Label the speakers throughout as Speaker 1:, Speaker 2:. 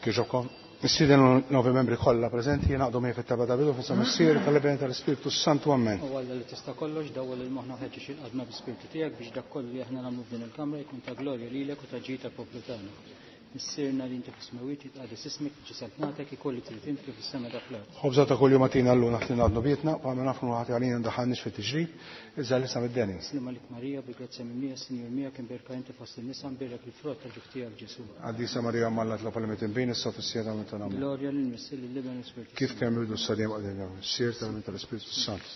Speaker 1: Kieġobkom. Nistieden l-novi membri kollha preżenti jingħaqdu miegħi fit-taba ta' bidu f'isem is-Sir tal-Ebben tal-Ispiritu Santu Ammen.
Speaker 2: U Alla li tista' kollox dawwel il-moħħna ħeġġeġ il-qadma bl-Ispiritu tiegħek biex dak kollu li aħna nagħmlu f'din il-Kamra jkun ta' glorja lilek u ta' ġid tal-poplu tagħna. Missirna li inti fis-smawiet jitqadis ismek ġised nagħtek ikolli trid inti fis-sema ta' flat.
Speaker 1: Ħobża ta' kuljum għatina llu naħt li ngħaddu bietna u għamel nafru ħati għalina ndaħħalniex fit-tiġrib iżda li sam id-deni.
Speaker 2: Slima lik Marija bi grazzja minnija Sinjur mija kien berka inti fost in-nisa nbirek il-frott ta' ġuf tiegħek Ġesu.
Speaker 1: Għaddisa Marija mallat la palimet inbin issa fis-sieda minn ta' nagħmel.
Speaker 2: Glorja lil Missil il-Liben l-Ispiritu.
Speaker 1: Kif kemm irdu s-sadjem qegħdin is-Sir tal-Ispiritu Sant.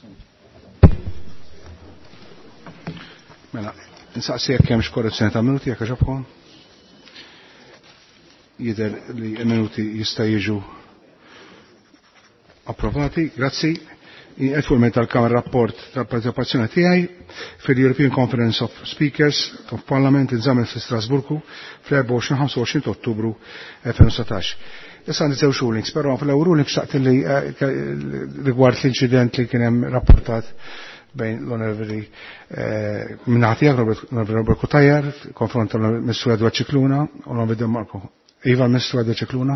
Speaker 1: Mela, insaqsi jekk hemm x'korrezzjoni ta' minuti jekk ġobkom. Jidher li minuti jista' jiġu approvati. Grazzi. Qed fuq tal-Kamra rapport tal-parteċipazzjoni tiegħi fil-European Conference of Speakers of Parliament inżammel fi Strasburgu fl-24-25 Ottubru 2017. Issa għandi żewġ rulings, però fl-ewwel ruling xtaqt li rigward l-inċident li kien hemm rapportat bejn l-onorevoli minnati Robert Kutajer konfront tal-Mistru Edward Cicluna u l-onorevoli De Marco. Iva l-Mistru Edward Cicluna.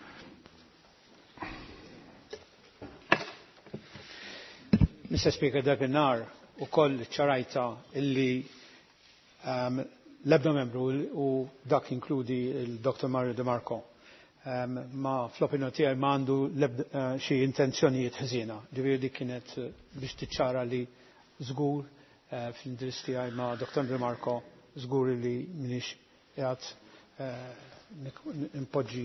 Speaker 3: Mr. Speaker, dakinhar ukoll ċarajta illi l-ebda membru u dak inkludi il-Dr. Mario De Marco ma fl-opinjoni tiegħi ma għandu xi intenzjonijiet ħżiena. Ġifieri dik kienet biex tiċċara li żgur fl-indirizz tiegħi ma' Dr. De Marco żgur li m'iniex qiegħed impoġġi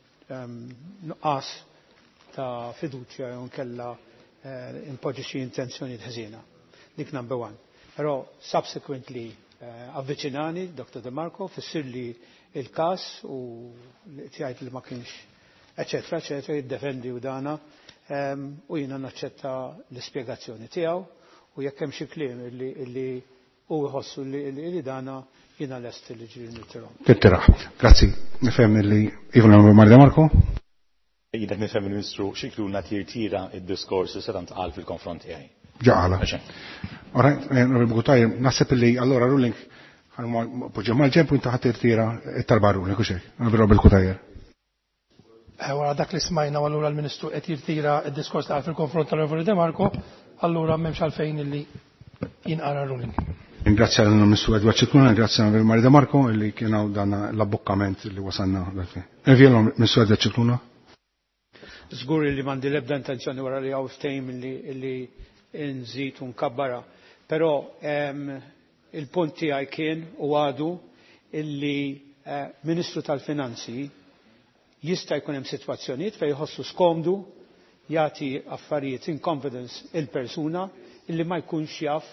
Speaker 3: nuqqas ta' fiduċja jew nkella impoġġi xi intenzjonijiet ħżiena. Dik number one. Però subsequently avviċinani Dr. De Marco fissir li il-każ u tgħid li ma kienx eċetera jiddefendi u dana u jiena naċċetta l-ispjegazzjoni tiegħu u jekk hemm xi kliem li hu jħossu li dana jiena lest li ġiri nittirhom.
Speaker 1: Tittiraħ. Grazzi. Nifhem li Ivan Mario De Marco.
Speaker 4: Jidak nifhem il-Ministru Cicluna tirtira id-diskors li se tqal fil-konfront tiegħi.
Speaker 1: Ġaqala. Alright, Robert Kutajer, naħseb li allora ruling poġġew mal-ġempu inta ħadd tirtira it-talba ruling u xejn. Robert Kutajer.
Speaker 5: Wara dak li smajna u allura l-Ministru qed jirtira d-diskors taqal fil-konfront tal-Onorevoli De Marco, allura m'hemmx għalfejn illi jinqara ruling.
Speaker 1: Ringrazzja l-Ministru Edward Cicluna, ringrazzja Mario De Marco li kienu dan l-abbokkament li wasanna. Evjel Ministru Edward Cicluna.
Speaker 3: Żgur li m'għandi l-ebda intenzjoni wara li hawn ftehim li nżid u nkabbara. Però il-punt tiegħi kien u għadu illi Ministru tal-Finanzi jista' jkun hemm sitwazzjonijiet fejn jħossu skomdu jagħti affarijiet in confidence il-persuna illi ma jkunx jaf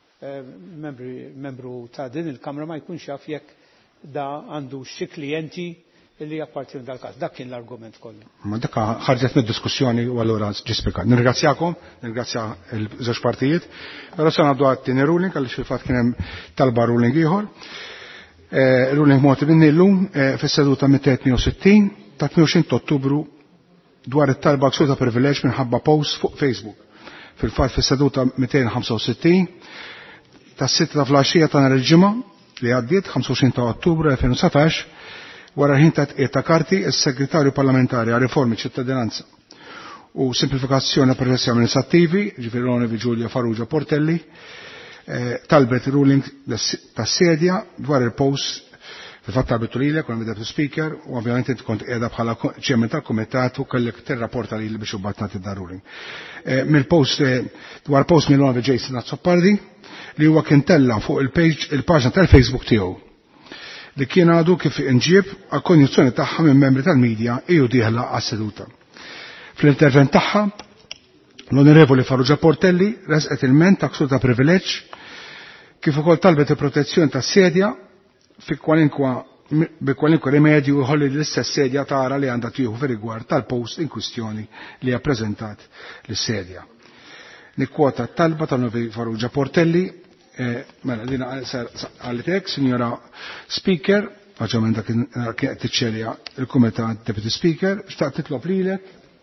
Speaker 3: membru ta' din il-Kamra ma jkunx jaf jekk da għandu xi klijenti illi appartjoni dal-każ. Dak kien l-argument kollu.
Speaker 1: Ma dak ħarġet mid-diskussjoni u allura ġispika. Nirringrazzjakom, nirringrazzja l-żewġ partijiet. Però se ngħaddu għat-tieni ruling għaliex fil-fatt kien hemm talba ruling ieħor. Ruling mogħti minni llum fis-seduta 262 ta' 28 Ottubru dwar it-talba ksur ta' privileġġ minħabba post fuq Facebook. Fil-fatt fis-seduta 265 tas-6 ta' flaxxija ta' nhar il-ġimgħa li għaddiet 25 ta' Ottubru 2017 wara ħin ta' karti is-Segretarju Parlamentari għal Riformi ċittadinanza u Simplifikazzjoni ta' Proċessi Amministrattivi, ġifieri l-Onorevoli Giulia Farrugia Portelli, talbet ruling tas-sedja dwar il-post fil-fatt talbet lilek u Deputy Speaker u ovvjament inti kont qiegħda bħala ċemmen tal-Kumitat u kellek tirrapporta lili biex imbagħad nagħti dar ruling. Mill-post dwar post mill-Onorevoli Jason Azzopardi li huwa kien tella fuq il-paġna tal-Facebook tiegħu li kien għadu kif inġib għal konjuzzjoni tagħha minn membri tal-medja iju dieħla għas-seduta. Fl-intervent tagħha l-Onorevoli Farrugia Portelli resqet il-ment ta' ksur ta' privileġġ kif ukoll talbet il-protezzjoni tas-sedja bi kwalinkwa rimedju jħolli l-istess sedja tara li għandha tieħu fir-rigward tal-post in kwistjoni li ha ppreżentat lis-sedja. Nikkwota t-talba tal-Onorevoli Farrugia Portelli. Mela, dina għalitek, Signora Speaker, għagħamen dak tiċċelja il-Kumitat Deputy Speaker, xtaqt titlob lilek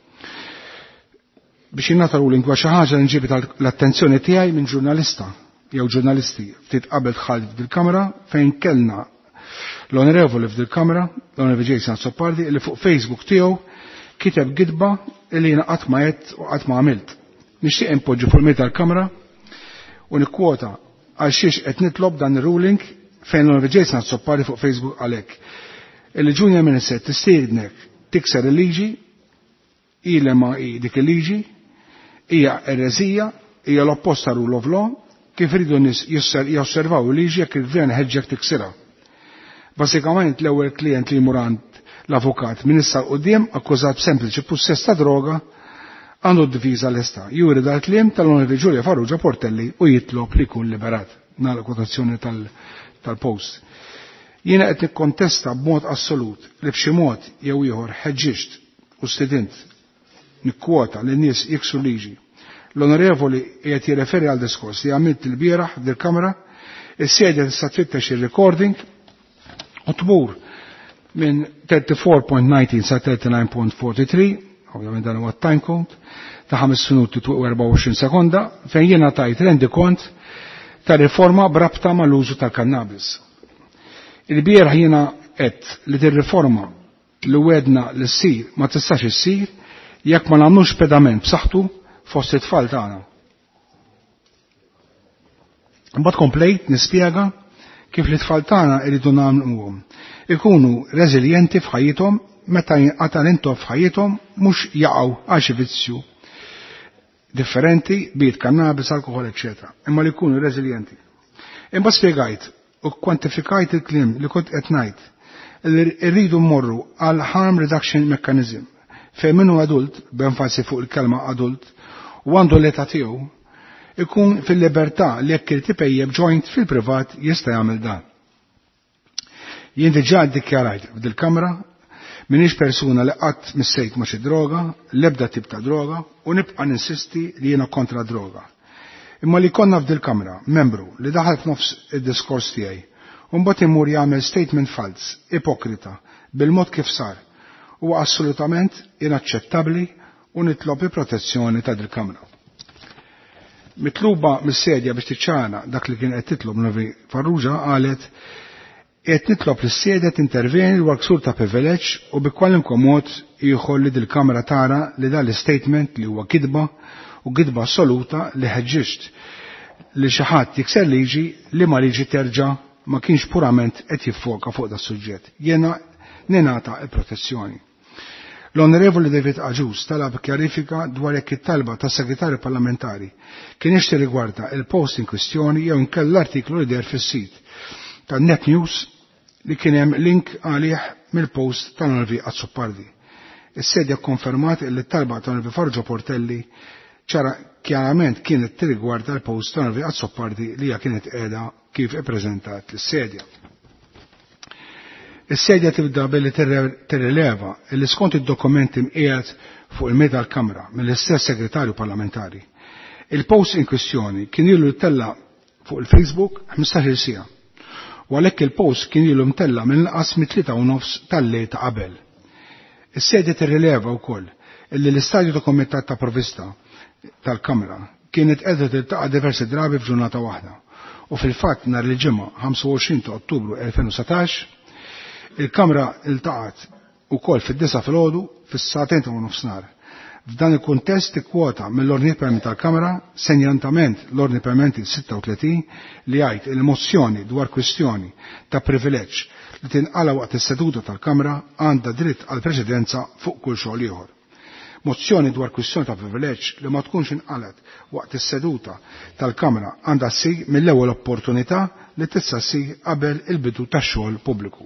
Speaker 1: biex jinnata ruling għal xi ħaġa li nġibet l-attenzjoni tiegħi minn ġurnalista jew ġurnalisti ftit qabel tħallit bil-Kamra fejn kellna l-Onorevoli f'dil kamra, l-Onorevoli Jason Soppardi, li fuq Facebook tiegħu kiteb gidba li jiena qatt ma qed u qatt ma għamilt. Nixtieq impoġġi fuq tal-kamra u nikkwota għal xiex qed nitlob dan ir-ruling fejn l-Onorevoli Jason Soppardi fuq Facebook għalhekk. Il-Junior Minister tistiednek tikser il-liġi, ilema dik il-liġi, hija erezija, hija l-opposta rule of law, kif iridu nies josservaw il-liġi jekk il-gvern ħeġġek tiksirha. Basikament l-ewwel klient li jmurant l-avukat minn issa l-qudiem akkużat b'sempliċi possess ta' droga għandu d-diviża l-esta. Juri dal-kliem tal-Onorevoli Giulia Farrugia Portelli u jitlob li jkun liberat. Nagħlaq quotazzjoni tal-post. Jiena qed nikkontesta b'mod assolut li b'xi mod jew ieħor ħeġġiġt u stidint nikkwota li n-nies jiksu liġi. L-Onorevoli qiegħed jirreferi għal diskors li għamilt il-bieraħ f'dil-Kamra, is-sedja tista' tfittex ir-recording u tmur minn 34.19 sa 39.43, ovvjament dan huwa time code, ta' 5 minuti u 24 sekonda, fejn jiena tajt rendi kont ta' riforma brabta mal-użu tal-kannabis. Il-bieraħ jiena qed li tir-riforma li wedna li ssir ma tistax issir jekk ma nagħmlux pedament b'saħħtu fost it-tfal tagħna. Imbagħad komplejt nispjega kif l-tfal tagħna iridu nagħmluhom. Ikunu reżiljenti f'ħajjithom meta jinqata' intom f'ħajjithom mhux jaqgħu għal xi vizzju differenti bejn kannabis, alkohol, eċetera. Imma li jkunu reżiljenti. Imbagħad spjegajt u kwantifikajt il-kliem li kont qed ngħid li rridu mmorru għal harm reduction mechanism fejn minnu adult, b'enfasi fuq il-kelma adult, u għandu l-età tiegħu ikun fil-libertà li jekk irid ipejjeb joint fil-privat jista' jagħmel dan. Jien diġà ddikjarajt f'dil-Kamra m'iniex persuna li qatt missejt ma' xi droga, l-ebda tip ta' droga u nibqa' ninsisti li jiena kontra droga. Imma li konna f'dil-Kamra membru li daħal f'nofs id-diskors tiegħi u mbagħad imur jagħmel statement fals, ipokrita, bil-mod kif sar, huwa assolutament inaċċettabbli u nitlob protezzjoni ta' dil-Kamra. Mitluba mis-sedja biex tiċċana dak li kien qed titlob Onorevoli Farrugia qalet qed nitlob lis-sedja tinterveni dwar ksur ta' privileġġ u bi kwalunkwe mod ieħor li dil-Kamra tara li dan l-statement li huwa kidba u gidba assoluta li ħeġġiġt li xi ħadd jikser liġi li ma liġi terġa' ma kienx purament qed jiffoka fuq da' suġġett. Jiena ninata l-protezzjoni. L-Onorevoli David Aġus talab kjarifika dwar jekk it-talba tas segretarju parlamentari kienx tirrigwarda il-post in kwistjoni jew inkella l-artiklu li der fis-sit tan-Net News li kien hemm link għalih mill-post tal-Onorevoli Azzopardi. Is-sedja konfermat li t-talba tal-Onorevoli Farrugia Portelli ċara kjarament kienet tirrigwarda l-post tal-Onorevoli Azzopardi li hija kienet qiegħda kif ippreżentat lis-sedja. Is-sedja tibda billi tirrileva li skont id-dokumenti mqiegħed fuq il-mejda tal-Kamra mill-istess segretarju parlamentari. Il-post in kwistjoni kien ilu tella fuq il-Facebook 15-il siegħa. U għalhekk il-post kien ilu mtella mill-inqas mit-3:30 tal-lejl ta' qabel. Is-sedja tirrileva wkoll illi l-istadju ta' komitat ta' provvista tal-Kamra kienet qiegħda tiltaqa' diversi drabi f'ġurnata waħda. U fil-fatt nhar il-ġimgħa 25 ta' Ottubru 2017 il-Kamra iltaqat ukoll fid-9 filgħodu fis-sagħtejn ta' nofsinhar. F'dan il-kuntest ikkwota mill-Ordni Permanenti tal-Kamra senjantament l-Ordni Permanenti 36 li jgħid il-mozzjoni dwar kwistjoni ta' privileġġ li tinqala waqt is-seduta tal-Kamra għandha dritt għal preċedenza fuq kull xogħol ieħor. Mozzjoni dwar kwistjoni ta' privileġġ li ma tkunx inqalet waqt is-seduta tal-Kamra għandha ssir mill-ewwel opportunità li tista' ssir qabel il-bidu tax-xogħol pubbliku.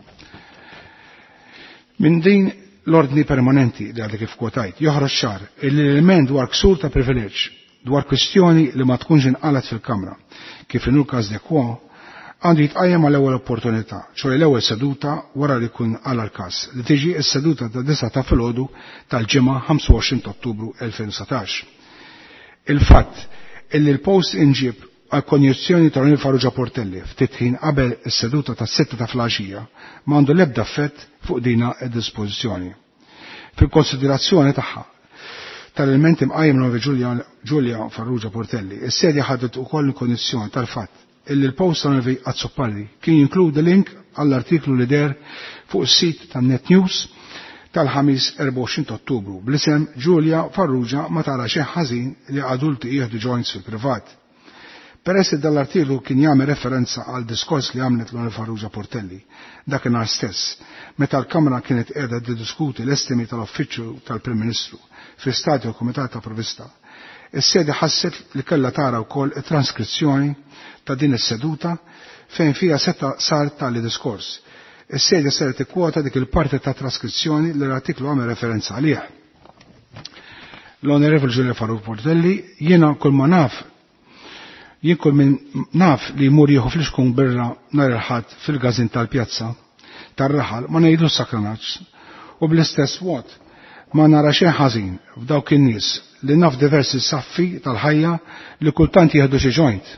Speaker 1: Min din l-ordni permanenti li għadek kif kwotajt joħroġ ċar l-element dwar ksur ta' privileġġ dwar kwistjoni li ma tkunx inqalet fil-Kamra kif inhu l-każ de quo għandu jitqajjem għal ewwel opportunità, ċoħi l-ewwel seduta wara li jkun għala l-każ li tiġi s-seduta ta' 9 ta' filgħodu tal-ġimgħa 25 ta' Ottubru 2017. Il-fatt illi l-post inġib għal konjuzzjoni ta' Onorevoli Farrugia Portelli ftit ħin qabel is-seduta tas-6 ta' filgħaxija m'għandu l-ebda effett fuq dina id-dispożizzjoni. Fil-konsiderazzjoni tagħha tal-elementi mqajjem l-Onorevoli Giulia Farrugia Portelli, is-sedja ħadet ukoll il-kondizzjoni tal-fatt illi l-post tal-Onorevoli Azzopardi kien jinkludi link għall-artiklu li der fuq is-sit tan-Net News tal-ħamis 24 Ottubru bl-isem Giulia Farrugia ma tara xejn ħażin li adulti jieħdu joints fil-privat. Peress li dal-artiklu kien jagħmel referenza għal diskors li għamlet l-Onorevoli Farrugia Portelli dakinhar stess, meta l-Kamra kienet qiegħda tiddiskuti l-estimi tal-Uffiċċju tal-Prim Ministru fi-stadju Kumitat ta' Provvista. Is-sede ħasset li kellha tara wkoll it-transkrizzjoni ta' din is-seduta fejn fiha seta' sar tali diskors. Is-sede saret ikkwota dik il-parti ta' traskrizzjoni li l-artiklu għamel referenza għalih. L-Onorevoli Giulia Farrugia Portelli jiena kull ma naf li jmur jieħu fl-ixkun birra nhar il-ħadd fil-gażin tal-pjazza tar-raħal ma ngħidu sakranaġġ u bl-istess mod ma nara xejn ħażin f'dawk in-nies li naf diversi saffi tal-ħajja li kultant jieħdu xi joint.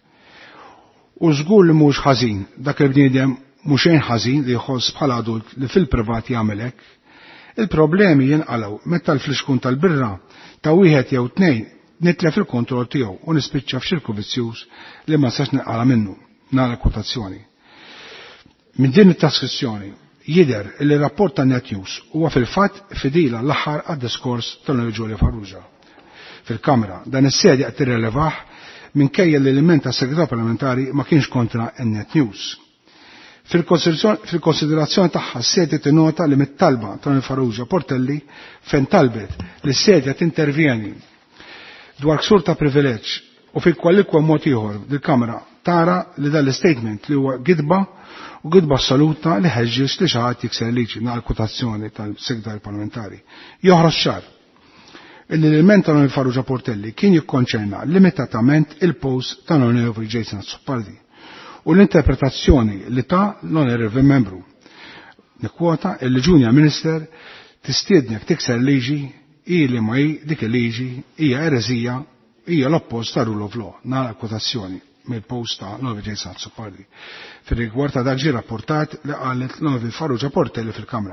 Speaker 1: U żgur li mhux ħażin dak il-bniedem mhux xejn ħażin li jħoss bħala adult li fil-privat jagħmel hekk. Il-problemi jinqalgħu meta l-fliexkun tal-birra ta' wieħed jew tnejn nitlef il-kontroll tiegħu u nispiċċa f'xirku vizzjuż li ma sax neqala minnu nara kwotazzjoni. Min din it-traskrizzjoni jidher li rapport ta' Net News huwa fil-fatt fidila l-aħħar għad-diskors tal-Onorevoli Giulia Farrugia fil-Kamra. Dan is-sedja qed tirrelevaħ minkejja l-element tas-Segretarju Parlamentari ma kienx kontra n-Net News. Fil-konsiderazzjoni tagħha s-sedja tinota li mit-talba tal-Onorevoli Farrugia Portelli fejn talbet li s-sedja tintervjeni dwar ksur ta' privileġġ u fi kwalikwa mod ieħor dil-Kamra tara li dan l-statement li huwa gidba u gidba assoluta li ħeġġeġ li xi ħadd jikser liġi nagħmel kwotazzjoni tal-Segretarju Parlamentari. Joħroġ ċar illi l-element tal-Onorevoli Farrugia Portelli kien jikkonċerna limitatament il-post tal-Onorevoli Jason Azzopardi u l-interpretazzjoni li ta' l-Onorevoli Membru. Nikkwota illi Junior Minister tistiednek tikser liġi ili ma dik il-liġi hija ereżija hija l-oppost ta' rule of law nara kwotazzjoni mill-post ta' l-Onorevoli Jason Azzopardi fir-rigward ta' dak ġie rapportat li qalet l-Onorevoli Farrugia Portelli fil-Kamra.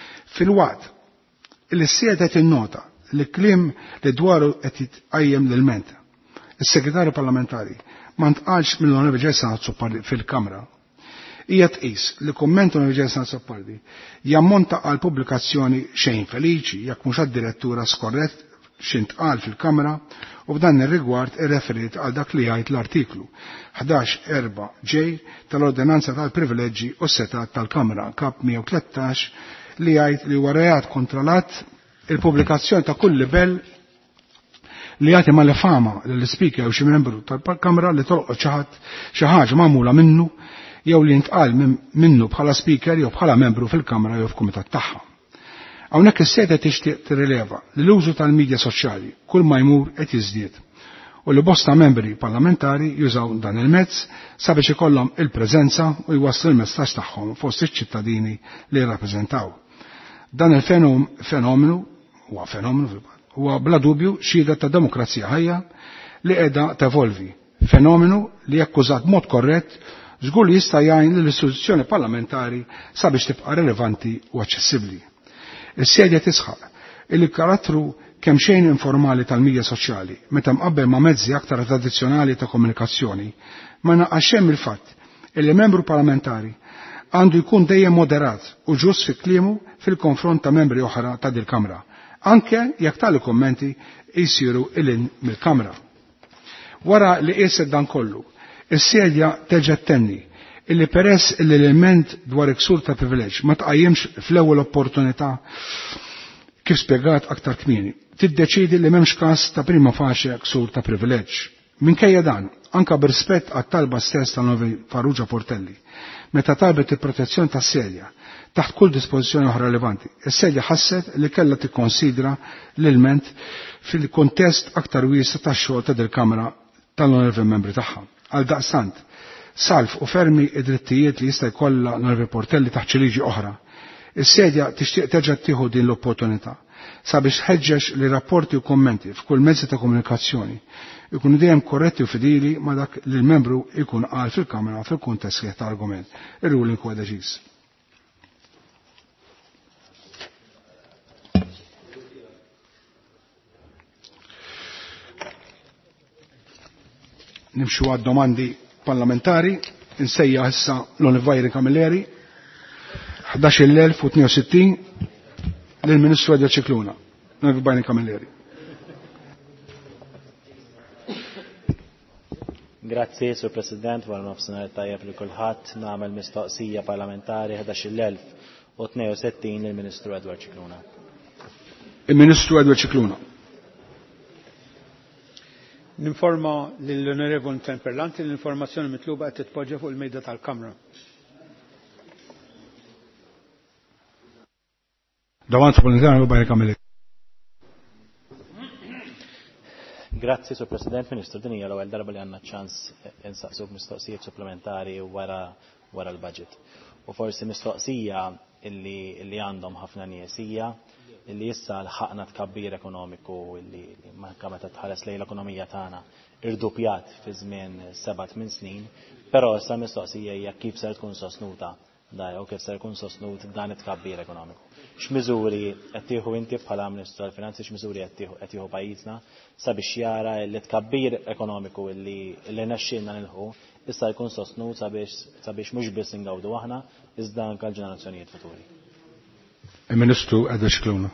Speaker 1: Fil-waqt il-sieda tinnota li kliem li dwaru qed jitqajjem l-ment. Is-Segretarju Parlamentari ma ntqalx mill-Onorevoli Jason Azzopardi fil-Kamra. Hija tqis li kumment l-Onorevoli Jason Azzopardi jammonta għal pubblikazzjoni xejn feliċi jekk mhux għad-direttura skorrett x'intqal fil-Kamra u f'dan ir-rigward irreferit għal dak li jgħid l-artiklu 11(4) ġej tal-Ordinanza tal-Privileġġi u Setat tal-Kamra kap 113 li jgħid li huwa reat kontra l-att il-pubblikazzjoni ta' kull livell li jagħti mal-fama lill-Speaker jew xi membru tal-Kamra li tolqot xi ħaġa magħmula minnu jew li ntqal minnu bħala Speaker jew bħala membru fil-Kamra jew f'kumitat tagħha. Hawnhekk is-sede tixtieq tirrileva li l-użu tal-midja soċjali kull ma jmur qed jiżdied u li bosta membri parlamentari jużaw dan il-mezz sabiex ikollhom il-preżenza u jwasslu l-messaġġ tagħhom fost iċ-ċittadini li jirrappreżentaw. Dan il-fenomenu huwa bla dubju xhieda ta' demokrazija ħajja li qiegħda tevolvi. Fenomenu li jekk użat mod korrett żgur li jista' jgħin lill-istituzzjoni parlamentari sabiex tibqa' rilevanti u aċċessibbli. Is-sedja tisħaq il-karattru kemm xejn informali tal-midja soċjali meta mqabbel ma' mezzi aktar tradizzjonali ta' komunikazzjoni ma naqqax hemm il-fatt li membru parlamentari għandu jkun dejjem moderat u ġust fi kliemu fil-konfront ta' membri oħra ta' dil-Kamra, anke jekk tali kummenti jsiru ilin mill-Kamra. Wara li qiset dan kollu, is-sedja teġa' tenni illi peress l-element dwar iksur ta' privileġġ ma tqajjimx fl-ewwel opportunità kif spjegat aktar kmieni, tiddeċiedi li m'hemmx każ ta' prima faċe ksur ta' privileġġ. Minkejja dan, anke b'rispett għat-talba stess tal-Onorevoli Farrugia Portelli, meta talbet il-protezzjoni tas-sedja taħt kull dispożizzjoni oħra rilevanti, is-sedja ħasset li kellha tikkonsidra l-ilment fil-kuntest aktar wiesa tax-xogħol ta' dil-Kamra tal-Onorevoli Membri tagħha. Għaldaqstant, salf u fermi id-drittijiet li jista' jkollha l-Onorevoli Portelli taħt xi liġi oħra. Is-sedja tixtieq terġa' tieħu din l-opportunità sabiex ħeġġeġ li rapporti u kommenti f'kull mezzi ta' komunikazzjoni ikunu dejjem korretti u fidili ma' dak li l-membru jkun qal fil-Kamra fil-kuntest ta' argument. Ir-ruling huwa deċiż. Nimxu għad-domandi parlamentari. insejja issa l-Onivajri Kamilleri 11,062 lill-Ministru Edward Cicluna. L-Onivajri Kamilleri.
Speaker 6: Grazzi, Sur President, wara nofsinhar tajjeb li kulħadd nagħmel mistoqsija parlamentari 11,062 lill-Ministru Edward Cicluna.
Speaker 1: Il-Ministru Edward Cicluna.
Speaker 3: Ninforma lill-Onorevoli Interpellanti l-informazzjoni mitluba qed titpoġġa fuq il-mejda tal-Kamra.
Speaker 1: Davanti supplementari Onivajri Kamilleri.
Speaker 6: Grazzi, Sur President, Ministru, din hija l-ewwel darba li għandna ċans insaqsuk mistoqsijiet supplementari wara l-budget. U forsi mistoqsija illi għandhom ħafna nies hija illi issa l-ħaqna tkabbir ekonomiku illi manka meta tħares lejn l-ekonomija tagħna irdupjat fi żmien 7-8 snin, però issa mistoqsija hija kif ser tkun sostnuta u kif ser tkun sostnut dan it-tkabbir ekonomiku. X'miżuri qed tieħu inti bħala Ministru tal-Finanzi, x'miżuri qed tieħu pajjiżna sabiex jara li tkabbir ekonomiku li nexxielna nilħu issa jkun sostnut sabiex mhux biss ingawdu aħna iżda anke l-ġenerazzjonijiet futuri.
Speaker 1: Il-Ministru Edward Cicluna.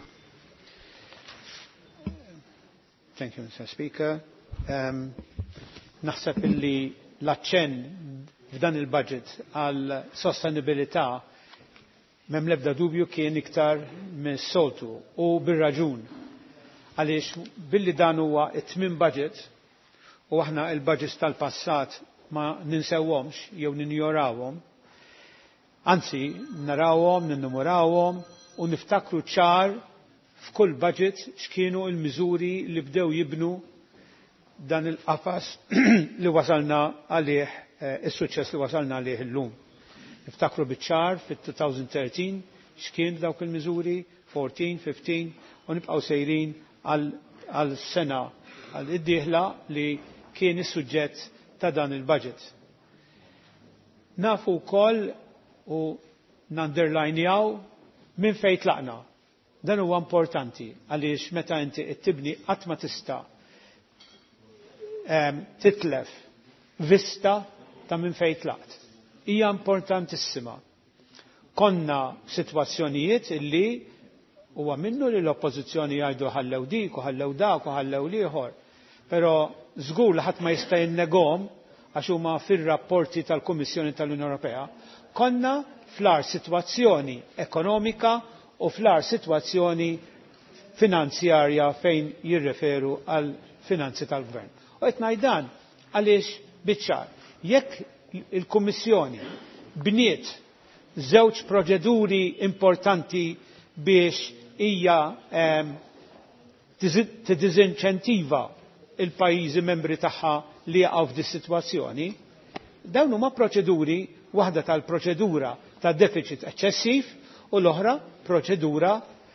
Speaker 3: Thank you, Mr. Speaker. Naħseb illi l-aċċenn f'dan il-budget għal sostenibilità m'hemm l-ebda dubju kien iktar minn soltu u bir-raġun. Għaliex billi dan huwa t-tmiem budget u aħna il-budgets tal-passat ma ninsewhomx jew ninjorawhom, anzi narawhom, ninnumerawhom u niftakru ċar f'kull budget x'kienu l-miżuri li bdew jibnu dan il-qafas li wasalna għalih is-suċċess li wasalna għalih illum. Niftakru biċ-ċar fit-2013 x'kien dawk il-miżuri 14, 15 u nibqgħu sejrin għal sena għal id-dieħla li kien is-suġġett ta' dan il-budget. Nafu wkoll u nanderlinjaw minn fejn tlaqna. Dan huwa importanti għaliex meta inti tibni qatt ma tista' titlef vista ta' minn fejn tlaqt. Hija importantissima. Konna sitwazzjonijiet illi huwa minnu li l-oppożizzjoni jgħidu ħallew dik u ħallew dak u ħallew ieħor. Però żgur li ħadd ma jista' jinnegahom għax huma fir-rapporti tal-Kummissjoni tal-Unjoni Ewropea. Konna fl-ar sitwazzjoni ekonomika u fl-ar sitwazzjoni finanzjarja fejn jirreferu għal finanzi tal-Gvern. U qed ngħid dan għaliex biċ-ċar jekk il-Kummissjoni bniet żewġ proċeduri importanti biex hija tiddiżinċentiva il-pajjiżi membri tagħha li jaqgħu f'di sitwazzjoni, dawn huma proċeduri, waħda tal-proċedura ta' deficit eċċessiv u l-oħra proċedura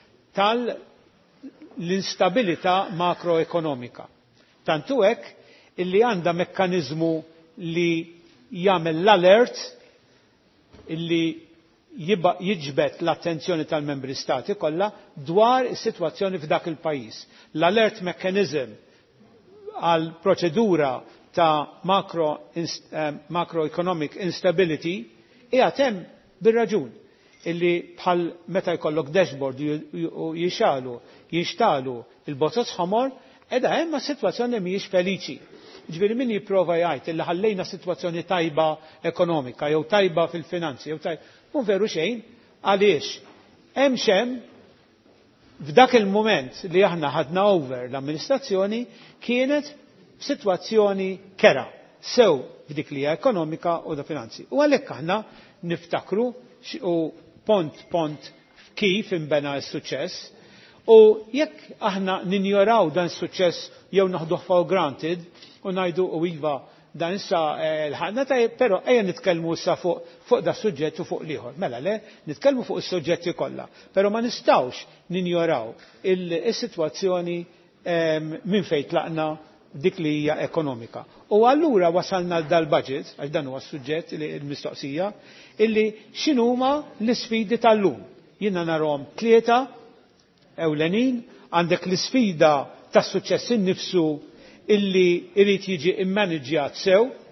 Speaker 3: tal-instabilità makroekonomika. Tantu hekk illi għandha mekkaniżmu li jagħmel l-alert illi jiġbed l-attenzjoni tal-membri stati kollha dwar is-sitwazzjoni f'dak il-pajjiż. L-alert mechanism għal proċedura ta' macroeconomic instability hija hemm bir-raġun illi bħal meta jkollok dashboard u jinxtalu il-bozzos ħomor edha hemm sitwazzjoni mhijiex feliċi. Ġifieri min jipprova jgħid illi ħallejna sitwazzjoni tajba ekonomika jew tajba fil-finanzi jew tajba mhu veru xejn għaliex hemm xemm f'dak il-mument li aħna ħadna over l-amministrazzjoni kienet sitwazzjoni kera sew f'dik li hija ekonomika u da finanzi. U għalhekk aħna niftakru u pont kif imbena s-suċċess u jekk aħna ninjoraw dan is-suċċess jew naħduh for granted u ngħidu u iva dan issa l-ħadna però ejja nitkellmu issa fuq da suġġett u fuq liħor. Mela le, nitkellmu fuq is-suġġetti kollha, però ma nistgħux ninjoraw is-sitwazzjoni minn fejn tlaqna dik li hija ekonomika. U allura wasalna dal-budget, għax dan huwa s-suġġett il-mistoqsija, illi x'inhuma l-isfidi tal-lum. Jiena narhom 3 ewlenin, għandek l-isfida tas-suċċess innifsu illi irid jiġi immaniġjat sew,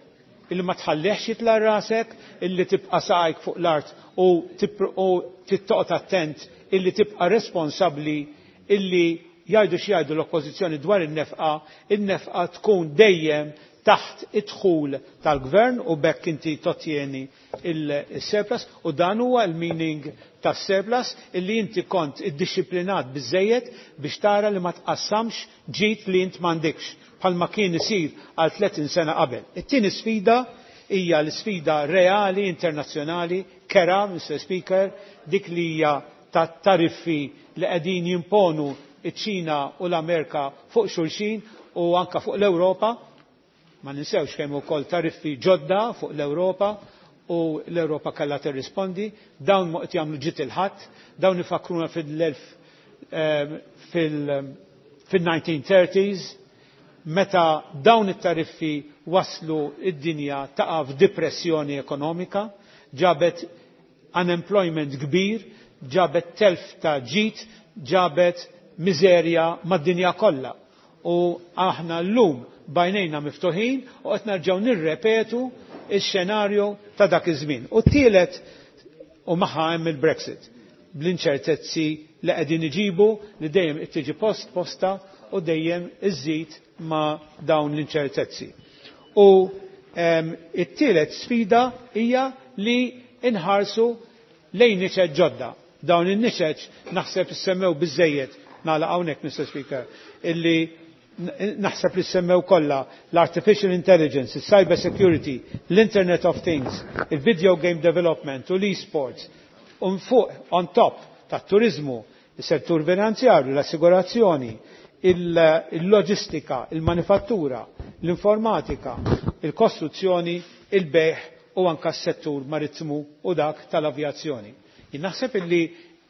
Speaker 3: illi ma tħallihx jitla rasek, illi tibqa' saqajk fuq l-art u tittoqgħod attent illi tibqa' responsabbli illi jgħidu x'jgħidu l-oppożizzjoni dwar in-nefqa tkun dejjem taħt id-dħul tal-gvern u bekk inti tottieni il-surplus u dan huwa l-meaning tas-surplus illi inti kont iddixxiplinat biżejjed biex tara li ma tqassamx ġid li int m'għandekx bħalma kien isir għal 30 sena qabel. It-tieni sfida hija l-sfida reali internazzjonali kera, Mr. Speaker, dik li hija tat-tariffi li qegħdin jimponu iċ-Ċina u l-Amerika fuq xulxin u anke fuq l-Ewropa. Ma ninsewx kemm ukoll tariffi ġodda fuq l-Ewropa u l-Ewropa kellha tirrispondi, dawn ma qed jagħmlu ġid il-ħadd, dawn ifakruna fil-1930s meta dawn it-tariffi waslu id-dinja taqa' f'depressjoni ekonomika, ġabet unemployment kbir, ġabet telf ta' ġid, ġabet miżerja mad-dinja kollha. U aħna llum bajnejna miftuħin u qed nerġgħu nirrepetu x-xenarju ta' dak iż-żmien. U t-tielet u magħha hemm il-Brexit bl-inċertezzi li qegħdin iġibu li dejjem qed tiġi posta u dejjem iżżid ma' dawn l-inċertezzi. U it-tielet sfida hija li inħarsu lejn niċeġ ġodda. Dawn in-niċeġ naħseb issemmew biżejjed nagħlaq hawnhekk, Mr. Speaker, illi naħseb li semmew kollha l-artificial intelligence, il-cyber security, l-Internet of Things, il-video game development u l-e-sports. Fuq, on top tat-turizmu, is-settur finanzjarju, l-assigurazzjoni, il-loġistika, il-manifattura, l-informatika, il-kostruzzjoni, il-beħ u anke s-settur marittimu u dak tal-avjazzjoni. Naħseb illi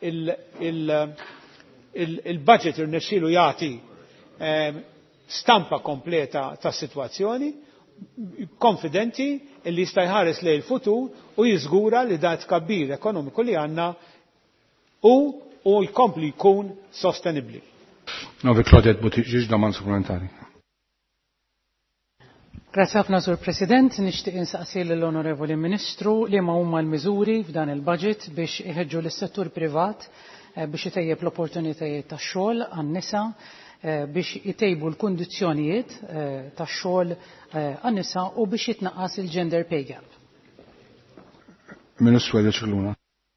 Speaker 3: il-budget irnexxielu jagħti stampa kompleta ta' situazzjoni, konfidenti li jista' jħares lejn il-futur u jiżgura li dat tkabbir ekonomiku li għandna u jkompli jkun sostenibbli.
Speaker 1: Novi Claudette Buttigieg domanda supplementari.
Speaker 7: Grazie ħafna, Sur President. Nixtieq insaqsi lill-Onorevoli Ministru li ma huma l-miżuri f'dan il-budget biex iħeġġu lis-settur privat biex itejjeb l-opportunitajiet tax-xogħol għan-nisa biex jitejbu l-kundizzjonijiet tax-xogħol għan-nisa u biex jitnaqqas il-gender pay gap.
Speaker 1: Ministru Ċelluna.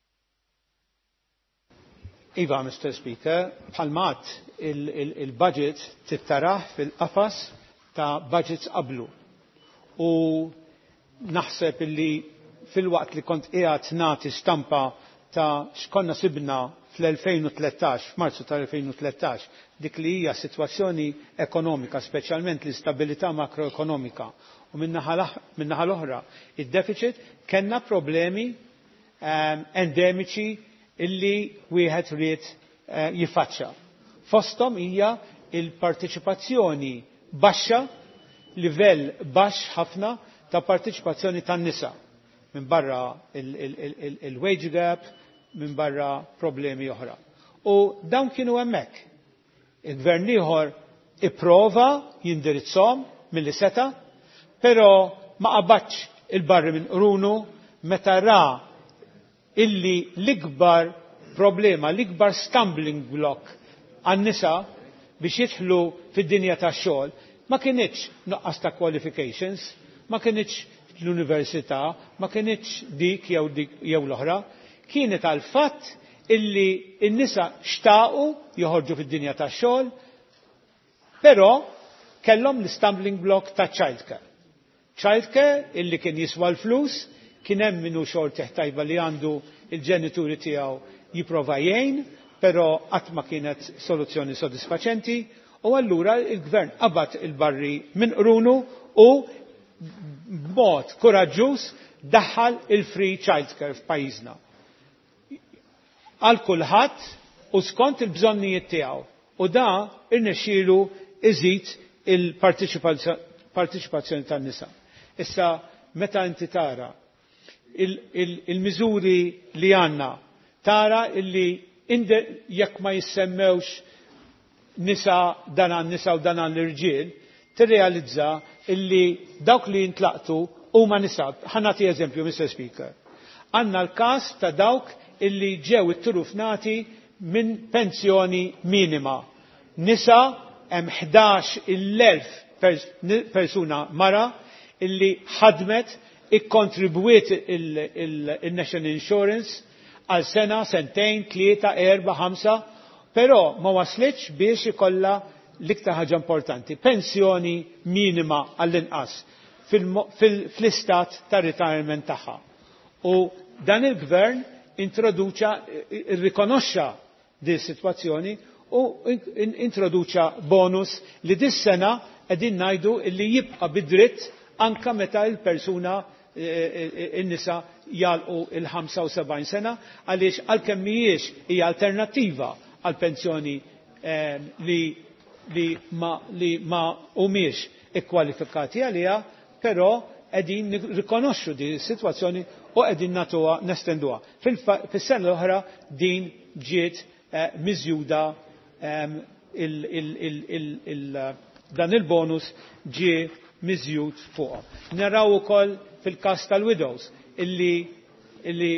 Speaker 3: Iva, Mr. Speaker, bħalmat il-budget tittaraħ fil-qafas ta' budgets qablu. U naħseb illi fil-waqt li kont qiegħed nagħti stampa ta' x'konna sibna fl-2013, f'Marzu tal-2013, dik li hija sitwazzjoni ekonomika, speċjalment l-istabilità makroekonomika. U min-naħa l-oħra, id-deficit kellna problemi endemiċi illi wieħed ried jiffaċċja. Fosthom hija il-partiċipazzjoni baxxa, livell baxx ħafna ta' partiċipazzjoni tan-nisa. Minn barra il-wage gap, minn barra problemi oħra. U dawn kienu hemmhekk. Il-gvern ieħor ipprova jindirizzhom milli seta', però ma qabadx il-barri minn qrunu meta ra illi l-ikbar problema, l-ikbar stumbling block għan-nisa biex jidħlu fid-dinja tax-xogħol ma kienitx nuqqas ta' qualifications, ma kienitx l-università, ma kienitx dik jew l-oħra, kienet għal fatt illi n-nisa xtaqu joħorġu fid-dinja tax-xogħol, però kellhom l-stumbling block ta' childcare. Childcare illi kien jiswa l-flus, kien hemm minnu xogħol teħtajba li għandu il-ġenituri tiegħu jipprova jgħin, però qatt ma kienet soluzzjoni sodisfaċenti, u allura il-gvern qabad il-barri minn qrunu u b'mod koraġġuż daħħal il-free childcare f'pajjiżna. Għal kulħadd u skont il-bżonnijiet tiegħu. U da irnexxielu iżid il-partiċipazzjoni tan-nisa. Issa meta inti tara il-miżuri li għandna, tara illi jekk ma jissemmewx nisa dan għan nisa u dan għan l-irġiel, tirrealizza illi dawk li jintlaqtu huma nisa. Ħanati eżempju, Mr. Speaker. Għandna l-każ ta' dawk illi ġew it-turufnati minn pensjoni minima. Nisa hemm 11,000 persuna mara illi ħadmet ikkontribwiet il-National Insurance għal sena, sentejn, 3, 4, 5, però ma waslitx biex ikollha l-iktar ħaġa importanti, pensjoni minima għall-inqas fl-istat ta' retirement tagħha. U dan il-gvern irrikonoxxa di situazzjoni u introduċa bonus li dis-sena qegħdin ngħidu li jibqa' bid-dritt anka meta l-persuna in-nisa jalqu il-75 sena għaliex għalkemm mhijiex hija alternattiva għal pensjoni li ma humiex ikkwalifikati għaliha, però qegħdin nirrikonoxxu di s-sitwazzjoni u qegħdin nagħtuha nestenduha. Fis-sena l-oħra din ġiet miżjuda dan il-bonus ġie miżjud fuqha. Naraw ukoll fil-każ tal-widows illi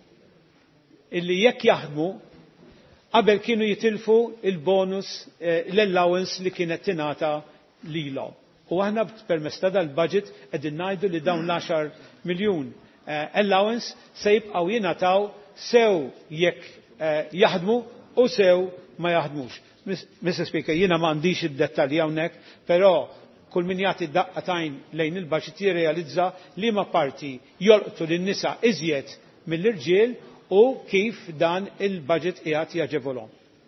Speaker 3: jekk jaħdmu qabel kienu jitilfu il-bonus l-allowance li kienet tingħata lilhom. U aħna permezz ta' dal-budget qegħdin ngħidu li dawn l-10 miljun allowance se jibqgħu jingħataw sew jekk jaħdmu u sew ma jaħdmux. Mr. Speaker, jiena m'għandix id-dettalji hawnhekk, però kull min jagħti daqqatajn lejn il-budget jirrealizza li ma parti jolqtu lin-nisa iżjed mill-irġiel u kif dan il-budget qiegħed jaġevolhom.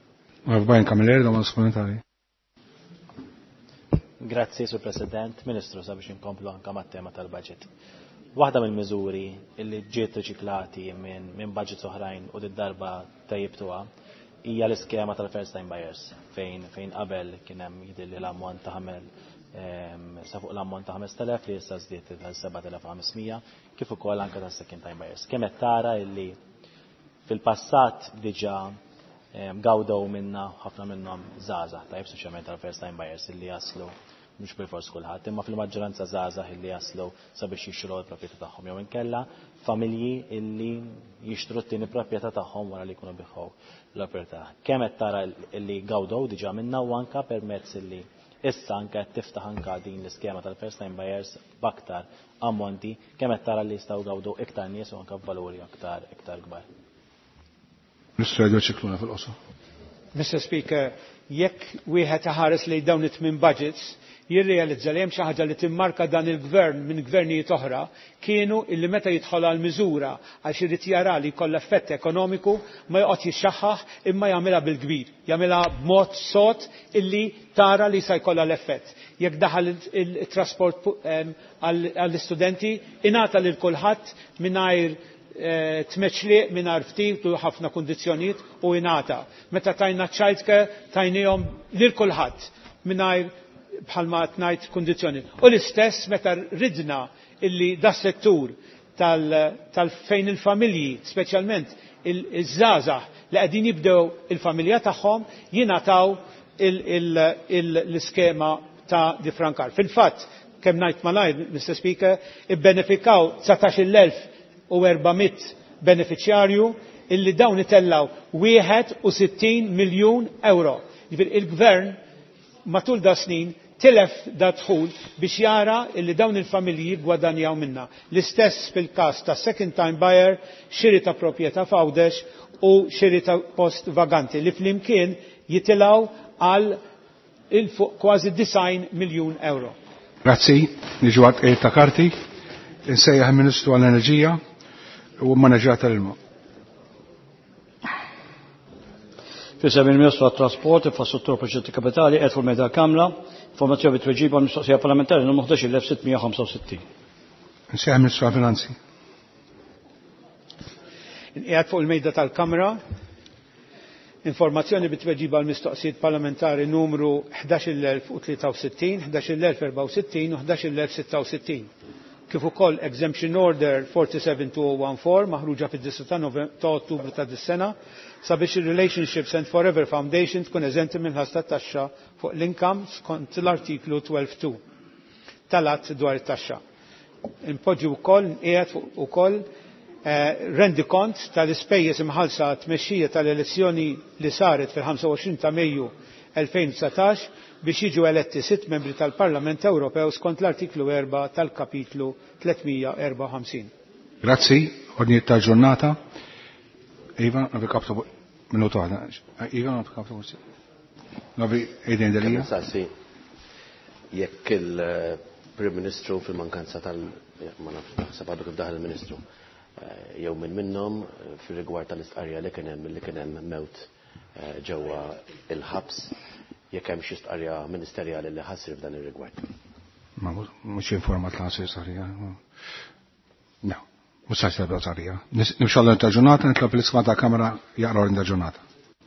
Speaker 6: Grazzi, Sur President. Ministru, sabiex inkomplu anke mat-tema tal-budget. Waħda mill-miżuri li ġiet riċiklati minn budgets oħrajn u d-darba tajjibtuha hija l-iskema tal-first time buyers fejn qabel kien hemm jidhirli l-ammont ta' sa fuq l-ammont ta' 5,000 li issa żdiet ta' 7,500 kif ukoll anke ta' second time buyers. Kemm qed tara illi fil-passat diġà gawdew minna ħafna minnhom żgħażagħ tajjeb speċjalment tal-first time buyers illi jaslu mhux bil-fors kulħadd, imma fil-maġġoranza żgħażagħ illi jaslu sabiex jixtru l-proprjetà tagħhom jew inkella familji illi jixtru t-tieni proprjetà tagħhom wara li jkunu biħħu l-proprjetà. Kemm qed tara illi gawdew diġà minna u anke permezz illi issa anke qed tiftaħ anke din l-iskema tal-first time buyers b'aktar ammonti, kemm qed tara li jistgħu gawdew iktar nies u anke b'valuri aktar kbar.
Speaker 3: Mr. Speaker, jekk wieħed iħares lejn dawn it-tmien budgets jirrealizza li hemm xi ħaġa li timmarka dan il-gvern minn gvernijiet oħra kienu illi meta jidħol għal miżura għax irid jara li jkollha effett ekonomiku ma joqgħod jixxaħħaħ imma jagħmilha bil-kbir, jagħmilha b'mod sod illi tara li se jkollha l-effett. Jekk daħal it-trasport għall-istudenti ingħata lil kulħadd mingħajr tmeċliq mingħajr ftit u ħafna kundizzjonijiet u ingħata. Meta tajna childcare tajnihom lil kulħadd mingħajr bħalma tnajt kondizjoni. U l-istess meta ridna illi da settur tal-fejn il-familji, speċjalment il-żgħażagħ li qegħdin jibdew il-familja tagħhom jingħataw l-iskema ta' difrankar. Fil-fatt, kemm ngħid malajr, Mr. Speaker, ibbenefikaw 19,400 beneficjarju illi dawn itellaw 61 miljun euro. Il-gvern matul da snin tilef da dħul biex jara illi dawn il-familji gwadanjaw minna. L-istess fil-każ ta' second time buyer, xiri ta' proprjetà f'għawdex u xiri ta' post vaganti li flimkien jitilgħu għal il-fuq kważi 90 miljun euro.
Speaker 1: Grazzi, niġu għad ta' karti, insejjaħ il-Ministru għall-Enerġija u manaġġar tal-ilma.
Speaker 8: Fisem il-Ministru għat-Trasport, Infrastruttura u Proġetti Kapitali, qed fil-Mejda Kamra, informazzjoni tweġiba mistoqsija parlamentari numru 11,665.
Speaker 1: Insejjaħ il-Ministru għall-Finanzi.
Speaker 3: Qiegħed fuq il-Mejda tal-Kamra, informazzjoni bitweġiba l-mistoqsijiet parlamentari numru 11,063, 11,064 u 11,066. Kif ukoll Exemption Order 47-2014 maħruġa fid-9 ta' Ottubru ta' dis-sena sabiex il-Relationships and Forever Foundation tkun eżenti minn ħasta taxxa fuq l-income skont l-artiklu 12.2 tal-att dwar it-taxxa. impoġġi wkoll qiegħed ukoll rendi kont tal-ispejjeż imħallsa tmexxija tal-elezzjoni li saret fil-25 ta' Mejju 2019 biex jiġu eletti 6 membri tal-Parlament Ewropew skont l-artiklu 4 tal-kapitlu 354.
Speaker 1: Grazzi, ordni ta' ġurnata. Iva, navi kaptu minuto għada. Iva, navi kaptu għursi. Navi ejden delija.
Speaker 9: Sassi, jekk il-Prim Ministru fil-mankanza ma naħseb għadu kif daħal il-Ministru, jew minnom fil-rigward tal-istqarrija li kien hemm mewt ġewwa il-ħabs, jekk hemm xi stqarrija ministerjali li ħassir f'dan ir-rigward.
Speaker 1: Ma mhux informat l-ħassir stqarrija. No, mhux se jibda stqarrija. Nimxallu ta' ġurnata nitlob l-isma ta' Kamra jaqra ordni ta' ġurnata.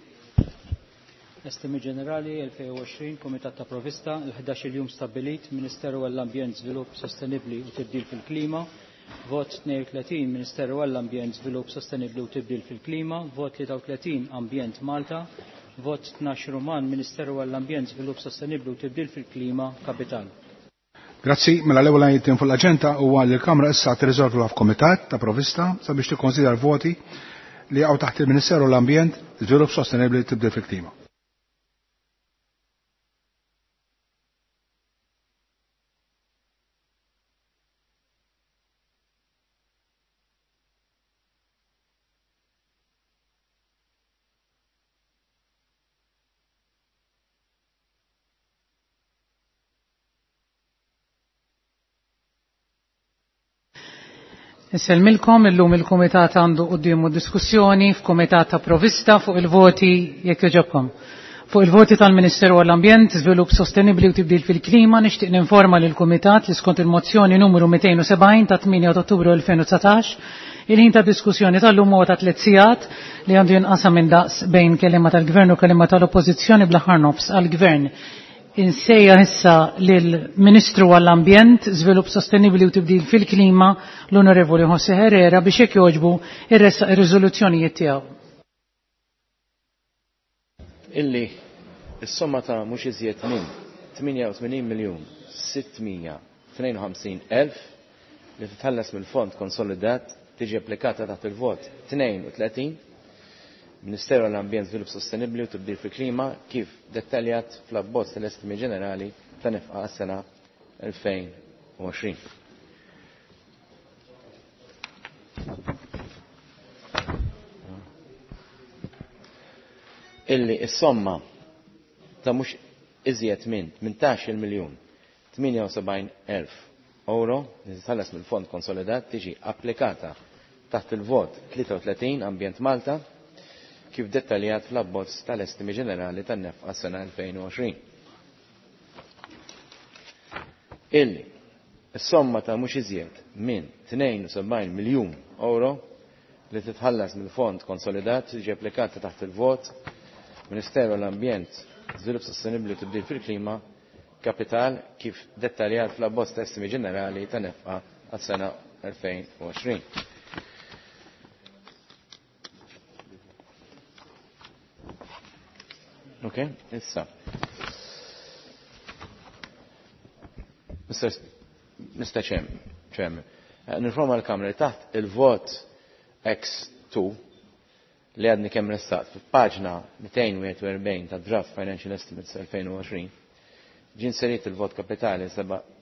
Speaker 2: Estimi ġenerali 2020 Komitat ta' Provista il-11 il-jum stabilit Ministeru għall-Ambjent, Żvilupp Sostenibbli u Tibdil fil-Klima, vot 32 Ministeru għall-Ambjent, Żvilupp Sostenibbli u Tibdil fil-Klima, vot 33 Ambjent Malta, vot 12 Ruman Ministeru għall-Ambjent, Żvilupp Sostenibbli u Tibdil fil-Klima, Kapital. Grazzi,
Speaker 1: mela l-ewwel jittim fuq l-aġenda huwa li l-Kamra issa tirriżolvu f'Komitat ta' Provista sabiex tikkonsidra l-voti li għaw taħt il-Ministeru għall-Ambjent, Żvilupp Sostenibbli u Tibdil fil-Klima.
Speaker 7: Nisselmilkom illum il-Kumitat għandu qudiemu diskussjoni f'Kumitat ta' Provista fuq il-voti jekk joġobkom. Fuq il-voti tal-Ministeru għall-Ambjent, Żvilupp Sostenibbli u Tibdil fil-Klima nixtieq ninforma lil kumitat li skont il-mozzjoni numru 270 ta' 8 Ottubru 2019 il-ħin ta' diskussjoni tal-lum huwa ta' 3 sigħat li għandu jinqasam minn daqs bejn kelliema tal-Gvern u kelliema tal-Oppożizzjoni bl-aħħar nofs għall-Gvern. Insejja issa lill-Ministru għall-Ambjent, Żvilupp Sostenibbli u Tibdil fil-Klima l-Onorevoli José Herrera biex jekk jogħġbu irressaq ir-riżoluzzjonijiet tiegħu.
Speaker 10: Illi is-somma ta' mhux iżjed minn 88,652,000 li titħallas mill-Fond Konsolidat tiġi applikata taħt il-vot 32 Ministeru għall-Ambjent, Żvilupp Sostenibbli u Tibdil fil-Klima kif dettaljat fl-abbozz tal-estimi ġenerali ta' nefqa għas-sena 2020. Illi is-somma ta' mhux iżjed minn 18,078,000 euro li titħallas mill-Fond Konsolidat tiġi applikata taħt il-vot 33 Ambjent Malta kif dettaljat fl-abbozz tal-estimi ġenerali tan-nefqa s-sena 2020. Illi s-somma ta' mhux iżjed minn 72 miljun euro li titħallas mill-Fond Konsolidat tiġi applikata taħt il-vot Ministeru għall-Ambjent, Żvilupp Sostenibbli u Tibdil fil-Klima, Kapital kif dettaljat fl-abbozz ta' estimi ġenerali tan-nefqa għas-sena 2020. Okay, issa. Mr. Chairman, nirforma l-Kamra taħt il-vot X2 li għadni kemm restaqt fil-paġna 241 ta' Draft Financial Estimates 2020 ġin serit il-vot kapitali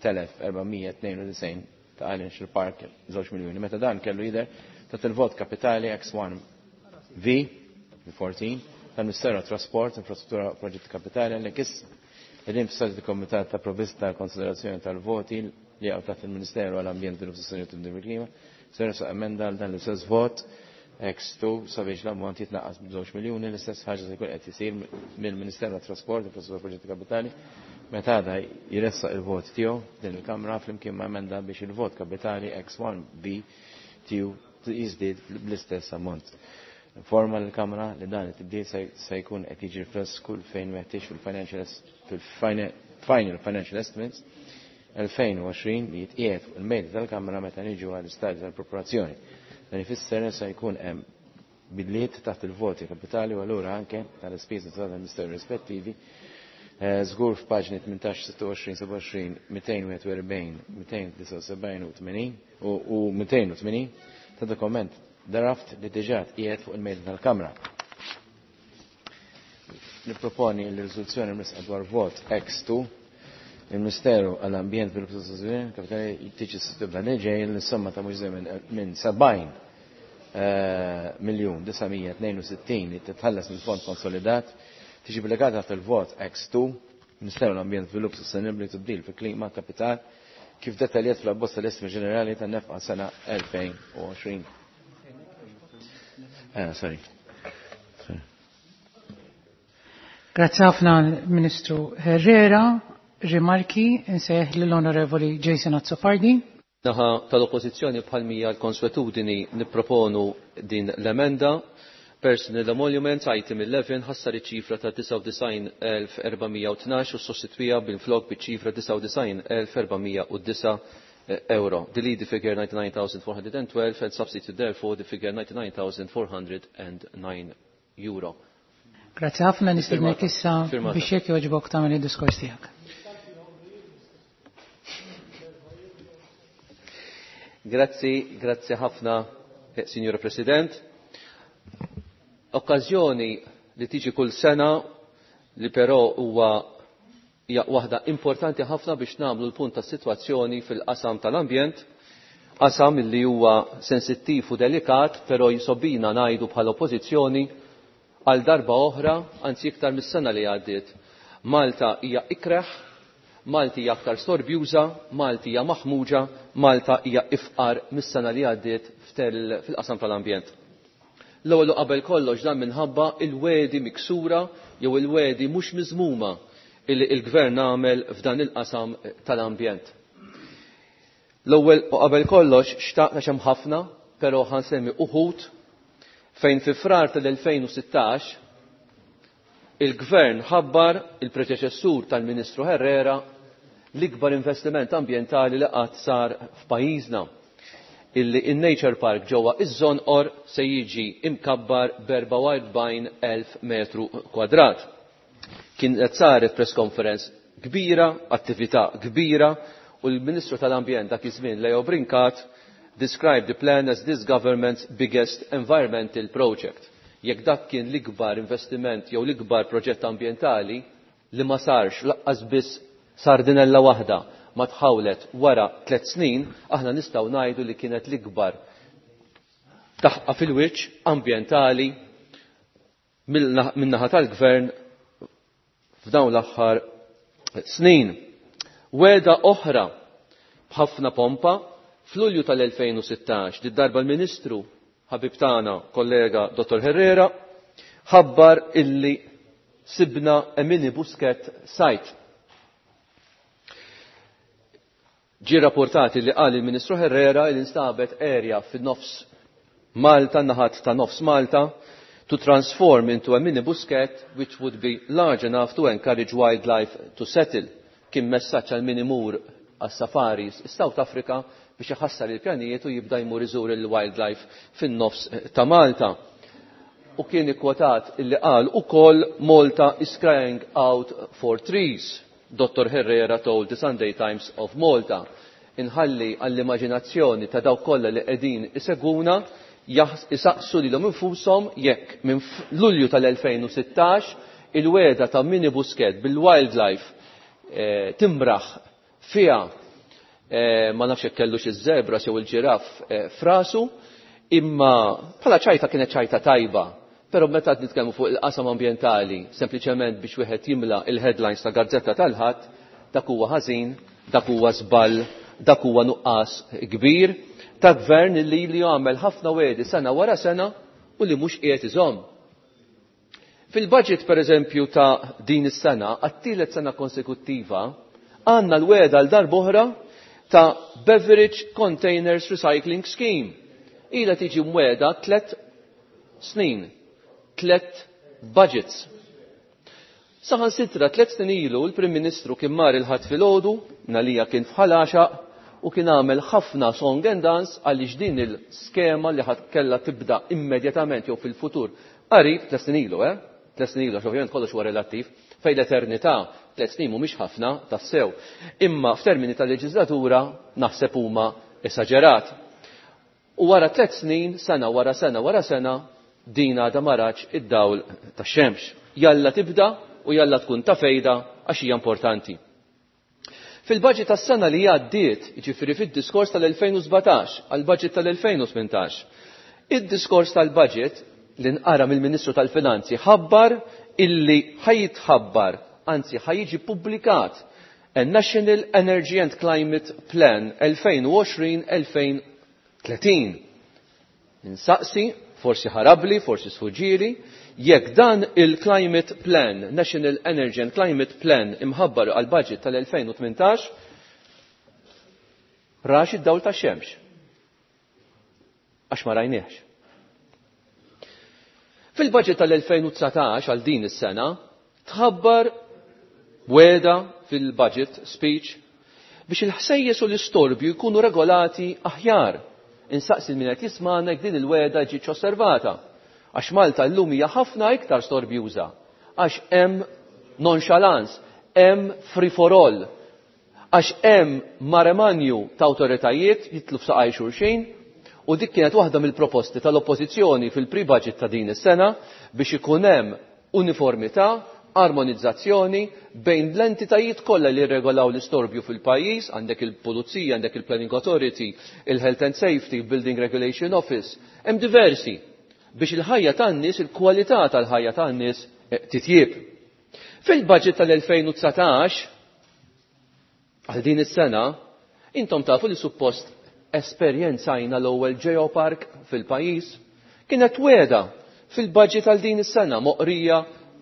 Speaker 10: 7,492 ta' Island Park 2 miljoni. Meta dan kellu jidher ta' il-vot kapitali X1 V 14 tal-Ministeru Trasport, Infrastruttura u Proġetti Kapitali li kis id-din fil Komitat ta' Provista konsiderazzjoni tal-voti li għaw taħt il-Ministeru għall-Ambjent u Sostenibbli u Tibdil fil-Klima, se emenda għal dan l-istess vot X2 sabiex l-ammont jitnaqqas b'2 miljuni l-istess ħaġa se jkun qed isir mill-Ministeru tat-Trasport, Infrastruttura u Proġetti Kapitali meta għada jressaq il-vot tiegħu din il-Kamra flimkien ma' emenda biex il-vot kapitali X1B tiegħu jiżdied bl-istess ammont. Informa l-Kamra li dan it-tibdil se jkun qed jiġi rifless kull fejn meħtieġ fil-Final Financial Estimates 2020 li jitqiegħed il-mejda tal-Kamra meta niġu għall-istadju tal-preparazzjoni. Dan ifisser se jkun hemm bidliet taħt il-voti kapitali u allura anke tal-ispiża tal-Ministeru rispettivi Żgur f'paġni 18, 26, 27, 241, 279 u 280 ta' dokument draft li diġà qiegħed fuq il-mejda tal-Kamra. Nipproponi l-riżoluzzjoni mresqa dwar vot X2 il-Ministeru għall-Ambjent bil-Protezzjoni Kapitali tiġi s-tibda neġej l-somma ta' mhux minn 70 1,962 li titħallas mill-Fond Konsolidat tiġi delegata fil-vot X2 Ministeru għall-Ambjent bil Sostenibbli tibdil fil-Klima Kapital kif dettaljat fl-abbozza l-Estimi Ġenerali tan-nefqa sena 2020. Sorry.
Speaker 7: Grazie ħafna Ministru Herrera. Rimarki insejħ l-Onorevoli Jason Azzopardi.
Speaker 11: Naħa tal-Oppożizzjoni bħalmija l-konsuetudini nipproponu din l-emenda. Personal Emoluments Item 11 ħassar iċ-ċifra ta' 99,412 u sostitwija bil-flok biċ-ċifra 99,409 euro. Delete the figure 99,412 and substitute therefore the figure 99,409 euro.
Speaker 7: Grazie ħafna nistednek issa biex jekk joġbok tagħmel id-diskors tiegħek.
Speaker 11: Grazzi ħafna, Signora President. Okkażjoni li tiġi kull sena li però huwa waħda importanti ħafna biex nagħmlu l-punt tas-sitwazzjoni fil-qasam tal-ambjent, qasam li huwa sensittiv u delikat, però jisobina ngħidu bħala oppożizzjoni għal darba oħra, anzi iktar mis-sena li għaddiet. Malta hija ikreħ, Malti hija aktar storbjuża, Malti hija maħmuġa, Malta hija ifqar mis-sena li għaddiet fil-qasam tal-ambjent. L-ewwel qabel kollox dan minħabba il-wedi miksura jew il-wedi mhux miżmuma illi il-Gvern għamel f'dan il-qasam tal-ambjent. L-ewwel qabel kollox xtaqna hemm ħafna, però ħansemmi uħud fejn fi frar tal-2016 il-Gvern ħabbar il-predeċessur tal-Ministru Herrera l-ikbar investiment ambjentali li qatt sar f'pajjiżna illi in-Nature Park ġewwa iż-Żonqor se jiġi imkabbar b'44,000 metru kwadrat. Kienet saret press conference kbira, attività kbira u l-Ministru tal-Ambjent dak iż-żmien Leo Brincat described the plan as this government's biggest environmental project. Jekk dak kien l-ikbar investiment jew l-ikbar proġett ambjentali li ma sarx laqqas biss sardinella waħda ma tħawlet wara 3 snin, aħna nistgħu ngħidu li kienet l-ikbar taħqa fil-wiċċ ambjentali min-naħa tal-Gvern f'dawn l-aħħar snin. Weda oħra b'ħafna pompa f'Lulju tal-2016 darba l-Ministru ħabib tagħna kollega Dr. Herrera ħabbar illi sibna Emini Busquet site. Ġi rapportati li qal il-Ministru Herrera li instabet area fin-nofs Malta, naħat ta' nofs Malta, to transform into a mini Busquet which would be large enough to encourage wildlife to settle. Kien messaġġ għal min imur għas-safaris is-South Africa biex iħassar il-pjanijiet u jibda jmur iżur il-wildlife fin-nofs ta' Malta. U kien ikkwotat illi qal ukoll Malta is crying out for trees. Dr. Herrera told the Sunday Times of Malta. Inħalli għall-immaġinazzjoni ta' dawk kollha li qegħdin iseguna isaqsu lilhom infushom jekk minn Lulju tal-2016 il-weda ta' Mini Busquet bil-wildlife timbraħ fiha ma nafx hekk kellux iż-żebra jew il-ġiraff f'rasu, imma bħala ċajta kienet ċajta tajba. Però meta nitkellmu fuq il-qasam ambjentali, sempliċement biex wieħed jimla il-headlines ta' gazzetta tal-ħadd, dak huwa ħażin, dak huwa żball, dak huwa nuqqas kbir ta' gvern li jagħmel ħafna wedi sena wara sena u li mhux qiegħed iżomm. Fil-budget pereżempju ta' din is-sena, għat-tielet sena konsekuttiva, għandna l-weda l darb'oħra ta' Beverage Containers Recycling Scheme. Ilha tiġi mweda 3 snin. 3 budgets. Saħan sitra 3 snin ilu l-Prim Ministru kien mar il-ħadd filgħodu, nalija kien fħalaxa u kien għamel ħafna song and dance għaliex din il-skema li ħadd kellha tibda immedjatament jew fil-futur. Qarib 3 snin ilu, 3 snin ilu, ovvjament kollox huwa relattiv, Fej l-eternità 3 snin mhumiex ħafna tassew. Imma f'termini ta' leġislatura naħseb huma esaġerat. U wara 3 snin, sena wara sena wara sena, din għadha ma raġ id-dawl tax-xemx. Jalla tibda u jalla tkun ta' fejda għax hija importanti. Fil-budget tas-sena li għaddiet, jiġifieri fid-diskors tal-2017 għall-budget tal-2018, id-diskors tal-budget li nqara mill-Ministru tal-Finanzi ħabbar illi ħajitħabbar, anzi ħajjiġi pubblikat a-National Energy and Climate Plan 2020-2030. Insaqsi, forsi ħarabli, forsi sfuġiri, jekk dan il-Climate Plan, National Energy and Climate Plan imħabbar għal-budget tal-2018, rax id-dawl ta' xemx. Għax ma rajniex. Fil-budget tal-2019 għal din is-sena tħabbar weda fil-budget speech biex il-ħsejjes u l-istorbju jkunu regolati aħjar. Insaqsi min qed jisma'na jekk din il-weda ġietx osservata. Għax Malta llum hija ħafna iktar storbjuża. Għax hemm nonchalance, hemm free for all. Għax hemm maremanju ta' awtoritajiet jitlu f'saqaj xulxin. U dik kienet waħda mill-proposti tal-oppożizzjoni fil-pre-budget ta' din is-sena biex ikun hemm uniformità, armonizzazzjoni bejn l-entitajiet kollha li jirregolaw l-istorbju fil-pajjiż, għandek il-Pulizija, għandek il-Planning Authority, il-Health and Safety, il-Building Regulation Office, hemm diversi biex il-ħajja tan-nies, il-kwalità tal-ħajja tan-nies titjieb. Fil-budget tal-2019 għal din is-sena intom tafu li suppost esperjenzajna l-ewwel geopark fil-pajjiż kienet weda fil-budget għal din is-sena moqrija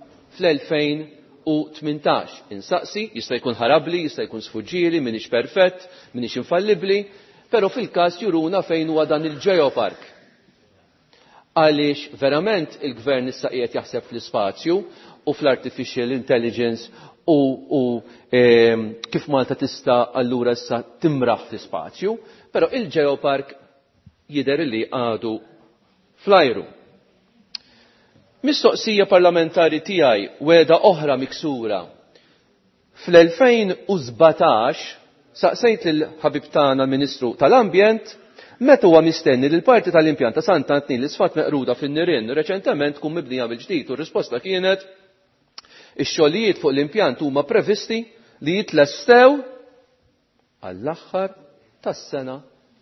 Speaker 11: fl-2018. Insaqsi, jista' jkun ħarabli, jista' jkun sfuġġieri, minix perfett, minix infallibbli, però fil-każ juruna fejn huwa dan il-geopark. Għaliex verament il-gvern issa qiegħed jaħseb fl-ispazju u fl-artificial intelligence u kif Malta tista' allura issa timraħ fl-ispazju, però il-geopark jidher li għadu fl-ajru. Mistoqsija parlamentari tiegħi weda oħra miksura. Fl-2017 saqsejt lill-ħabib tagħna Ministru tal-Ambjent meta huwa mistenni li l-parti tal-impjant ta' Sant'Antnin li sfat meqruda fin-nirien reċentement tkun mibnija bil-ġdid u r-risposta kienet ix-xogħlijiet fuq l-impjant huma previsti li jitlestew għall-aħħar tas-sena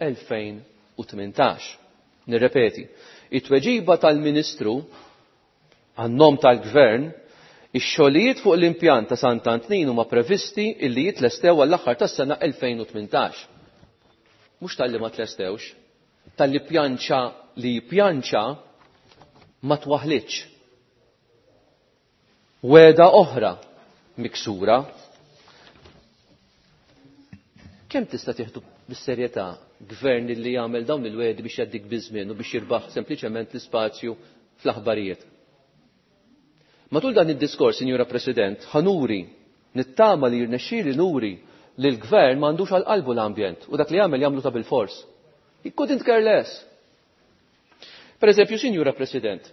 Speaker 11: 2018. Nirrepeti, it-tweġiba tal-Ministru għan-nom tal-Gvern, ix-xogħlijiet fuq l-impjant ta' Sant'Antnin huma previsti illi jitlestew għall-aħħar tas-sena 2018. Mhux tal-li ma tlestewx, tal-li pjanċa li pjanċa ma twaħlitx. Weda oħra miksura. Kemm tista' tieħdu bis-serjetà gvern li jagħmel dawn il-wedi biex jaddik biżmien u biex jirbaħ sempliċement l-ispazju fl-aħbarijiet? Matul dan id-diskors, Sinjura President, ħanuri nittama li jirnexxieli nuri li l-gvern m'għandux għal qalbu l-ambjent u dak li jagħmlu ta' bil-fors. He couldn't care less. Per eżempju, Sinjura President,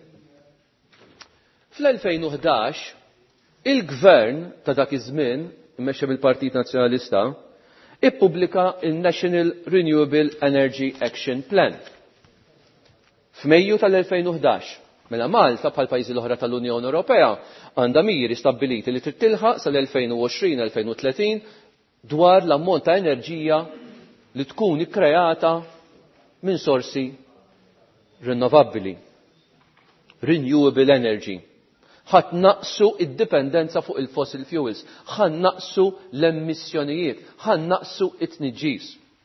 Speaker 11: fl-2011 il-gvern ta' dak iż-żmien immexxa bil-Partit Nazzjonalista ippubblika il-National Renewable Energy Action Plan. F'Mejju tal-2011, mela Malta bħal pajjiżi l-oħra tal-Unjoni Ewropea għandha miri stabbiliti li trid tilħaq sal-2020-2030 dwar l-ammont ta' enerġija li tkun ikkreata minn sorsi rinnovabbli. Renewable energy. Ħadd naqsu id-dipendenza fuq il-fossil fuels, ħan naqsu l-emissjonijiet, ħan naqsu it-tniġġis.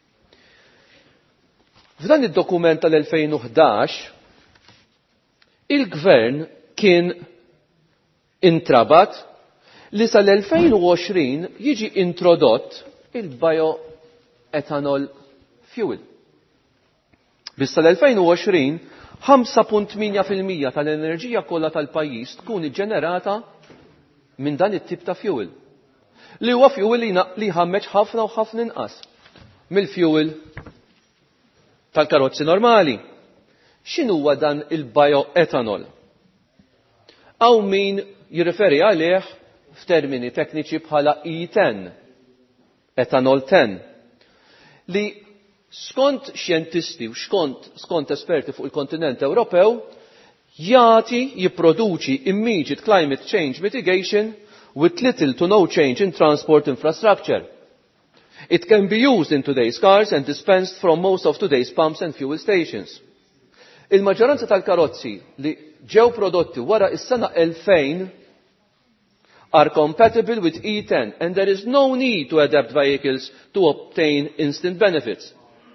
Speaker 11: F'dan id-dokument tal-2011 il-gvern kien intrabat li sal-2020 jiġi introdott il-bioethanol fuel. Bis sal-2020 5.8% tal-enerġija kollha tal-pajjiż tkun iġġenerata minn dan it-tip ta' fuel. Li huwa fuel li ħammeġ ħafna u ħafna inqas mill-fuel tal-karozzi normali. X'inhuwa dan il-bioethanol? Aw min jirreferi għalih f'termini tekniċi bħala E10, ethanol 10, li skont xjentisti u skont esperti fuq il-kontinent Ewropew jipproduċi immediate climate change mitigation with little to no change in transport infrastructure. It can be used in today's cars and dispensed from most of today's pumps and fuel stations. Il-maġġoranza tal-karozzi li ġew prodotti wara is-sena 2000 are compatible with E10 and there is no need to adapt vehicles to obtain instant benefits.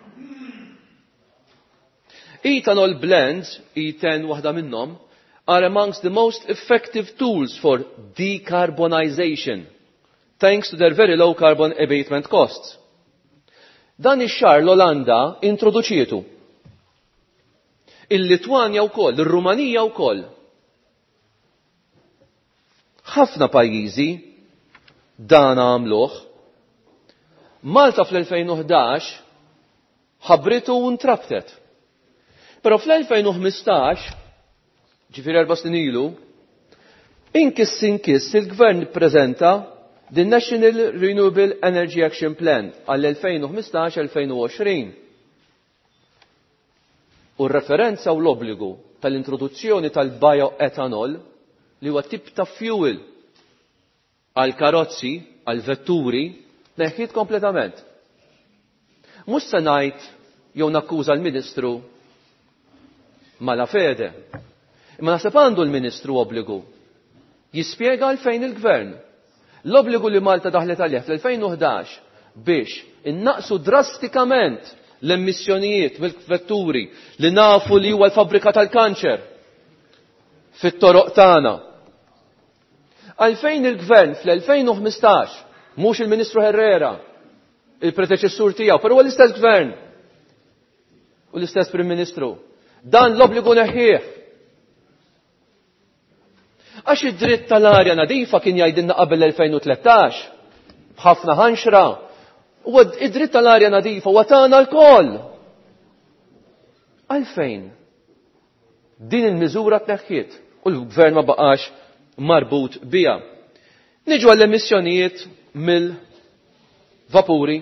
Speaker 11: Ethanol blends, E10 waħda minnhom, are amongst the most effective tools for decarbonization, thanks to their very low carbon abatement costs. Dan ix-xahar l-Olanda introduċietu. Il-Litwanja wkoll, ir-Rumanija wkoll. Ħafna pajjiżi dan għamluh. Malta fl-2011 ħabritu u ntrabtet. Però fl-2015, ġifieri 4 snin ilu, inkiss il-Gvern ppreżenta the National Renewable Energy Action Plan għall-2015-2020. U r-referenza u l-obbligu tal-introduzzjoni tal-bioethanol li huwa tip ta' fuel għal karozzi, għal vetturi, neħħiet kompletament. Mhux se ngħid jew nakkuża l-Ministru mala fede. Imma naħseb għandu l-Ministru obbligu jispjega għalfejn il-Gvern l-obbligu li Malta daħlet għalih fl-2011 biex innaqsu drastikament l-emissjonijiet mill-vetturi li nafu li huwa l-fabbrika tal-kanċer fit-toroq tagħna. Għalfejn il-Gvern fl-2015, mhux il-Ministru Herrera, il-predeċessur tiegħu, però huwa l-istess Gvern u l-istess Prim Ministru, dan l-obbligu neħħieħ. Għax id-dritt tal-arja nadifa kien jgħidilna qabel l-2013 b'ħafna ħanxra. U id-dritt tal-arja nadifa huwa tagħna l-koll. Għalfejn din il-miżura tneħħiet u l-Gvern ma baqax marbut biha. Niġu għall-emissjonijiet mill-vapuri.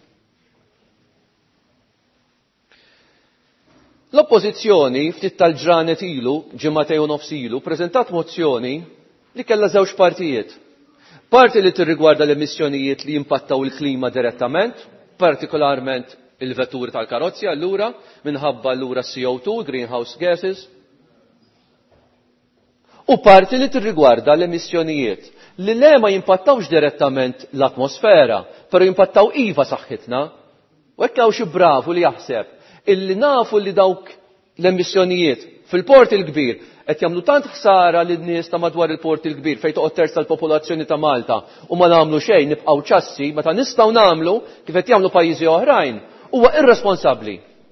Speaker 11: L-oppożizzjoni ftit tal-ġranet ilu, ġimagħtej u nofs ilu, preżentat mozzjoni li kellha żewġ partijiet. Parti li tirrigwarda l-emissjonijiet li jimpattaw il-klima direttament, partikolarment il-vetturi tal-karozzi allura, minħabba allura CO2, greenhouse gases. U parti li tirrigwarda l-emissjonijiet li le ma jimpattawx direttament l-atmosfera, però jimpattaw iva saħħitna. U hekk hawn xi bravu li jaħseb illi nafu li dawk l-emissjonijiet fil-port il-kbir qed jagħmlu tant ħsara lin-nies ta' madwar il-port il-kbir fejn toqgħod terz tal-popolazzjoni ta' Malta u ma nagħmlu xejn nibqgħu ċassi meta nistgħu nagħmlu kif qed jagħmlu pajjiżi oħrajn huwa irresponsabbli.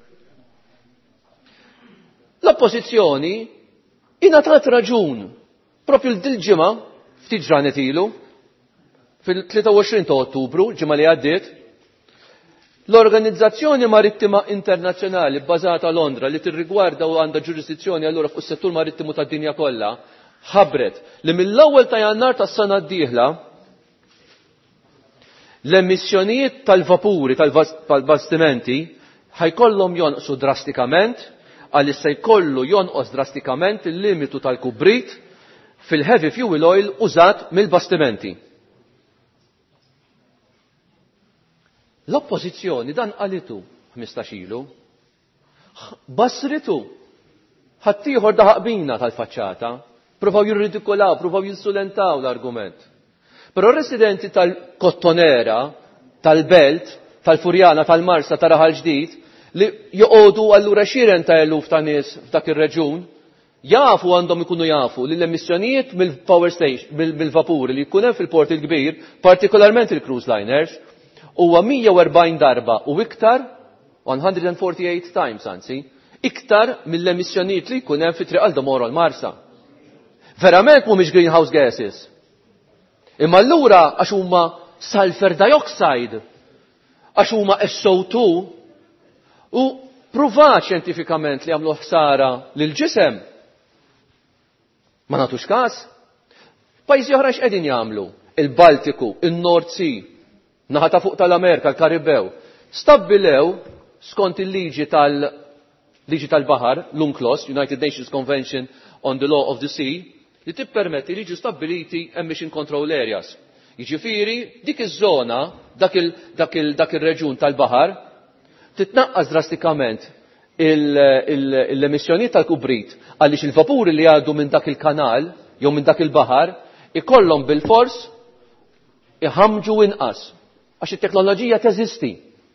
Speaker 11: L-oppożizzjoni ingħatat raġun propju l-ġimgħa ftit ġranet ilu fil-23 ta' Ottubru, ġimgħa li għaddiet, l-Organizzazzjoni Marittima Internazzjonali bbażata Londra li tirrigwarda u għandha ġurisdizzjoni allura fuq is-settur marittimu tad-dinja kollha ħabbret li mill-ewwel ta' Jannar tas-sena d-dieħla l-emissjonijiet tal-vapuri tal-bastimenti ħajkollhom jonqsu drastikament għaliex se jkollu jonqos drastikament il-limitu tal-kubrit fil-heavy fuel oil użat mill-bastimenti. L-oppożizzjoni dan qalitu 15 ilu, basritu, ħaddieħor daħaqbina tal-faċċata, provaw jirridikolaw, provaw jinsulentaw l-argument. Però residenti tal-Kottonera, tal-Belt, tal-Furjana, tal-Marsa, ta' Raħal Ġdid, li joqogħdu allura xiren ta' eluf ta' nies f'dak ir-reġun, jafu għandhom ikunu jafu li l-emissjonijiet mill-power station, mill-vapuri li jkun hemm fil-port il-kbir, partikolarment il-cruise liners, huwa 140 darba u iktar, 148 times anzi, iktar mill-emissjonijiet li jkun hemm fit-triq għal Domoro l-Marsa. Verament mhumiex greenhouse gases. Imma allura għax huma sulfur dioxide, għax huma SO2 u pruvat xjentifikament li jagħmlu ħsara lill-ġisem. Ma nagħtux każ. Pajjiżi oħra x'qegħdin jagħmlu? il-Baltiku, il-North Sea, naħa ta' fuq tal-Amerika, l-Karibew, stabbilew skont il-liġi tal-baħar, l-UNCLOS, United Nations Convention on the Law of the Sea, li tippermetti li jiġu stabbiliti emission control areas. Jiġifieri dik iż-żona, dak il-reġun tal-baħar, titnaqqas drastikament l-emissjonijiet tal-kubrit għaliex il-vapuri li għaddu minn dak il-kanal jew minn dak il-baħar ikollhom bil-fors iħamġu inqas għax it-teknoloġija teżisti.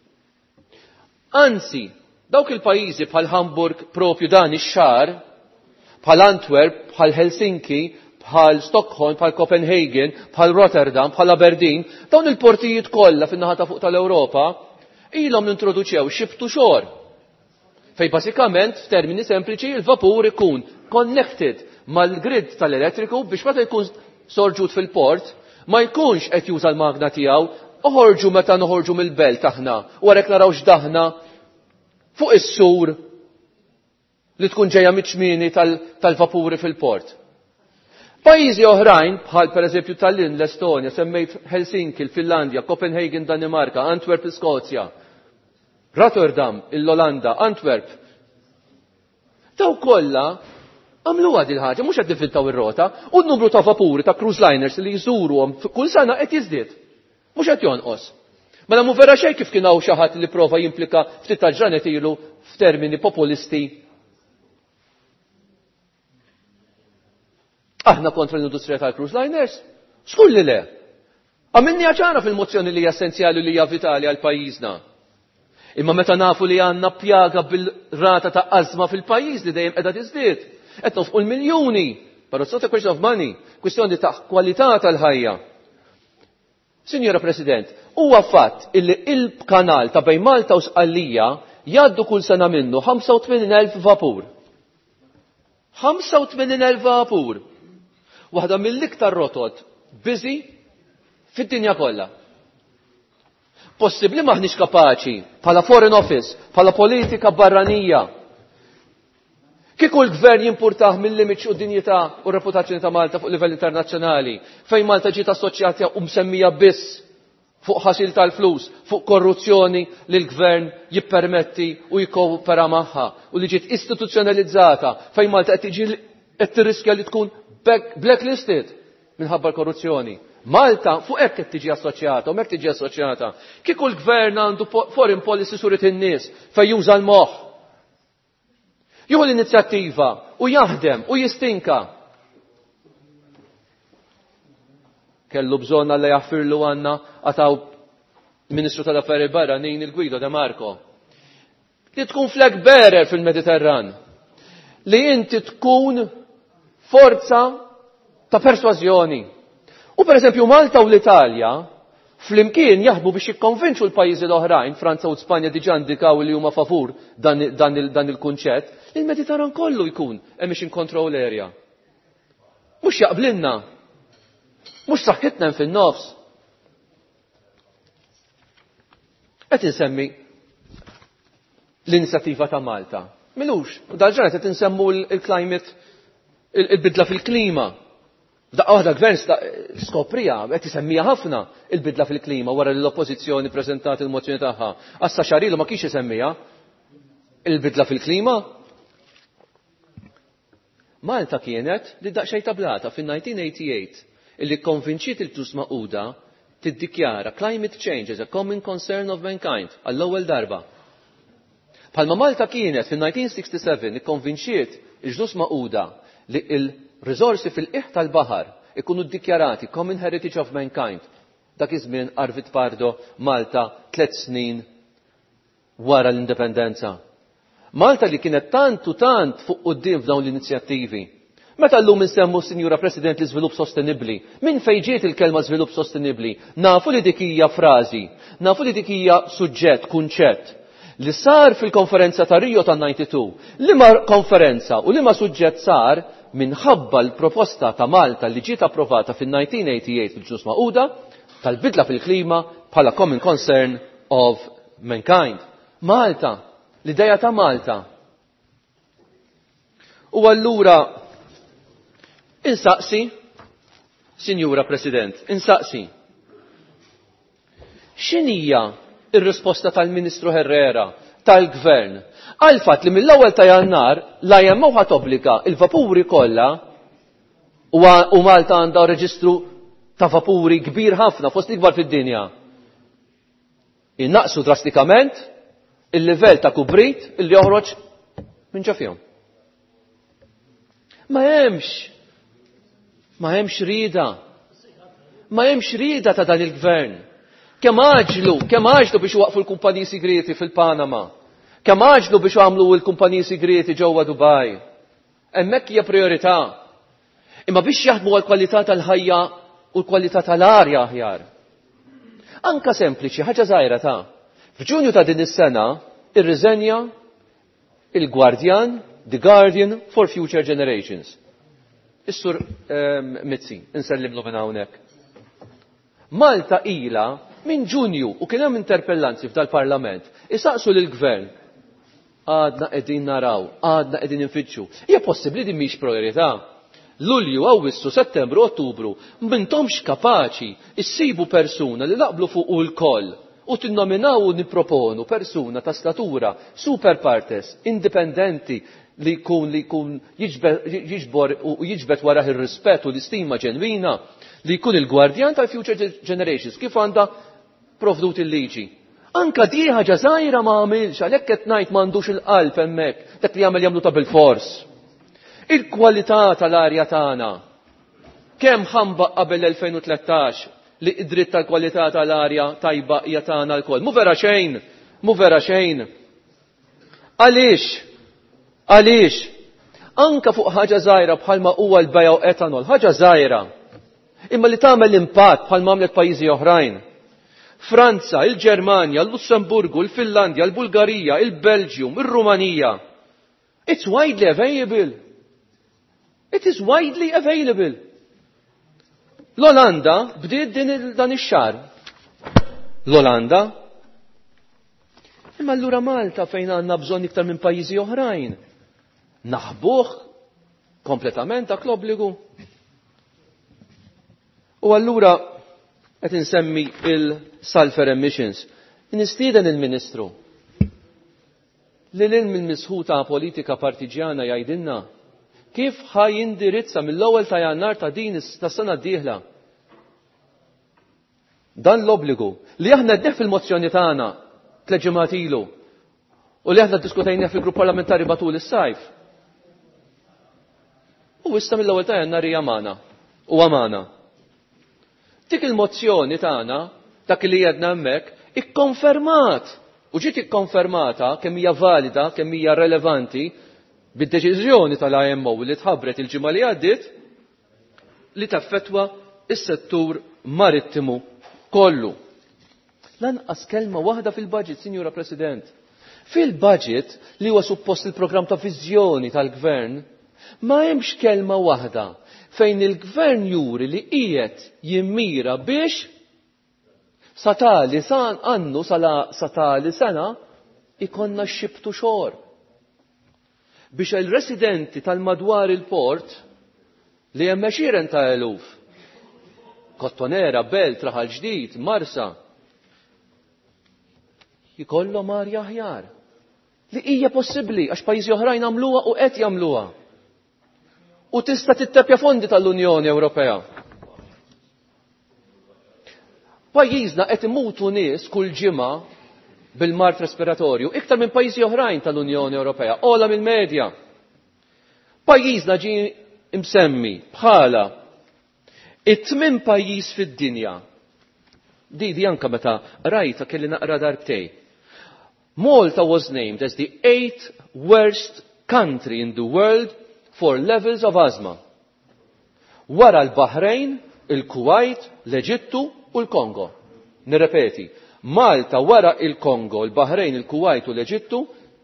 Speaker 11: Anzi, dawk il-pajjiżi bħal Hamburg propju dan ix-xahar, bħal Antwerp, bħal Helsinki, bħal Stockholm, bħal Copenhagen, bħal Rotterdam, bħal Aberdeen, dawn il-portijiet kollha fin-naħa ta' fuq tal-Ewropa ilhom nintroduċew ship to shore. Fej basikament, f'termini sempliċi, il-vapur ikun connected mal-grid tal-elettriku biex meta jkun sorġut fil-port, ma jkunx qed juża l-magna tiegħu, oħorġu meta noħorġu mill-belt aħna, u għarek naraw x'daħna fuq is-sur li tkun ġejja miċ-ċmieni tal-vapuri fil-port. Pajjiżi oħrajn, bħal pereżempju Tallinn, l-Estonja, semmejt Helsinki, l-Finlandja, Copenhagen, Danimarka, Antwerp, l-Skozja, Rotterdam, l-Olanda, Antwerp. Daw kollha għamluha din ħaġa, mhux qed nifiltaw ir-rota, u n-numru ta' vapuri ta' cruise liners li jżuruhom kull sena qed jiżdied. Mhux qed jonqos. Mela mu vera xejn kif kien hawn xi ħadd li prova jimplika ftit tal-ġranet ilu f'termini populisti. Aħna kontra l-industrija tal-cruise liners? Xkull li le? Għamilni ċara fil-mozzjoni li hija essenzjali li hija vitali għal pajjiżna. Imma meta nafu li għandna pjaga bil-rata ta' azma fil-pajjiż li dejjem qiegħda tiżdied. Qed nofqu l-miljuni, però it's not a question of money, kwistjoni ta' kwalità tal-ħajja. Sinjora President, huwa fatt illi il-kanal ta' bejn Malta u Sqallija jgħaddu kull sena minnu 85,000 vapur. 85,000 vapur. Waħda mill-iktar rotot busy fid-dinja kollha. Possibbli maħniex kapaċi bħala Foreign Office, bħala politika barranija. Kieku l-gvern jimpurtaħ mill-limit u dinjità u reputazzjoni ta' Malta fuq livell internazzjonali, fejn Malta ġiet assoċjata u msemmija biss fuq ħasil tal-flus, fuq korruzzjoni li l-gvern jippermetti u jikkoopera magħha u li ġiet istituzzjonalizzata fejn Malta qed tirriskja li tkun blacklisted minħabba l-korruzzjoni. Malta fuq hekk qed tiġi assoċjata u hekk tiġi assoċjata. Kieku l-gvern għandu foreign policy surit in-nies fejn juża l-moħħ. Jieħu l-inizjattiva u jaħdem u jistinka. Kellu bżonna li jaffirlu għanna għataw Ministru tal-Affarijiet Barranin il-Guido De Marco. Li tkun flag bearer fil-Mediterran. Li inti tkun forza ta' persważjoni. U per eżempju Malta u l-Italja flimkien jaħbu biex jikkonvinċu l-pajjiżi l-oħrajn, Franza u Spanja diġà indikaw li huma favur dan il-kunċett, il-Mediterran kollu jkun emission control area. Mhux jaqblinna. Mhux saħħitna fin-nofs. Qed insemmi l-inizjattiva ta' Malta. Milux, u dal-ġranet qed insemmu il-climate, il-bidla fil-klima. Daqqa waħda gvern skoprija, qed isemmija ħafna il-bidla fil-klima wara li l-oppożizzjoni preżentat il-mozzjoni tagħha. Assa xarilu ma kienx isemmija il-bidla fil-klima. Malta kienet li daqsxejn tablata fin-1988 illi konvinċiet il-ġnus Magħquda tiddikjara climate change as a common concern of mankind għall-ewwel darba. Bħalma Malta kienet fin-1967 ikkonvinċiet il-ġnus Magħquda li il-riżorsi fil-qiegħ tal-baħar ikunu ddikjarati common heritage of mankind. Dak iż-żmien Arvid Pardo Malta 3 snin wara l-indipendenza. Malta li kienet tant fuq quddiem f'dawn l-inizjattivi. Meta llum insemmu, Sinjura President, l-iżvilupp sostenibbli, minn fejn ġiet il-kelma żvilupp sostenibbli? Nafu li dik hija frażi, nafu li dik hija suġġett, kunċett li sar fil-konferenza ta' Rio tan-92. Liema konferenza u liema suġġett sar minħabba l-proposta ta' Malta li ġiet approvata fin-1988 fil-ġnus Magħquda tal-bidla fil-klima bħala common concern of mankind. Malta, l-idea ta' Malta. U allura insaqsi Sinjura President, insaqsi. X'inhija ir-risposta tal-Ministru Herrera tal-Gvern għal fatt li mill-ewwel ta' Jannar l-IMO ħadd obbliga il-vapuri kollha u Malta għandha reġistru ta' vapuri kbir ħafna fost ikbar fid-dinja. Innaqsu drastikament il-livell ta' kubrit illi joħroġ minn ġafihom. Ma hemmx rida ta' dan il-Gvern. Kemm għaġlu biex waqfu l-kumpaniji sigreti fil-Panama. Kemm għaġlu biex għamlu l-kumpaniji sigreti ġewwa Dubai. Hemmhekk hija priorità. Imma biex jaħdmu għall-kwalità tal-ħajja u l-kwalità tal-arja aħjar. Anka sempliċi, ħaġa żgħira ta' f'Ġunju ta' din is-sena irriżenja il-Guardian, The Guardian for Future Generations. Is-sur Mizzi, insellimlu minn hawnhekk. Malta ilha minn Ġunju u kien hemm interpellanzi f'dal-Parlament isaqsu lill-Gvern għadna qegħdin naraw, għadna qegħdin infittxu. Hija possibbli din mhix priorità. Lulju, Awwissu, Settembru, Ottubru, m'intomx kapaċi issibu persuna li laqblu fuq l-koll u tinnominaw u nipproponu persuna ta' statura super partes, indipendenti li jkun jiġbor u jiġbed wara ir-rispett u l-istima ġenwina li jkun il-gwardjan tal-Future Generations kif għandha provdut il-liġi. Anka di ħaġa żgħira ma għamilx għalhekk qed ngħid m'għandux il-qalb hemmhekk dak li jagħmlu ta' bil-fors. Il-kwalità tal-arja tagħna kemm ħambaq qabel 2013 li id-dritt tal-kwalità tal-arja tajba hija tagħna l-koll. Mu vera xejn. Għaliex? Anka fuq ħaġa żgħira bħalma huwa l-bejgħu etanol, ħaġa żgħira. Imma li tagħmel impatt bħalma għamlet pajjiżi oħrajn. Franza, il-Ġermanja, l-Lussemburgu, il-Finlandja, il-Bulgarija, il-Belġium, ir-Rumanija. It's widely available. It is widely available. L-Olanda bdiet dan ix-xahar. L-Olanda. Imma allura Malta fejn għandna bżonn iktar minn pajjiżi oħrajn. Naħbuh kompletament dak l-obbligu. U allura qed insemmi il-sulfur emissions. Nistieden il-Ministru li l-misħuta politika partiġjana jgħidilna kif ħaj indirizza mill-ewwel ta' Jannar ta' din tas-sena d-dieħla. Dan l-obbligu li aħna ddeħ fil-mozzjoni tagħna tliet ġimgħat ilu u li aħna ddiskutejna fil-grupp parlamentari matul is-sajf. U issa mill-ewwel ta' Jannar hija magħna. Dik il-mozzjoni tagħna dak li jedna hemmhekk ikkonfermat u ġiet ikkonfermata kemm hija valida, kemm hija relevanti bid-deċiżjoni tal-IMO li tħabbret il-ġimgħa li għaddiet li taffettwa is-settur marittimu kollu. Lanqas kelma waħda fil-budget, Sinjura President. Fil-budget li huwa suppost il-programm ta' viżjoni tal-Gvern ma hemmx kelma waħda fejn il-Gvern juri li qiegħed jimmira biex satali sena ikonna xibtu xor. Biex il-residenti tal-madwar il-port li hemm għexieren ta' eluf, Kottonera, Belt, Raħal Ġdid, Marsa, jikollhom arja aħjar. Li hija possibbli għax pajjiżi oħrajn għamluha u qed jagħmluha. U tista' tittepja fondi tal-Unjoni Ewropea. Pajjiżna qed imutu nies kull ġimgħa bil-mart respiratorju iktar minn pajjiżi oħrajn tal-Unjoni Ewropea, ola mill-medja. Pajjiżna ġie imsemmi bħala it-tmien pajjiż fid-dinja. Di anke meta rajta kelli naqra darbtej. Malta was named as the 8th worst country in the world for levels of asthma. Wara l-Baħrejn, il-Kuwait, l-Eġittu u l-Kongo. Nirrepeti, Malta wara il-Kongo, il-Baħrejn, il-Kuwait u l-Eġittu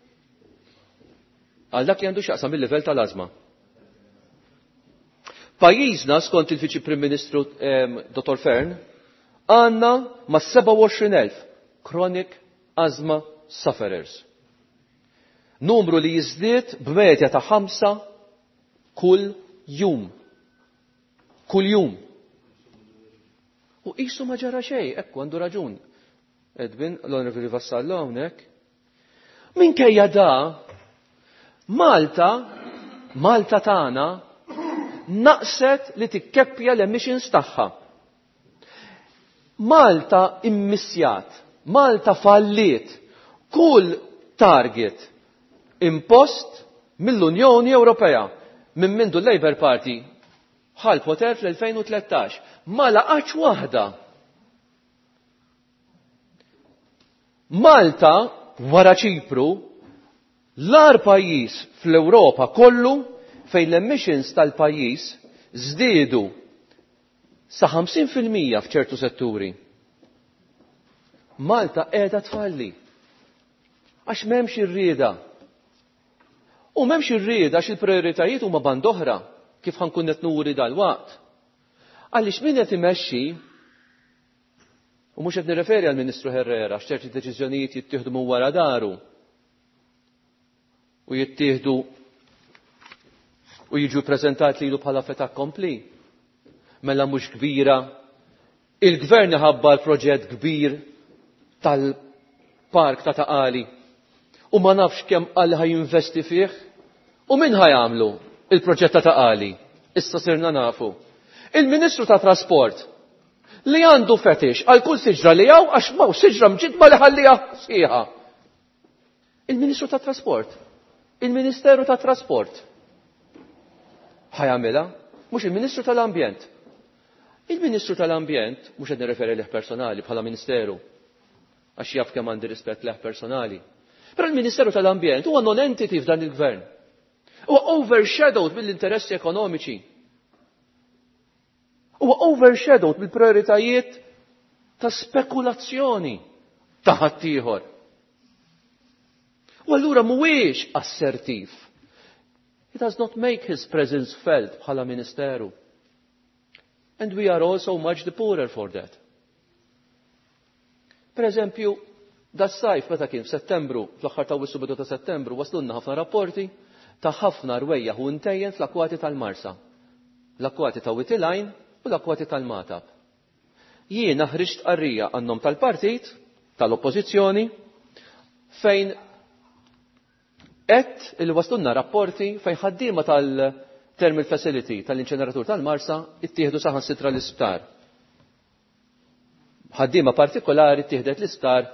Speaker 11: għal dak li għandu xaqsam il-livell tal-azma. Pajjiżna skont il-Viċi Prim Ministru Dr. Fern għandna ma' 27,000 chronic asthma sufferers. Numru li jiżdied b'medja ta' 5 kull jum. U qisu ma ġara xejn, hekk għandu raġun. Edwin, l-Onorevoli Vassallo hawnhekk. Minkejja da, Malta tagħna naqset li tikkeppja l-emissions tagħha. Malta immissjat, Malta falliet kull target impost mill-Unjoni Ewropea minn mindu l-Labour Party ħal poter fl-2013 ma laqax waħda. Malta wara Ċipru l-ar pajjiż fl-Ewropa kollu fejn l-emissions tal-pajjiż żdiedu sa 50% f'ċertu setturi. Malta qiegħda tfalli għax m'hemmx irrieda. U m'hemmx irrieda għax il-prijoritajiet huma band oħra kif ħankun qed nuri dal-waqt. Għaliex min qed imexxi u mhux qed nirreferi għall-Ministru Herrera x'ċerti deċiżjonijiet jittieħdu minn wara daru u jittieħdu u jiġu ppreżentati lilu bħala fait accompli. Mela mhux kbira, il-Gvern iħabba l-proġett kbir tal-Park ta' Taqali u ma nafx kemm qal ħajinvesti fih u min ħajamlu il-proġett ta' Taqali. Issa sirna nafu. Il-Ministru ta' Trasport li għandu fetix għal kull siġra li jaw għax maw siġra mġidba li ħallija sħiħa. Il-Ministru ta' Trasport, il-Ministeru ta' Trasport ħajamela, mhux il-Ministru tal-Ambjent. Il-Ministru tal-Ambjent, mhux qed nirreferi leh personali bħala Ministeru, għax jaf kemm għandi rispett leh personali. Però il-Ministeru tal-Ambjent huwa non-entity f'dan il-Gvern. Huwa overshadowed mill-interessi ekonomiċi. Huwa overshadowed bil-prioritajiet ta' spekulazzjoni ta' ħaddieħor. U allura mhuwiex assertiv. He does not make his presence felt bħala Ministeru. And we are also much the poorer for that. Per eżempju, das-sajf meta kien f'Settembru, fl-aħħar ta' wissu bidu ta' Settembru, waslunna ħafna rapporti ta' ħafna rwejjaħ u ntejjen fl-akwati tal-Marsa, l-akwati ta' Witilajn u l-akwati tal-Matab. Jiena ħriġt qarrija għannom tal-partit, tal-oppożizzjoni, fejn qed il-waslunna rapporti fejn ħaddiema tal-Thermal Facility tal-inċeneratur tal-Marsa ittieħdu saħansitra l-isptar. Ħaddiema partikolari ttieħdet l-isptar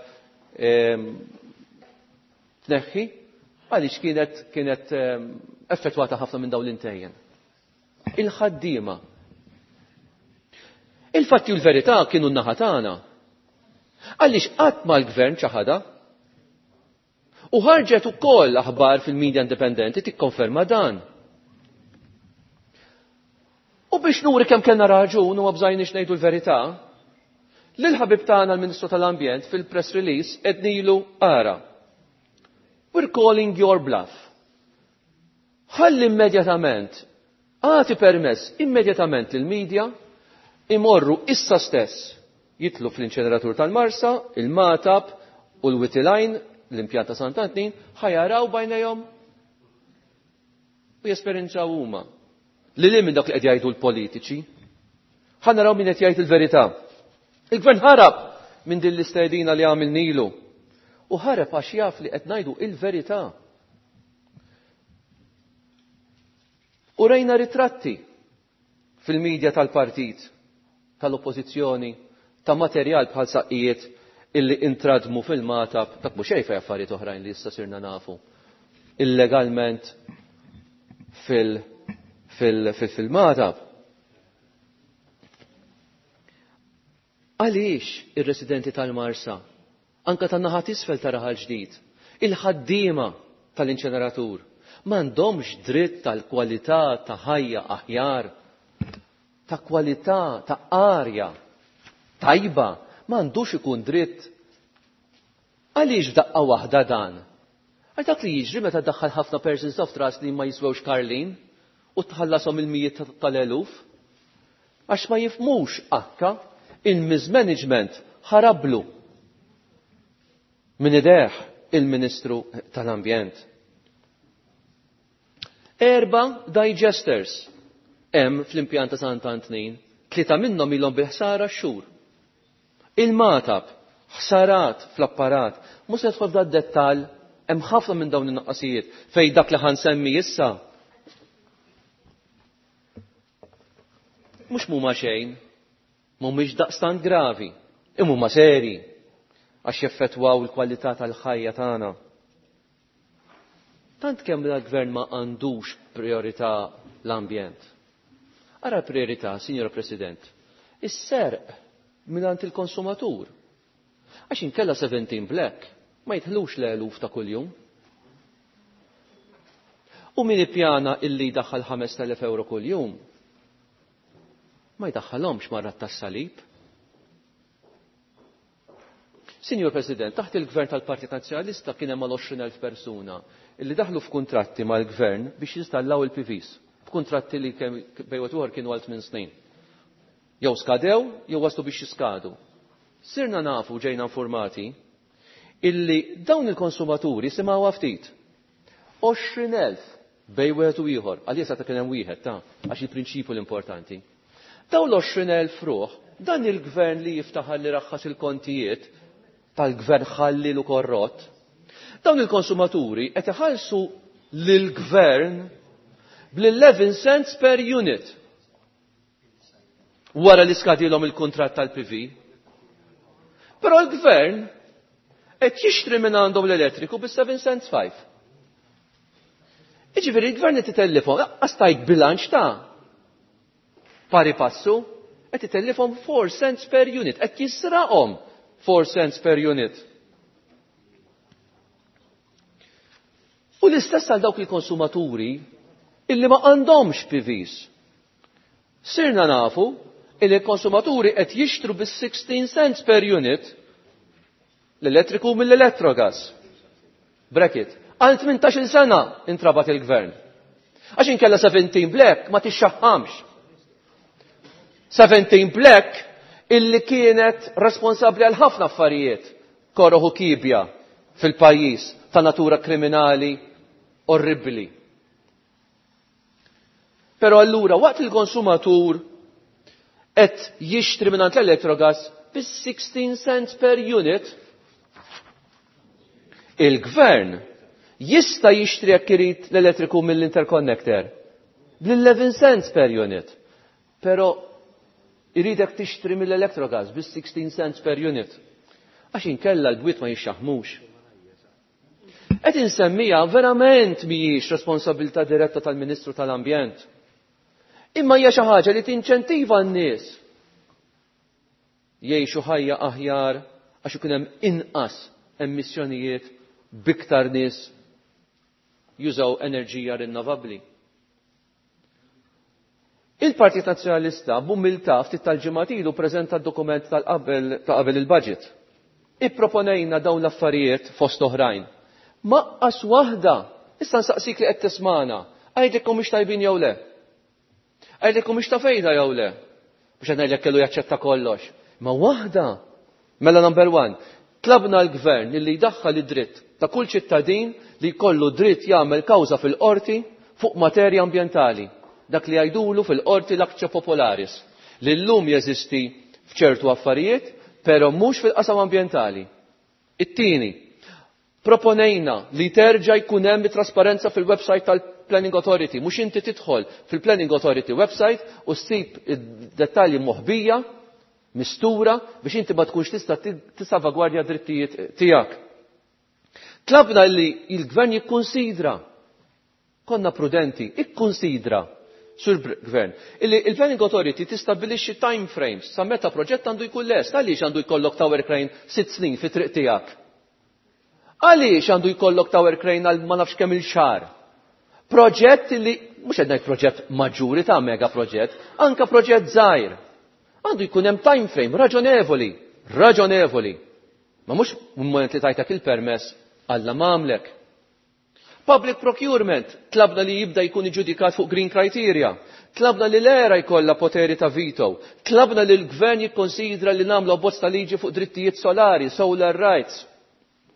Speaker 11: tneħħi għaliex kienet effettwata ħafna minn dawn l-intejjen. Il-ħaddiema. Il-fatti u l-verità kienu n-naħa tagħna. Għaliex qatt mal-gvern ċaħada u ħarġet ukoll aħbar fil-medja indipendenti tikkonferma dan. U biex nuri kemm kellna raġun u ma bżajniex ngħidu l-verità, lil-ħabib tagħna l-Ministru tal-Ambjent fil-press release qed nilu ara. We're calling your bluff. Ħalli immedjatament, għati permess immedjatament lill-medja imorru issa stess jitlu fl-inċeneratur tal-Marsa, il-Matab u l-Witilajn, l-impjant ta' Sant'Antnin, ħajaraw bajnejhom u jesperjenzaw huma. Li minn dak li qed jgħidu l-politiċi, ħanaraw min qed jgħid il-verità. Il-Gvern ħarab minn din l-istedina li għamil nilu u ħarab għax jaf li qed ngħidu il-verità. U rejna ritratti fil-medja tal-partit, tal-oppożizzjoni, ta' materjal bħal saqqijiet illi intradmu fil-Matab, dak mhux xejn fejn affarijiet oħrajn li issa sirna nafu illegalment fil-Matab. Għaliex ir-residenti tal-Marsa, anka tan-naħa t'isfel ta' raħal ġdid, il-ħaddiema tal-inċeneratur, m'għandhomx dritt tal-kwalità ta' ħajja aħjar, ta' kwalità ta' arja tajba, m'għandux ikun dritt. Għaliex daqqa waħda dan? Għal dak li jiġri meta ddaħħal ħafna persons of trust li ma jiswewx karlin u tħallasom il-mijiet tal-eluf? Għax ma jifmux akka il-mismanagement ħarablu min ideħ il-Ministru tal-Ambjent. 4 digesters hemm fl-impjant ta' Sant'Antnin, 3 minnhom ilhom biħsara xhur. Il-matab, ħsarat fl-apparat, mhux nidħol f'da d-dettall, hemm ħafna minn dawn in-naqqasijiet fejn dak li ħansemmi issa mhux huma xejn, mhumiex daqstant gravi, imma huma seri għax jeffettwaw il-kwalità tal-ħajja tagħna. Tant kemm il-gvern ma għandux priorità l-ambjent. Ara priorità, Sinjora President, is-serq mingħand il-konsumatur. Għax inkella 17 black ma jitħlux l-eluf ta' kuljum. U min ippjana illi jdaħħal 5,000 euro kuljum ma jdaħħalhomx marrat tas-salib. Sinjor President, taħt il-Gvern tal-Partit Nazzjonalista kien hemm 20,000 persuna illi daħlu f'kuntratti mal-Gvern biex jinstallaw il-PVs. F'kuntratti li bejwet uħor kienu għal 8 snin. Jew skadew, jew waslu biex jiskadu. Sirna nafu ġejna informati illi dawn il-konsumaturi simgħu ftit. 20,000 bej wieħed u ieħor, għalija ta' kien hemm wieħed ta' għax il-prinċipju l-importanti. Dawn l-20,000 fruħ, dan il-gvern li jiftaħ li raħħas il-kontijiet tal-gvern ħallil u korrott, dawn il-konsumaturi qed iħallsu lill-gvern bl-11 cents per unit wara li skadilhom il-kuntratt tal-PV. Però l-gvern qed jixtri minn għandhom l-elettriku bis-7 cents 5. Iġifieri l-gvern qed itellifhom qastajk bilanċ ta' pari passu qed itellifhom 4 cents per unit, qed jisraqhom 4 cents per unit. U l-istess għal dawk il-konsumaturi illi ma għandhomx PVs. Sirna nafu illi l-konsumaturi qed jixtru bis-16 cents per unit l-elettriku mill-elettrogas. Bracket. Għal 18 sena intrabat il-gvern. Għax inkella 17 black ma tixxaħħamx. 17 black illi kienet responsabbli għal ħafna affarijiet korroħu kibja fil-pajjiż ta' natura kriminali orribli. Però allura waqt il-konsumatur qed jixtri mingħand l-elettrogas bis-16 cents per unit, il-gvern jista' jixtri jekk irid l-elettriku mill-interconnector bl-11 cents per unit. Però iridek tixtri mill-elettrogas bis-16 cents per unit. Għax inkella l-bwiet ma jixxaħmux. Qed insemmija verament mhijiex responsabilità diretta tal-Ministru tal-Ambjent. Imma hija xi ħaġa li tinċentiva n-nies jgħixu ħajja aħjar għax ikun hemm inqas emissjonijiet biktar nies jużaw enerġija rinnovabbli. Il-Partit Nazzjonalista b'umiltà ftit tal-ġimgħat ilu preżenta d-dokument ta' qabel il-budget. Ipproponejna dawn l-affarijiet fost oħrajn. Maqqas waħda, issa nsaqsik li qed tismana, għajdilkom mhux tajbin jew le. Għajdilkom mhux ta' fejda jew le. Biex qed ngħidlek kellu jaċċetta kollox. Ma waħda, mela number 1, tlabna l-gvern li jdaħħal id-dritt ta' kull ċittadin li jkollu dritt jagħmel kawża fil-qorti fuq materja ambjentali. Dak li jgħidulu fil-qorti l-akċja popolaris, li llum jeżisti f'ċertu affarijiet, però mhux fil-qasam ambjentali. It-tieni, proponejna li terġa' jkun hemm trasparenza fil-website tal-Planning Authority, mhux inti tidħol fil-Planning Authority website u ssib id-dettalji moħbija, mistura biex inti ma tkunx tista' tissalvagwardja drittijiet tiegħek. Tlabna li l-gvern jikkunsidra, konna prudenti, ikkunsidra sur gvern. Il-Planning Authority tistabbilixxi time frames sa meta proġett għandu jkun lest. Għaliex għandu jkollok tower crane 6 snin fi triq tiegħek? Għaliex għandu jkollok tower crane għal ma nafx kemm il-xahar? Proġett li mhux qed ngħid proġett maġġuri ta' mega proġett, anke proġett żgħir. Għandu jkun hemm time frame raġonevoli. Ma mhux moment li tajtek il-permess Alla m'għamlek. Public procurement, tlabna li jibda jkun iġudikat fuq green criteria, tlabna li l-era jkollha poteri ta' veto, tlabna li l-gvern jikkonsidra li nagħmlu abbozz ta' liġi fuq drittijiet solari, solar rights.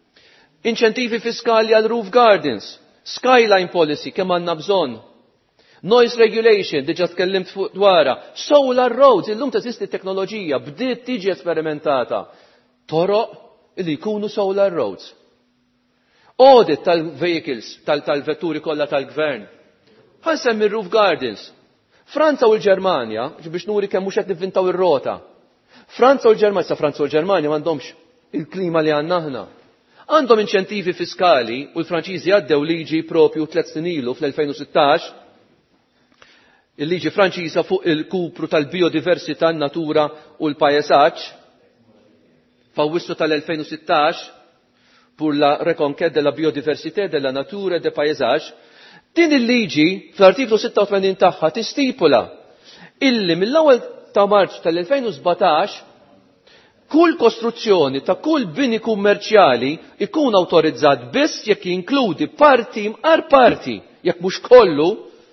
Speaker 11: Inċentivi fiskali għal roof gardens, skyline policy kemm għandna bżonn. Noise regulation, diġa tkellimt fuq dwarha. Solar roads, illum teżisti teknoloġija, bdiet tiġi esperimentata. Toroq li jkunu solar roads. Audit tal-vehicles, tal-vetturi kollha tal-gvern. Ħansemmi roof gardens. Franza u l-Ġermanja, biex nuri kemm mhux qed nivvintaw ir-rota. Franza u l-Ġermanja m'għandhomx il-klima li għandna aħna. Għandhom inċentivi fiskali u l-Franċiżi għaddew liġi propju 3 snin ilu fl-2016, il-liġi Franċiża fuq il-kupru tal-biodiversità, natura u l-pajjesaġġ, f'Awwissu tal-2016, pour la reconquête de la biodiversité, de la natura, de pajjesaġġ, din il-liġi fl-artiklu 86 tagħha tistipula illi mill-ewwel ta' Marzu tal-2017 kull kostruzzjoni ta' kull bini kummerċjali ikun awtorizzat biss jekk jinkludi parti mqar parti, jekk mhux kollu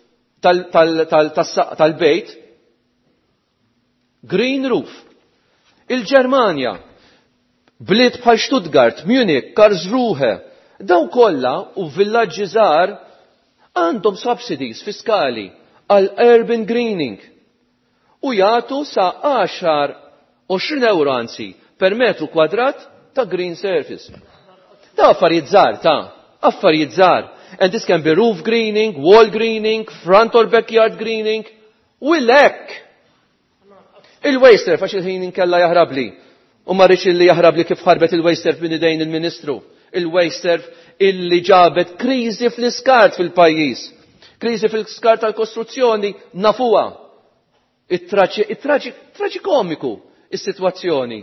Speaker 11: tal-bejt, green roof. Il-Ġermanja, bliet bħal Stuttgart, Munich, Karlsruhe, daw kollha u villaġġi żgħar għandhom subsidies fiskali għal urban greening u jagħtu sa 10-20 euro anzi per metru kwadrat ta' green surface. Da' affarijiet żgħar. And this can be roof greening, wall greening, front or backyard greening. U l-hekk. Il-waster fax il-ħin inkella jaħrabli. U ma rridx illi jaħrabli kif ħarbet il-waster minn idejn il-Ministru. Il-waster illi ġabet kriżi fl-iskart fil-pajjiż. Kriżi fil-iskart tal-kostruzzjoni nafuha. Traġikomiku is-sitwazzjoni.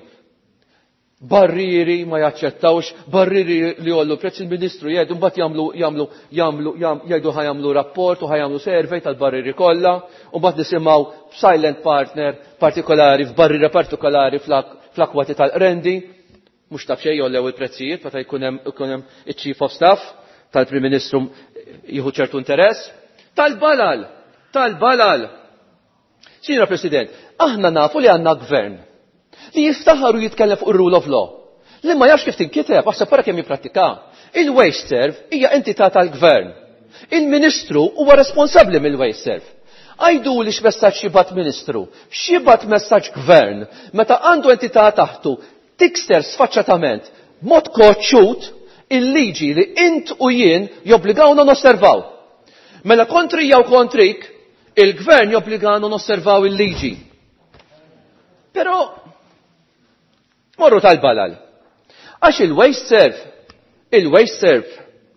Speaker 11: Barriri ma jaċċettawx, barriri li jollu prezz il-Ministru jgħidu mbagħad jgħidu ħajamlu rapport u ħajamlu survey tal-barriri kollha, u mbagħad nisimgħu silent partner partikolari f'barrira partikolari fl-akwati tal-Qrendi, mhux taf xejn jollew il-prezzijiet meta jkun hemm iċ-Chief of Staff tal-Prim Ministru jieħu ċertu interess. Tal-balal. Sinjora President, aħna nafu li għandna gvern li jiftaħar u jitkellem fuq ir-rule of law. Li ma jafx kif tinkiteb, għaxseb wara kemm jipprattika. Il-Waste Serve hija entità tal-gvern. Il-Ministru huwa responsabbli mill-Waste Serve. Għajdu li x'messaġġ jibgħat Ministru, x'jibgħat messaġġ gvern meta għandu entità taħtu tikser sfaċċatament mod koċċut il-liġi li int u jien jobbligawna nosservaw. Mela kontrija u kontrik, il-gvern jobbligawna nosservaw il-liġi. Però morru tal-balal. Għax il-Waste Serve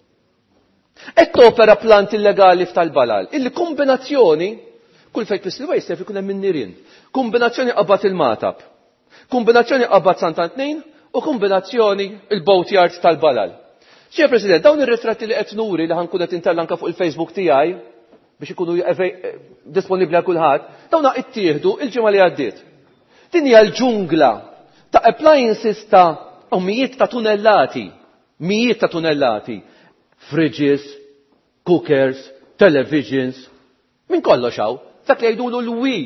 Speaker 11: qed topera plant illegali f'tal-balal. Il-kombinazzjoni, kull fejn tlis il-Waste Serve ikun hemm min-nirien. Kombinazzjoni qabad il-Matab. Kombinazzjoni qabad Sant'Antnin u kombinazzjoni il-boatyard tal-balal. Sir President, dawn ir-ritratti li qed nuri li ħankun qed intella anke fuq il-Facebook tiegħi biex ikunu disponibbli għal kulħadd, dawn ittieħdu il-ġimgħa li għaddiet. Din hija l-ġungla ta' appliances ta' mijiet ta' tunellati, fridges, cookers, televisions, min kollox hawn, dak li jgħidulu l-wheel,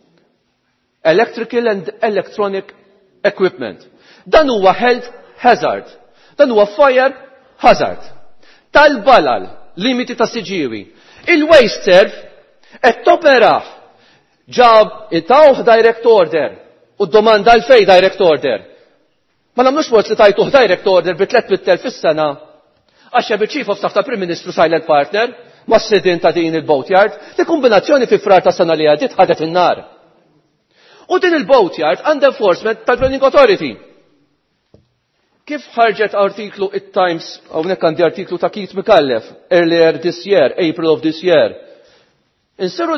Speaker 11: electrical and electronic equipment. Dan huwa health hazard, dan huwa fire hazard. Tal-balal, limiti ta' siġiwi. Il-Waste Serve qed toperaħ ġab itawh direct order. U d-domanda l-fej direct order. Ma namlux mod li tajtuħ direct order bi 300,000 fis-sena għax jabi Chief of Staff ta' Prim Ministru silent partner ma' s-sidin ta' din il-boatyard li kombinazzjoni fi frar ta' sena li għaddit ħadet in-nar. U din il-boatyard għand enforcement tal-Planning Authority. Kif ħarġet artiklu it-Times, hawnhekk għandi artiklu ta' Keith McAuliffe earlier this year, April of this year. Insiru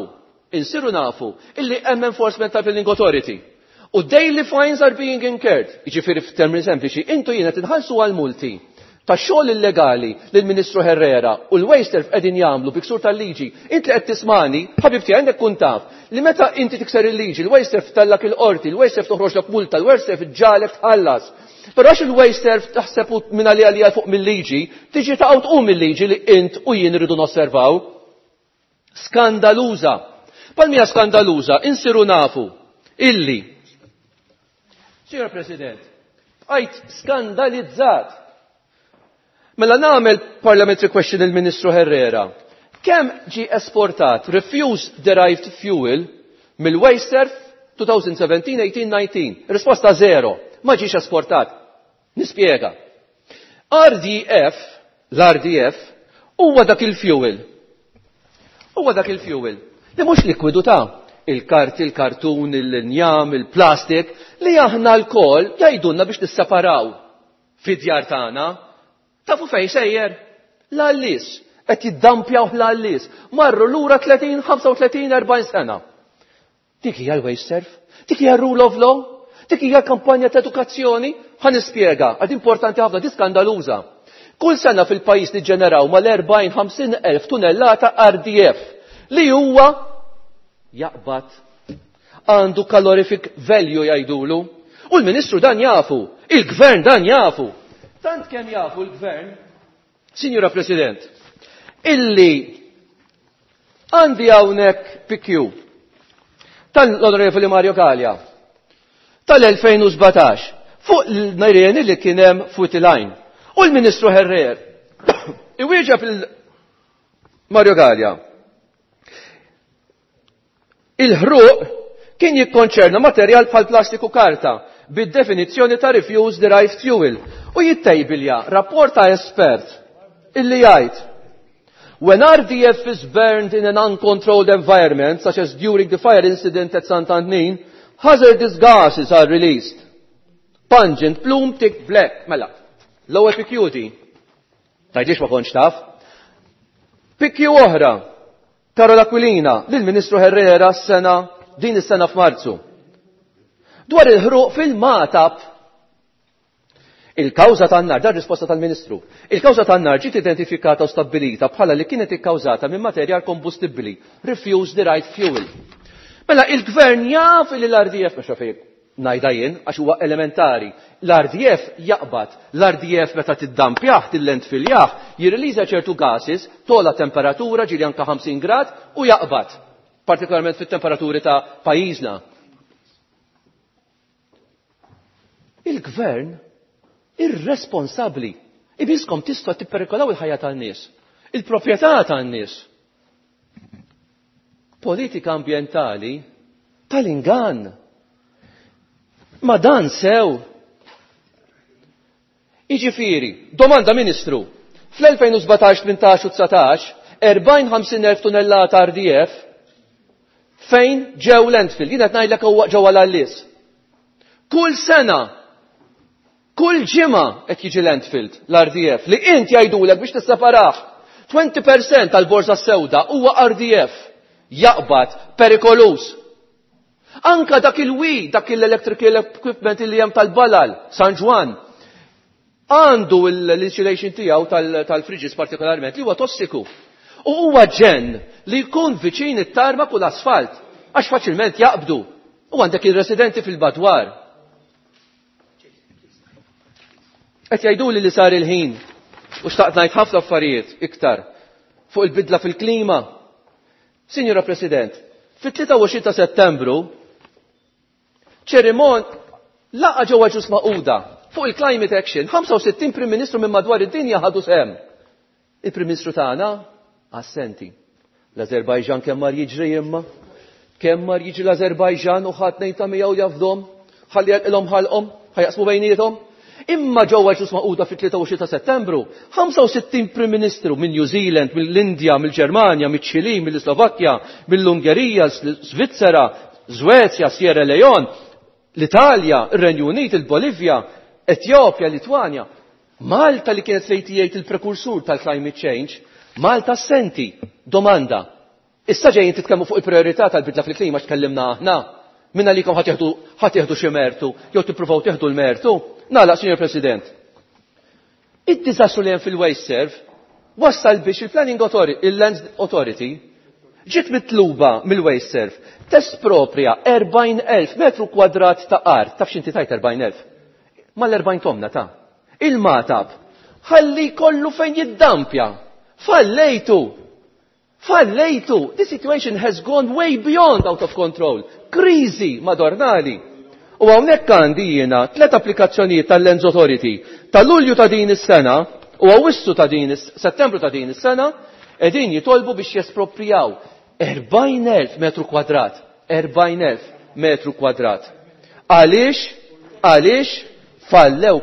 Speaker 11: nafu illi hemm enforcement tal-Planning Authority. U daily fines are being incurred. Jiġifieri f'termini sempliċi, intu jiena tinħallsu għal multi ta' xogħol illegali lill Ministru Herrera u l-Waste Serve qegħdin jagħmlu biksur tal-liġi. Int li qed tismani, ħabib tiegħi għandek kun taf li meta inti tikser il-liġi, l-Waste Serve tellak il-qorti, l-Waste Serve toħroġlek multa, l-Waste Serve ġalek tħallas. Però għax il-Waste Serve taħseb minn għalija fuq mill-liġi, tiġi taqgħu tqum mill-liġi li int u jien irridu nosservaw. Skandaluża. Palmija skandaluża, insiru nafu illi. Sir President, għajt skandalizzat. Mela nagħmel parliamentary question il-Ministru Herrera. Kemm ġi esportat refuse derived fuel mill-waste surf 2017, 18, 19? Risposta 0. Ma ġiex esportat. Nispjega. L-RDF huwa dak il-fuel. Huwa dak il-fuel li mhux likwidu ta' il-karti, il-kartun, il-linjam, il-plastik li aħna l-kol jgħidulna biex nisseparaw fid-djar tagħna. Tafu fejn sejjer? L-għallis. Qed jiddampjaw l-għallis. Marru lura 30, 35, 40 sena. Dik hija l-waste surf? Dik hija rule of law? Dik hija kampanja ta' edukazzjoni? Ħa nispjega, għad importanti ħafna, di skandaluża. Kull sena fil-pajjiż niġġeneraw mal-40-50 elf tunellata RDF li huwa jaqbad għandu calorific value jgħidulu. U l-Ministru dan jafu, il-Gvern dan jafu. Tant kemm jafu l-Gvern, Sinjura President, illi għandi hawnhekk PQ tal-Onorevoli Mario Gallia tal-2017 fuq l-najreni li kien hemm fuq il-line. U l-Ministru Herrer iwieġeb il-Mario Gallia. Il-ħruq kien jikkonċerna materjal bħal plastiku karta bid-definizzjoni ta' refuse derived fuel u jittejbilja rapport ta' espert illi jgħid when RDF is burned in an uncontrolled environment such as during the fire incident at Sant'Antonin, hazardous gases are released. Pungent, plume, thick, black. Mela, l-ewwel PQ tajdix ma kontx taf. PQ oħra Karola Aquilina, lill-Ministru Herrera din is-sena f'Marzu. Dwar il-ħruq fil-Matab, il-kawża tan-nar, dar risposta tal-Ministru. Il-kawża tan-nar ġiet identifikata u stabbilita bħala li kienet ikkawżata minn materjal kombustibbli, refuse derived fuel. Mela il-Gvern jaf li l-RDF mhux fejn ngħidha jien għax huwa elementari. L-RDF jaqbad, l-RDF meta tiddampjah tillandfilljah jirriliża ċertu gases tola temperatura ġieli anke 50 grad u jaqbad, partikolarment fit-temperaturi ta' pajjiżna. Il-Gvern irresponsabbli. Ibiskom tistgħu tipperikolaw il-ħajja tan-nies, il-proprjetà tan-nies. Politika ambjentali tal-ingann. Ma dan sew. Iġifieri, domanda Ministru, fl-2017, 18 u 19, 40-50 elf tunellata RDF fejn ġew landfill. Jien qed ngħidlek ġewwa l-Allis. Kull sena, kull ġimgħa qed jiġi landfilled l-RDF li int jgħidulek biex tisseparah. 20% tal-borsa sewda huwa RDF jaqbad perikolus. Anka dak dak l-electrical equipment li hemm tal-Balal, San Juan, għandu l-insulation tiegħu tal-friġis partikolarment li huwa tossiku. U huwa ġen li jkun viċin it-tarmak u l-asfalt għax faċilment jaqbdu. U għandek il-residenti fil-Badwar. Qed jgħiduli li sar il-ħin u xtaqt ngħid ħafna affarijiet iktar fuq il-bidla fil-klima. Sinjura President, fit-23 ta' Settembru ċerimon laqa ġewwa ġus Maquda fuq il-climate action, 65 Prim Ministru minn madwar id-dinja ħadu sehem. Il-Prim Ministru tagħna assenti. L-Azerbajġan kemm mar jiġri imma? Kemm mar jiġi l-Azerbajġan u ħadd ngħid ta' miegħu jafdhom, ħalli jaqilhom ħalqhom, ħajaqsmu bejniethom. Imma ġewwa ġus Maquda fit-23 ta' Settembru, 65 Prim Ministru minn New Zealand, mill-Indja, mill-Ġermanja, mill-Ċili, mill-Slovakkja, mill-Ungerija, Svizzera, Żvezja, Sierra Leone, l-Italja, ir-Renju Unit, il-Bolivja, Etjopja, Litwanja, Malta li kienet fejtijiet il-prekursur tal-climate change, Malta assenti, domanda. Issa ġejjin titkellmu fuq il-priorità tal-bidla fil-klima x'tkellimna aħna. Minna likom ħadd jeħdu xi mertu, jew tippruvaw teħdu l-mertu. Nagħlaq, Signor President. Id-diżastru li hemm fil-waste surf wassal biex il-Planning Authority, il-Land Authority, ġiet mitluba mill-waste surf tespropria 40,000 metru kwadrat ta' art. Taf x'inti tajt 40,000? Mal-40 tomna ta' il-Matab. Ħalli kollu fejn jiddampja. Fallejtu. The situation has gone way beyond out of control. Kriżi madornali. U hawnhekk għandi jiena 3 applikazzjonijiet tal-Land Authority ta' Lulju ta' din is-sena u Awwissu ta' Settembru ta' din is-sena qegħdin jitolbu biex jesproprijaw 40,000 metru kwadrat. 40,000 metru kwadrat. Għaliex fallew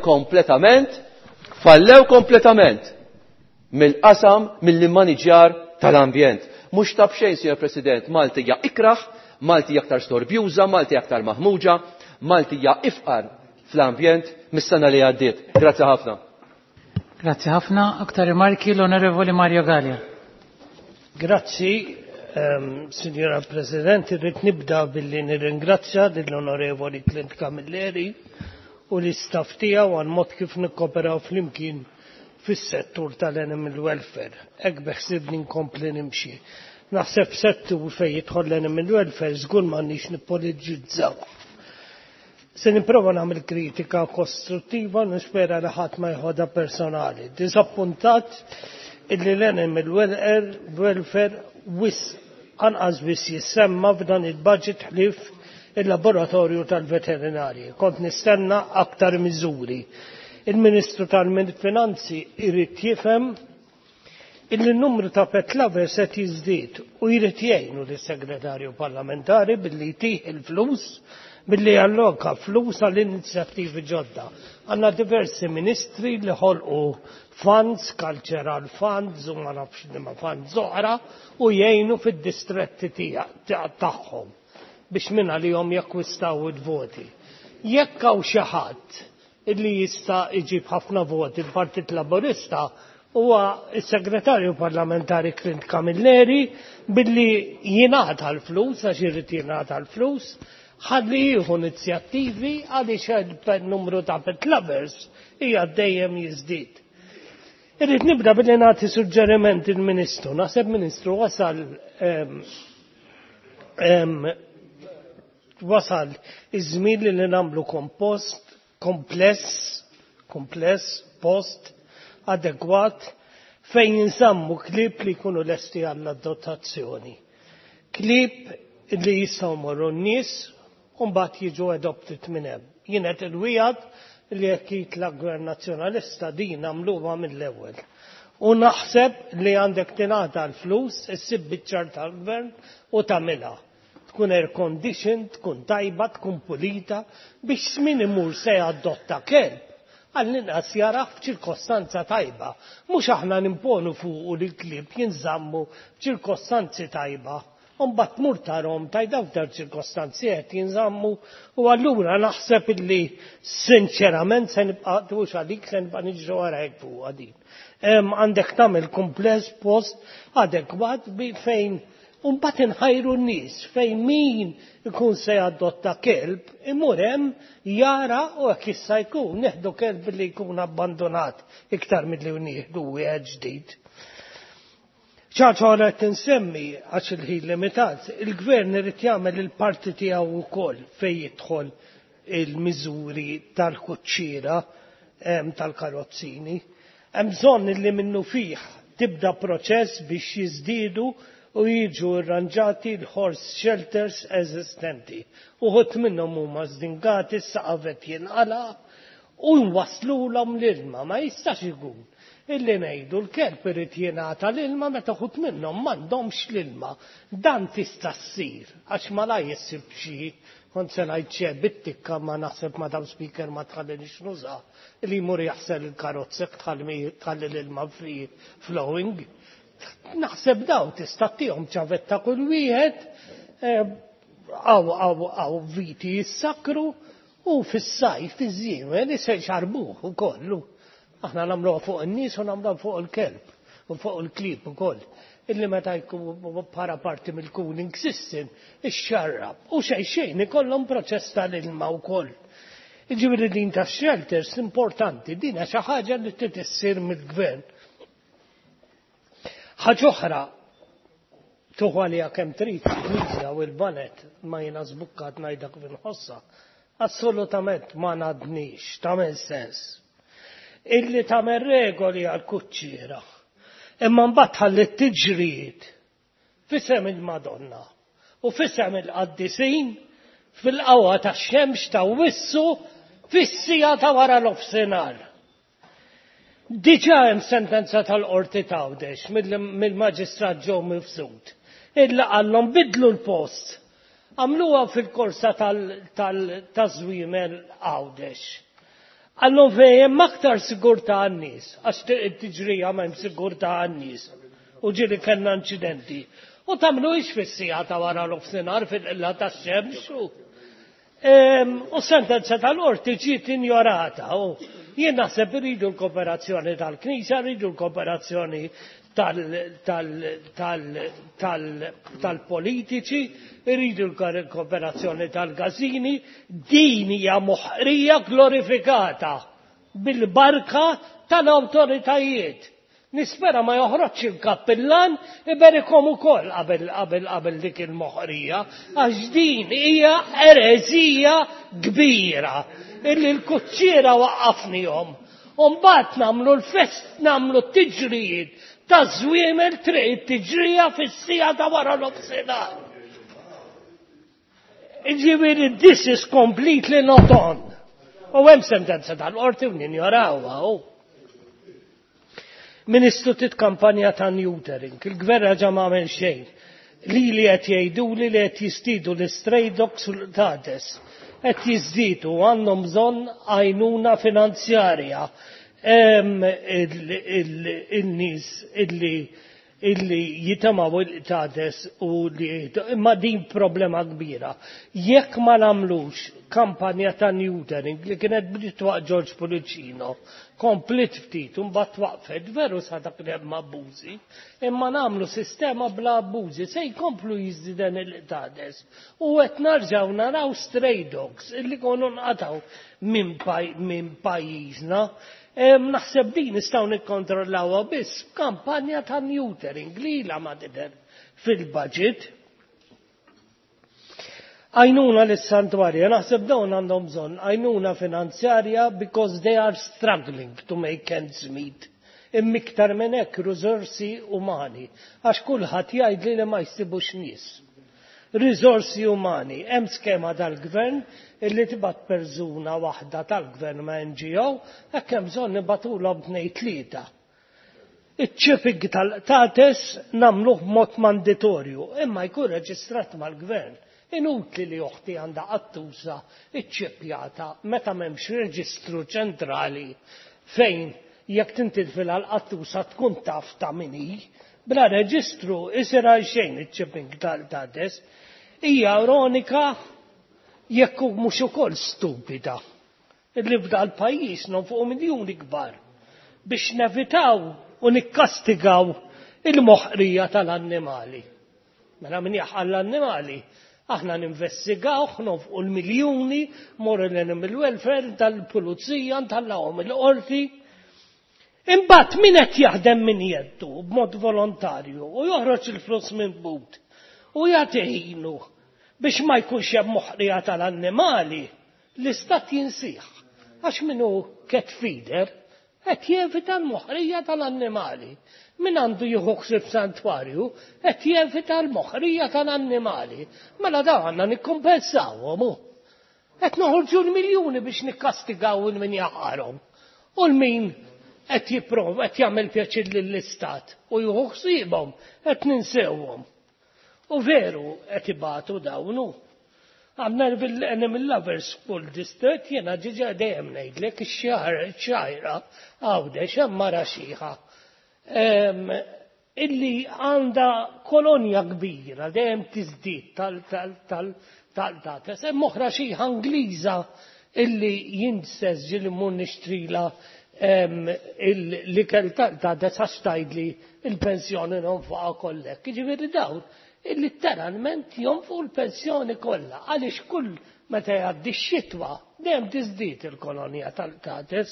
Speaker 11: kompletament mill-qasam mill-immaniġjar tal-ambjent. Mhux tab xejn, Sinjor President, Malti hija ikraħ, Malti hija aktar storbjuża, Malti hija aktar maħmuġa, Malti hija ifqar fl-ambjent mis-sena li għaddiet. Grazzi ħafna.
Speaker 7: Grazzi ħafna. Aktar rimarki l-Onorevoli Mario Gallia.
Speaker 12: Grazzi, Signora President, irrid nibda billi nirringrazzja lill-Onorevoli Clint Camilleri u l-istaff tiegħu għal mod kif nikkoperaw flimkien fis-settur tal-animal welfare. Hekk beħsibni nkompli nimxi. Naħseb settur fejn jidħol l-animal welfare żgur m'għandniex nippoliġizzaw. Se nipprova nagħmel kritika kostruttiva u nispera li ħadd ma jħodha personali. Disappuntat illi l-animal welfare anqas biss jissemma f'dan il-budget ħlief il-laboratorju tal-veterinarji. Kont nistenna aktar miżuri. Il-Ministru tal-Finanzi irrid jifhem illi n-numru ta' pet lovers qed jiżdied u jrid jgħinu lis-Segretarju Parlamentari billi jtih il-flus billi alloka flus għall-inizjattivi ġodda. Għandna diversi ministri li ħolqu funds, cultural funds u ma nafx liema funds oħra u jgħinu fid-distretti tagħhom biex minn għalihom jakkwistaw il-voti. Jekk hawn xi ħadd illi jista' iġib ħafna voti il-Partit Laburista huwa s-Segretarju Parlamentari Clint Camilleri billi jingħata l-flus għax irid jingħata l-flus ħalli jieħu inizjattivi għaliex il-numru ta' pet lovers hija dejjem jiżdied. Irrid nibda billi nagħti suġġeriment il-Ministru. Naħseb Ministru wasal iż-żmien li nagħmlu kompless post adekwat fejn jinsammu klip li jkunu lesti għall-dotazzjoni. Klip li jistgħu morru n-nies u mbagħad jiġu adopted minn hemm. Jien qed il-wijad li jekk jitla Gvern Nazzjonalista din nagħmluha mill-ewwel. U naħseb li għandek tingħata l-flus, issib biċ-ċar tal-Gvern u tagħmilha. Tkun air conditioned, tkun tajba, tkun pulita, biex min imur se adotta kelb, għall-inqas jaraf f'ċirkostanza tajba. Mhux aħna nimponu fuq li l-klib jinżammu f'ċirkostanzi tajba. Mbagħad tmur tarhom tajda f'dar ċirkostanzi qed jinżammu u allura naħseb illi sinċerament se nibqa' tux għalik se nibqa' niġri wara hekk fuq din. Għandek tagħmel kumpless post adekwat fejn u mbagħad inħajru n-nies fejn min ikun se jadotta kelb imur hemm jara u hekk issa jkun neħdu kelb li jkun abbandonat iktar milli nieħdu wieħed ġdid. ċaċa qed insemmi għax il-ħin limitat, il-Gvern irid jagħmel il-parti tiegħu wkoll fejn jidħol il-miżuri tal-kuċċiera tal-karozzini. Hemm bżonn li minnu fih tibda proċess biex jiżdiedu u jiġu rranġati l-horse shelters eżistenti. Uħut minnhom huma żdingati s-saqafet jinqala u nwaslulhom l-ilma. Ma jistax ikun illi ngħidu l-kelb irid jingħata l-ilma meta uħut minnhom m'għandhomx l-ilma. Dan tista' ssir għax ma la jissib xi kont se ngħid xi bit-tikka ma naħseb ma dawn speaker ma tħallilix nuża li jmur jaħsel il-karozzek tħalli l-ilma free flowing. Naħseb daw tista' tihom ċavetta kull wieħed għaw viti jissakru u fis-sajf iż-żiemel se jxarbuh ukoll. Aħna nagħmluha fuq in-nies u nagħmluha fuq il-kelb u fuq il-klieb ukoll. Illi meta jkun para parti mill-cooling system ix-xarrab u xejn ikollhom proċess tal-ilma wkoll. Jiġifieri din tax-shelters importanti, din hija xi ħaġa li trid issir mill-Gvern. Ħaġa oħra tuħu għalija kemm trid il-Knisja u l-banet ma jiena żbukkat ngħidha kif inħossha. Assolutament ma ngħadniex tagħmel sens. Illi tagħmel regoli għall-kuċċiera. Imma mbagħad ħallit tiġrid f'isem il-Madonna u f'isem il-Qaddisin fil-qawwa tax-xemx ta' wissu fis-sija ta' wara l-ofsinhar. Diġà hemm sentenza tal-qorti Għawdex mill-Maġistrat Joe Mifsud illi qallhom bidlu l-post. Għamluha fil-korsa tal-żwiemel Għawdex. Għallhom fejn aktar sigurtà għan-nies għax tiġrija m'hemm sigurtà għan-nies. U ġieli kellna inċidenti. U tagħmlu ix fis-sija ta' wara l-ofsinhar fil-qilla tax-xemx. U sentenza tal-qorti ġiet injorata. Jien naħseb iridu l-kooperazzjoni tal-Knisja, iridu l-kooperazzjoni tal-politiċi, iridu l-kooperazzjoni tal-Gazzini. Din hija moħħrija glorifikata bil-barka tal-awtoritajiet. Nispera ma joħroġx il-kappillan iberikom ukoll qabel dik il-moħħrija għax din hija ereżija kbira illi l-kuċċiera waqqafnihom. U mbagħad nagħmlu l-fest nagħmlu t-tiġrijiet ta' żwiemel triq it-tiġrija fis-sija ta' wara l-ofsinhar. Ġifieri this is completely not on. U hemm sentenza tal-qorti u ninjorawha. Ministru tit-kampanja ta' neutering, il-gvern ġa m'għamel xejn. Li qed jgħiduli li qed jistidu l-stray dogs u l-tades. Qed jiżdiedu għandhom bżonn għajnuna finanzjarja. Il-nies illi jitamaw il-tades u li imma din problema kbira. Jekk ma nagħmlux kampanja ta' neutering li kienet bdiet waqt George Policino, komplit ftit u mbagħad waqfet, veru sa dak li hemm abbużi, imma nagħmlu sistema bla abbużi se jkomplu jiżdiden il-tades. U qed narġgħu naraw stray dogs illi konu nqataw minn pajjiżna. Naħseb din nistgħu nikkontrollawha biss kampanja ta' neutering li ilha ma tidher fil-budget. Għajnuna lis-santwarja, naħseb dawn għandhom bżonn għajnuna finanzjarja because they are struggling to make ends meet. Immiktar minn hekk riżorsi umani, għax kulħadd jgħid li ma jsibux nies. Riżorsi umani, hemm skema tal-gvern illi tibgħat persuna waħda tal-gvern ma' NGO, hekk hemm bżonn nibatulhom tnejn tlieta. Iċ-ċiping tal-tates nagħmluh b'mod mandatorju, imma jkun reġistrat mal-gvern. Inutli li uħti għandha qattuża iċċippjata meta m'hemmx reġistru ċentrali fejn jekk tintilfilha l-qattuża tkun taf ta' min hi. Bla reġistru isir għal xejn iċ-ċipping tal-tates. Hija ironika jekk mhux ukoll stupida. Illi f'da l-pajjiż nonfuq miljuni kbar biex nevitaw u nikkastigaw il-moħħrija tal-annimali. Mela min jaħħal l-annimali aħna ninvestigawh nonfuq l-miljuni morru l-animal welfare tal-pulizija ntallawhom il-qorti. Imbagħad min qed jaħdem min jeddu b'mod volontarju u joħroġ il-flus minn but u jagħtihinu biex ma jkunx hemm moħħrija tal-annimali, l-istat jinsih. Għax minnu cat feeder qed jevita l-moħħrija tal-annimali. Min għandu jieħu ħsieb santwarju qed jevita l-moħħrija tal-annimali. Mela dawn għandna nikkumpensawhom. Qed noħorġu l-miljuni biex nikkastigaw min jaħarhom. U l-min qed jipprova qed jagħmel pjaċir lill-istat u jieħu ħsiebhom qed ninsewhom. U veru qed ibatu dawnu. Għandna bil-Animal Lovers School District jiena ġiġa dejjem ngħidlek ix-xajra Għawdex hemm mara xieħa illi għandha kolonja kbira dejjem tiżdied tal-tates. Hemm oħra xieħa Ingliża illi jinses ġieli mmur nixtrila l-ikel tal-tates għax tgħidli il-pensjoni nonfuqha kollek. Jiġifieri dawn illi literalment jonfu l-pensjoni kollha għaliex kull meta jgħaddi x-xitwa dejjem tiżdied il-kolonija tal-tates.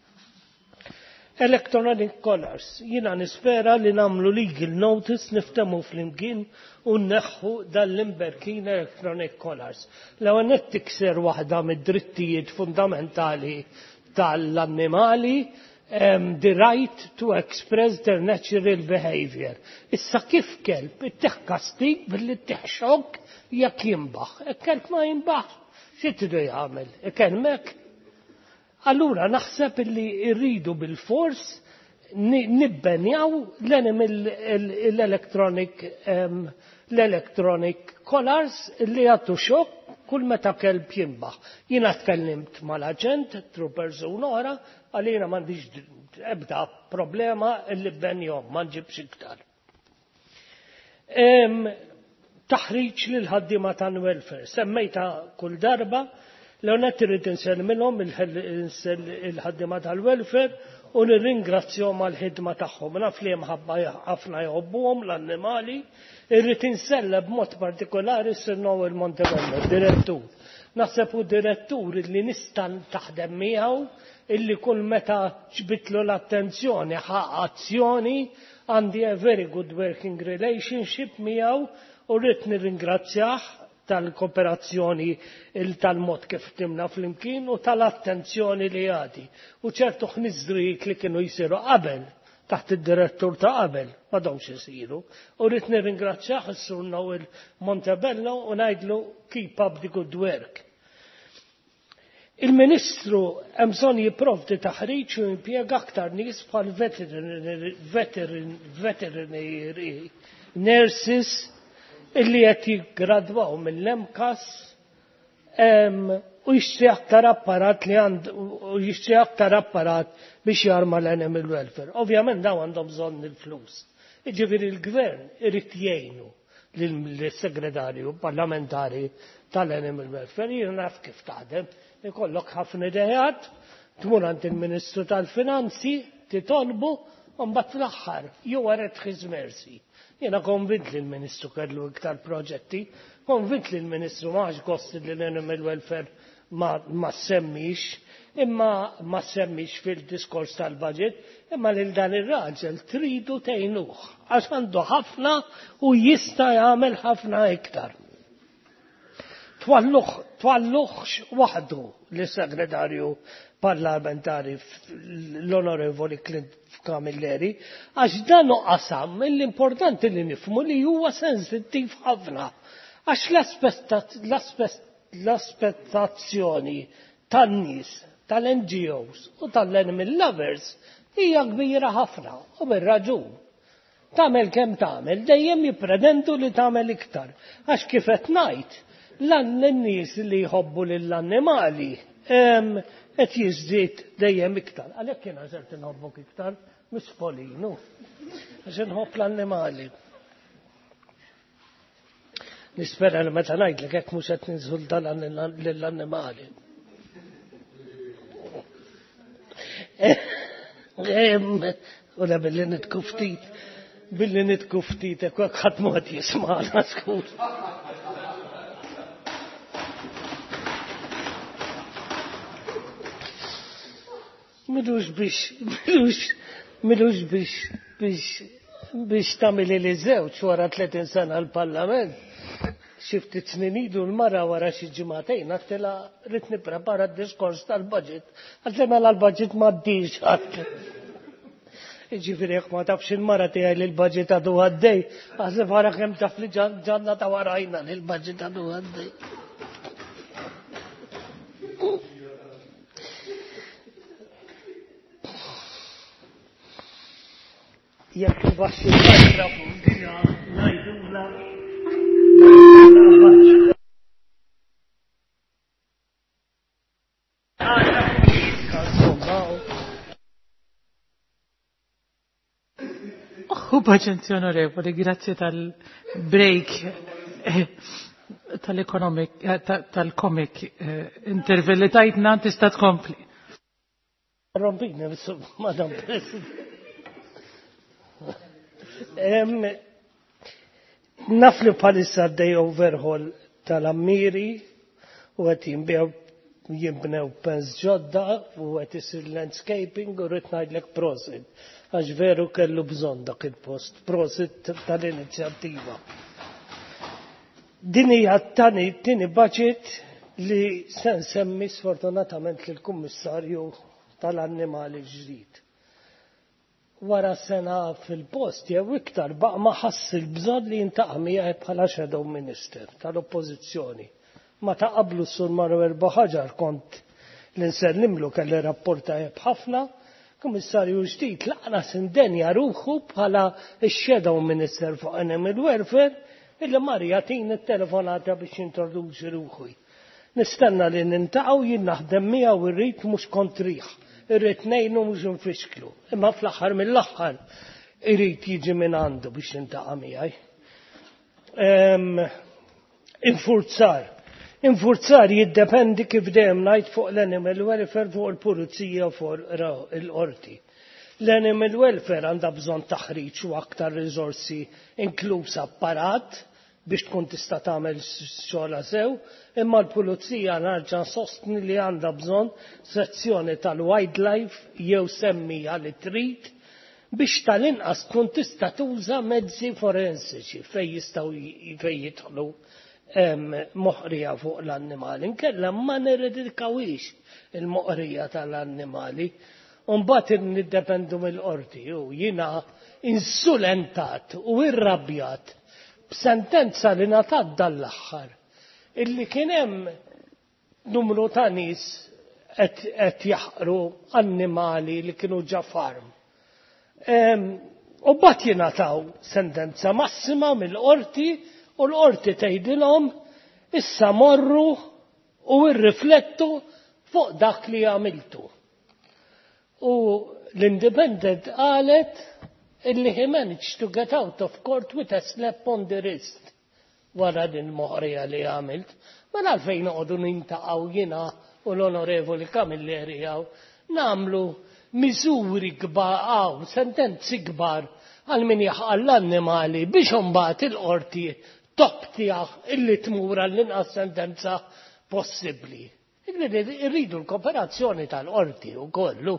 Speaker 12: Electronic collars. Jiena nispera li nagħmlu legal notice niftehmu flimkien u nneħħu dal-imberkin electronic collars. L-ewwel qed tikser waħda mid-drittijiet fundamentali tal-annimali, the right to express their natural behavior. Issa kif kelb itteħ kastig billi teħxok jekk jimbaħ. Kelb ma jimbaħ, xi tridu jagħmel? Ikelmek? allura naħseb li rridu bil-fors nibbenjaw l-electronic collars li għattu xok kull meta kelb jimbaħ. Jina tkellimt mal-aġent, troopers u oħra, għalina m'għandix ebda problema li bbenjom, ma nġibx iktar. Taħriġ lil ħaddiema tal-welfare. Semmejta kull darba l-għonet irrid insel minnhom il-ħaddiema tal-welfare u nirringrazzjahom għall-ħidma tagħhom. Naf li hemm ħafna jħobbuhom l-annimali, irrid inselleb b'mod partikolari Sir Noel Montebello, direttur. Naħseb hu direttur li nista' taħdem miegħu illi kull meta ġbitlu l-attenzjoni ħaq azzjoni għandi a very good working relationship miegħu u rrid nirringrazzjah tal-kooperazzjoni tal-mod kif timna flimkien u tal-attenzjoni li għadi. U ċertu ħniżrijiet li kienu jsiru qabel taħt id-direttur ta' qabel ma domx isiru. U rrid nirringrazzjah is-Sur Noel Montebello u ngħidlu keep up the good work. Il-Ministru hemm bżonn jipprovdi taħriġ u jimpjega aktar nies bħal veterinary nurses illi qed jiggradwaw mill-MCAS u jixtri aktar apparat biex jarma l-animal welfare. Ovvjament dawn għandhom bżonn il-flus. Jiġifieri l-Gvern irid jgħinu lill-Segretarju Parlamentari tal-Animal Welfare, jien naf kif taħdem, ikollok ħafna idejat, tmur għand il-Ministru tal-Finanzi, titolbu, u mbagħad fl-aħħar you are at his mercy. Jiena konvint li l-Ministru kellu iktar proġetti, konvint li l-Ministru maħx gost li l-Animal Welfare ma semmix, imma ma semmix fil-diskors tal-budget, imma lil dan ir-raġel tridu tgħinuh għax għandu ħafna u jista' jagħmel ħafna iktar. Twalluħx waħdu l-Segretarju Parlamentari l-Onorevoli Clint Camilleri għax dan qasam l-importanti li nifhmu li huwa sensittiv ħafna għax l-aspettazzjoni tan-nies, tal-NGOs u tal-animal lovers hija kbira ħafna u bir-raġun. Tagħmel kemm tagħmel dejjem jippretendu li tagħmel iktar għax kif qed ngħid l-nies li jħobbu lill-annimali qed jiżdied dejjem iktar. Għalhekk jiena żert inħobbok iktar mhux Polinu għax inħobb l-annimali. Nispera li meta ngħidlek hekk mhux qed ninsulta lill-annimali. U la billi nitku ftit hekk ħadd mod jisma'na skur. Milux biex tagħmel li żewġ wara 30 sena l-Parlament. Xi ftit snin ilu l-mara wara xi ġimagħtejn għattela rid nipprepara d-diskors tal-budget. Għatlema l-budget m'għaddix ħadd. Jiġifieri jekk ma tafx il-mara tiegħi li l-budget għadu għaddej, għażlef wara kemm taf li ġanna ta' warajna li l-budget għadu għaddej. Jekk ibaxxi l-mikrofon dinha ngħidula
Speaker 7: Paċenzi onorevoli, grazie tal-break tal-comic intervelli tajtna tista' tkompli.
Speaker 12: Rompini, Madam President. Naf li palissa dej overhaul tal-ammiri u għet jimbnew pens ġodda u għet jisir landscaping u rrit najdlek prosit. Għax veru kellu bżon dak il-post. Prosit tal-inizjattiva. Dini għattani tini budget li sen semmi sfortunatament l-Kummissarju tal-Annimali ġdid. Wara sena fil-post jew iktar baqa' ma ħass il-bżonn li jintaqa' miegħi bħala shadow minister tal-oppożizzjoni. Ma taqablu s-Sur Manuel Baħaġar kont L-insellimlu kelli rapporta ħafna, Kummissarju ġdid laqna sindenja ruħu bħala x-Shadow Minister fuq Animal Welfare illi Marja tin it-telefonata biex introduċi ruħu. Nistenna li nintaqgħu jien naħdem miegħu irrid mhux kontrih, irrid ngħinu mhux infixklu. Imma fl-aħħar mill-aħħar irid jiġi minn għandu biex jintaqa' miegħi. Infurzar jiddependi kif dejjem ngħid fuq l-animal welfare fuq il-pulizija fuq il-qorti. L-animal welfare għandha bżonn taħriġ u aktar riżorsi inkluż apparat biex tkun tista' tagħmel xogħla sew, imma l-pulizija narġa' sostni li għandha bżonn sezzjoni tal-wildlife jew semmija li trid biex tal-inqas tkun tista' tuża mezzi forensiċi fejn jistgħu jidħlu moħrija fuq l-annimali. Nkella ma nirridikawix il-moħrija tal-annimali. Mbagħad niddependu mill-qorti u jiena insulentat u irrabjat b'sentenza li ngħatat dal-aħħar illi kien hemm numru ta' nies qed jaħqru annimali li kienu ġa farm. U mbagħad jingħataw sentenza massima mill-qorti u l-qorti tgħidilhom issa morru u irriflettu fuq dak li għamiltu. U l-Independent qalet illi he managed to get out of court with a slap on the wrist wara din moħrija li għamilt. Ma għalfejn noqogħdu nintaqgħu jiena u l-Onorevoli Camilleri nagħmlu miżuri kbar sentenzi kbar għal min jaħqal l-annimali biex imbagħad il-qorti toqtih illi tmur għall-inqas sentenza possibbli. Irridu l-kooperazzjoni tal-qorti wkollu.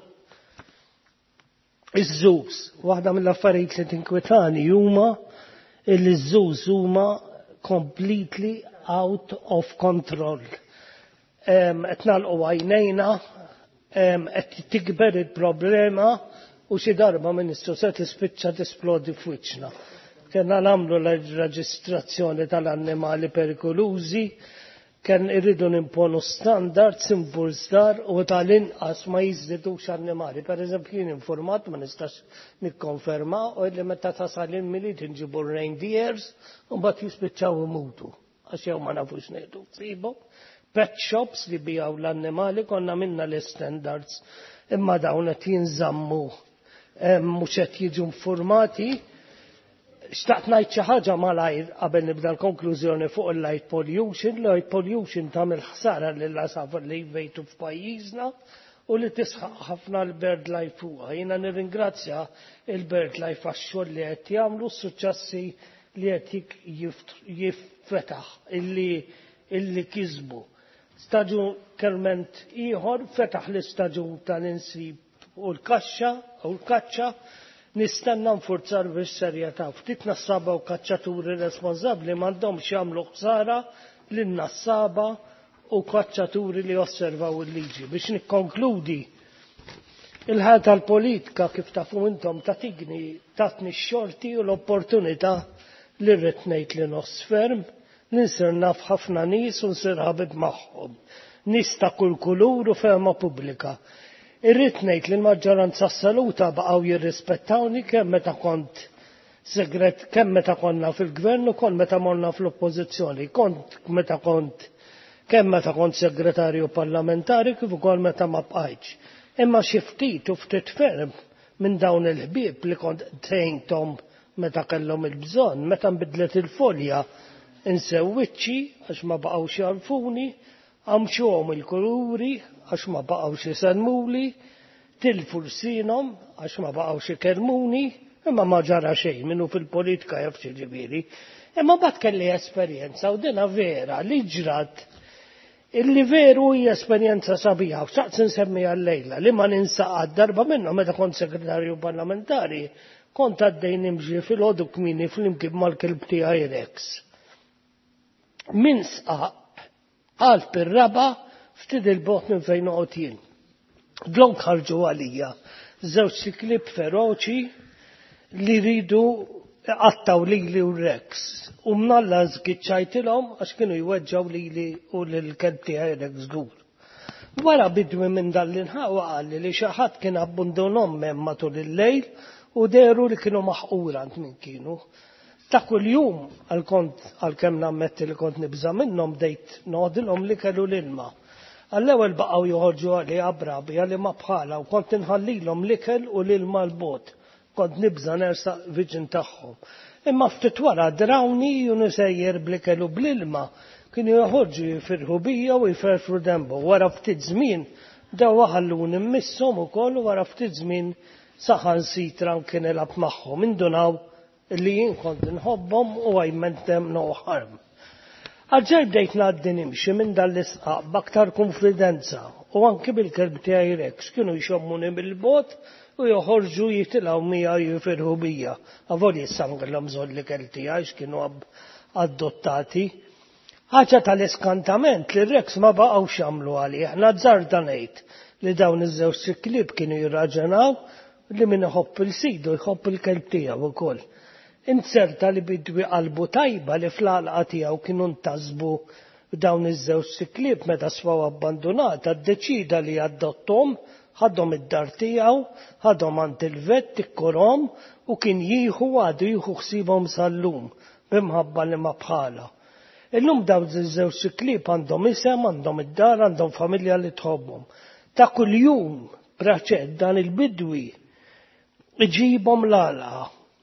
Speaker 12: Iż-żus, waħda mill-affarijiet li tinkwetani huma li ż-żus huma completely out of control. Qed nagħlqu għajnejna, qed tikber il-problema u xi darba Ministru se tispiċċa tisplodi f'wiċċna. Kellna nagħmlu l-reġistrazzjoni tal-annimali perikolużi, kien irridu nimponu standards infurzar u tal-inqas ma jiżdidux annimali. Pereżempju jien informat ma nistax nikkonferma u li meta tasal il-miliet inġibu reindeers u mbagħad jispiċċaw imutu għax jew ma nafux ngħidu tsibu. Pet shops li bijaw l-annimali konna minna l-standards imma dawn qed jinżammu mhux qed jiġu informati. Xtaqt ngħid xi ħaġa malajr qabel nibda l-konklużjoni fuq il-light pollution. Light pollution tagħmel ħsara lill-asaf li jvejtu f'pajjiżna u li tisħaq ħafna l-bird life fuqha. Jiena nirringrazzja il-bird life għax-xogħol li qed jagħmlu, s-suċċessi li qed jiffetaħ illi kisbu. Staġu kelment ieħor fetaħ l-istaġun tal-insib u l-kaċċa nistenna nfurzar biex serjetà. Ftit nassaba u kaċċaturi responsabbli m'għandhomx jagħmlu ħsara lin-nassaba u kaċċaturi li osservaw il-liġi. Biex nikkonkludi, il-ħajja tal-politika kif tafu intom tatni x-xorti u l-opportunità li rrid ngħid li nosferm li nsir naf ħafna nies u nsir ħabib magħhom. Nies ta' kull kulur u ferma pubblika. Irrid ngħid li l-maġġoranza assoluta baqgħu jirrispettawni kemm meta konna fil-gvern u kemm meta morna fl-oppożizzjoni. Kemm meta kont segretarju parlamentari kif ukoll meta ma bqajtx. Imma xi ftit u ftit ferm minn dawn il-ħbieb li kont tgħinthom meta kellhom il-bżonn, meta nbidlet il-folja insewwiċċi għax ma baqgħux jarfuni, għamxuhom il-kuluri għax ma baqgħux isemmuli, tilfu rsinhom għax ma baqgħux ikermuni, imma ma ġara xejn minnu fil-politika jaf xi ġifieri. Imma mbagħad kelli esperjenza u dinha vera li ġrat illi veru hija esperjenza sabiħa u xaqt insemmiha llejla li ma ninsaqgħad darba minnhom meta kont segretarju parlamentari kont għaddej nimxi fil-ħodu kmini fl-imkien mal-kelb tiegħi Rex. Min sqaq qal bir-raba ftit il-bogħod minn fejn noqgħod jien. Dlon ħarġu għalija żewġ klib feroċi li ridu qattaw lili u Rex. U mnalla żgiċċajtilhom għax kienu jweġġaw lili u lill-kelb tiegħi Rex żgur. Wara bidwi minn dal-inħawa għalli li xi ħadd kien abbundonom hemm matul il-lejl u deru li kienu maħqura ant min kienu. Ta' kuljum għal-kemm nammetti li kont nibża minnhom bdejt noħdilhom li kellu l-ilma. Għall-ewwel baqgħu joħorġu għali abrabi għalli ma bħala u kont inħallilhom l-ikel u l-ilma l-bot. Kont nibża nersaq viġin tagħhom. Imma ftit wara drawni u nisejjer bl-ikel u bl-ilma kienu joħorġu jifirħu bija u jferfru dembu. Wara ftit żmien daw ħallun immisshom ukoll u wara ftit żmien saħan sitra kien ilab magħhom indunaw li jien kont inħobbhom u I meant them no harm. Għalġer bdejt ngħaddi nimxi minn dal-isqaq b'aktar konfidenza u anke bil-kelb tiegħi Rex kienu jxommuni bil-bot u joħorġu jitilgħu mija jifirħu bija. Avolji sangilhom żoll l-ikel tiegħi x'kienu adottati. Ħaġa tal-iskantament li Rex ma baqgħux jagħmlu għalih. Nazzarda ngħid li dawn iż-żewġ sikklieb kienu jirraġunaw li min iħobb il-sidu jħobb il-kelb tiegħu wkoll. Inserta li bidwi qalbu tajba li fl-għalqa tiegħu kienu ntasbu dawn iż-żewġ sikklieb meta swaw abbandonata ddeċida li adottom, ħadhom id-dar tiegħu, ħadhom għand il-vett ikkurhom u kien jieħu għadu jieħu ħsiebhom sal-lum b'imħabba li ma bħala. Illum dawn iż-żewġ sikklieb għandhom isem, għandhom id-dar, għandhom familja li tħobbhom. Ta' kuljum praċed dan il-bidwi iġibhom l-għalqa.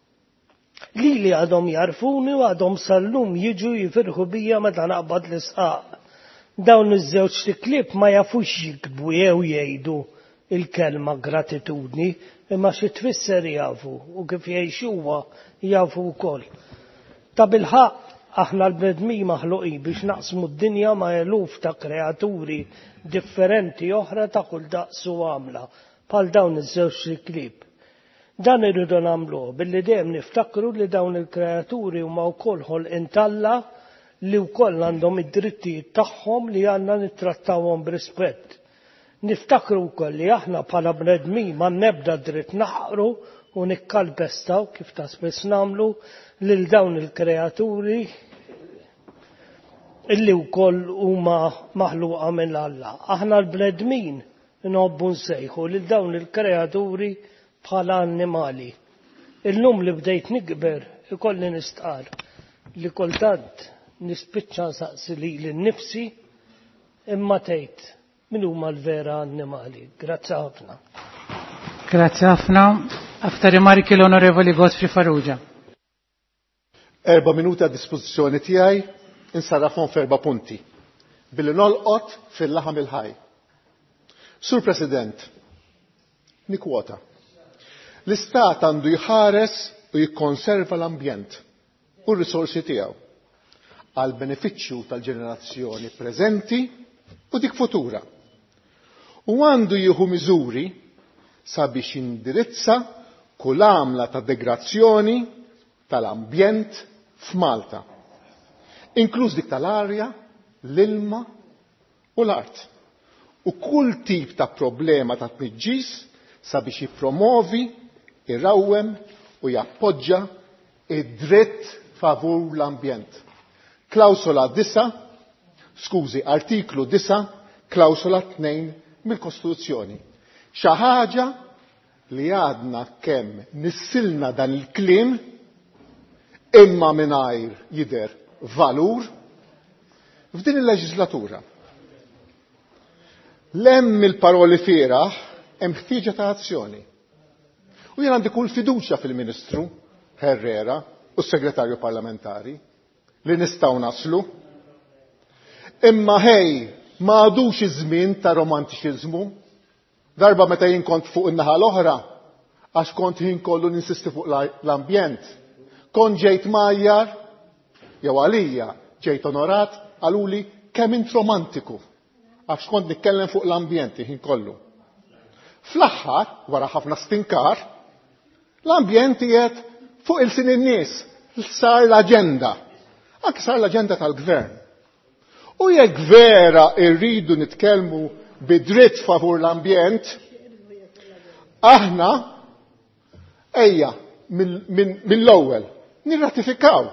Speaker 12: Li għadhom jarfuni u għadhom sal-lum jiġu jifirħu bija meta naqbad l-isqaq. Dawn iż-żewġ sikklieb ma jafux jikbu jew jgħidu il-kelma gratitudni imma xi tfisser jafu u kif jgħixuha jafu wkoll. Ta' bilħaq aħna l-bnedmi maħluqin biex naqsmu d-dinja ma' eluf ta' kreaturi differenti oħra ta' kull daqs u għamla bħal dawn iż-żewġ sikklieb. Dan irridu nagħmluh billi dejjem niftakru li dawn il-kreaturi huma wkoll ħolqien Alla li wkoll għandhom id-drittijiet tagħhom li għandna nittrattawhom b'rispett. Niftakru wkoll li aħna bħala bnedmi ma nebda dritt naħqru u nikkalpestaw kif ta' spiss nagħmlu lil dawn il-kreaturi illi wkoll huma maħluqa minn Alla. Aħna l-bnedmin nobbu nsejħu lil dawn il-kreaturi bħala annimali. Illum li bdejt nikber ikolli nistqar li kultant nispiċċa saqsi li l-nifsi imma tgħid min huma l-vera annimali. Grazzi ħafna.
Speaker 7: Grazzi ħafna. After rimarki l-Onorevoli Godfrey Farrugia.
Speaker 13: 4 minuti a dispożizzjoni tiegħi insarrafhom f'4 punti billi nolqot fil-laħam il-ħaj. Sur President, nikwota. L-Istat għandu jħares u jikkonserva l-ambjent u r-risorsi tiegħu għal benefiċċju tal-ġenerazzjoni preżenti u dik futura. U għandu jieħu miżuri sabiex jindirizza kull għamla ta' degrazzjoni tal-ambjent f'Malta, inkluż dik tal-arja, l-ilma u l-art. U kull tip ta' problema ta' tniġġis sabiex jippromovi, irawwem u jappoġġa id-dritt favur l-ambjent. Artiklu 9, klawsola 2 mill-Kostituzzjoni. Xi ħaġa li għadna kemm nissilna dan il-kliem imma mingħajr jidher valur f'din il-leġislatura. Lemm il-paroli fieraħ hemm ħtieġa ta' azzjoni. U jien għandi kull fiduċja fil-Ministru Herrera u s-Segretarju Parlamentari li nistgħu naslu. Imma ma għadux iż-żmien ta' romantiċiżmu. Darba meta jien kont fuq in-naħa l-oħra għax kont jien kollu ninsisti fuq l-ambjent. Kont ġejt majjar jew għalija ġejt onorat għaluli kemm int romantiku għax kont nitkellem fuq l-ambjent jien kollu. Fl-aħħar, wara ħafna stinkar, l-ambjent qiegħed fuq il-sin in-nies, sar l-aġenda. Anke sar l-aġenda tal-gvern. U jekk vera rridu nitkellmu bidritt favur l-ambjent, aħna ejja mill-ewwel nirratifikaw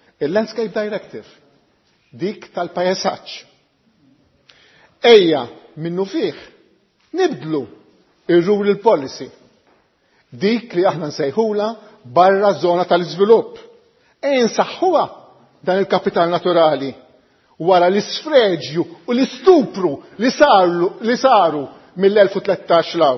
Speaker 13: il-Landscape Directive, dik tal-pajjesaġġ. Ejja minnu fih nibdlu ir-rural policy. Dik li aħna nsejħula barra żona tal-iżvilupp. Nsaħħuha dan il-kapital naturali wara l-isfreġju u l-istupru li saru mill-2013 law.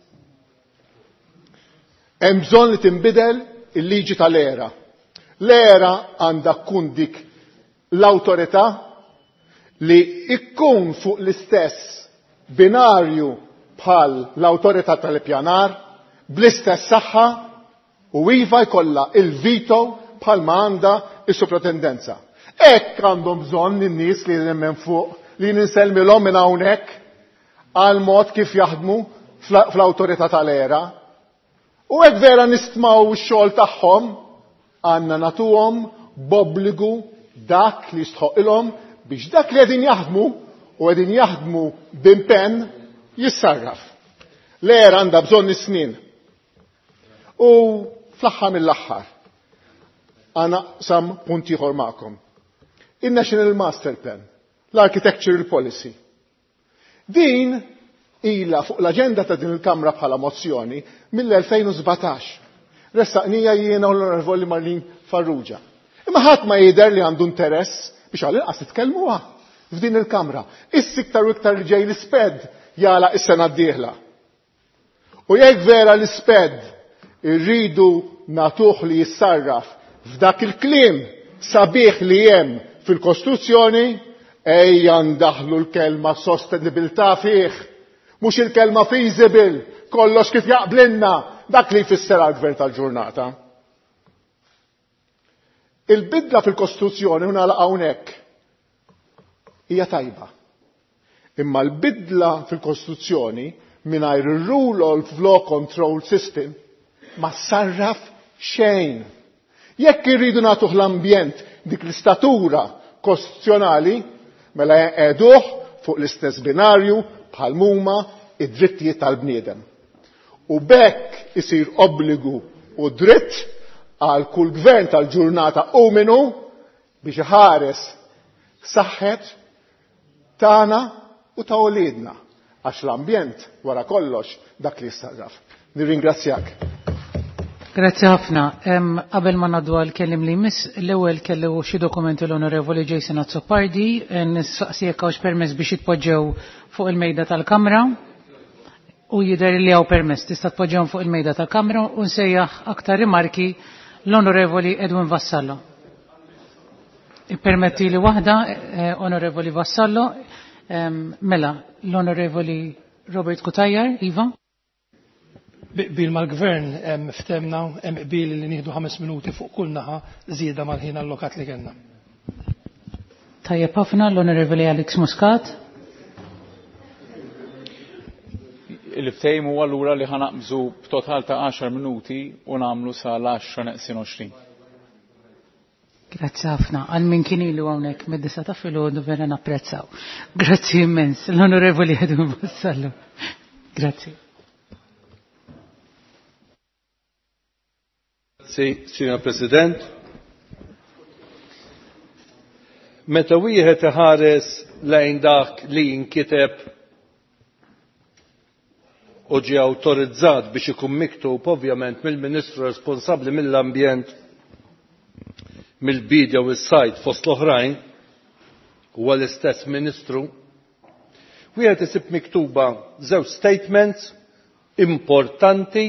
Speaker 13: Hemm bżonn li tinbidel il-liġi tal-era. L-era għandha tkun dik l-awtorità li ikkun fuq l-istess binarju bħal l-awtorità tal-ippjanar, bl-istess saħħa u iva jkollha il-vito bħalma għandha is-suprintendenza. Hekk għandhom bżonn in-nies li nemmen fuq li ninselmilhom minn hawnhekk għal mod kif jaħdmu fl-awtorità tal-era. U hekk vera nistmaw x-xogħol tagħhom għandna nagħtuhom b'obbligu dak li jistħoqilhom biex dak li qegħdin jaħdmu u qegħdin jaħdmu b'impenn jissarraf. L-era għandha bżonn is-snin. U fl-aħħar mill-aħħar għana sam punti ieħor magħkom. Il-National Master Plan, l-Architectural Policy. Din ila fuq l-aġenda ta' din il-Kamra bħala mozzjoni mill-2017. Ressaqnija jiena u l-Onorevoli Marlin Farrugia. Imma ħadd ma jidher li għandu interess biex għal-inqas titkellmuha f'din il-Kamra. Iktar u iktar li ġej l-isped jala is-sena d-dieħla. U jekk vera l-isped irridu natuh li jissarraf f'dak il-kliem sabiħ li hemm fil-Kostruzzjoni, ejja ndaħlu l-kelma sostenibilità fih, mhux il-kelma feasible, kollox kif jaqblinna, dak li jfisser għall-Gvern tal-ġurnata. Il-bidla fil-Kostruzzjoni u nagħlaq hawnhekk hija tajba. Imma l-bidla fil-Kostruzzjoni mingħajr ir-rule of law control system ma sarraf xejn. Jekk irridu nagħtuh l-ambjent dik l-istatura kostituzzjonali, mela għeduh fuq l-istess binarju bħal huma id-drittijiet tal-bniedem. U bekk isir obbligu u dritt għal kull gvern tal-ġurnata u minnu biex iħares saħħet tagħna u ta' wliedna għax l-ambjent wara kollox dak li jissarraf. Nirringrazzjak.
Speaker 7: Grazie ħafna. Qabel ma naddu għal-kellim li miss, l-ewwel kellu xi dokumenti l-Onorevoli Jason Azzopardi, nistaqsijek għax permess biex jitpoġġew fuq il-mejda tal-Kamra u jidher li hawn permess tista' tpoġġewhom fuq il-mejda tal-Kamra u nsejjaħ aktar rimarki l-Onorevoli Edwin Vassallo. Ippermetti li waħda, Onorevoli Vassallo, mela l-Onorevoli Robert Kutajjar, Iva.
Speaker 5: Bil mal-gvern ftemna qbil li nieħdu 5 minuti fuq kull naħa żieda mal-ħin allokat li kellna.
Speaker 7: Tajjeb ħafna l-Onorevoli Alex Muscat.
Speaker 14: Il-ftehim huwa allura li ħanaqbżu b'total ta' 10 minuti u nagħmlu sal-10:20.
Speaker 7: Grazzi ħafna. Għal min kien ilu hawnhekk mid-disa ta' filgħodu vera napprezzaw. Grazzi immens, l-Onorevoli Edwin Vassallo. Grazzi.
Speaker 15: Signor President, meta wieħed iħares lejn dak li jinkiteb u ġie awtorizzat biex ikun miktub ovvjament mill-Ministru responsabbli mill-Ambjent, mill-Bidja u s-Sajd fost l-oħrajn huwa l-istess Ministru, wieħed isib miktuba żewġ statements importanti,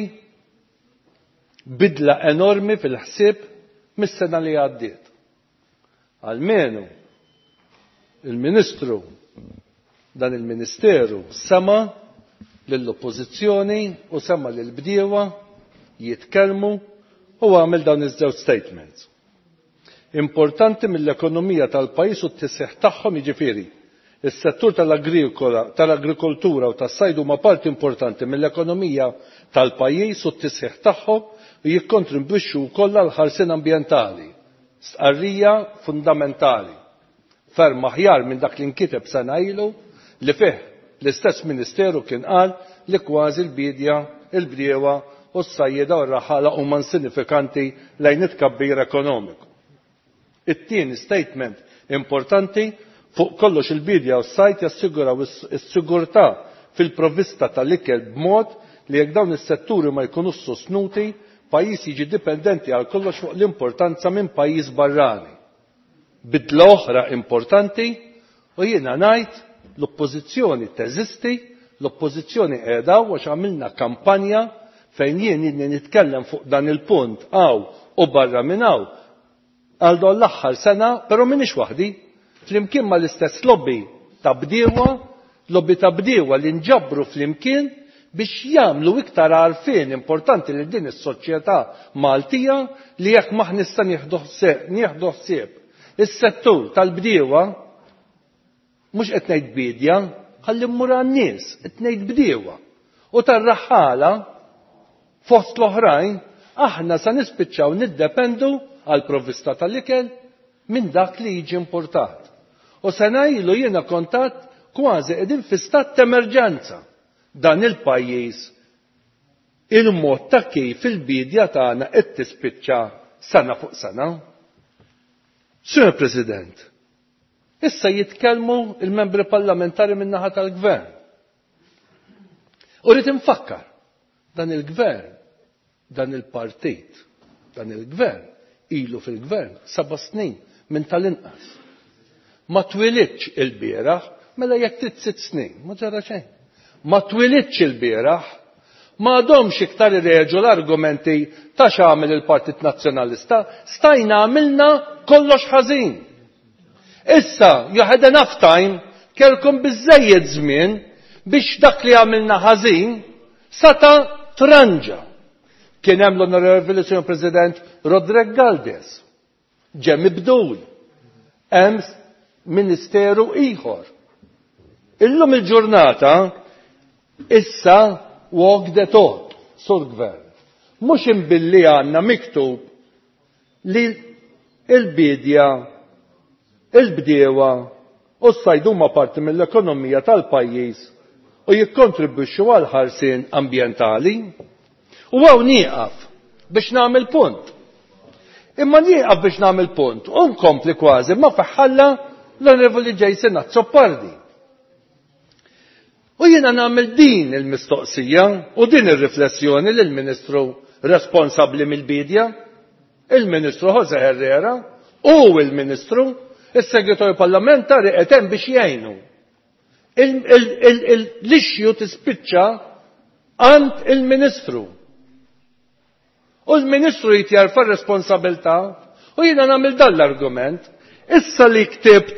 Speaker 15: bidla enormi fil-ħsieb mis-sena li għaddiet. Almenu il-Ministru dan il-Ministeru sema lill-Oppożizzjoni u sema lill-bdiewa jitkellmu u għamel dawn iż-żewġ statements. Importanti mill-ekonomija tal-pajjiż u t-tisseħ tagħhom jiġifieri. Is-settur tal-agrikoltura u tas-sajd huma parti importanti mill-ekonomija tal-pajjiż u t-tisseħ tagħhom u jikkontribwixxu wkoll għal ħarsien ambjentali. Stqarrija fundamentali. Ferm aħjar minn dak li nkiteb sena ilu li fih l-istess Ministeru kien qal li kważi l-bidja, il-bdiewa u s-sajjeda u r-raħala huma insinifikanti lejn it-tkabbir ekonomiku. It-tieni statement importanti fuq kollox il-bidja u s-sajt jassiguraw is-sigurtà fil-provvista tal-ikel b'mod li jekk dawn is-setturi ma jkunux sostnuti, pajjiż jiġi dipendenti għal kollox fuq l-importanza minn pajjiż barrani. Bidla oħra importanti u jiena ngħid l-oppożizzjoni teżisti, l-oppożizzjoni qiegħda għax għamilna kampanja fejn jien nitkellem fuq dan il-punt u barra minn hawn għal dawn l-aħħar sena, però m'iniex waħdi. Flimkien ma l-istess lobby ta' bdiewa li nġabru flimkien biex jagħmlu iktar għarfien importanti li din is-soċjetà Maltija li jekk ma nista' nieħdu ħsieb is-settur tal-bdiewa mhux qed ngħid bidja, ħalli mmur għan-nies, qed ngħid bdiewa. U tar-raħħala fost l-oħrajn aħna sa nispiċċaw niddependu għal provvista tal-ikel minn dak li jiġi importat. U sena ilu jiena kontat kważi qegħdin fi stat ta' emerġenza dan il-pajjiż il-mod ta' kif il-bidja tagħna qed tispiċċa sena fuq sena. Sur President, issa jitkellmu il-membri parlamentari min-naħa tal-Gvern. U rrid infakkar dan il-Gvern, dan il-partit, dan il-Gvern ilu fil-Gvern 7 snin minn tal-inqas. Ma twilitx il-bieraħ, mela jekk trid 6 snin, ma ġara xejn. Ma twilitx il-bieraħ, ma għadhomx iktar irreġu l-argumenti ta' x'għamel il-Partit Nazzjonalista, stajna għamilna kollox ħażin. Issa, you had enough time, kelkom biżżejjed żmien biex dak li għamilna ħażin sata tranġa. Kien hemm l-Onorevoli Sr. President Rodreg Galdes, ġem ibdul, hemm Ministeru ieħor. Illum il-ġurnata issa walk the talk, sur Gvern. Mhux imbilli għandna miktub li il-bidja, il-bdiewa u s-sajd huma parti mill-ekonomija tal-pajjiż u jikkontribwixxu għal ħarsien ambjentali. U għaw nieqaf biex nagħmel punt. Imma nieqaf biex nagħmel punt u nkompli kważi ma feħħalla l-Onorevoli Jason Azzopardi. U jiena nagħmel din il-mistoqsija u din ir-riflessjoni lill-Ministru responsabbli mill-bidja, il-Ministru Jose Herrera u il-Ministru, is-Segretarju Parlamentari qed hemm biex jgħinu. L-ixju tispiċċa għand il-Ministru. U l-Ministru jitjarfa r-responsabilità u jiena nagħmel dan l-argument. Issa li ktibt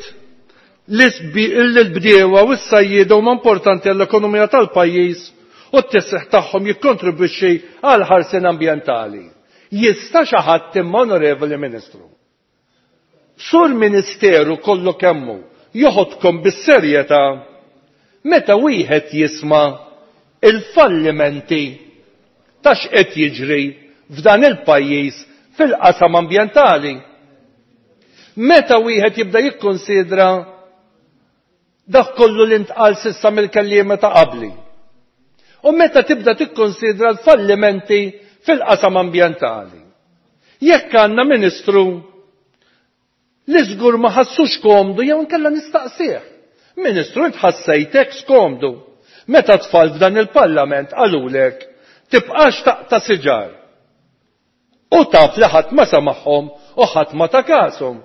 Speaker 15: l-bdiewa u s-sajjieda huma importanti għall-ekonomija tal-pajjiż u t-tisseħ tagħhom jikkontribwixxi għal ħarsien ambjentali. Jista' xi ħadd imma Onorevoli Ministru. Sur Ministeru kollu kemmu joħodkom bis-serjetà meta wieħed jisma' il-fallimenti ta' x'qed jiġri f'dan il-pajjiż fil-qasam ambjentali. Meta wieħed jibda jikkonsidra dak kollu li ntqal s'issa mill-kelliema ta' qabli. U meta tibda tikkonsidra l-fallimenti fil-qasam ambjentali. Jekk għandna Ministru li żgur ma ħassux komdu jew inkella nistaqsih. Ministru int ħassejtek skomdu. Meta tfal f'dan il-Parlament qalulek tibqax taqta' siġar. U taf li ħadd ma samahom u ħadd ma ta' kasom.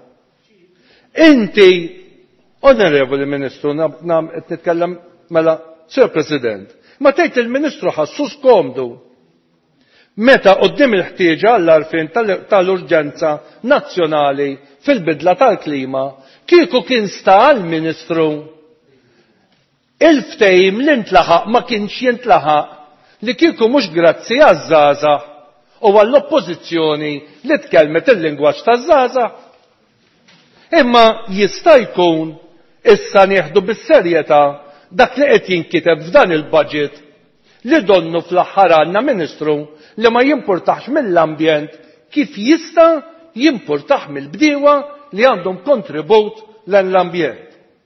Speaker 15: Inti, Onorevoli Ministru, qed nitkellem mela, Sir President, ma tgħid il-Ministru ħassus komdu. Meta qudiem il-ħtieġa għall-arfin tal-urġenza nazzjonali fil-bidla tal-klima, kieku kien sta għall-Ministru il-ftehim li ntlaħaq ma kienx jintlaħaq li kieku mhux grazzi għaż-żgħażagħ u għall-oppożizzjoni li tkellmet il-lingwaġġ taż-żgħażagħ. Imma jista' jkun issa nieħdu bis-serjetà dak li qed jinkiteb f'dan il-budget li donnu fl-aħħar għandna Ministru li ma jimpurtax mill-ambjent kif jista' jimpurtax mill-bdiewa li għandhom kontribut l-ambjent.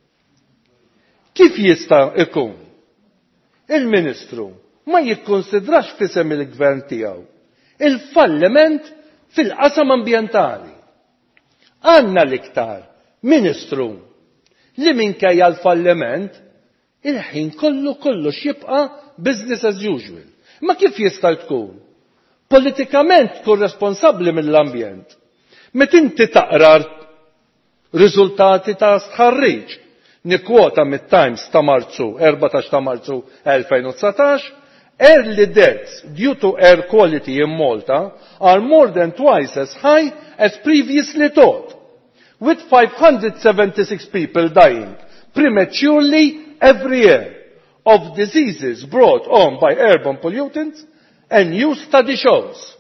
Speaker 15: Kif jista' ikun il-Ministru ma jikkonsidrax fisem il-Gvern tiegħu il-falliment fil-qasam ambjentali. Għandna l-iktar Ministru li minkejja l-falliment il-ħin kollox jibqa' business as usual. Ma kif jista' tkun? Politikament tkun responsabbli mill-ambjent. Meta inti taqra riżultati ta' stħarriġ nikkwota mit-Times ta' Marzu, 14 ta' Marzu 2019, early deaths due to air quality in Malta are more than twice as high as previously thought, with 576 people dying prematurely every year of diseases brought on by airborne pollutants. A new study shows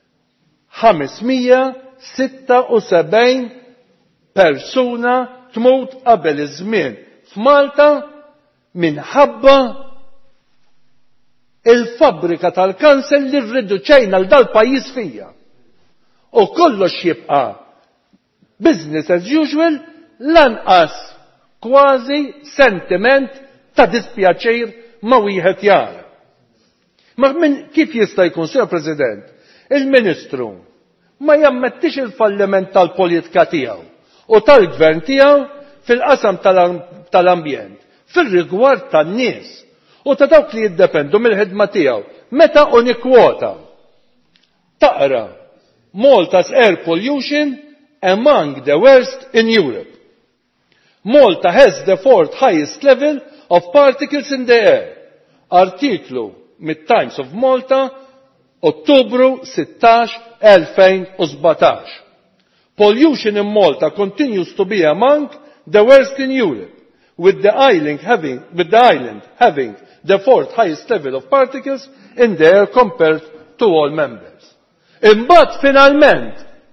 Speaker 15: 576 persuna tmut qabel iż-żmien f'Malta minħabba il-fabbrika tal-kanser li rriduċejna l dal pajjiż fija. U kollox jibqa' business as usual, lanqas kważi sentiment ta' dispjaċir ma wieħed jara. Ma kif jista' jkun, Sir President, il-Ministru ma jammettix il-falliment tal-politika tiegħu u tal-gvern tiegħu fil-qasam tal-ambjent, fil-rigward tan-nies u ta' dawk li jiddependu mill-ħidma tiegħu. Meta unikwota taqra Malta's air pollution among the worst in Europe. Malta has the fourth highest level of particles in the air. Artiklu mit-Times of Malta, Ottubru 16, 2017. Pollution in Malta continues to be among the worst in Europe, with the island having the fourth highest level of particles in the air compared to all members. Imbagħad finalment,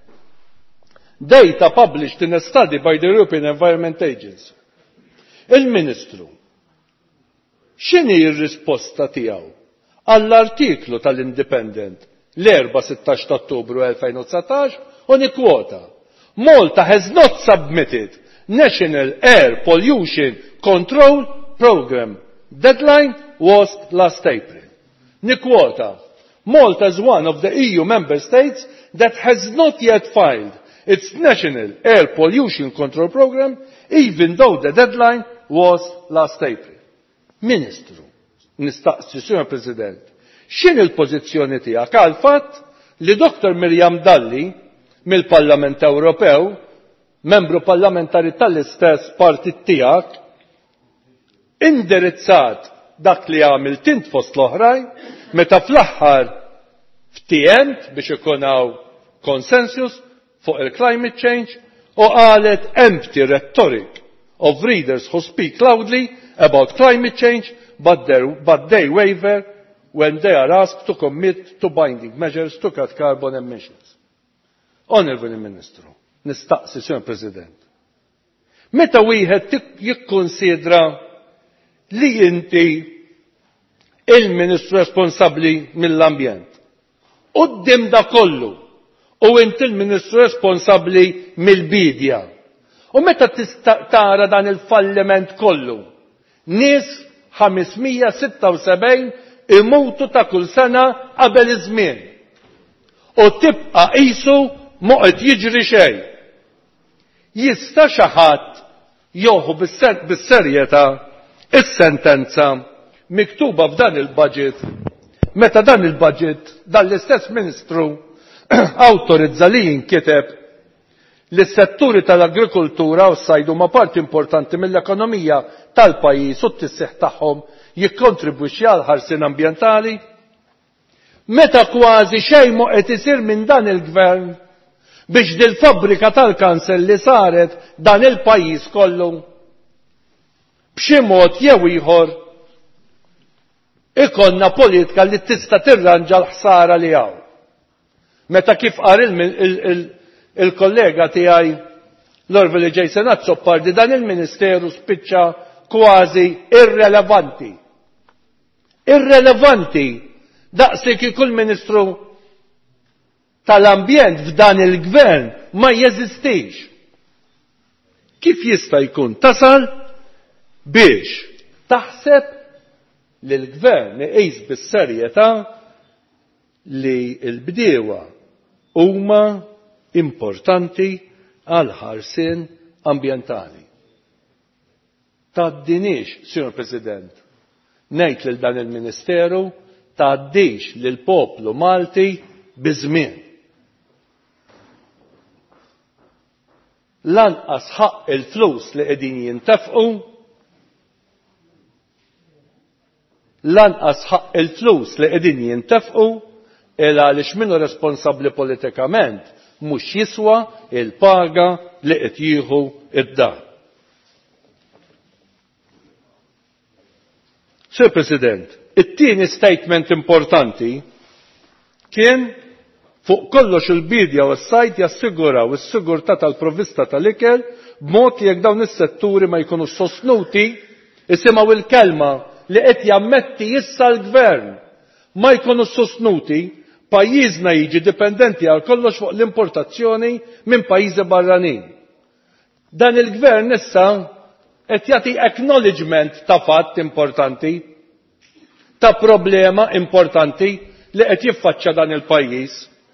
Speaker 15: data published in a study by the European Environment Agency. Il-Ministru, x'inhi r-risposta tiegħu għall-artiklu tal-Independent l-4-16 ta' Ottubru 2019 u nikkwota: Malta has not submitted National Air Pollution Control Program. Deadline was last April. Nikkwota: Malta is one of the EU member states that has not yet filed its National Air Pollution Control Program, even though the deadline was last April. Ministru, nistaqsi, Sr. President, x'in il-pożizzjoni tiegħek għal fatt li Dr. Mirjam Dalli mill-Parlament Ewropew, membru parlamentari tal-istess partit tiegħek, indirizzat dak li għamil tint fost l-oħrajn meta fl-aħħar ftient biex ikun hawn consensus fuq il-climate change u qalet empty rhetoric of readers who speak loudly about climate change but they waver when they are asked to commit to binding measures to cut carbon emissions. Honorable Ministru, nistaqsi, Sr. President, meta wieħed jikkonsidra li inti il-Ministru responsabbli mill-ambjent, quddiem da kollu, u inti il-Ministru responsabbli mill-bidja. U meta tara dan il-falliment kollu, nies 576 imutu ta' kull sena qabel iż-żmien. U tibqa' qisu ma qed jiġri xejn. Jista' xi ħadd joħu bis-serjetà is-sentenza miktuba f'dan il-budget meta dan il-budget dan l-istess Ministru awtorizza li jinkiteb li s-setturi tal-agrikoltura u s-sajd huma parti importanti mill-ekonomija tal-pajjiż u t-tissieħ tagħhom jikkontribwixxi għal ħarsien ambjentali? Meta kważi xejn ma qed isir minn dan il-gvern biex dil-fabbrika tal-kanser li saret dan il-pajjiż kollu b'xi mod jew ieħor ikonna politika li tista' tirranġa l-ħsara li hawn. Meta kif qar il-kollega tiegħi l-Orveli Jason Azzopardi dan il-Ministeru spiċċa kważi irrelevanti. Irrelevanti daqslik kull Ministru tal-Ambjent f'dan il-Gvern ma jeżistix. Kif jista' jkun tasal biex taħseb li l-Gvern iqis bis-serjetà li l-bdiewa huma importanti għal ħarsien ambjentali? Taddinix, Sr. President, ngħid lil dan il-Ministeru taddix lil poplu Malti biżmien. Lanqas ħaq il-flus li qegħdin jintefqu, lanqas ħaq il-flus li qegħdin jintefqu il għaliex minnu responsabbli politikament mhux jiswa il-paga li qed jieħu id-dar. Sir President, it-tieni statement importanti kien fuq kollox il-bidja u s-sajt jassiguraw is-sigurtà tal-provvista tal-ikel b'mod li jekk dawn is-setturi ma jkunux sostnuti, isimgħu il-kelma li qed jammetti issa l-Gvern ma jkunux sostnuti, pajjiżna jiġi dipendenti għal kollox fuq l-importazzjoni minn pajjiżi barranin. Dan il-Gvern issa qed jagħti acknowledgement ta' fatt importanti, ta' problema importanti li qed jiffaċċja dan il-pajjiż.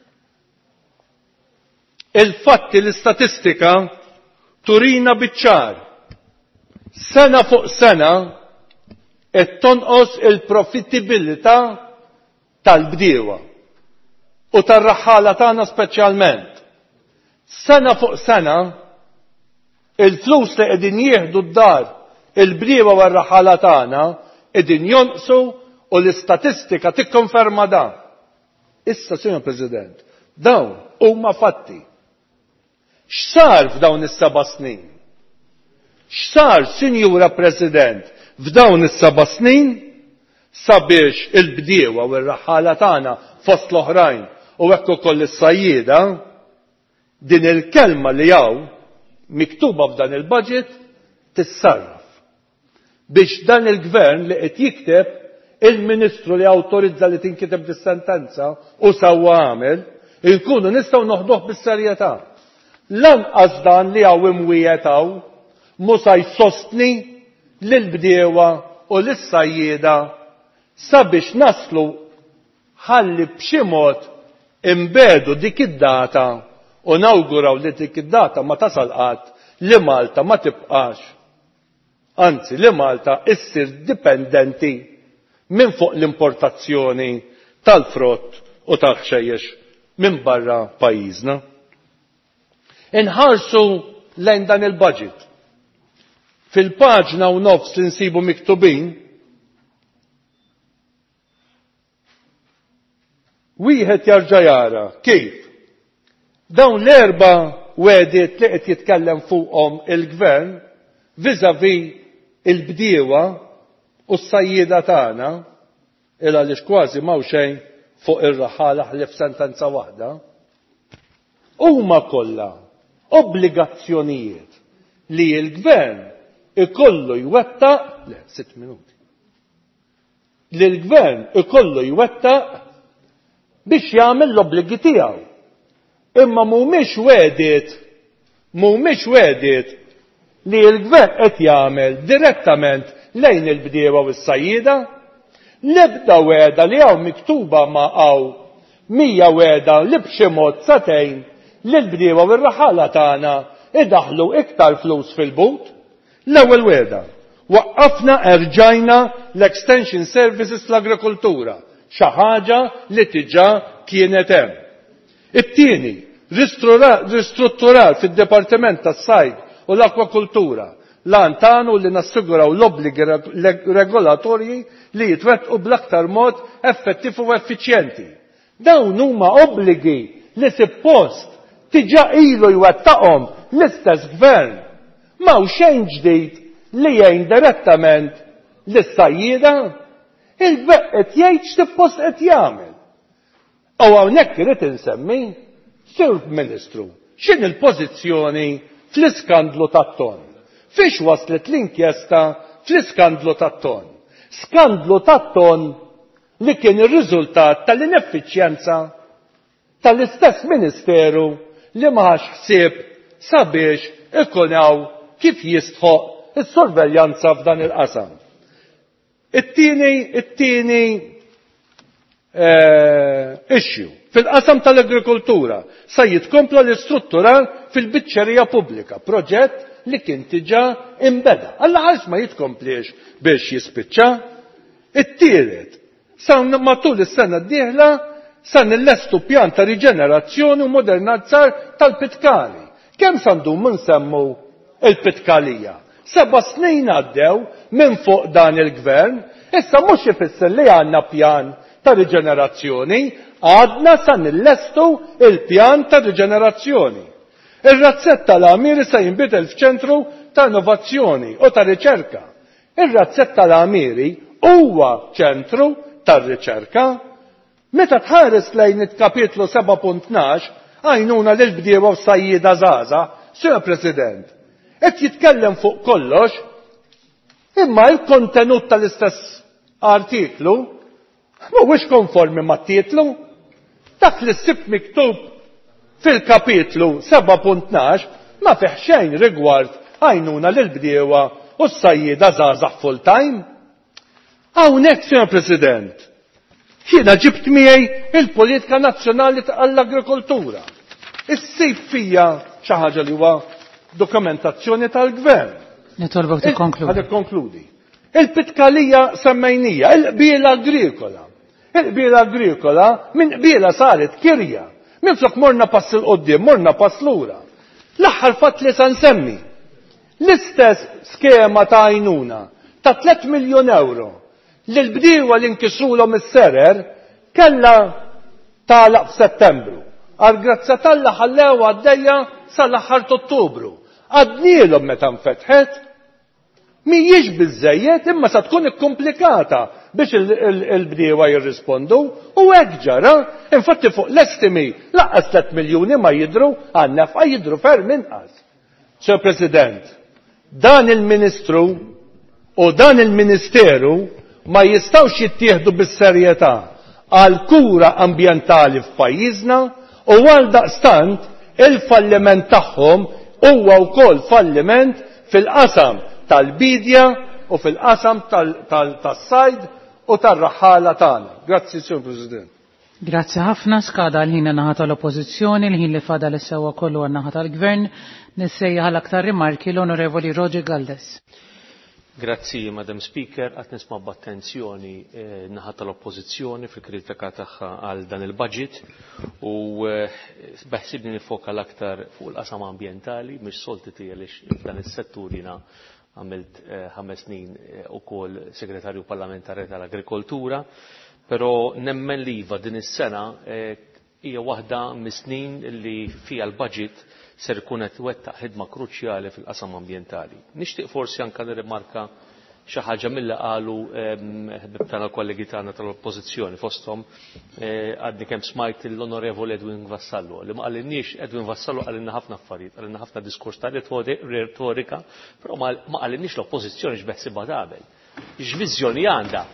Speaker 15: Il-fatti l-istatistika turina biċ-ċar. Sena fuq sena qed tonqos il-profittibilità tal-bdiewa u tar-raħħala tagħna speċjalment. Sena fuq sena il-flus li qegħdin jieħdu d-dar il-bdiewa u r-raħħala tagħna qegħdin jonqsu u l-istatistika tikkonferma dan. Issa, Sr. President, dawn huma fatti. X'sar f'dawn is-7 snin? X'sar, Sinjura President, f'dawn is-7 snin sabiex il-bdiewa u r-raħħala tagħna fost l-oħrajn u hekk ukoll is-sajjieda din il-kelma li hawn miktuba f'dan il-budget tissarraf biex dan il-Gvern li qed jikteb il-Ministru li awtorizza li tinkiteb dis-sentenza u sewwa għamel inkunu nistgħu noħduh bis-serjetà. Lanqas dan li hawn imwiegħed hawn mhux se jsostni lill-bdiewa u lis-sajjieda sabiex naslu ħalli b'xi mod imbedu dik id-data u nawguraw li dik id-data ma tasal qatt li Malta ma tibqax, anzi li Malta issir dipendenti minn fuq l-importazzjoni tal-frott u tal-ħxejjex minn barra pajjiżna. Inħarsu lejn dan il-budget. Fil-paġna u nofs li nsibu miktubin, wieħed jarġa' jara kif dawn l-erba' wediet li qed jitkellem fuqhom il-Gvern viżavi il-bdiewa u s-sajjieda tagħna il għaliex kważi m'hawn xejn fuq ir-raħala ħlief sentenza waħda. Huma kollha obbligazzjonijiet li l-Gvern ikollu jwettaq 6 minuti. Li l-Gvern ikollu jwettaq biex jagħmel l-obbligi tiegħu. Imma mhumiex wediet li l-Gvern qed jagħmel direttament lejn il-bdiewa u s-sajjieda, l-ebda weda li hawn miktuba ma' hawn 100 weda li b'xi mod satejn li l-bdiewa u r-raħala tagħna idaħlu iktar flus fil-but. L-ewwel weda, waqqafna erġajna l-Extension Services fl-Agrikoltura, xi ħaġa li diġà kienet hemm. It-tieni, ristrutturar fid-Dipartiment tas-Sajd u l-Akwakultura lan tagħna li nassiguraw l-obbligi regolatorji li jitwettqu bl-aktar mod effettiv u effiċjenti. Dawn huma obbligi li suppost diġà ilu jwettaqhom l-istess Gvern. M'hawn xejn ġdid li jgħin direttament lis-sajjieda. Il-Gvern qed jgħid x'tippost qed jagħmel. U hawnhekk irid insemmi, Sur Ministru, x'in il-pożizzjoni fl-iskandlu tat-ton? Fiex waslet l-inkjesta fl-iskandlu tat-ton? Skandlu tat-ton li kien ir-riżultat tal-ineffiċjenza tal-istess Ministeru li maħax ħsieb sabiex ikun hawn kif jistħoq is-sorveljanza f'dan il-qasam. It-tieni issue fil-qasam tal-agrikoltura sa jitkompla l-istrutturar fil-biċċerija pubblika, proġett li kien diġà imbeda. Alla għalx ma jitkomplix biex jispiċċa. It-tielet, sa matul is-sena d-dieħla sa nillestu pjan ta' riġenerazzjoni u modernizzar tal-Pitkali. Kemm sandu minn semmu il-Pitkalija? 7 snin għaddew minn fuq dan il-gvern, issa mhux ifisser li għandna pjan ta' riġenerazzjoni, għadna sa nillestu il-pjan ta' riġenerazzjoni. Ir-razzett tal-Amiri se jinbidel f'ċentru ta' innovazzjoni u ta' riċerka. Ir-razzett tal-Amiri huwa ċentru tar-riċerka. Meta tħares lejn it-kapitlu 7.12 għajnuna lil bdiewa u sajjieda żgħażagħ, Sir President, qed jitkellem fuq kollox, imma l-kontenut tal-istess artiklu mhuwiex konformi mat-titlu. Dak li ssibt miktub fil-kapitlu 7.12 ma fih xejn rigward għajnuna lil bdiewa u s-sajjieda żgħażagħ full time. Hawnhekk, Sir President, jiena ġibt miegħi il-politika nazzjonali għall-agrikoltura. Issib fija xi ħaġa li huwa dokumentazzjoni tal-gvern.
Speaker 7: Nitolbok
Speaker 15: tikkonkludi. Il-Pitkalija semmejnija, il-qbiela agrikola. Il-qbiela agrikola minn qbiela saret kirja. Minflok morna pass il-qoddim, morna pass lura. L-aħħar fatt li se nsemmi. L-istess skema ta' għajnuna ta' 3 miljun euro l-bdiewa li nkisrulhom is-serer kellha tagħlaq f'Settembru. Għal-grazza Alla ħallew għaddejja sal-aħħar Ottubru. Għadnielhom meta nfetħet mhijiex biżżejjed imma sa tkun ikkomplikata biex il-bdiewa jirrispondu u hekk ġara. Infatti fuq l-estimi laqqas 3 miljuni ma jidhru għan-nefqa jidhru ferm inqas. Sir President, dan il-Ministru u dan il-Ministeru ma jistawx jittieħdu bis-serjetà għal kura ambjentali f'pajjiżna u għal daqstant il-falliment tagħhom huwa wkoll falliment fil-qasam tal-bidja u fil-qasam tas-sajd u tar-raħħala tagħna. Grazzi, Sur President.
Speaker 7: Grazzi ħafna, skada l-ħin naħa tal-Oppożizzjoni, l-ħin li fada l-sewa kollu għan naħa tal-Gvern, nissejja għal-aktar rimarki l-Onorevoli Roger Galdes.
Speaker 16: Grazzi, Madam Speaker, għat nisma b'attenzjoni naħa tal-Oppożizzjoni fil-kritika tagħha għal dan il-budget u beħsibni nifoka l-aktar fuq il-qasam ambjentali, mhix solti tiegħi f'dan is-settur jiena għamilt 5 snin ukoll segretarju parlamentari tal-Agrikoltura, però nemmen li iva din is-sena hija waħda mis-snin li fiha l-budget ser ikun qed iwettaq ħidma kruċjali fil-qasam ambjentali. Nixtieq forsi anke nirrimarka xi ħaġa milli qalu tagħna l-kollegi tagħna tal-Oppożizzjoni fosthom għadni kemm smajt l-Onorevoli Edwin Vassallo li ma qalilniex Edwin Vassallo qalilna ħafna affarijiet, qalilna ħafna diskors ta' retorika, però ma qalilniex l-Oppożizzjoni x'beħsibha tagħmel. X'viżjoni għandha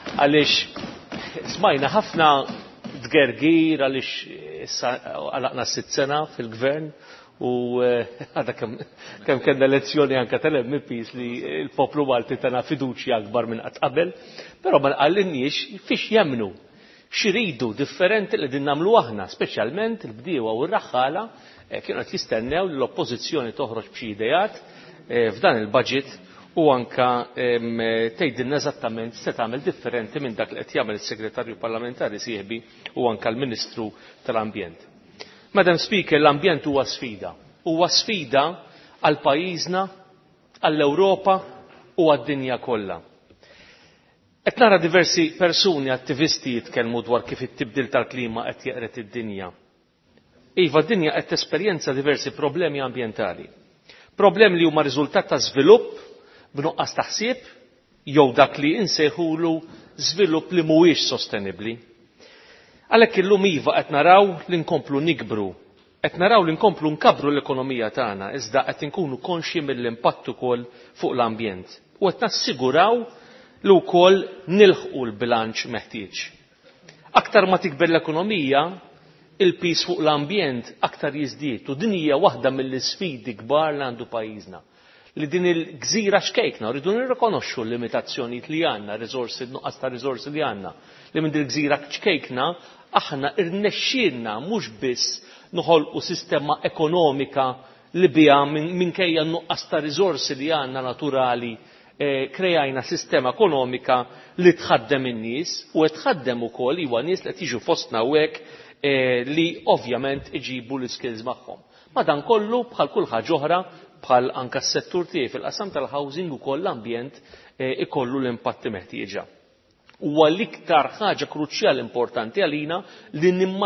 Speaker 16: għaliex smajna ħafna dgergir għaliex għalaqna 6 sena fil-gvern u għadha kemm kellna elezzjoni anke tal-MPs li l-poplu Malti tana fiduċja akbar minn qatt qabel, però ma nqallinniex fiex jemmnu x'iridu differenti li din nagħmlu aħna, speċjalment il-bdiewa u r-raħħala kienu qed jistennew li l-Oppożizzjoni toħroġ b'xi idejat f'dan il-budget u anka tgħidilna eżattament se tagħmel differenti minn dak li qed jagħmel is-Segretarju Parlamentari Sieħbi u anka l-Ministru tal-Ambjent. Madam Speaker, l-ambjent huwa sfida. Huwa sfida għal pajjiżna, għall-Ewropa u għad-dinja kollha. Qed nara diversi persuni attivisti jitkellmu dwar kif it-tibdil tal-klima qed jeqret id-dinja. Iva d-dinja qed tesperjenza diversi problemi ambjentali. Problemi li huma riżultat ta' żvilupp b'nuqqas taħsieb jew dak li insejħulu żvilupp li mhuwiex sostenibbli. Għalhekk illum iva qed naraw li nkomplu nikbru, qed naraw li nkomplu nkabru l-ekonomija tagħna iżda qed inkunu konxi mill-impatt ukoll fuq l-ambjent u qed nassiguraw li wkoll nilħqu l-bilanċ meħtieġ. Aktar ma tikber l-ekonomija, il-pis fuq l-ambjent aktar jiżdied u din hija waħda mill-isfidi kbar li għandu pajjiżna. Li din il-gżira xkejkna, rridu nirrikonoxxu l-limitazzjonijiet li għandna, nuqqas ta' riżorsi li għandna. Li minn din il-gżira xkejkna aħna irnexxielna mhux biss noħolqu sistema ekonomika li biha minkejja nuqqas ta' riżorsi li għandna naturali krejajna sistema ekonomika li tħaddem in-nies u qed tħaddem ukoll iwa nies li qed jiġu fostna hawnhekk li ovvjament iġibu l-skills magħhom. Madankollu bħal kull ħaġa oħra bħal anke s-settur tiegħi fil-qasam tal-housing ukoll l-ambjent ikollu l-impatti meħtieġa. Huwa l-iktar ħaġa kruċjali importanti għalina li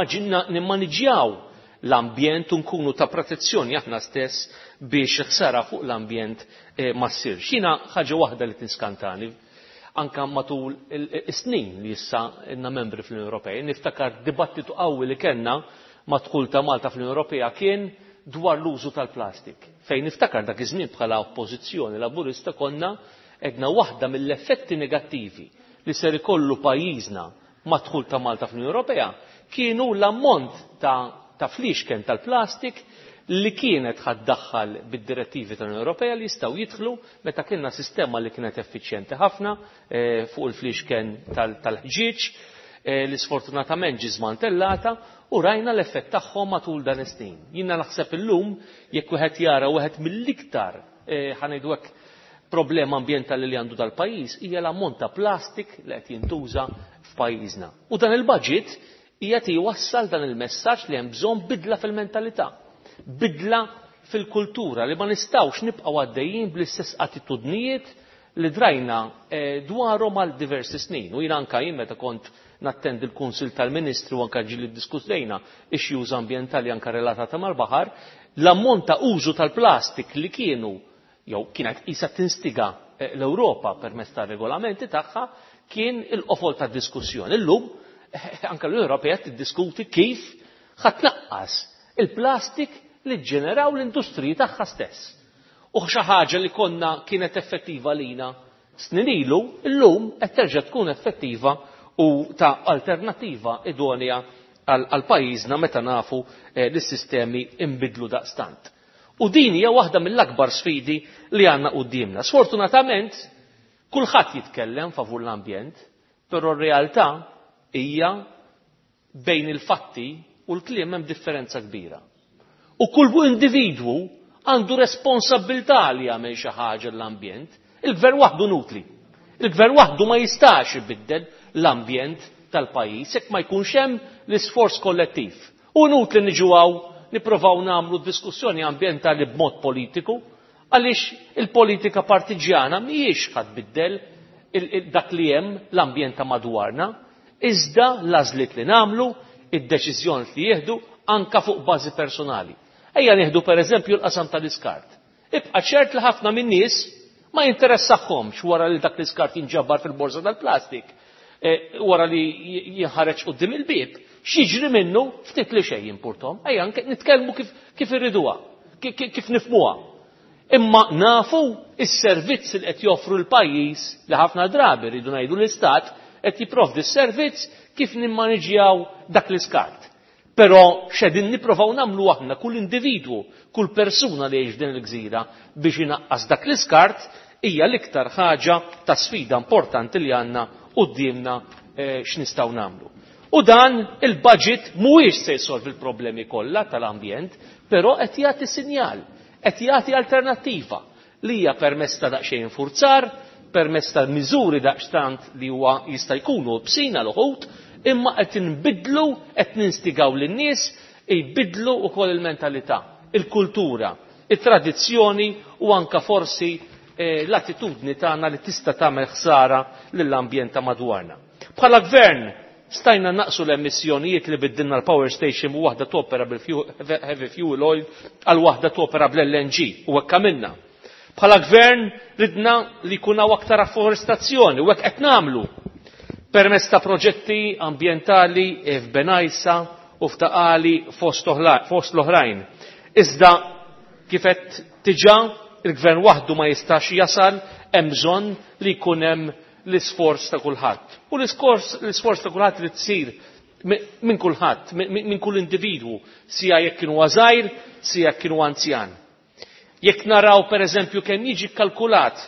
Speaker 16: nimmaniġjaw l-ambjent u nkunu ta' protezzjoni aħna stess biex ħsara fuq l-ambjent ma ssirx. Jiena ħaġa waħda li tinskantani anke matul is-snin li issa inna membri fl-Unjoni Ewropea. Niftakar dibattitu qawwi li kellna ma' dħul ta' Malta fl-Unjoni Ewropea kien dwar l-użu tal-plastik. Fejn niftakar dak iż-żmien bħala oppożizzjoni laburista konna edna waħda mill-effetti negattivi li ser ikollu pajjiżna ma' dħul ta' Malta fl-Unjoni Ewropea kienu l-ammont ta' fliexken tal-plastik li kienet ħaddaħħal bid-direttivi tal-Unjoni Ewropea li jistgħu jidħlu meta kienna sistema li kienet effiċjenti ħafna fuq il-fliexken tal-ħġieġ li sfortunatament ġi żmantellata u rajna l-effett tagħhom matul dan is-snin. Jiena naħseb illum jekk wieħed jara wieħed mill-iktar ħanejdu hekk problema ambjentali li għandu dal-pajjiż hija l-ammont ta' plastik li qed jintuża f'pajjiżna. U dan il-budget qiegħed iwassal dan il-messaġġ li hemm bżonn bidla fil-mentalità, bidla fil-kultura li ma nistgħux nibqgħu għaddejjin bl-istess attitudnijiet li drajna dwarhom għal diversi snin. U jiena anke jien meta kont nattend il-Kunsil tal-Ministri u anke ġieli ddiskutejna issues ambjentali anke relatata mal-baħar, l-ammont ta' użu tal-plastik li kienu jew kienet qisha tinstiga l-Ewropa permezz tar-regolamenti tagħha kien il-qofol tad-diskussjoni. Illum anke l-Unjoni Ewropea tiddiskuti kif ħadd tnaqqas il-plastik li ġġeneraw l-industriji tagħha stess. U xi ħaġa li konna kienet effettiva lina snin ilu, illum qed terġa' tkun effettiva u ta' alternattiva idonja għal pajjiżna meta nafu li s-sistemi imbidlu daqstant. U din hija waħda mill-akbar sfidi li għandna qudiemna. Sfortunatament kulħadd jitkellem favur l-ambjent, però r-realtà hija bejn il-fatti u l-kliem hemm differenza kbira. U kull individwu għandu responsabilità li jagħmel xi ħaġa l-ambjent. Il-gvern waħdu nutli. Il-gvern waħdu ma jistax ibiddel l-ambjent tal-pajjiż jekk ma jkunx hemm l-isforz kollettiv. U nutli niġu nipprovaw nagħmlu diskussjoni ambjentali b'mod politiku għaliex il-politika partiġjana mhijiex ħadd biddel dak li hemm l-ambjent ta' madwarna, iżda l-għażliet li nagħmlu, id-deċiżjoni li jieħdu anke fuq bażi personali. Ejja nieħdu pereżempju l-qasam tal-iskart. Ibqa' ċert li ħafna min-nies ma jinteressahomx wara li dak l-iskart jinġabbar fil-borsa tal-plastik, wara li jinħareġ quddiem il-bieb, x'jiġri minnu ftit li xejn jimpurtom. Ejja nitkellmu kif irriduha, kif nifhmuha. Imma nafu is-servizz li qed joffru l-pajjiż li ħafna drabi rridu ngħidu l-istat qed jipprovdi s-servizz kif nimmaniġjaw dak l-iskart. Però x'qegħdin nippruvaw nagħmlu aħna kull individwu, kull persuna li jgħix din il-gżira biex inaqqas dak l-iskart hija l-iktar ħaġa ta' sfida importanti li għandna qudiemna x'nistgħu nagħmlu. U dan il-budget mhuwiex se jsolvi l-problemi kollha tal-ambjent, però qed jagħti sinjal, qed jagħti alternattiva li hija permezz ta' daqsxejn forzar, permezz ta' miżuri daqstant li huwa jista' jkunu bsina l-ħut, imma qed inbidlu, qed ninstigaw lin-nies jbidlu wkoll il-mentalità, il-kultura, it-tradizzjoni u anke forsi l-attitudni tagħna li tista' tagħmel ħsara lill-ambjent ta' madwarna. Bħala gvern stajna naqsu l-emissjonijiet li biddilna l-power station u waħda topera bil-heavy fuel oil għal waħda topera bl-LNG u hekk għamilna. Bħala gvern ridna li jkun hawn aktar afforestazzjoni u hekk qed nagħmlu permezz ta' proġetti ambjentali f'Benajsa u f'Taqali fost l-oħrajn. Iżda kif qed diġà il-gvern waħdu ma jistax jasal, hemm bżonn li jkun hemm l-isforz ta' kulħadd. U l-isforz ta' kulħadd li tsir minn kulħadd, minn kull individwu, sija jekk kienu żgħir, sija jekk kienu anzjan. Jekk naraw pereżempju kemm jiġi kalkulat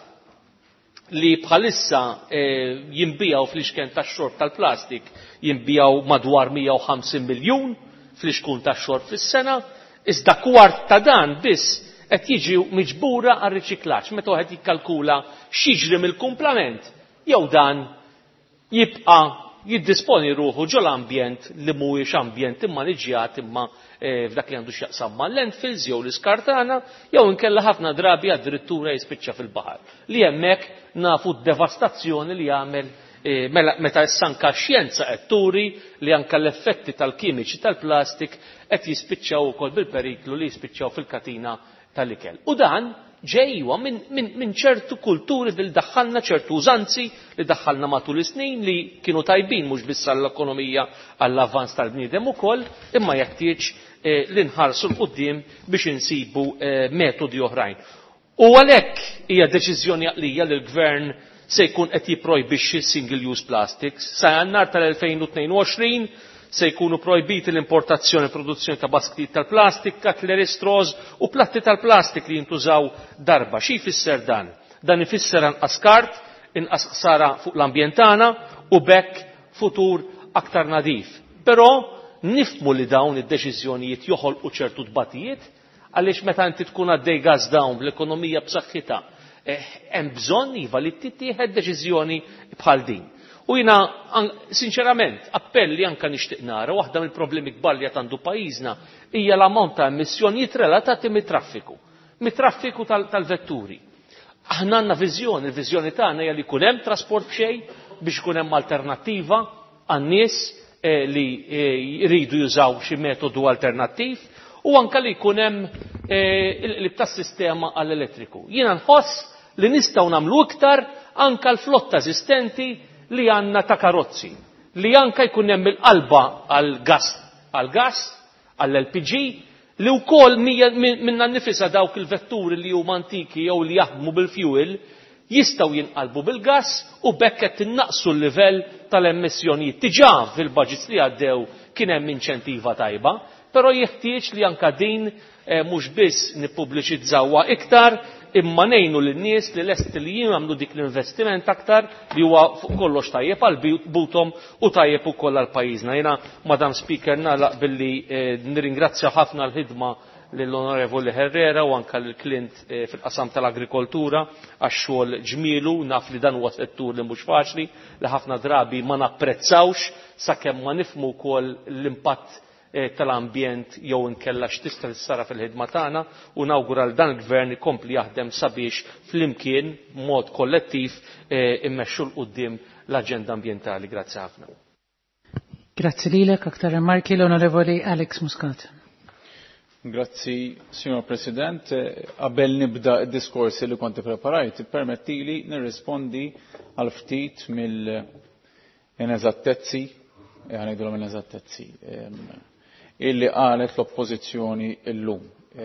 Speaker 16: li bħalissa jinbijaw fl-ixken tax-xorb tal-plastik jinbijaw madwar 150 miljun fl-ixkun tax-xorb fis-sena, iżda kwart ta' dan biss qed jiġu miġbura għal riċiklaġġ meta wieħed jikkalkula x'jiġri mill-kumplament jew dan jibqa' jiddisponi ruħu ġol ambjent li mhuwiex ambjent immaniġġjat imma f'dak li għandu x'jaqsam mal-landfills jew l-iskartana jew inkella ħafna drabi addirittura jispiċċa fil-baħar. Li hemmhekk nafu d-devastazzjoni li jagħmel meta issa anke x-xjenza qed turi li anke l-effetti tal-kimiċi tal-plastik qed jispiċċaw ukoll bil-periklu li jispiċċaw fil-katina tal-ikel. U dan ġejwa minn ċertu kulturi li daħħalna ċertu użanzi li daħħalna matul is-snin li kienu tajbin mhux biss għall-ekonomija għall-avvanz tal-bniedem ukoll imma jeħtieġ li nħarsu l-qudiem biex insibu metodi oħrajn. U għalhekk hija deċiżjoni għaqlija li l-Gvern se jkun qed jipprojbixxi single use plastics sa jannar tal-2022 se jkunu projbiti l-importazzjoni e produzzjoni ta' basktijiet tal-plastik, cutlery straws u platti tal-plastik li jintużaw darba. Xi jfisser dan? Dan ifisser anqas kart, inqas ħsara fuq l-ambjent tagħna u bekk futur aktar nadif. Però nifhmu li dawn id-deċiżjonijiet joħolqu ċertu tbatijiet għaliex meta inti tkun għaddej gas dawn bl-ekonomija b'saħħitha hemm bżonn iva li tittieħed deċiżjoni bħal din. U jina, sinċerament, appelli anka nixtieq nara, waħda mill-problemi kbar li qed għandu pajjiżna hija l-ammont ta' emissjonijiet relatati mit-traffiku tal-vetturi. Aħna għandna viżjoni, il-viżjoni tagħna hija li jkun hemm trasport b'xejn biex ikun hemm alternattiva għan-nies li jridu jużaw xi metodu alternattiv u anke li jkun hemm il-sistema għall-elettriku. Jiena nħoss li nistgħu nagħmlu iktar anke l-flotta eżistenti li għandna ta' karozzi, li anke jkun hemm il-qalba għall-gas, għall-LPG, li wkoll minna nnifisha dawk il-vetturi li huma antiki jew li jaħdmu bil-fuel jistgħu jinqalbu bil-gas u bekk qed innaqsu l-livell tal-emissjonijiet. Diġà fil-budgets li għaddew kien hemm inċentiva tajba, però jeħtieġ li anke din mhux biss nippubbliċizzawha iktar imma ngħinu lin-nies li lesti li jagħmlu dik l-investiment aktar li huwa fuq kollox tajjeb għal butom u tajjeb ukoll għal pajjiżna. Jiena Madam Speaker nagħlaq billi nirringrazzja ħafna l-ħidma lill-Onorevoli Herrera u anke l-Klint fil-qasam tal-agrikoltura għax-xogħol ġmielu naf li dan huwa settur li mhux faċli li ħafna drabi ma napprezzawx sakemm ma nifhmu wkoll l-impatt tal-ambjent jew inkella x'tista' tissara fil-ħidma tagħna u nawgura l dan il-Gvern ikompli jaħdem sabiex flimkien mod kollettiv immexxu l quddiem l-aġenda ambjentali. Grazzi ħafna.
Speaker 7: Grazzi lilek aktar remarki l-Onorevoli Alex Muscat.
Speaker 14: Grazzi, Signor President. Qabel nibda d-diskorsi li konti preparajt, permettili nirrispondi għal ftit mill-eneżattezzi, għanidulhom eneżattezzi, illi qalet l-oppożizzjoni illum.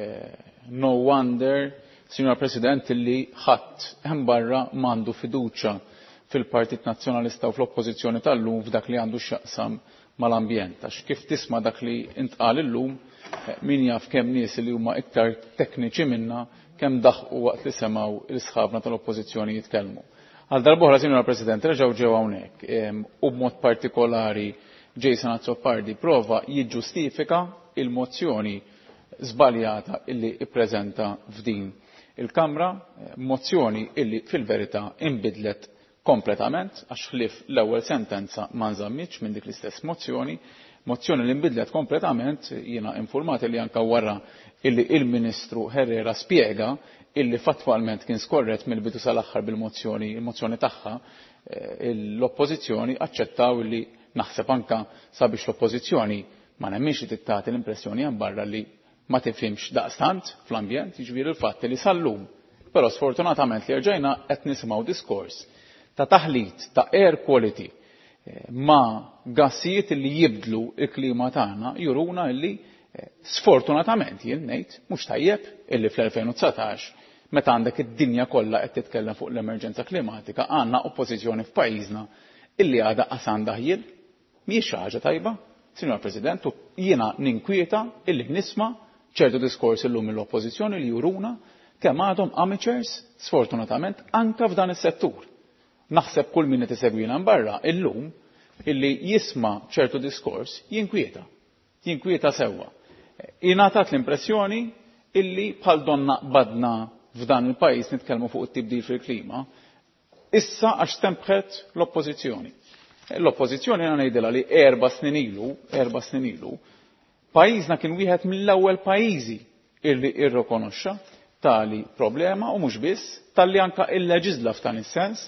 Speaker 14: No wonder, Signor President, illi ħadd hemm barra m'għandu fiduċja fil-Partit Nazzjonalista u fl-oppożizzjoni tal-lum f'dak li għandu x'jaqsam mal-ambjent. Għax kif tisma' dak li intqal illum, min jaf kemm nies li huma iktar tekniċi minna kemm daħqu waqt li semgħu l-isħabna tal-oppożizzjoni jitkellmu. Għal darb'oħra, Signor President, reġgħu ġew hawnhekk u b'mod partikolari Jason Azzopardi prova jiġġustifika il-mozzjoni żbaljata illi ippreżenta f'din il-Kamra, mozzjoni illi fil-verità inbidlet kompletament għax ħlif l-ewwel sentenza ma nżammitx minn dik l-istess mozzjoni li nbidlet kompletament. Jiena informati li anke wara illi il-Ministru Herrera spjega illi fattwalment kien skorret mill-bidu sal-aħħar bil-mozzjoni, il-mozzjoni tagħha l-oppożizzjoni aċċettaw illi naħseb anke sabiex l-oppożizzjoni ma nemmix li tittati l-impressjoni hemm barra li ma tifhimx daqstant fl-ambjent, jiġifieri l-fatt li sal-lum. Però sfortunatament li rġajna qed nisimgħu diskors ta' taħlit ta' air quality ma' gassijiet li jibdlu il-klima tagħna juruna illi sfortunatament jien ngħid mhux tajjeb illi fl-2019 meta għandek id-dinja kollha qed titkellem fuq l-emerġenza klimatika għandna oppożizzjoni f'pajjiżna illi għadha qasan daħjil mhijiex ħaġa tajba, Signor President, u jiena ninkwieta illi nisma' ċertu diskors illum mill-oppożizzjoni li juruna kemm għadhom amateurs sfortunatament anke f'dan is-settur. Naħseb kull min qed isegwina barra illum illi jisma' ċertu diskors jinkwieta sewwa. Ingħatat l-impressjoni illi bħal donna badna f'dan il-pajjiż nitkellmu fuq it-tibdil fil-klima, issa għax stempħet l-oppożizzjoni. L-oppożizzjoni għana ngħidilha li 4 snin ilu, pajjiżna kien wieħed mill-ewwel pajjiżi illi irrikonoxxa tali problema u mhux biss talli anke illeġisla f'dan is-sens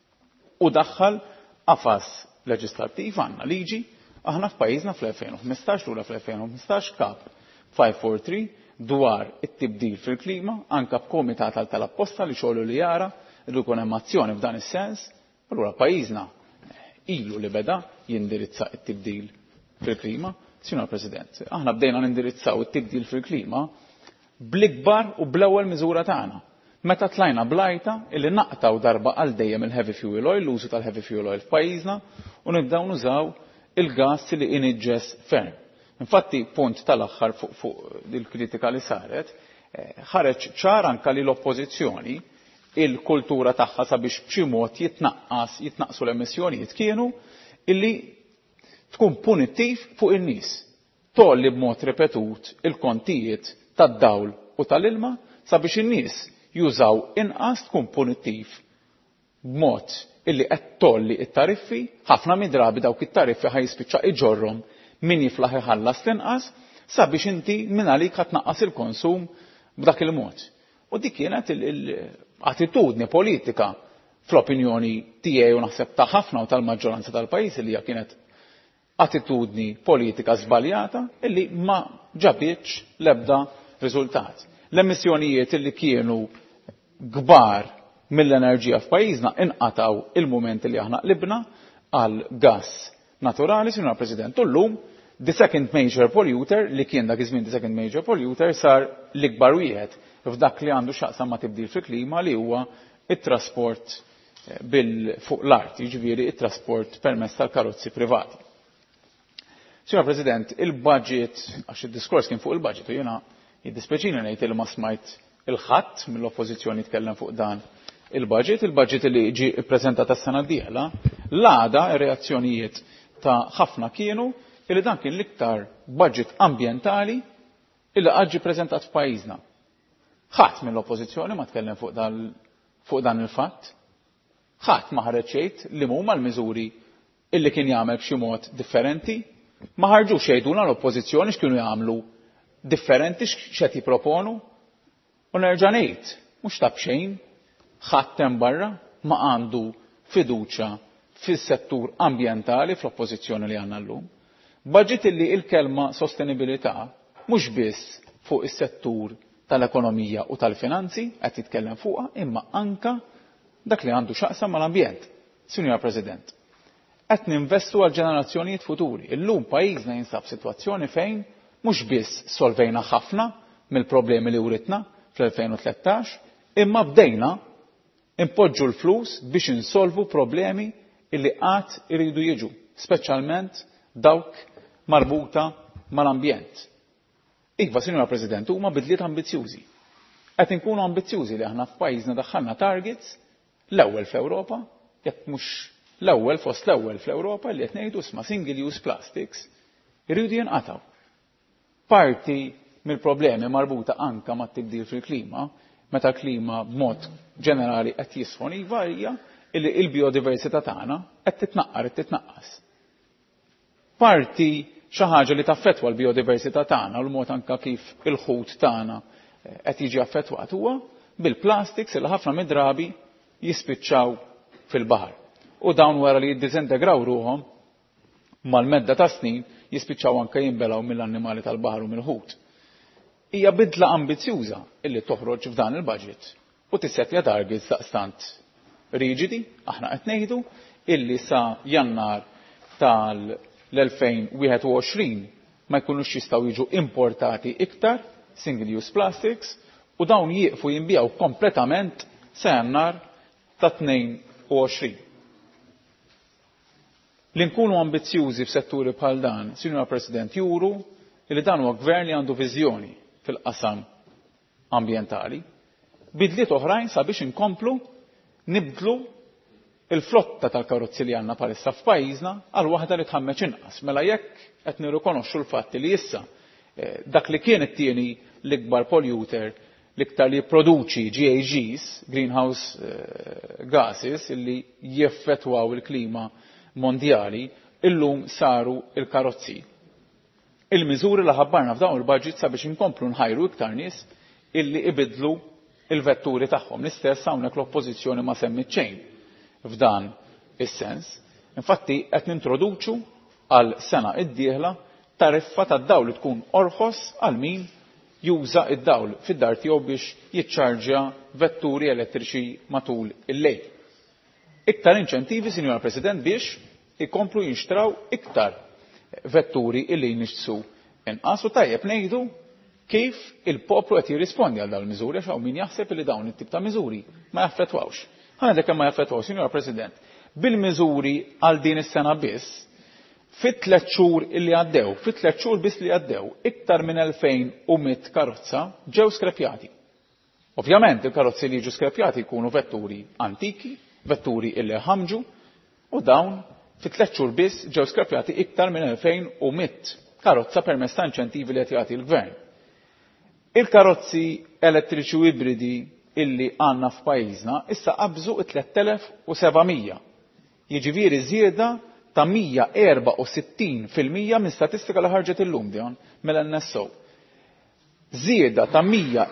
Speaker 14: u daħħal qafas leġislattiv għandna liġi aħna f'pajjiżna fl-2015 lura fl-2015 kap 543 dwar it-tibdil fil-klima anke b'komitat tal-apposta li xogħlu li jara li jkun hemm azzjoni f'dan is-sens, allura pajjiżna ilu li beda jindirizza it-tibdil fil-klima. Sinjor President, aħna bdejna nindirizzaw it-tibdil fil-klima bl-ikbar u bl-ewwel miżura tagħna. Meta tlajna blajta illi naqtaw darba għal dejjem il-heavy fuel oil, l-użu tal-heavy fuel oil f'pajjiżna u nibdew nużaw il-gass li inġess ferm. Infatti, punt tal-aħħar fuq il-kritika li saret, ħareġ ċar anke li l-oppożizzjoni il-kultura tagħha sabiex b'xi mod jitnaqsu l-emissjonijiet kienu illi tkun punittiv fuq in-nies. Tolli b'mod ripetut il-kontijiet tad-dawl u tal-ilma sabiex in-nies jużaw inqas tkun punittiv b'mod illi qed tolli it-tariffi, ħafna midrabi dawk it-tariffi ħajspiċċa iġorhom min jiflaħ iħallas l-inqas sabiex inti minn għalik ħadd tnaqqas il-konsum b'dak il-mod. U dik kienet attitudni politika fl-opinjoni tiegħi u naħseb ta' ħafna u tal-maġġoranza tal-pajjiż li hija kienet attitudni politika żbaljata illi ma ġabitx l-ebda riżultat. L-emissjonijiet illi kienu kbar mill-enerġija f'pajjiżna inqataw il-mument li aħna qlibna għal gass naturali, Sinjor President, u llum the second major polluter li kien dak iż-żmien the second major polluter sar l-ikbar wieħed f'dak li għandu x'aqsam ma' tibdil fil-klima li huwa it-trasport fuq l-art, jiġifieri it-trasport permezz tal-karozzi privati. Sinjor President, il-budget, għax id-diskors kien fuq il-budget, u jiena jiddispeċini ngħid li ma smajt il-ħadd mill-oppożizzjoni tkellem fuq dan il-budget li ġi ppreżentat tas-sena d-dieħla, l-għada ir-reazzjonijiet ta' ħafna kienu li dan kien l-iktar budget ambjentali illi qatt ġie ppreżentat f'pajjiżna. Ħadd mill-oppożizzjoni ma tkellem fuq dan il-fatt. Ħadd ma ħareġ jgħid li huma l-miżuri illi kien jagħmel b'xi mod differenti. Ma ħarġux jgħidulna l-oppożizzjoni x'kienu jagħmlu differenti x'qed jipproponu. U nerġa' ngħid, mhux ta' bxejn, ħadd hemm barra ma għandu fiduċja fis-settur ambjentali fl-oppożizzjoni li għandna llum. Budget illi il-kelma sostenibilità mhux biss fuq is-settur tal-ekonomija u tal-finanzi qed jitkellem fuqha imma anka dak li għandu x'aqsam mal-ambjent. Sinjor President, qed ninvestu għal ġenerazzjonijiet futuri. Illum pajjiżna jinsab sitwazzjoni fejn mhux biss solvejna ħafna mill-problemi li uritna fl-2013, imma bdejna impoġġu l-flus biex insolvu problemi illi qatt iridu jiġu, speċjalment dawk marbuta mal-ambjent. Iva, Sinjora President, huma bidliet ambizzjużi. Qed inkunu ambizzjużi li aħna f'pajjiżna daħħalna targets l-ewwel f'Ewropa, jekk mhux l-ewwel fost l-ewwel fl-Ewropa li qed ngħidu isma' single use plastics iridu jinqataw. Parti mill-problemi marbuta anka mat-tibdil fil-klima, meta l-klima b'mod ġenerali qed jisfon iva hija illi l-biodiversità tagħna qed titnaqqas. Parti xi ħaġa li taffettwa l-biodiversità tagħna u l-mod anke kif il-ħut tagħna qed jiġi affettwat huwa bil-plastics li ħafna mid-drabi jispiċċaw fil-baħar. U dawn wara li jiddiżintegraw ruhom mal-medda ta' snin jispiċċaw anke jinbelgħu mill-annimali tal-baħar u mill-ħut. Hija bidla ambizzjuża illi toħroġ f'dan il-budget u tissettja targets daqstant riġidi, aħna qed ngħidu illi sa Jannar tal-2021 ma jkunux jistgħu jiġu importati iktar single use plastics u dawn jieqfu jinbijaw kompletament sa Jannar ta' 22. Li nkunu ambizzjużi f'setturi bħal dan, Sinjora President, juru li dan huwa gvern li għandu viżjoni fil-qasam ambjentali, bidliet oħrajn sabiex inkomplu nibdlu il-flotta tal-karozzi li għandna bħalissa f'pajjiżna għal waħda li tħammeġ inqas. Mela jekk qed nirrikonoxxu l-fatti li issa dak li kien it-tieni l-ikbar polluter l-iktar li jipproduċi GHGs, greenhouse gases, illi jeffettwaw il-klima mondjali, illum saru il-karozzi. Il-miżuri li ħabbarna f'dawn il-budget sabiex inkomplu nħajru iktar nies illi ibidlu il-vetturi tagħhom. L-istess hawnhekk l-oppożizzjoni ma semmiċ xejn f'dan is-sens. Infatti qed nintroduċu għal sena d-dieħla tariffa tad-dawl li tkun orħos għal min juża id-dawl fid-dar tiegħu biex jiċċarġja vetturi elettriċi matul il-lejl. Iktar inċentivi, Sinjora President, biex ikomplu jinxtraw iktar vetturi illi jinixtsu inqas u tajjeb ngħidu kif il-poplu qed jirrispondi għal dawn il-miżuri għax hawn min jaħseb li dawn it-tip ta' miżuri ma jaffettwawx. Ħana kemm ma jaffettwawx, Sinjora President, bil-miżuri għal din is-sena biss, fit-3 xhur illi għaddew, fit-3 xhur biss li għaddew, iktar minn 2100 karozza ġew skrepjati. Ovvjament il-karozzi li jiġu skrepjati jkunu vetturi antiki, vetturi illi ħamġu u dawn fit-3 xhur biss ġew skrepjati iktar minn 2100 karozza permezz ta' inċentivi li qed jagħti l-Gvern. Il-karozzi elettriċi u ibridi illi għandna f'pajjiżna issa qabżu 3700. Jiġifieri żieda ta' 164% minn statistika li ħarġet illum dan mill-NSO. Żieda ta'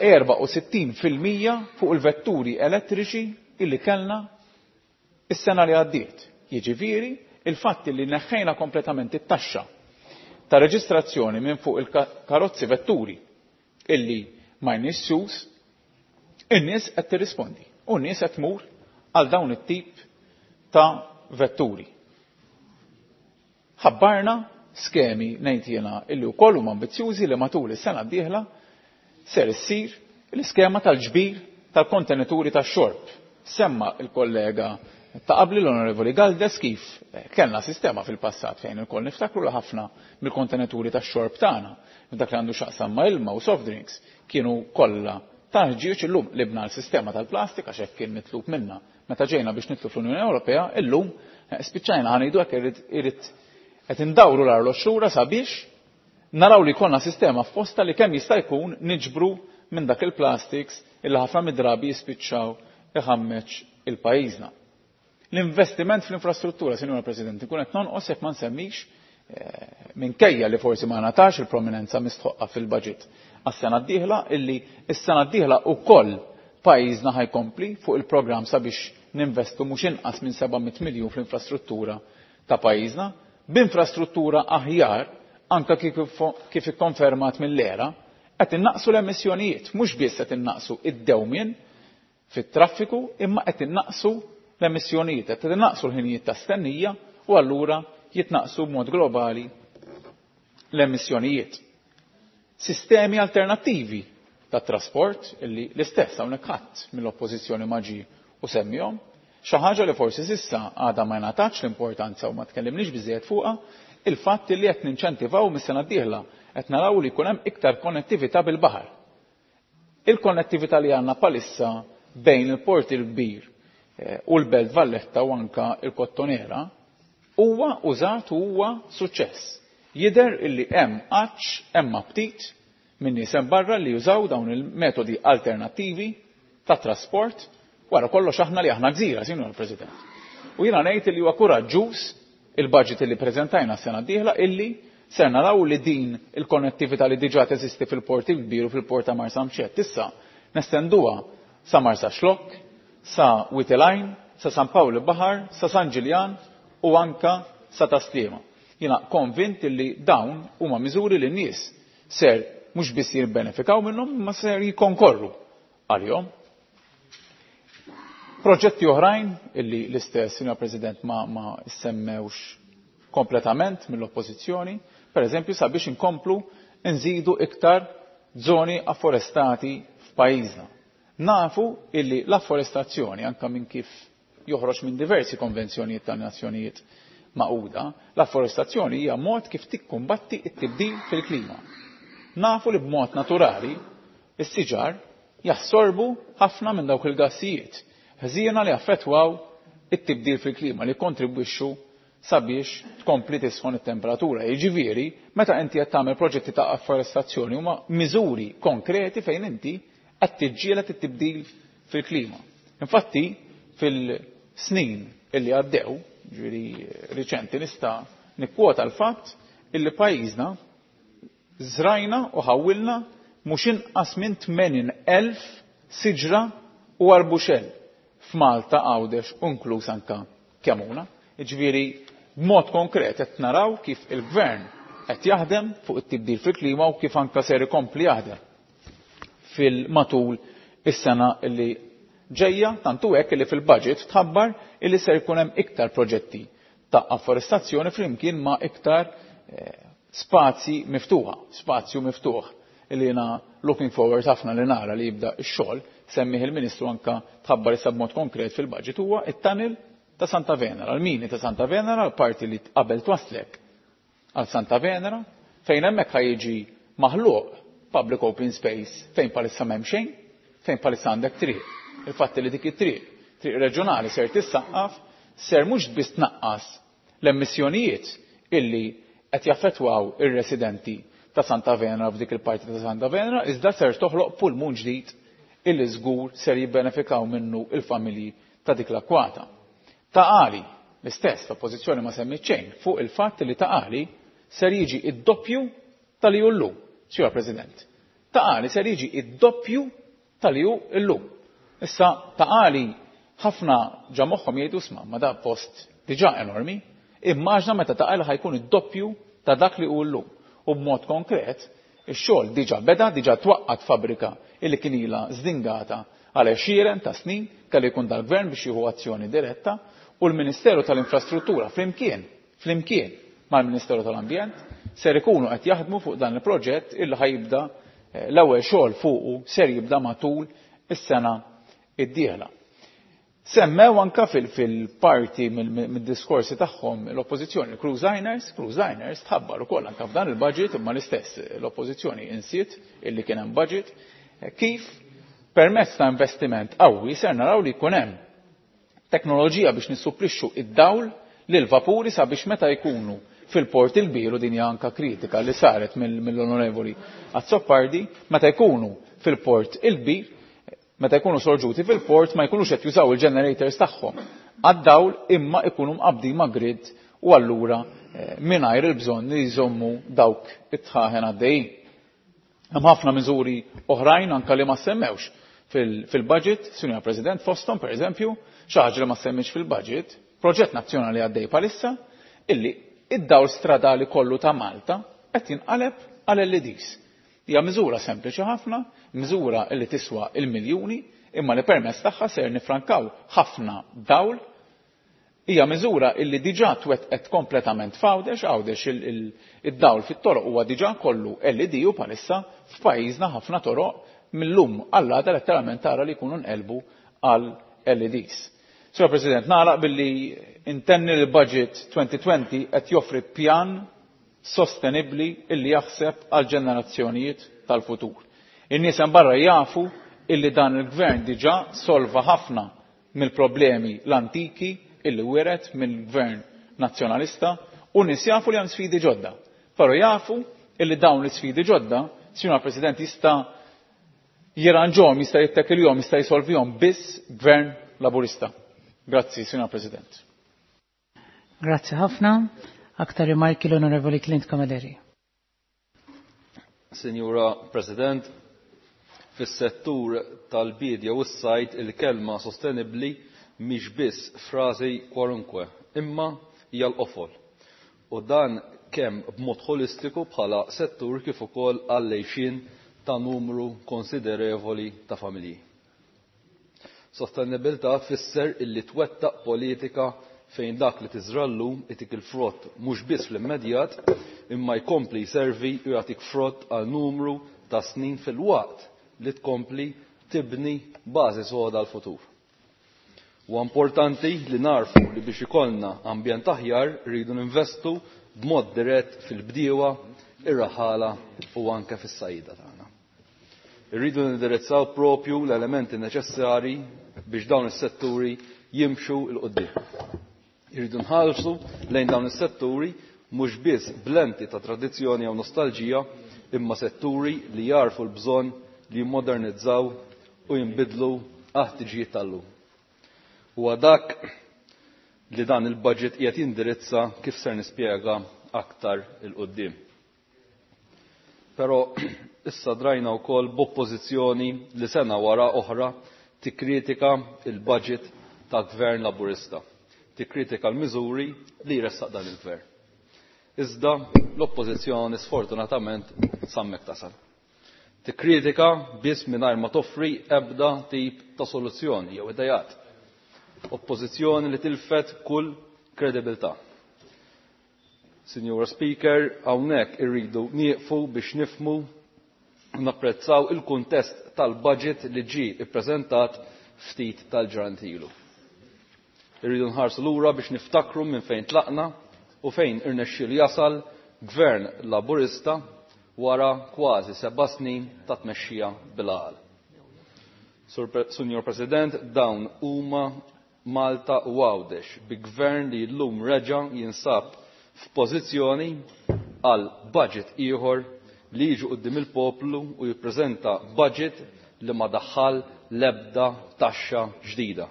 Speaker 14: 164% fuq il-vetturi elettriċi illi kellna is-sena li għaddiet. Jiġifieri il-fatt li neħħejna kompletament it-taxxa ta' reġistrazzjoni minn fuq il-karozzi vetturi illi ma jnissux, in-nies qed tirrispondi u n-nies qed tmur għal dawn it-tip ta' vetturi. Ħabbarna skemi ngħid jiena illi wkoll huma ambizzjużi li matul is-sena d-dieħla ser issir l-iskema tal-ġbir tal-kontenituri tax-xorb. Semma il-kollega ta' qabli l-Onorevoli Galdes kif kellna sistema fil-passat fejn il-koll niftakru li ħafna mill-kontenituri tax-xorb tagħna dak li għandu x'aqsam ma' ilma u soft drinks kienu kollha taħġieġ illum libna l-sistema tal-plastik għax hekk kien mitlub minna. Meta ġejna biex nitlu fl-Unjoni Ewropea illum spiċċajna ħanejdu hekk irid qed indawru l-arloxxura sabiex naraw li jkollna sistema f'posta li kemm jista' jkun niġbru minn dak il-plastics illi ħafna mid-drabi jispiċċaw iħammeġ il-pajjiżna. L-investiment fl-infrastruttura, Sinjora President, ikun qed nonqos jekk ma nsemmix minkejja li forsi ma natax il-prominenza mistħoqqa fil-budget għas-sena d-dieħla illi s-sena d-dieħla wkoll pajjiżna ħajkompli fuq il-programm sabiex ninvestu mhux inqas minn 700 miljun fl-infrastruttura ta' pajjiżna b'infrastruttura aħjar anke kif ikkonfermat mill-era qed innaqsu l-emissjonijiet, mhux biss qed innaqsu id-dewmien fit-traffiku imma qed innaqsu l-emissjonijiet, qed innaqsu l-ħinijiet ta' stennija u allura jitnaqsu b'mod globali l-emissjonijiet. Sistemi alternattivi ta' trasport illi l-istess hawnhekk ħadd mill-oppożizzjoni ma ġie u semmihom xi ħaġa li forsi s'issa għadha ma ngħatax l-importanza u ma tkellimniex biżżejjed fuqha il-fatt li qed ninċentivaw mis-sena d-dieħla qed naraw li jkun hemm iktar konnettività bil-baħar. Il-konnettività li għandna bħalissa bejn il-Port il-Kbir u l-Belt Valletta u anke il-Kottonera huwa użat u huwa suċċess. Jidher illi hemm hemm ftit minn nies hemm barra li jużaw dawn il-metodi alternattivi ta' trasport wara kollox aħna li aħna gżira, Sinjor President. U jiena ngħid li huwa kuraġġuż il-budget li preżentajna s-sena d-dieħla illi ser naraw li din il-konnettività li diġà teżisti fil-Port il-Kbir u fil-Port ta' Marsa Mċett issa nestenduha sa Marsa Xlokk, sa Witilajn, sa San Pawl il-Baħar, sa San Ġiljan u anka sa Tastiema. Jiena konvint li dawn huma miżuri li n-nies ser mhux biss jibbenefikaw minnhom ma ser jikkonkorru għalihom. Proġetti oħrajn illi l-istess, Sinjor President, ma semmewx kompletament mill-oppożizzjoni, pereżempju sabiex inkomplu nżidu iktar żoni afforestati f'pajjiżna. Nafu illi l-afforestazzjoni anke minn kif joħroġ minn diversi konvenzjonijiet tan-Nazzjonijiet Magħquda, l-afforestazzjoni hija mod kif tikkumbatti t-tibdil fil-klima. Nafu li b'mod naturali is-siġar jassorbu ħafna minn dawk il-gassijiet ħżiena li affettwaw it-tibdil fil-klima li kontribwixxu sabiex tkompli tisħon it-temperatura. Jiġifieri, meta inti qed tagħmel proġetti ta' afforestazzjoni huma miżuri konkreti fejn inti qed tiġġieled it-tibdil fil-klima. Infatti, fil-snin illi għaddew, ġifieri riċenti nista' nikkwota l-fatt illi pajjiżna żrajna u ħawwilna mhux inqas minn 80,000 siġra u arbuxell f'Malta, Għawdex u inkluż anke Kemuna. Jiġifieri b'mod konkret qed naraw kif il-Gvern qed jaħdem fuq it-tibdil fil-klima u kif anke ser ikompli jaħdem fil-matul is-sena li ġejja, tantu hekk li fil-budget tħabbar illi ser jkun hemm iktar proġetti ta' afforestazzjoni flimkien ma' iktar spazju miftuħ illi jiena looking forward ħafna li nara li jibda x-xogħol semmih il-Ministru anke tħabbar issa b'mod konkret fil-budget huwa it-tunnel ta' Santa Venera, l-mini ta' Santa Venera, l-parti li qabel twaslek għal Santa Venera, fejn hemmhekk ħajjiġi maħluq public open space fejn palissa m'hemm xejn, fejn palissa għandek triq. Il-fatt li dik triq reġjonali ser tissaqqaf, ser mhux biss tnaqqas l-emissjonijiet illi qed jaffettwaw ir-residenti ta' Santa Venera f'dik il-parti ta' Santa Venera, iżda ser toħloq pulmun ġdid illi żgur ser jibbenefikaw minnu il-familji ta' dik l-akkwata. Ta' Għali, l-istess l-oppożizzjoni ma semmi xejn fuq il-fatt li ta' Għali ser jiġi id-doppju tal-ju llum, Sr. President. Ta' Għali ser jiġi id-doppju tal-ju llum. Issa ta' Għali ħafna ġa moħħhom jgħidu sma' ma da post diġà enormi, immaġna meta ta' Għali ħajkun id-doppju ta' dak li hu llum. U b'mod konkret, ix-xogħol diġà beda, diġà twaqqat fabbrika illi kien ilha żdingata għal 20 ta' snin kelli jkun dal-Gvern biex jieħu azzjoni diretta u l-Ministeru tal-Infrastruttura flimkien mal-Ministeru tal-Ambjent ser ikunu qed jaħdmu fuq dan il-proġett illi ħajibda l-ewwel xogħol fuqu ser jibda matul is-sena d-dieħla. Semmew anke fil-parti mid-diskorsi tagħhom l-Oppożizzjoni cruise liners tħabbar ukoll anke f'dan il-budget imma l-istess l-Oppożizzjoni insiet illi kien hemm budget kif permezz ta' investiment qawwi ser naraw li jkun hemm teknoloġija biex nissupplixxu id-dawl lil vapuri sabiex meta jkunu fil-port il-kbir u din hija anke kritika li saret mill-Onorevoli Azzopardi, meta jkunu fil-port il-kbir, meta jkunu sorġuti fil-port ma jkunux qed jużaw il-generators tagħhom għad-dawl imma jkunu mqabbdi ma' grid u allura mingħajr il-bżonn li jżommu dawk it-tħaħen għaddejjin. Hemm ħafna miżuri oħrajn anke li ma semmewx fil-budget, Sinjor President, fosthom pereżempju xi ħaġa li ma semmix fil-budget, proġett nazzjonali għaddej palissa illi id-dawl stradali kollu ta' Malta qed jinqaleb għal LEDs. Hija miżura sempliċi ħafna, miżura illi tiswa il-miljuni, imma li permezz tagħha ser nifrankaw ħafna dawl. Hija miżura illi diġà twettqet kompletament f'Għawdex id-dawl fit-toroq huwa diġà kollu LED u palissa f'pajjiżna ħafna toroq mill-lum għall-għada letteralment tara li jkunu nqelbu għal LEDs. Sir President, nagħlaq billi intenni l-budget 2020 qed joffri pjan sostenibbli illi jaħseb għal ġenerazzjonijiet tal-futur. In-nies hemm barra jafu illi dan il-Gvern diġà solva ħafna mill-problemi l-antiki illi wiret mill-Gvern nazzjonalista u nies jafu li hemm sfidi ġodda. Però jafu illi dawn l-isfidi ġodda, Sinjor President, jista' jirranġhom, jista' jittekilhom, jista' jsolvihom biss Gvern Laburista. Grazzi, Sinjor President.
Speaker 7: Grazzi ħafna. Aktar rimarki l-Onorevoli Clint Camilleri.
Speaker 17: Sinjura President, fis-settur tal-bidja u s-sajd il-kelma sostenibbli mhix biss frażi kwalunkwe, imma hija l-qofol. U dan kemm b'mod holistiku bħala settur kif ukoll għall-għejxin ta' numru konsiderevoli ta' familji. Sostenibilità tfisser illi twettaq politika fejn dak li tiżra llum itik il-frott mhux biss fl-immedjat imma jkompli jservi u jagħtik frott għal numru ta' snin fil-waqt li tkompli tibni bażi soda għall-futur. Huwa importanti li narfu li biex ikollna ambjent aħjar rridu ninvestu b'mod dirett fil-bdiewa, ir-raħala u anke fis-sajda tagħna. Irridu nindirizzaw propju l-elementi neċessarji biex dawn is-setturi jimxu l qudiem. Irridu nħallsu lejn dawn is-setturi mhux biss blenti ta' tradizzjoni jew nostalġija, imma setturi li jarfu l-bżonn li jimmodernizzaw u jinbidlu ħtiġijiet tal-lum. Huwa dak li dan il-budget qiegħed jindirizza kif ser nispjega aktar il-qudiem. Però issa drajna wkoll b'oppożizzjoni li sena wara oħra tikkritika il-budget ta' Gvern Laburista, tikkritika l-miżuri li jressaq dan il-Gvern. Iżda l-oppożizzjoni sfortunatament sammek tasal. Tikkritika biss mingħajr ma toffri ebda tip ta' soluzzjoni jew idejat. Oppożizzjoni li tilfet kull kredibilità. Sinjura Speaker, hawnhekk irridu nieqfu biex nifhmu u napprezzaw il-kuntest tal-budget li ġie ippreżentat ftit tal-ġranet ilu. Irridu nħarsu lura biex niftakru minn fejn tlaqna u fejn irnexxielu jasal Gvern Laburista wara kważi 7 snin ta' tmexxija bil-għaqal. Sinjur President, dawn huma Malta u Għawdex bi gvern li llum reġa' jinsab f'pożizzjoni għal budget ieħor li jiġu quddiem il-poplu u jippreżenta budget li ma daħħal l-ebda taxxa ġdida.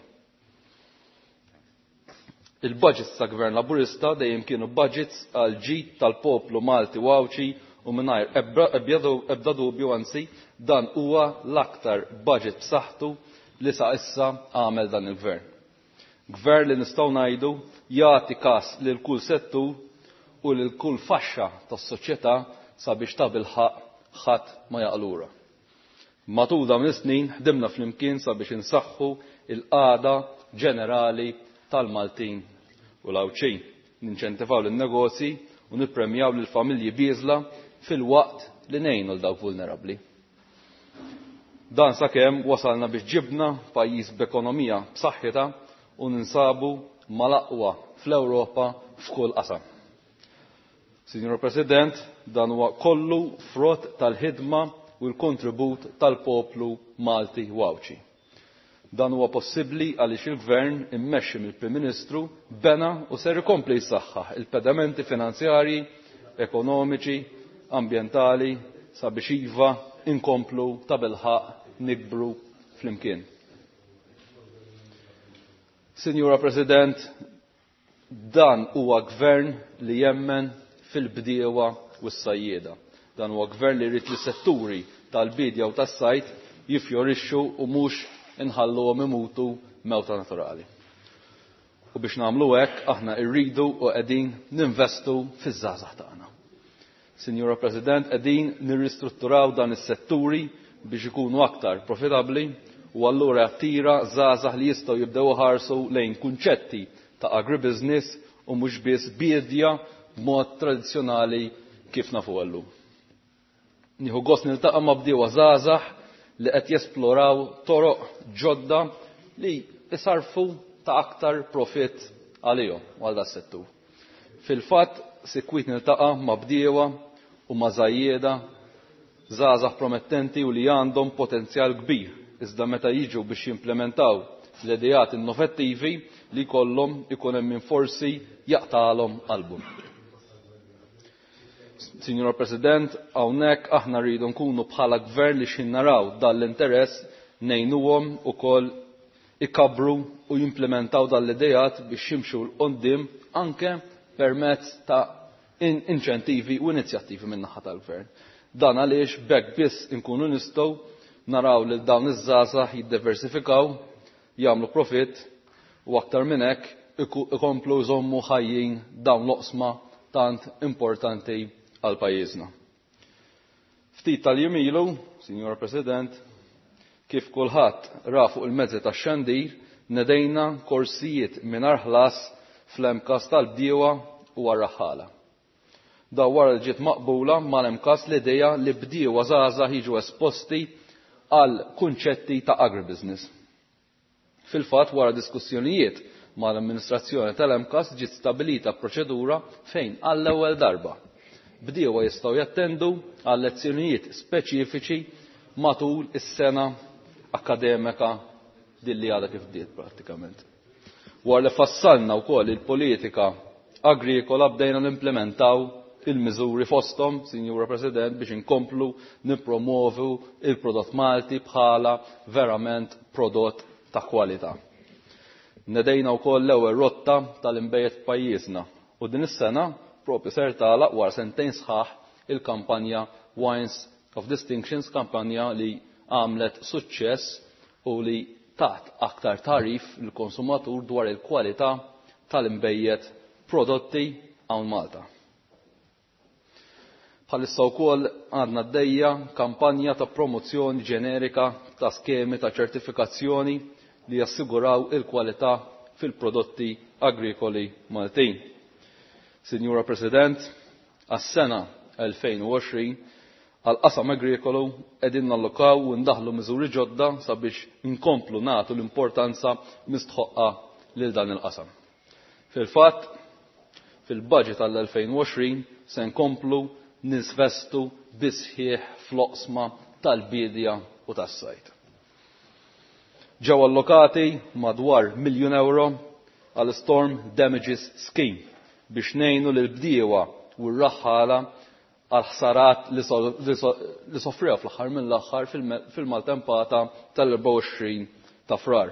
Speaker 17: Il-budgets ta' Gvern Laburista dejjem kienu budgets għal ġid tal-poplu Malti u Għawċi u mingħajr ebda dubju anzi dan huwa l-aktar budget b'saħħtu li sa issa għamel dan il-Gvern. Gvern li nistgħu ngħidu jagħti każ lil kull settur u lil kull faxxa tas-soċjetà sabiex ta' bilħaq ħadd ma jaqlura. Matul dawn is-snin ħdimna flimkien sabiex insaħħu l-qagħda ġenerali tal-Maltin u l-Għawċin, ninċentivaw lin-negozji u nippremjaw lil familji biżla fil-waqt li ngħinu l dawk vulnerabbli. Dan sakemm wasalna biex ġibna pajjiż b'ekonomija b'saħħitha u ninsabu mal-aqwa fl-Ewropa f'kull qasam. Sinjur President, dan huwa kollu frott tal-ħidma u l-kontribut tal-poplu Malti u Għawċi. Dan huwa possibbli għaliex il-Gvern immexxi mill-Prim Ministru bena u ser ikompli jsaħħaħ il-pedamenti finanzjarji, ekonomiċi, ambjentali sabiex iva inkomplu ta' bilħaq nikbru flimkien. Sinjura President, dan huwa gvern li jemmen fil-bdiewa u s-sajjieda. Dan huwa gvern li jrid li setturi tal-bidja u tas-sajd jifjorixxu u mhux inħalluhom imutu mewta naturali. U biex nagħmlu hekk aħna rridu u qegħdin ninvestu fiż-żgħażagħ tagħna. Sinjura President, qegħdin nirristrutturaw dan is-setturi biex ikunu aktar profitabbli u allura jattira żgħażagħ li jistgħu jibdew ħarsu lejn kunċetti ta' agribusiness u mhux biss bidja b'mod tradizzjonali kif nafu llum. Nieħu gost niltaqa' ma' bdiewa żgħażagħ li qed jesploraw toroq ġodda li isarfu ta' aktar profitt għalihom għal das-settur. Fil-fatt sikwit niltaqa' ma' bdiewa u ma' żajjieda żgħażagħ promettenti u li għandhom potenzjal kbir iżda meta jiġu biex jimplementaw l-idejat innovattivi li jkollhom ikun hemm min forsi jaqtalhom qalbhom. Sinjur President, hawnhekk aħna rridu nkunu bħala gvern li xin naraw dan l-interess ngħinuhom ukoll ikabru u jimplementaw dan l-idejat biex jimxu l-qoddim anke permezz ta' inċentivi u inizjattivi min-naħa tal-gvern. Dan għaliex bekk biss inkunu nistgħu naraw li dawn iż-żgħażagħ jiddiversifikaw, jagħmlu profitt u aktar minn hekk ikomplu jżommu ħajjin dawn l-oqsma tant importanti għal pajjiżna. Ftit tal-jiem ilu, Sinjora President, kif kulħadd ra fuq il-mezzi tax-xandir nedejna korsijiet mingħajr ħlas fl-MKAS tal-bdiewa u għar-raħħala. Da wara li ġiet maqbula mal-MKAS l-idea li bdiewa żgħażagħ jiġu esposti għal kunċetti ta' agribusiness. Fil-fatt wara diskussjonijiet mal-amministrazzjoni tal-MKAS ġiet stabilita proċedura fejn għall-ewwel darba bdiewa jistgħu jattendu għal lezzjonijiet speċifiċi matul is-sena akademika din li għadha kif bdiet prattikament. Wara li fassalna wkoll il-politika agrikola bdejna nimplementaw il-miżuri fosthom, Sinjura President, biex inkomplu nippromovu il-prodott Malti bħala verament prodott ta' kwalità. Nedejna wkoll l-ewwel rotta tal-imbejjed f'pajjiżna u din is-sena propju ser tagħlaq wara sentejn sħaħ il-kampanja Wines of Distinctions, kampanja li għamlet suċċess u li tat aktar tarif lill-konsumatur dwar il-kwalità tal-imbejjed prodotti hawn Malta. Bħalissa wkoll għandna għaddejja kampanja ta' promozzjoni ġenerika ta' skemi ta' ċertifikazzjoni li jassiguraw il-kwalità fil-prodotti agrikoli Maltin. Sinjura President, għas-sena 2020 għal-qasam agrikolu qegħdin nallokaw u ndaħlu miżuri ġodda sabiex inkomplu nagħtu l-importanza mistħoqqa lil dan il-qasam. Fil-fatt, fil-budget għall-2020 se nkomplu nisvestu bisħieħ fl-oqsma tal-bidja u tas-sajd. Ġew allokati madwar €1,000,000 għal Storm Damages Scheme biex ngħinu lill-bdiewa u r-raħħala għal ħsarat li sofrija fl-aħħar mill-aħħar fil-maltempata tal-24 ta' frar.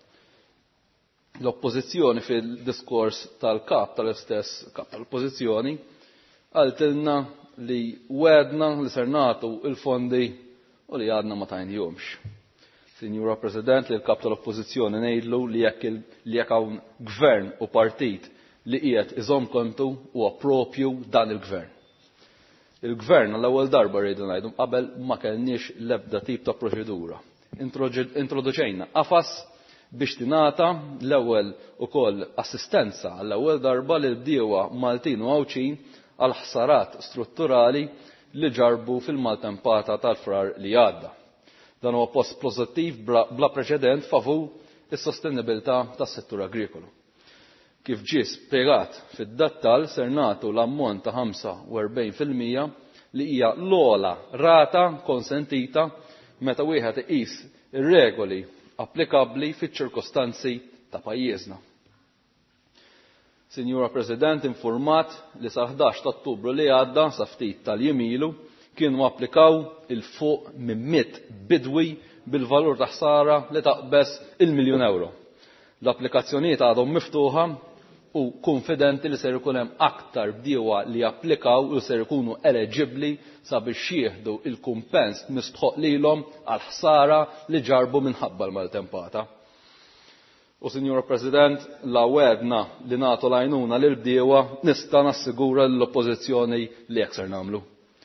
Speaker 17: L-oppożizzjoni fil-diskors tal-kap tal-istess kap tal-oppożizzjoni għaltilna li wedna li ser nagħtu il-fondi u li għadna ma tajnihomx. Sinjura President, li l-kap tal-oppożizzjoni ngħidlu li jekk hawn gvern u partit li qiegħed iżomm kontu huwa proprju dan il-gvern. Il-gvern għall-ewwel darba rridu ngħidu qabel ma kellniex l-ebda tip ta' proċedura. Introduċejna qafas biex tingħata l-ewwel ukoll assistenza għall-ewwel darba lil bdiewa Maltin u Għawċin għal ħsarat strutturali li ġarbu fil-maltempata tal-frar li għadda. Dan huwa post pożittiv bla preċedent favur is-sostenibilità tas-settur agrikolu. Kif ġie spjegat fid-dettall ser nagħtu l-ammont ta' 45% li hija l-ogħla rata konsentita meta wieħed iqis ir-regoli applikabbli fiċ-ċirkostanzi ta' pajjiżna. Sinjura President, infurmat li sa 11 ta' Ottubru li għadda sa ftit tal-jimilu kienu applikaw il-fuq minn 100 bidwi bil-valur ta' ħsara li taqbes €1,000,000. L-applikazzjonijiet għadhom miftuħa u konfidenti li ser ikun hemm aktar bdiewa li japplikaw u ser ikunu eligibbli sabiex jieħdu il-kumpens mistħoq lilhom għal ħsara li ġarbu minħabba l-maltempata. U Sinjura President, la wedna li nagħtu l-għajnuna lil bdiewa nista' nassigura l-oppożizzjoni li hekk ser nagħmlu.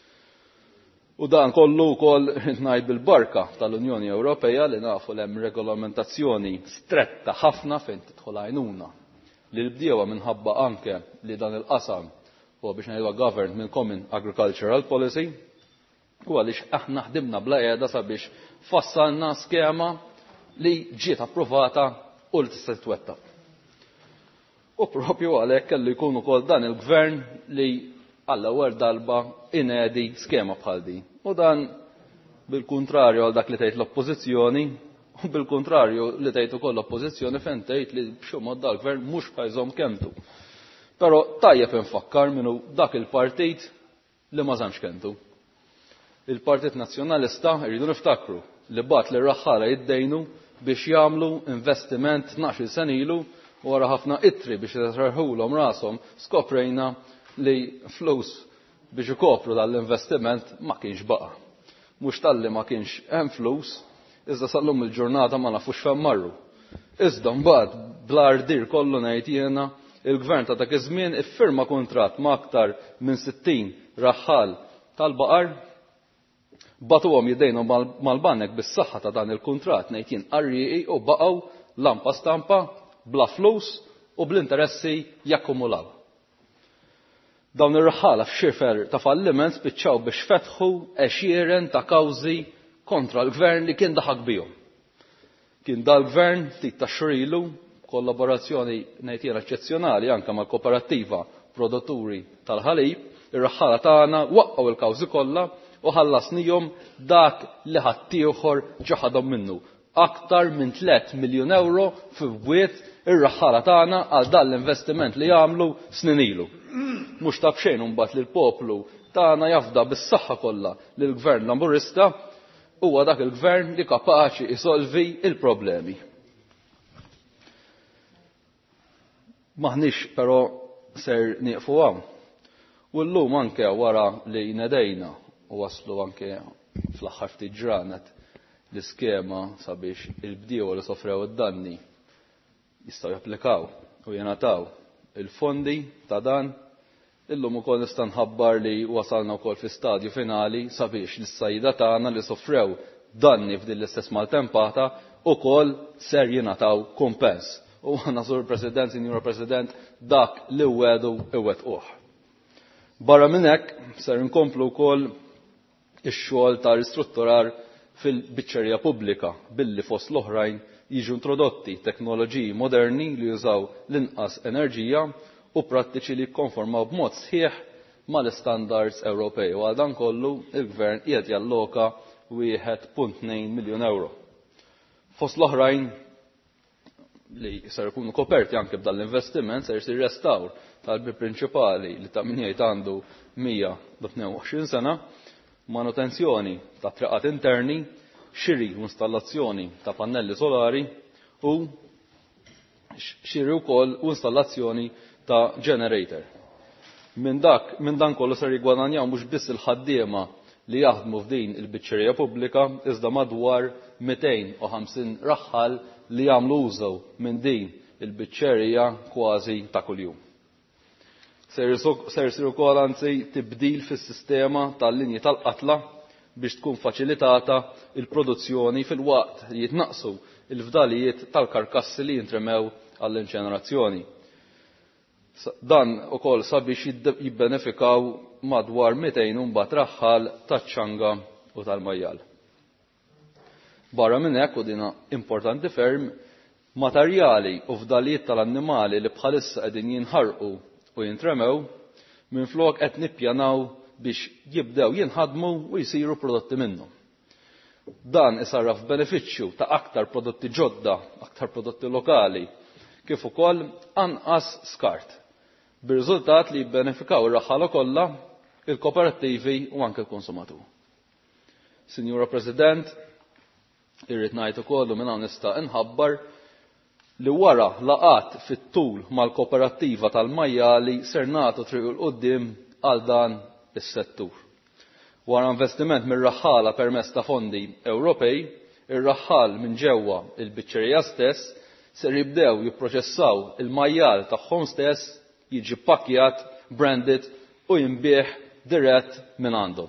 Speaker 17: U dan kollu wkoll ngħid bil-barka tal-Unjoni Ewropea li nafu hemm regolamentazzjoni stretta ħafna fejn tidħol għajnuna li l-bdiewa minħabba anke li dan il-qasam huwa biex ngħidwa governed minn Common Agricultural Policy u għaliex aħna ħdimna bla qiegħda sabiex fassalna skema li ġiet approvata u li tista' twettaq. U propju għalhekk kellu jkun ukoll dan il-gvern li għall-ewwel darba inedi skema bħal din. U dan bil-kuntrarju għal dak li tgħid l-oppożizzjoni u bil-kontrarju li tgħid ukoll l-oppożizzjoni fejn tgħid li b'xi mod dal-gvern mhux ħajżomm kentu. Però tajjeb infakkar minnu dak il-partit li ma żamx kentu. Il-Partit Nazzjonalista rridu niftakru li bat li raħħala jiddejnu biex jagħmlu investiment 12 sen ilu u wara ħafna ittri biex jisarħulhom rashom skoprejna li flus biex ikopru dal-investiment ma kienx baqa'. Mhux talli ma kienx hemm flus, iżda sallum il-ġurnata ma nafux fejn marru. Iżda mbagħad bl-ardir kollu ngħid jiena il-gvern ta' dak iż-żmien iffirma kuntratt ma' aktar minn 60 raħħal tal-baqar batuhom jiddejnu mal-banek bis-saħħa ta' dan il-kuntratt ngħid jien qarrieqi u baqgħu lampa stampa bla flus u bl-interessi jakkumulaw. Dawn ir-raħħala f'xifer ta' falliment spiċċaw biex fetħu għexieren ta' kawżi kontra l-gvern li kien daħaq bihom. Kien dal-gvern ftit ta' xurilu kollaborazzjoni ngħid jien eċċezzjonali anke mal-Koperattiva Produtturi tal-Ħalib, ir-raħħala tagħna waqqgħu l-kawżi kollha u ħallasnihom dak li ħaddieħor ġaħadhom minnu. aktar minn 3 miljun euro fil-bwiet ir-raħħala tagħna għal dan l-investiment li jagħmlu snin ilu. Mhux ta' bxejn imbagħad li l-poplu tagħna jafda bis-saħħa kollha li l-Gvern Laburista huwa dak il-Gvern li kapaċi isolvi il-problemi. Maħniex però ser nieqfu hawn. U llum anke wara li nedejna u waslu anke fl-aħħar ftit ġranet l-iskema sabiex il-bdiewa li sofrew id-danni jistgħu japplikaw u jingħataw il-fondi ta' dan. Illum ukoll nista' nħabbar li wasalna wkoll fi stadju finali sabiex lis-sajjieda tagħna li sofrew danni f'din l-istess maltempata ukoll ser jingħataw kumpens. U għandna Sur President, Sinjura President, dak li wedu iwettquh. Barra minn hekk ser inkomplu wkoll ix-xogħol ta' ristrutturar fil-biċċerija pubblika billi fost l-oħrajn jiġu introdotti teknoloġiji moderni li jużaw l-inqas enerġija u prattiċi li jikkonformaw b'mod sħiħ mal-istandards Ewropej. U għal dan kollu il-Gvern qiegħed jalloka 1.2 miljun euro. Fost l-oħrajn li ser ikunu koperti anke b'dan l-investiment ser jsir restawr tal-bib prinċipali li ta' min jgħid għandu 122 sena, manutenzjoni ta' triqat interni, xiri u installazzjoni ta' pannelli solari u xiri wkoll u installazzjoni ta' generator. Minn dan kollu ser jigwadanjaw mhux biss il-ħaddiema li jaħdmu f'din il-biċċerija pubblika iżda madwar 250 raħħal li jagħmlu użu minn din il-biċċerija kważi ta' kuljum. Ser jsir ukoll anzi tibdil fis-sistema tal-linji tal-qatla biex tkun faċilitata il-produzzjoni fil-waqt li jitnaqsu il-fdalijiet tal-karkassi li jintremew għall-inċenerazzjoni. Dan ukoll sabiex jibbenefikaw madwar 200 mbagħad raħħal taċ-ċanga u tal-majjal. Barra minn hekk u dina importanti ferm, materjali u fdalijiet tal-annimali li bħalissa qegħdin jinħarqu u jintremew minflok qed nippjanaw biex jibdew jinħadmu u jsiru prodotti minnhom. Dan isarraf benefiċċju ta' aktar prodotti ġodda, aktar prodotti lokali, kif ukoll anqas skart. Bir-riżultat li jibbenefikaw ir-raħħala kollha, il-kooperattivi u anke l-konsumatur. Sinjura President, irrid ngħid ukoll minn hawn nista' inħabbar li wara laqat fit-tul mal-kooperattiva tal-majjali ser nagħtu triq il qudiem għal dan is-settur. Wara investiment mir-raħħala permezz ta' fondi Ewropej, ir-raħħal minn ġewwa il-biċċerija stess ser jibdew jipproċessaw il-majjal tagħhom stess jiġi pakkjat, branded u jinbieħ dirett minn għandhom.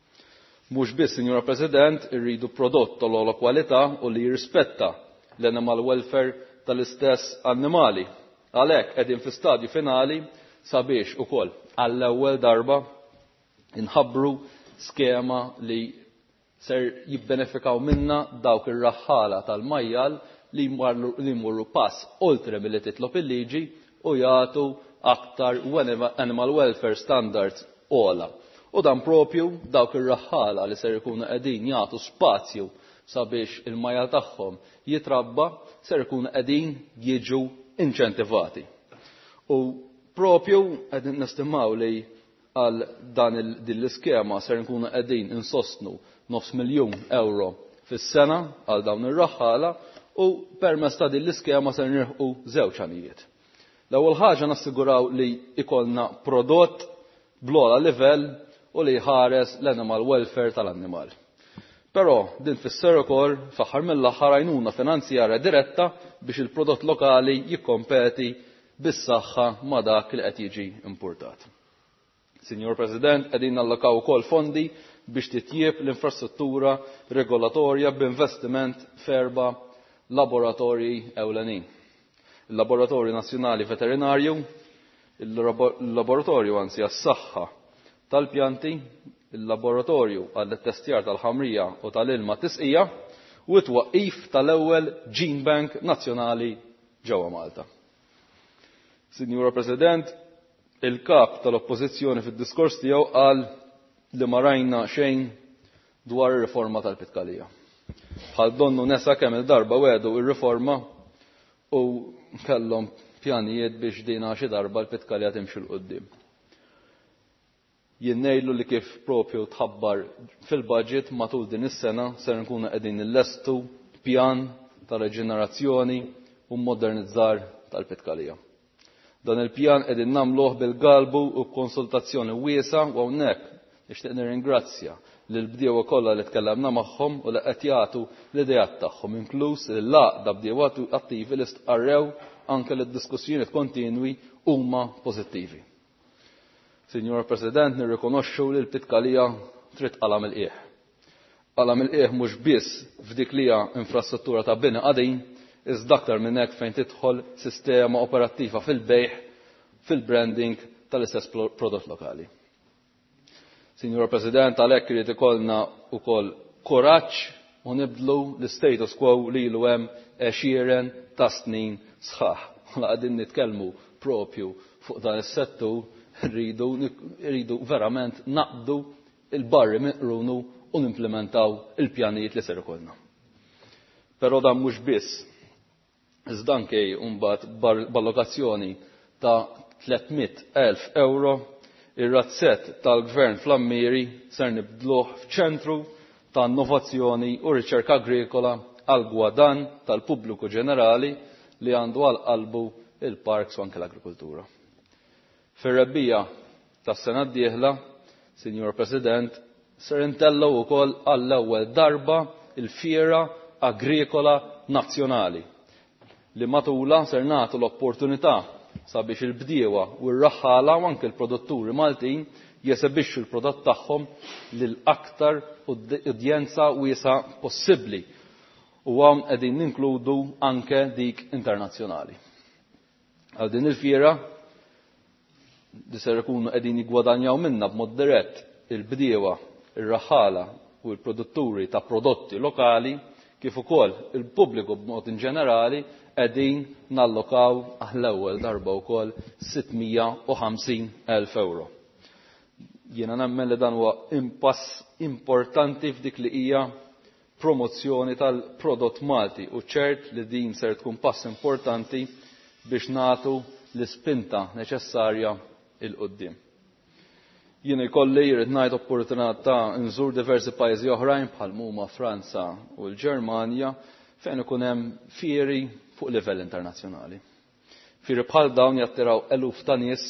Speaker 17: Mhux biss, Sinjura President, irridu prodott tal-ogħla kwalità u li jirrispetta l-animal welfare tal-istess annimali. Għalhekk qegħdin fi stadju finali sabiex ukoll għall-ewwel darba inħabbru skema li ser jibbenefikaw minna dawk ir-raħħala tal-majjal li jmorru pass oltre milli titlob il-liġi u jagħtu aktar animal welfare standards ogħla. U dan propju dawk ir-raħħala li ser ikunu qegħdin jagħtu spazju sabiex il-majjal tagħhom jitrabba ser ikunu qegħdin jiġu inċentivati. U propju qegħdin nestimaw li għal din l-iskema ser nkunu qegħdin insostnu 500,000 euro fis-sena għal dawn ir-raħħala u permezz ta' din l-iskema ser nirħu żewġ għanijiet. L-ewwel ħaġa nassiguraw li ikollna prodott bl-ogħla livell u li jħares l-animal welfare tal-annimal. Però din tfisser ukoll fl-aħħar mill-aħħar għajnuna finanzjarja diretta biex il-prodott lokali jikkompeti bis-saħħa ma' dak li qed jiġi importat. Sinjur President, qegħdin nallokaw ukoll fondi biex titjieb l-infrastruttura regolatorja b'investiment f'erba' laboratorji ewlenin. Il-Laboratorju Nazzjonali Veterinarju, il-Laboratorju anzi għas-saħħa tal-pjanti, il-Laboratorju għall-testjar tal-ħamrija u tal-ilma tisqija u t-twaqqif tal-ewwel Gene Bank Nazzjonali ġewwa Malta. Sinjura President, il-kap tal-Oppożizzjoni fid-diskors tiegħu qal li ma rajna xejn dwar ir-riforma tal-Pitkalija. Bħal donnu nesa kemm il-darba wedu ir-riforma u kellhom pjanijiet biex dina xi darba l-Pitkalja timxi l-qudiem. Jien ngħidlu li kif propju tħabbar fil-budget matul din is-sena ser nkunu qegħdin nillestu pjan ta' reġenerazzjoni u modernizzar tal-Pitkalija. Dan il-pjan qegħdin nagħmluh bil-galbu u konsultazzjoni wiesa u hawnhekk nixtieq nirringrazzja lill-bdiewa kollha li tkellemna magħhom u li qed jagħtu l-idejat tagħhom, inkluż il-laqda bdiewa attivi li stqarrew anke li d-diskussjonijiet kontinwi huma pożittivi. Sinjor President, nirrikonoxxu li l-Pitkalija trid qala mill-qiegħ. Qala mill-qiegħ mhux biss f'dik li hija infrastruttura ta' bini qadin, iżda aktar minn hekk fejn tidħol sistema operattiva fil-bejħ, fil-branding tal-istess prodott lokali. Sinjor President, għalhekk irid ikollna wkoll kuraġġ u nibdlu l-status quo li ilu hemm 20 ta' snin sħaħ. Qegħdin nitkellmu propju fuq dan is-settur rridu verament naqbdu il-barri miqrunu u nimplementaw il-pjanijiet li ser ikollna. Però dan mhux biss. Iżda anke mbagħad b'allokazzjoni ta' 300,000 euro ir-razzett tal-Gvern fl-Ammiri ser nibdluh f'ċentru ta' innovazzjoni u riċerka agrikola għal gwadan tal-pubbliku ġenerali li għandu għal qalbu il-parks u anke l-agrikoltura. Fir-rebbija tas-sena d-dieħla, Sinjor President, ser intellaw ukoll għall-ewwel darba il-Fiera Agrikola Nazzjonali li matula ser nagħtu l-opportunità sabiex il-bdiewa u r-raħħala u anke l-produtturi Maltin jesebixxu l-prodott tagħhom lil aktar udjenza wiesa possibbli u hawn qegħdin ninkludu anke dik internazzjonali. Għal din il-fiera li ser ikunu qegħdin jiggwadanjaw minnha b'mod dirett il-bdiewa, ir-raħħala u l-produtturi ta' prodotti lokali kif ukoll il-pubbliku b'mod ġenerali qegħdin nallokaw għall-ewwel darba wkoll 650,000 euro. Jiena nemmen li dan huwa impass importanti f'dik li hija promozzjoni tal-prodott Malti u ċert li din ser tkun pass importanti biex nagħtu l-ispinta neċessarja il-qudiem. Jien ikolli jrid ngħid opportunità nżur diversi pajjiżi oħrajn bħal huma Franza u l-Ġermanja fejn ikun hemm fieri fuq livell internazzjonali. Fieri bħal dawn jattiraw eluf ta' nies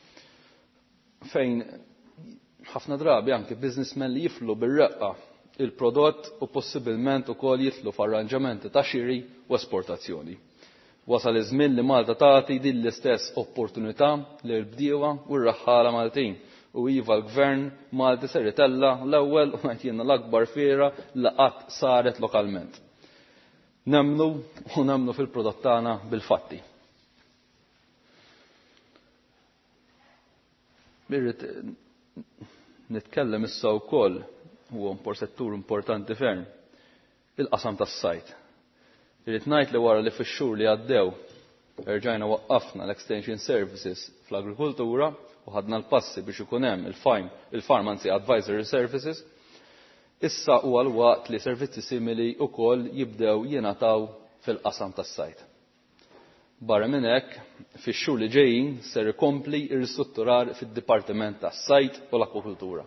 Speaker 17: fejn ħafna drabi anke businessmen li jiflu bir-reqqa il-prodott u possibilment ukoll jitlu f'arranġamenti ta' xiri u esportazzjoni. Wasal iż-żmien li Malta tagħti din l-istess opportunità lil bdiewa u r-raħħala Maltin u iva l-Gvern Malti ser itella l-ewwel u ngħid jiena l-akbar fiera li qatt saret lokalment. Nemnu fil-prodott tagħna bil-fatti. Birrit nitkellem issa wkoll huwa settur importanti ferm il-qasam tas-sajt. Irrid ngħid li wara li fix-xhur li għaddew erġajna waqqafna l-Extension Services fl-agrikoltura u ħadna l-passi biex ikun hemm il-Farm Advisory Services, issa huwa l-waqt li servizzi simili wkoll jibdew jingħataw fil-qasam tas-sajt. Barra minn hekk, fix-xhur li ġejjin ser ikompli r-ristrutturar fid-Dipartiment tas-Sajt u l-Akwakultura.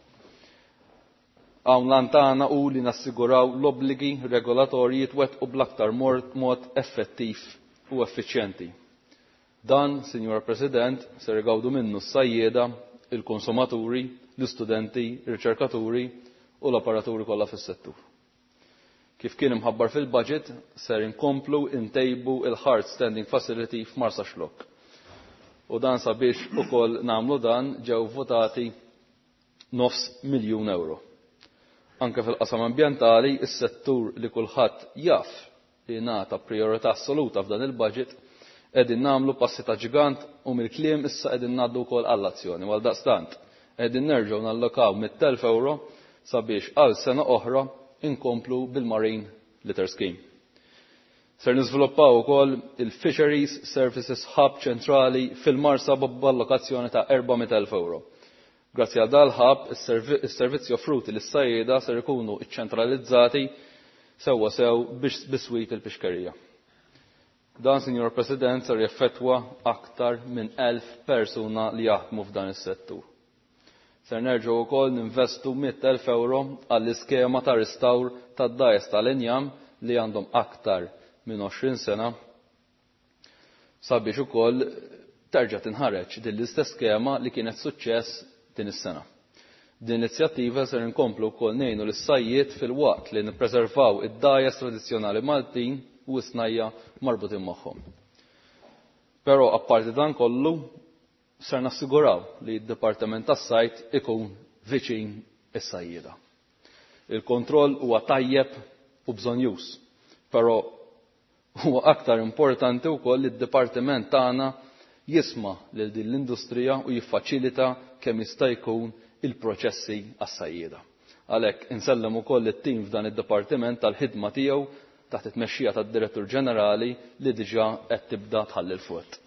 Speaker 17: Hawn lan tagħna hu li nassiguraw l-obbligi regolatorji jitwettqu bl-aktar mod effettiv u effiċjenti. Dan, Sinjor President, ser igawdu minnu s-sajjieda, il-konsumaturi, l-istudenti, ir-riċerkaturi u l-apparaturi kollha fis-settur. Kif kien imħabbar fil-budget, ser inkomplu intejbu il-Hard Standing Facility f'Marsa Xlokk. U dan sabiex ukoll nagħmlu dan ġew votati €900,000 euro. Anke fil-qasam ambjentali, is-settur li kulħadd jaf li ngħata priorità assoluta f'dan il-budget qegħdin nagħmlu passi ta' ġigant u mill-kliem issa qegħdin ngħaddu wkoll għall-azzjoni. Għal daqstant qegħdin nerġgħu nallokaw €100,000 sabiex għal sena oħra inkomplu bil-Marine Litter Scheme. Ser niżviluppaw ukoll il-Fisheries Services Hub ċentrali fil-Marsa b'allokazzjoni ta' €400,000. Grazzi għal dal-ħab, is-servizzi offruti lis-sajjieda ser ikunu ċċentralizzati sewwa sew biex biswit il-pixkerija. Dan, Sinjor President, ser jaffettwa aktar minn 1000 persuna li jaħdmu f'dan is-settur. Ser nerġgħu wkoll ninvestu 100,000 euro għall-iskema ta' ristawr tad-dajes tal-injam li għandhom aktar minn 20 sena sabiex ukoll terġa' tinħareġ din l-istess skema li kienet suċċess din is-sena. Din l-inizjattiva ser inkomplu wkoll ngħinu lis-sajjied fil-waqt li nippreservaw id-dajes tradizzjonali Maltin u s-snajja marbutin magħhom. Però apparti dan kollu ser nassiguraw li d-Dipartiment tas-Sajt ikun viċin is-sajjieda. Il-kontroll huwa tajjeb u bżonjus, però huwa aktar importanti wkoll li d-Dipartiment tagħna jisma' lil din l-industrija u jiffaċilita kemm jista' jkun il-proċessi għas-sajjieda. Għalhekk insellem ukoll it-tim f'dan id-dipartiment tal-ħidma tiegħu taħt it-tmexxija tad-Direttur Ġenerali li diġà qed tibda tħalli l-frott.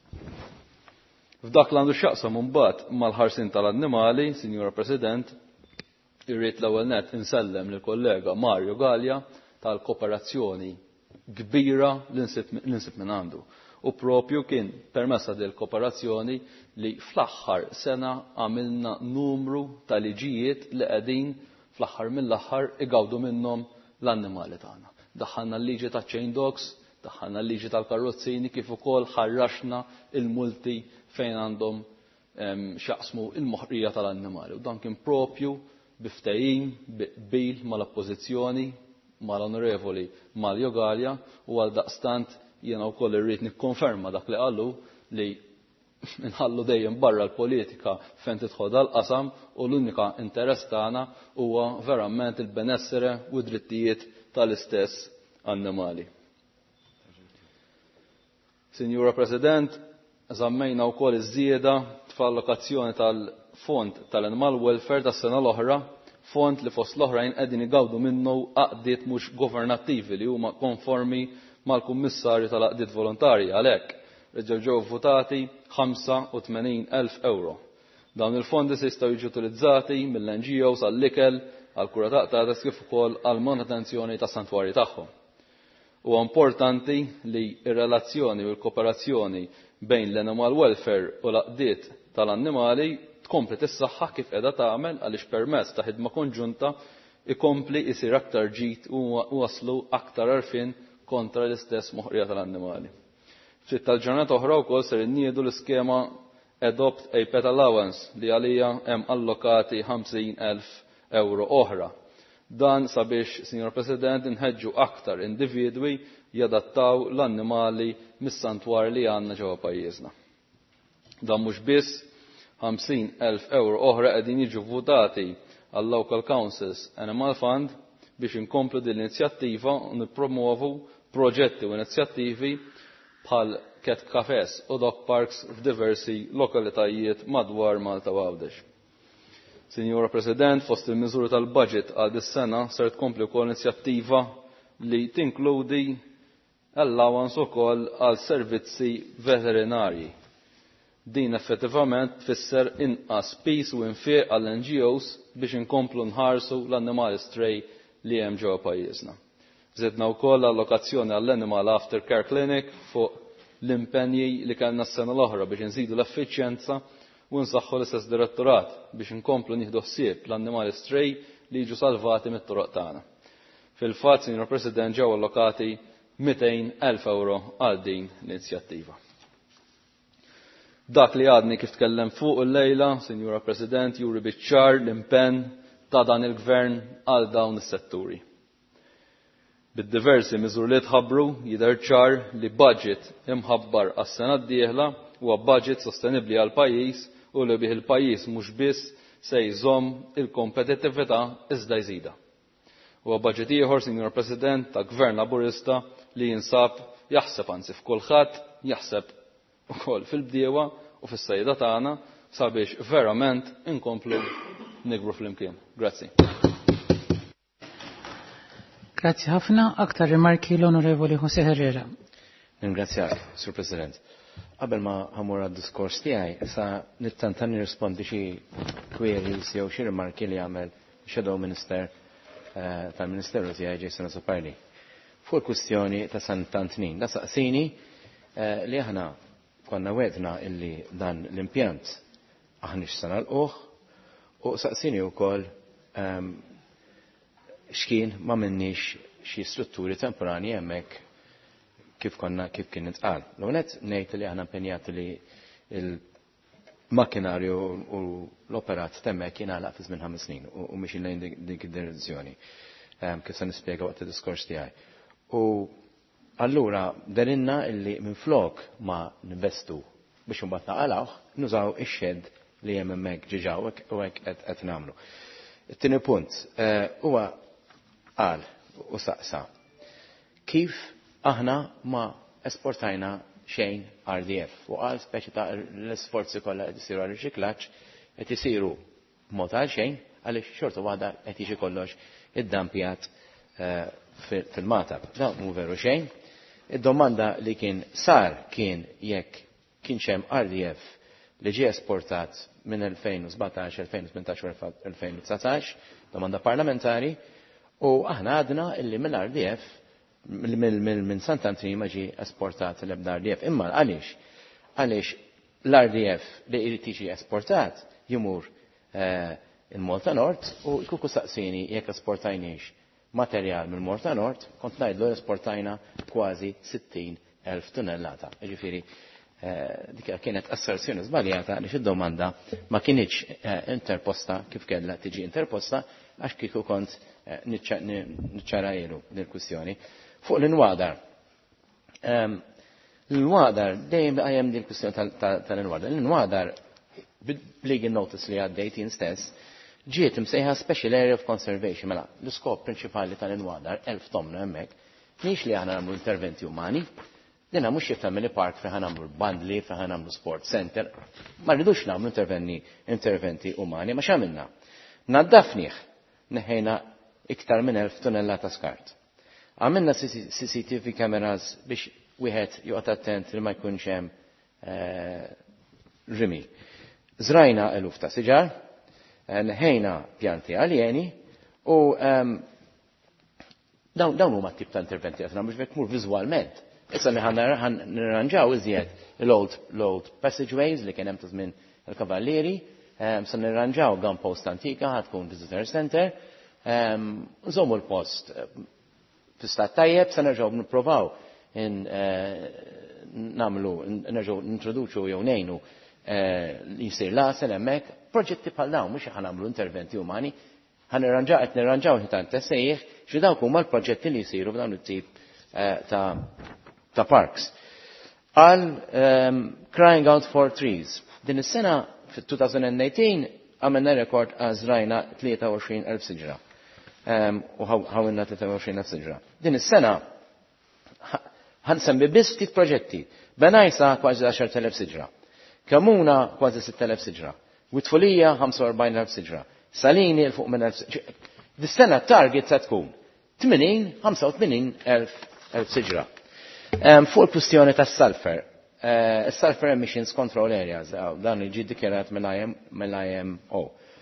Speaker 17: F'dak l-għandu x'jaqsam imbagħad mal-ħarsin tal-annimali, Sinjura President, irrid l-ewwel nett insellem lill-kollega Mario Gallia tal-kooperazzjoni kbira li nsib minn għandu. U propju kien permessa del kooperazzjoni li fl-aħħar sena għamilna numru ta' liġijiet li qegħdin fl-aħħar mill-aħħar igawdu minnhom l-annimali tagħna. Daħħalna l-liġi ta' chain dogs, daħħalna l-liġi tal-karrozzini kif ukoll ħarraxna il-multi fejn għandhom xaqsmu il-moħrija tal-annimali. U dan kien propju biftehim biqbil mal-oppożizzjoni mal-Onorevoli Mario Gallia u għal daqstant jiena wkoll irrid nikkonferma dak li qalu li nħallu dejjem barra l-politika fejn tidħol dal-qasam u l-unika interess tagħna huwa verament il-benessere u d-drittijiet tal-istess annimali. Sinjura President, żammejna wkoll iż-żieda fl-allokazzjoni tal-Fond tal-Animal Welfare tas-sena l-oħra, fond li fost l-oħrajn qegħdin igawdu minnu għaqdiet mhux governattivi li huma konformi mal-Kummissarju tal-Għaqdiet Volontarji għalhekk ġew votati 85,000 euro. Dawn il-fondi se jistgħu jiġu utilizzati mill-NGOs għall-ikel, għall-kura taqtates kif ukoll għall-manutenzjoni tas-santwarji tagħhom. Huwa importanti li r-relazzjoni u l-kooperazzjoni bejn l-animal welfare u l-għaqdiet tal-annimali tkompli tissaħħaħ kif qiegħda tagħmel għaliex permezz ta' ħidma konġunta ikompli jsir aktar ġid u waslu aktar għarfien kontra l-istess moħrija tal-annimali. Ftit tal-ġurnata oħra wkoll ser inniedu l-iskema Adopt a Pet Allowance li għalija hemm allokati 50,000 euro oħra. Dan sabiex, Sinjor President, inħeġġu aktar individwi jadattaw l-annimali mis-santwar li għandna ġewwa pajjiżna. Dan mhux biss 50,000 euro oħra qegħdin jiġu votati għal Local Councils Animal Fund biex inkomplu din l-inizjattiva u nippromovu proġetti u inizjattivi bħal cat cafés u dog parks f'diversi lokalitajiet madwar Malta u Għawdex. Sinjura President, fost il-miżuri tal-budget għal dis-sena ser tkompli wkoll inizjattiva li tinkludi allowance ukoll għal servizzi veterinarji. Din effettivament tfisser inqas pis u infieq għall NGOs biex inkomplu nħarsu l-annimali stray li hemm ġewwa pajjiżna. Żidna wkoll allokazzjoni għall-Animal Aftercare Clinic fuq l-impenji li kellna s-sena l-oħra biex nżidu l-effiċjenza u nsaħħu l-istess direttorat biex inkomplu nieħdu ħsieb l-annimali stray li jiġu salvati mit-toroq tagħna. Fil-fatt, Sinjor President, ġew allokati 200,000 euro għal din l-inizjattiva. Dak li għadni kif tkellem fuq il-lejla, Sinjura President, juri biċ-ċar l-impenn ta' dan il-Gvern għal dawn is-setturi. Bid-diversi miżuri li tħabbru jidher ċar li budget imħabbar għas-sena d-dieħla huwa budget sostenibbli għal pajjiż u li bih il-pajjiż mhux biss se jżomm il-kompetittività iżda jżida. Huwa budget ieħor, Sinjur President, ta' Gvern Laburista li jinsab jaħseb anzi f'kulħadd jaħseb ukoll fil-bdiewa u fis-sejda tagħna sabiex verament inkomplu nikbru flimkien. Grazzi.
Speaker 7: Grazzi ħafna. Aktar rimarki l-Onorevoli José Herrera.
Speaker 10: Ringrazzjak, Sur President. Qabel ma ħamur għad-diskors tiegħi, issa nittanta nirrispondi xi queries jew xi rimarki li għamel Shadow Minister tal-Ministeru tiegħi Jason Soparli. Fuq il-kwistjoni ta' Sant'Antnin, da saqsini li aħna konna wedna illi dan l-impjant aħniex se nagħlquh u saqsini wkoll x'kien ma minniex xi strutturi temporani hemmhekk kif kien intqal. L-għonet ngħid li aħna impenjati li il-makkinarju u l-operat temmek jingħalaq fi żmien 5 snin u mhix lejn dik id-direzzjoni. Kif se nispjega waqt id-diskors tiegħi. U allura derinna illi minflok ma ninvestu biex imbagħad naqalgħu, nużaw ix-xed li hemm hemmhekk ġiġa u hekk qed nagħmlu. It-tieni punt huwa qal u saqsa kif aħna ma esportajna xejn RDF u qal speċi ta' l-isforzi kollha qed isiru għal riċiklaġġ qed isiru b'mod għal xejn għaliex xorta waħda qed jiġi kollox iddampjat fil-matab. Dan mhu veru xejn. Id-domanda li kien sar kien jekk kienx hemm RDF li ġie esportat minn 2017, 2018 u 2019, domanda parlamentari, u aħna għadna illi mill-RDF minn Sant'Antnin ma ġie esportat l-ebda RDF. Imma għaliex l-RDF li jrid jiġi esportat jimur il-Malta Nord u jkuku saqsini jekk esportajniex materjal mill-Malta Nord, kont ngħidlu esportajna kważi 60,000 tunnellata. Ġifieri dik kienet asserzjoni żbaljata li fid-domanda ma kienx interposta kif kellha tiġi interposta għax kieku kont niċċarajielu dil-kwistjoni. Fuq l-inwadar. L-inwadar dejjem għajem dil-kwistjoni tal-inwadar. L-inwadar b'legal notice li għaddejt jien stess ġiet imsejħa Special Area of Conservation, mela l-iskop prinċipali tal-inwadar 1000 tomna hemmhekk mhix li aħna nagħmlu interventi umani, dinha mhux xi family park fejn nagħmlu bandli, fejn nagħmlu sport center, ma rridux nagħmlu interventi umani, ma x'għamilna. Naddafnieh neħejna iktar minn 1000 tunnellata skart. Għamilna CCTV cameras biex wieħed joqgħod attent li ma jkunx hemm rimi. Żrajna eluf ta' siġar, neħejna pjanti aljeni u dawn huma t-tip ta' interventi qed nagħmlu biex tmur viżwalment. Issa li nirranġaw iżjed l-old passageways li kien hemm ta' żmien il-kavallieri, se nirranġaw gun post antika ħad tkun visitor center, nżommu l-post fi stat tajjeb, se nerġgħu nippruvaw nagħmlu nerġgħu nintroduċu jew ngħinu li jsir lasel hemmhekk, proġetti bħal dawn mhux aħna nagħmlu interventi umani, qed nirranġaw ħitan tessejjih xi dawk huma l-proġetti li jsiru f'dawn it-tip ta' parks. Crying out for trees. Din is-sena fit-2018 għamilna rekord għażrajna 23,000 siġra. U ħawilna 23,000 siġra. Din is-sena ħansemmi biss ftit proġetti. Benajsa kważi 10,000 siġra. Kamuna kważi 6,000 siġra. Witfulija 45,000 siġra. Salini fuq minn 1,000 siġra. Dis-sena target se tkun 85,000 siġra. Fuq il-kwistjoni tas-sulfur. Sulfur Emissions Control Areas, dan li ġie dikjarat mill-IMO.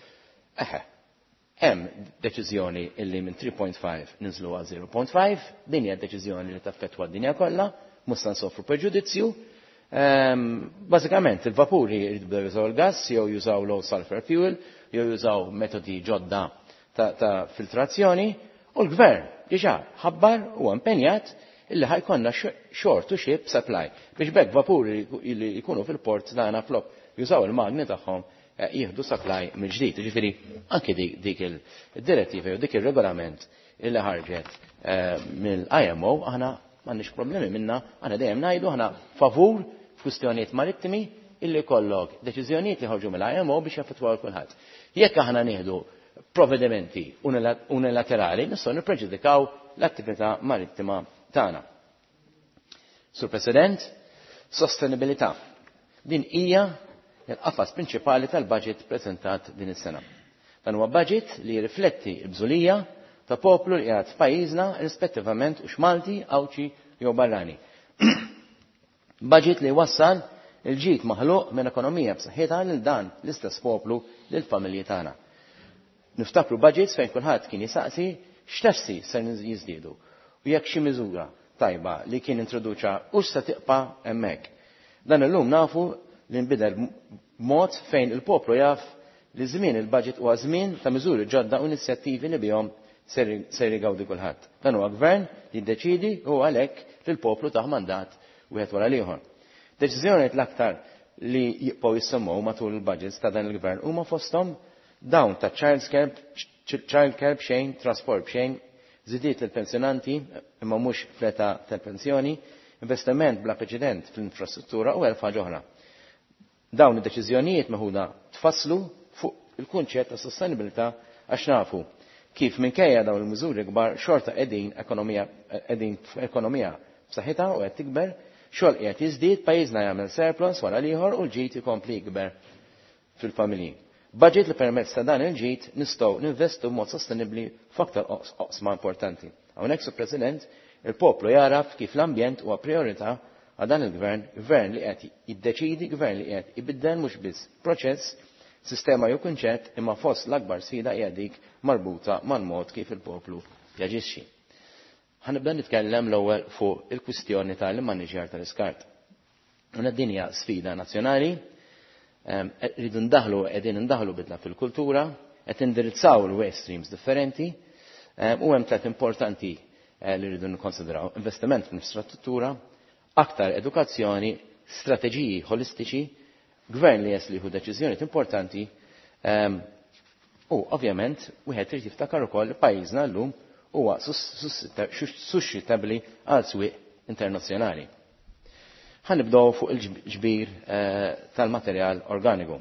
Speaker 10: Hemm deċiżjoni illi minn 3.5 ninżlu għal 0.5, din hija deċiżjoni li taffettwa d-dinja kollha, mhux se nsofru preġudizzju. Bażikament il-vapuri jibdew jużaw il-gass, jew jużaw low sulfur fuel, jew jużaw metodi ġodda ta' filtrazzjoni, u l-gvern diġà ħabbar u impenjat illi ħajkonna short to ship supply biex bekk vapuri li jkunu fil-port dana flok jużaw il-magni tagħhom jieħdu supply mill-ġdid. Ġifieri anke dik il-direttiva jew dik ir-regolament illi ħarġet mill-IMO aħna m'għandniex problemi minna, aħna dejjem ngħidu aħna favur f'kwistjonijiet marittimi illi kollok deċiżjonijiet li ħarġu mill-IMO biex jaffettwaw kulħadd. Jekk aħna nieħdu provvedimenti unilaterali nistgħu nippreġudikaw l-attività marittima tagħna. Sur President, sostenibilità. Din hija l-qafas prinċipali tal-budget preżentat din is-sena. Dan huwa budget li jirrifletti l-bżulija ta' poplu li qiegħed f'pajjiżna rispettivament u x'Malti, Awċi jew Barrani. Budget li wassal il-ġid maħluq minn ekonomija b'saħħitha lil dan l-istess poplu lill familji tagħna. Niftakru budgets fejn kulħadd kien jisaqsi x'tassi ser jiżdiedu. U jekk xi miżura tajba li kien introduċa u se tiqpa' hemmhekk. Dan illum nafu li nbidel mod fejn il-poplu jaf li żmien il-budget huwa żmien ta' miżuri ġodda u inizjattivi li bihom ser jgawdi kulħadd. Dan huwa gvern li jiddeċidi u għalhekk li l-poplu taħ mandat wieħed wara l-ieħor. Deċiżjonijiet l-aktar li jibqgħu jissemmew matul il-budgets ta' dan il-gvern huma fosthom dawn ta' child care b'xejn, trasport b'xejn, żidiet il-pensjonanti imma mhux fleta tal-pensjoni, investiment bla preċedent fl-infrastruttura u elf ħaġa oħra. Dawn id-deċiżjonijiet meħuda tfasslu fuq il-kunċett ta' sostenibilità għax nafu kif minkejja dawn il-miżuri kbar xorta qegħdin ekonomija b'saħħitha u qed tikber, xogħol qiegħed jiżdied, pajjiżna jagħmel surplus wara l-ieħor u l-ġid ikompli jikber fil-familji. Budget li permezz ta' dan il-ġid nistgħu ninvestu b'mod sostenibbli f'aktar oqsma importanti. Hawnhekk, Sur President, il-poplu jaraf kif l-ambjent huwa priorità għal dan il-gvern, gvern li qed jiddeċidi, gvern li qed ibiddel mhux biss proċess, sistema jew kunċett imma fost l-akbar sfida hija dik marbuta mal-mod kif il-poplu jaġixxi. Ħanibda nitkellem l-ewwel fuq il-kwistjoni tal-maniġjar tal-iskart. Din hija sfida nazzjonali, rridu qegħdin indaħlu bidla fil-kultura, qed indirizzaw il-waste streams differenti u hemm tliet importanti li rridu nikkonsidraw. Investiment fl-infrastruttura, aktar edukazzjoni, strateġiji holistiċi, gvern li jieħu deċiżjonijiet importanti u ovvjament wieħed irid jiftakar ukoll li pajjiżna llum huwa suscettibbli għal swieq internazzjonali. Ħanibdew fuq il-ġbir tal-materjal organiku.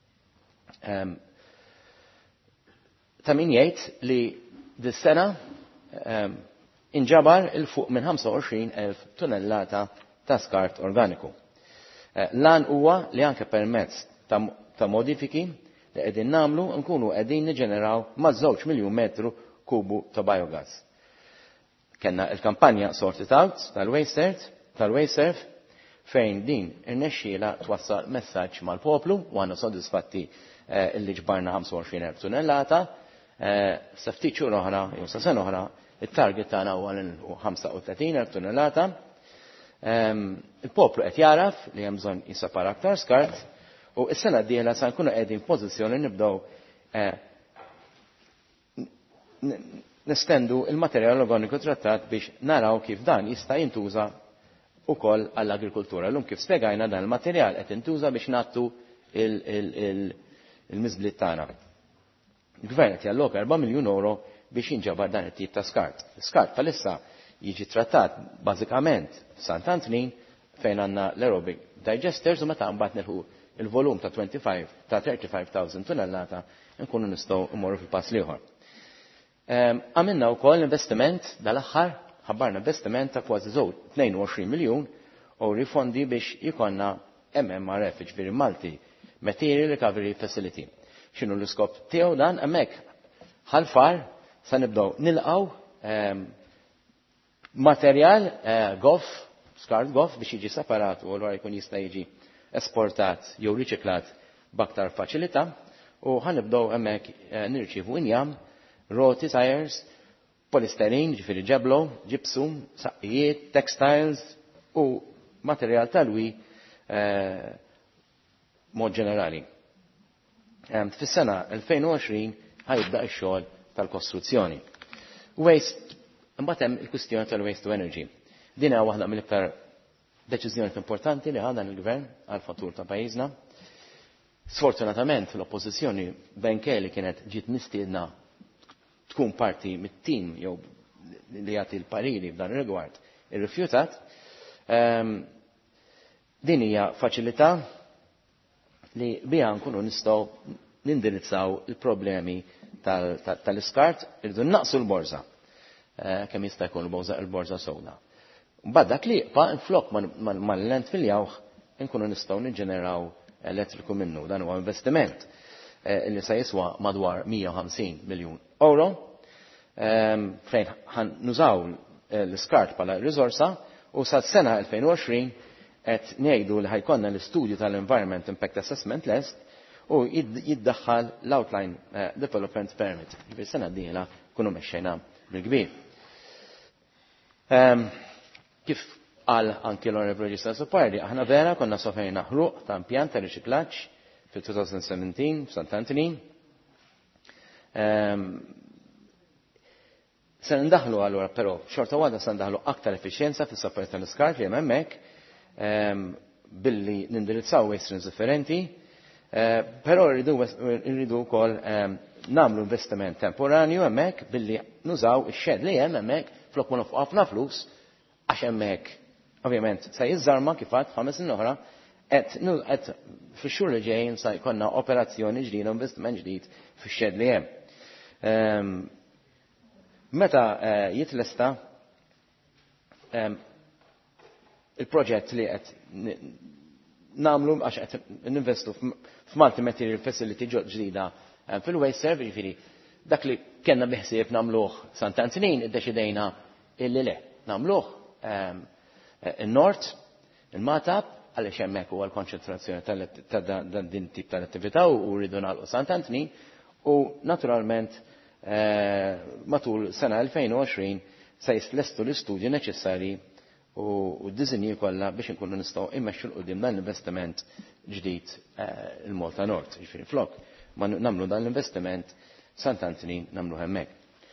Speaker 10: Ta' min jgħid li dis-sena inġabar il-fuq minn 25,000 tunnellata ta' skart organiku. Lan huwa li anke permezz ta' modifiki li qegħdin nagħmlu nkunu qegħdin niġġeneraw ma' 2 miljun metru kubu ta' biogas. Kenna il-kampanja Sort It Out tal-Waste fejn din irnexxiela twassal messaġġ mal-poplu u għandna sodisfatti illi ġbarna 25,000 tunnellata. Sa ftit xhur oħra jew sa sena oħra it-target tagħna huwa 35,000 tunnellata. Il-poplu qed jaraf li hemm bżonn jisapar aktar skart u s-sena d-dieħla se nkunu qegħdin f'pożizzjoni nibdew nestendu il-materjal organiku trattat biex naraw kif dan jista' jintuża wkoll għall-agrikoltura. Llum kif spjegajna dan il-materjal qed jintuża biex nagħtu il-miżbliet tagħna. Il-Gvern qed jalloka 4 miljun euro biex jinġabar dan it-tip ta' skart. Skart bħalissa jiġi trattat bażikament f'Sant Antnin fejn għandna l-aerobic digesters u meta mbagħad nilħu il-volum ta' 35,000 tunnellata nkunu nistgħu mmorru fil-pass ieħor. Għamilna wkoll investiment dal-aħħar ħabbarna investiment ta' kważi 22 miljun euro fondi biex jkollna MMRF, ġifieri Multi Material Recovery Facility. X'inhu l-iskop tiegħu dan hemmhekk ħalfar sa nibdew nilqgħu materjal skart goff biex jiġi separat u għalwar jkun jista' jiġi esportat jew riċiklat b'aktar faċilità u ħanibdew hemmhekk nirċievu injam, roti, tires, polisterin, ġifieri ġeblo, gypsum, saqqijiet, textiles u materjal tal-wi mod ġenerali. Fis-sena 2020 ħajibda x-xogħol tal-kostruzzjoni. Imbagħad hemm il-kwistjoni tal-waste to energy. Din hija waħda mill-iktar deċiżjoni importanti li ħadan il-gvern għal fatur ta' pajjiżna. Sfortunatament l-oppożizzjoni benke li kienet ġiet mistiedna tkun parti mit-tim jew li jagħti l-pariri f'dan ir-rigward irrifjutat. Din hija faċilità li biha nkunu nistgħu nindirizzaw il-problemi tal-iskart irridu naqsu l-borża. Kemm jista' jkun il-borża sewda. Mbagħad dak li jibqa' inflok mal-landfill nkunu nistgħu niġġeneraw elettriku minnu. Dan huwa investiment li se jiswa madwar 150 miljun euro fejn nużaw l-iskart bħala riżorsa u sa sena 2020 qed ngħidu li ħajkonna l-istudju tal-Environment Impact Assessment lest u jiddaħħal l-Outline Development Permit. Fis-sena d-dieħla kunu mexxejna bil-kbir. Kif qal anki l-Onorevoli Ġista Suppardi, aħna vera konna sofrejna ħruq ta' impjant ta' riċiklaġġ fil-2017 f'St. Anthony. Se ndaħlu allura però xorta waħda se ndaħlu aktar effiċjenza fis-sopper tal-iskart li hemm hemmhekk billi nindirizzaw waste streams differenti, però rridu wkoll nagħmlu investiment temporanju hemmhekk billi nużaw ix-xed li hemm hemmhekk flok ma nofqu ħafna flus għax hemmhekk ovvjament se jiżarma kif għad 5 snin oħra qed fix-xhur li ġejjin se jkollna operazzjoni ġdida, investiment ġdid fix-xed li hemm. Meta jitlesta il-proġett li qed nagħmlu għax qed ninvestu f'Malti Material Facility ġdida fil-waste service, jiġifieri dak li kellna biħsieb nagħmluh St. Anthony iddeċidejna illi le nagħmluh in-Nord, il-Matab, għaliex hemmhekk huwa l-konċentrazzjoni ta' din tip tal-attività u rridu nagħlqu St. Anthony u naturalment matul sena 2020 se jistlestu l-istudji neċessarji u d-dizinji kollha biex inkunu nistgħu immexxu l-qudiem dan l-investiment ġdid il-Malta Nord. Jiġifieri flok ma nagħmlu dan l-investiment St. Anthony nagħmlu hemmhekk.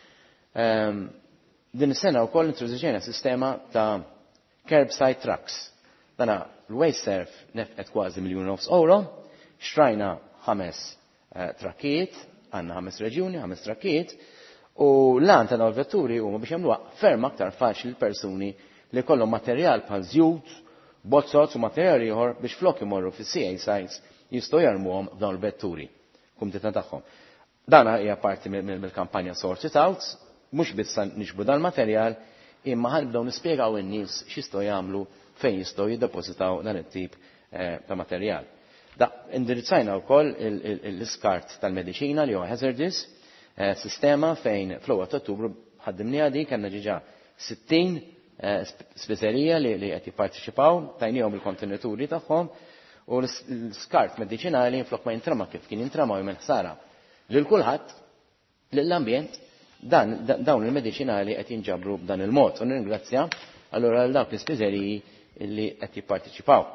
Speaker 10: Din is-sena wkoll introduċejna sistema ta' curbside trucks. Dana l-waste serv nefqet kważi €1 miljun, xtrajna 5 trakkijiet, għandna 5 reġjuni, 5 trakkijiet, u l-għan ta' l-vetturi huma biex jagħmluha ferm aktar faċli l-persuni li jkollhom materjal bħal żjud, bozzot u materjal ieħor biex flok imorru fis-CA sites jistgħu jarmuhom f'dawn il-vetturi kumditna tagħhom. Dana hija parti mill-kampanja Sort It Out, mhux biss nixbru dal-materjal, imma ħanibdew nispjegaw in-nies x'jistgħu jagħmlu fejn jistgħu jiddepożitaw dan it-tip ta' materjal. Indirizzajna wkoll l-iskart tal-mediċina li huwa hazardous, sistema fejn fl-ewwel ta' Ottubru ħaddimniha dik kellna ġiġa 60 spiżerija li qed jipparteċipaw, tajnihom il-kontenituri tagħhom u l-iskart mediċinali flok ma jintrama kif kien jintrama jmel ħsara lil kulħadd lill-ambjent dawn il-mediċinali qed jinġabru b'dan il-mod. U nirringrazzja allura għal dawk l-ispiżeriji li qed jipparteċipaw.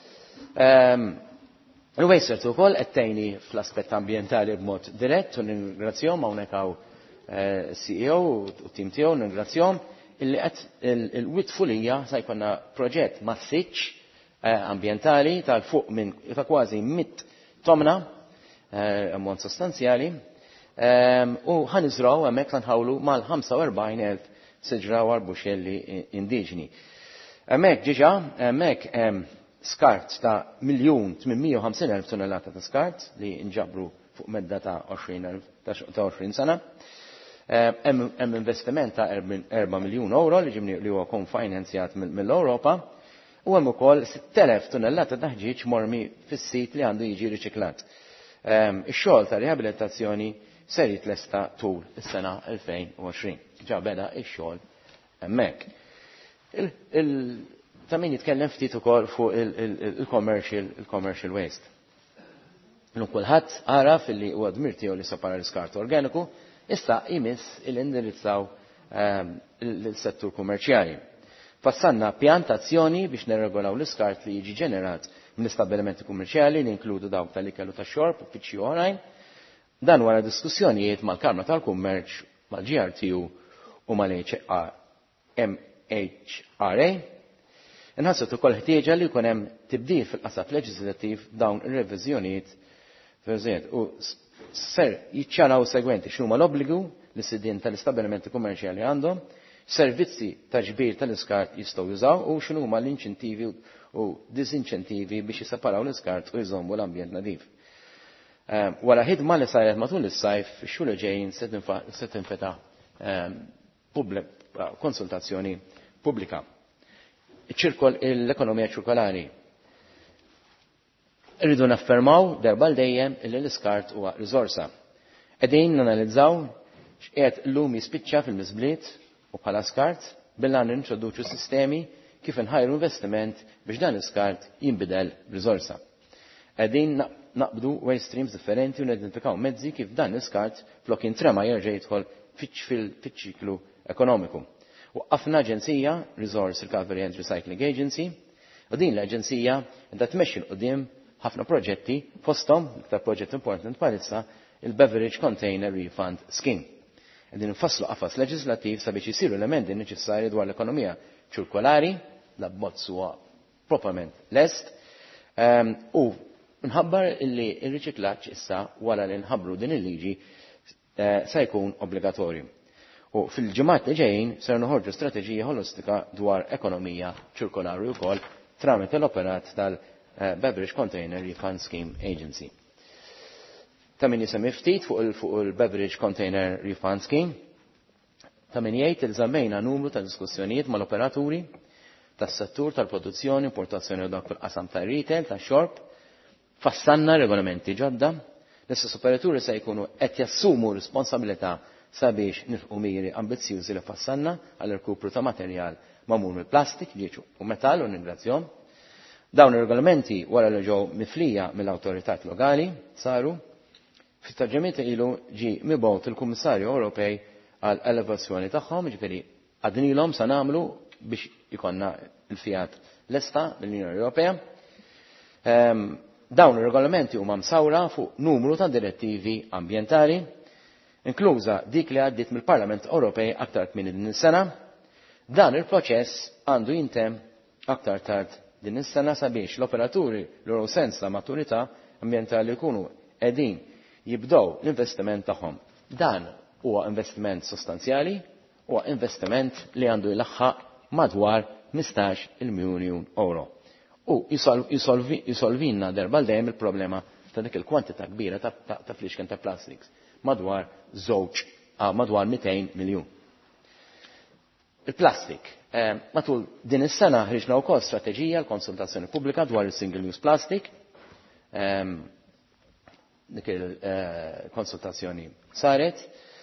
Speaker 10: Il-Wasters ukoll qed tgħinni fl-aspett ambjentali b'mod dirett u nirringrazzjahom hawnhekk hawn CEO u tim tiegħu nirringrazzjahom illi qed il-witfulija se jkollna proġett massiġġ ambjentali tal-fuq minn ta' kważi 100 tomna ammont sostanzjali u ħaniżraw hemmhekk nħawlu mal-45,000 siġra u arbuxelli indiġeni. Hemmhekk ġiġa hemmhekk skart ta' 1,850,000 tonnellata ta' skart li nġabru fuq medda ta' 20 sena. Hemm investiment ta' €4 miljun li ġimni li huwa konfinanzjat mill-Ewropa u hemm ukoll 6,000 tonnellata ta' ħġieġ mormi fis-sit li għandu jiġi riċiklat. Ix-xogħol ta' riabilitazzjoni ser jitlesta tul is-sena 2020. Ġa beda x-xogħol hemmhekk. Ta' min jitkellem ftit ukoll fuq il-commercial waste. Kulħadd għaraf li huwa dmir tiegħu li separa l-iskart organiku, issa jmiss il-indirizzaw l-settur kummerċjali. Fassanna pjantazzjoni biex nirregolaw l-iskart li jiġi ġenerat mill-istabbilimenti kummerċjali li inkludu dawk tal-ikel u tax-xorb u uffiċċji oħrajn. Dan wara diskussjonijiet mal-Kamra tal-Kummerċ, mal-GRTU u mal-MHRA. Inħasset ukoll ħtieġa li jkun hemm tibdil fil-qasam leġislattiv dawn ir-reviżjonijiet u ser jiċċaraw segwenti x'huma l-obbligu li sidien tal-istabbilimenti kummerċjali għandhom, servizzi ta' ġbir tal-iskart jistgħu jużaw u x'huma l-inċentivi u disinċentivi biex jiseparaw l-iskart u jżommu l-ambjent nadif. Wara ħidma li saret matul is-sajf fix-xhur ġejjin se tinfetaħ konsultazzjoni pubblika. L-ekonomija ċirkolari. Irridu naffermaw darba dejjem li l-iskart huwa riżorsa. Qegħdin nanalizzaw x'qiegħed llum jispiċċa fil-miżbliet u bħala skart billi nintroduċu sistemi kif inħajru investiment biex dan l-iskart jinbidel riżorsa. Qegħdin naqbdu waste streams differenti u nidentifikaw mezzi kif dan l-iskart flok jintrema jerġa' jidħol fiċ-ċiklu ekonomiku. Waqqafna aġenzija, Resource Recovery and Recycling Agency, u din l-aġenzija qiegħda tmexxi l-qudiem ħafna proġetti fosthom iktar proġett importanti bħalissa il-Beverage Container Refund Scheme. Qegħdin infasslu qafas leġislattiv sabiex isiru l-emendi neċessarji dwar l-ekonomija ċirkolari, la b'mod suwa proprament lest, u nħabbar illi il-riċiklaġġ issa wara li nħabbru din il-liġi se jkun obbligatorju. U fil-ġimgħat li ġejjin ser noħorġu strateġija holistika dwar ekonomija ċirkolari wkoll tramite l-operat tal-Beverage Container Refund Scheme Agency. Ta' min jisemmi ftit fuq il-Beverage Container Refund Scheme, ta' min jgħid il-żammejna numru ta' diskussjonijiet mal-operaturi tas-settur tal-produzzjoni, importazzjoni u dak fil-qasam tar-retail, tax-xorb, fassanna regolamenti ġodda, l-istess operaturi se jkunu qed jassumu responsabilità sabiex nilħu miri ambizzjużi li fassanna għal irkupru ta' materjal magħmul mill-plastik, ġieċu u metall u ningrazzjom. Dawn ir-regolamenti wara li ġew miflija mill-awtoritat lokali saru fit-tarġimiet ilu ġi mibgħut il-Kummissarju Ewropej għal elevazzjoni tagħhom, ġifieri għadnilhom sa nagħmlu biex ikonna l-fijat lesta mill-Unjoni Ewropea. Dawn ir-regolamenti huma msawra fuq numru ta' direttivi ambjentali, inkluża dik li għaddiet mill-Parlament Ewropej aktar kmin din is-sena. Dan il-proċess għandu jintem aktar tard din is-sena sabiex l-operaturi l sens ta' maturità ambjentali jkunu qegħdin jibdew l-investiment tagħhom. Dan huwa investiment sostanzjali, huwa investiment li għandu jlaħħaq madwar 15 miljun euro. U jisolvinna darba dejjem il-problema ta' dik il-kwantità kbira ta' fliexken ta' plastics madwar 200 miljun. Il-plastik. Matul din is-sena ħriġna wkoll strateġija l-konsultazzjoni pubblika dwar il-single use plastic. Dik il-konsultazzjoni saret.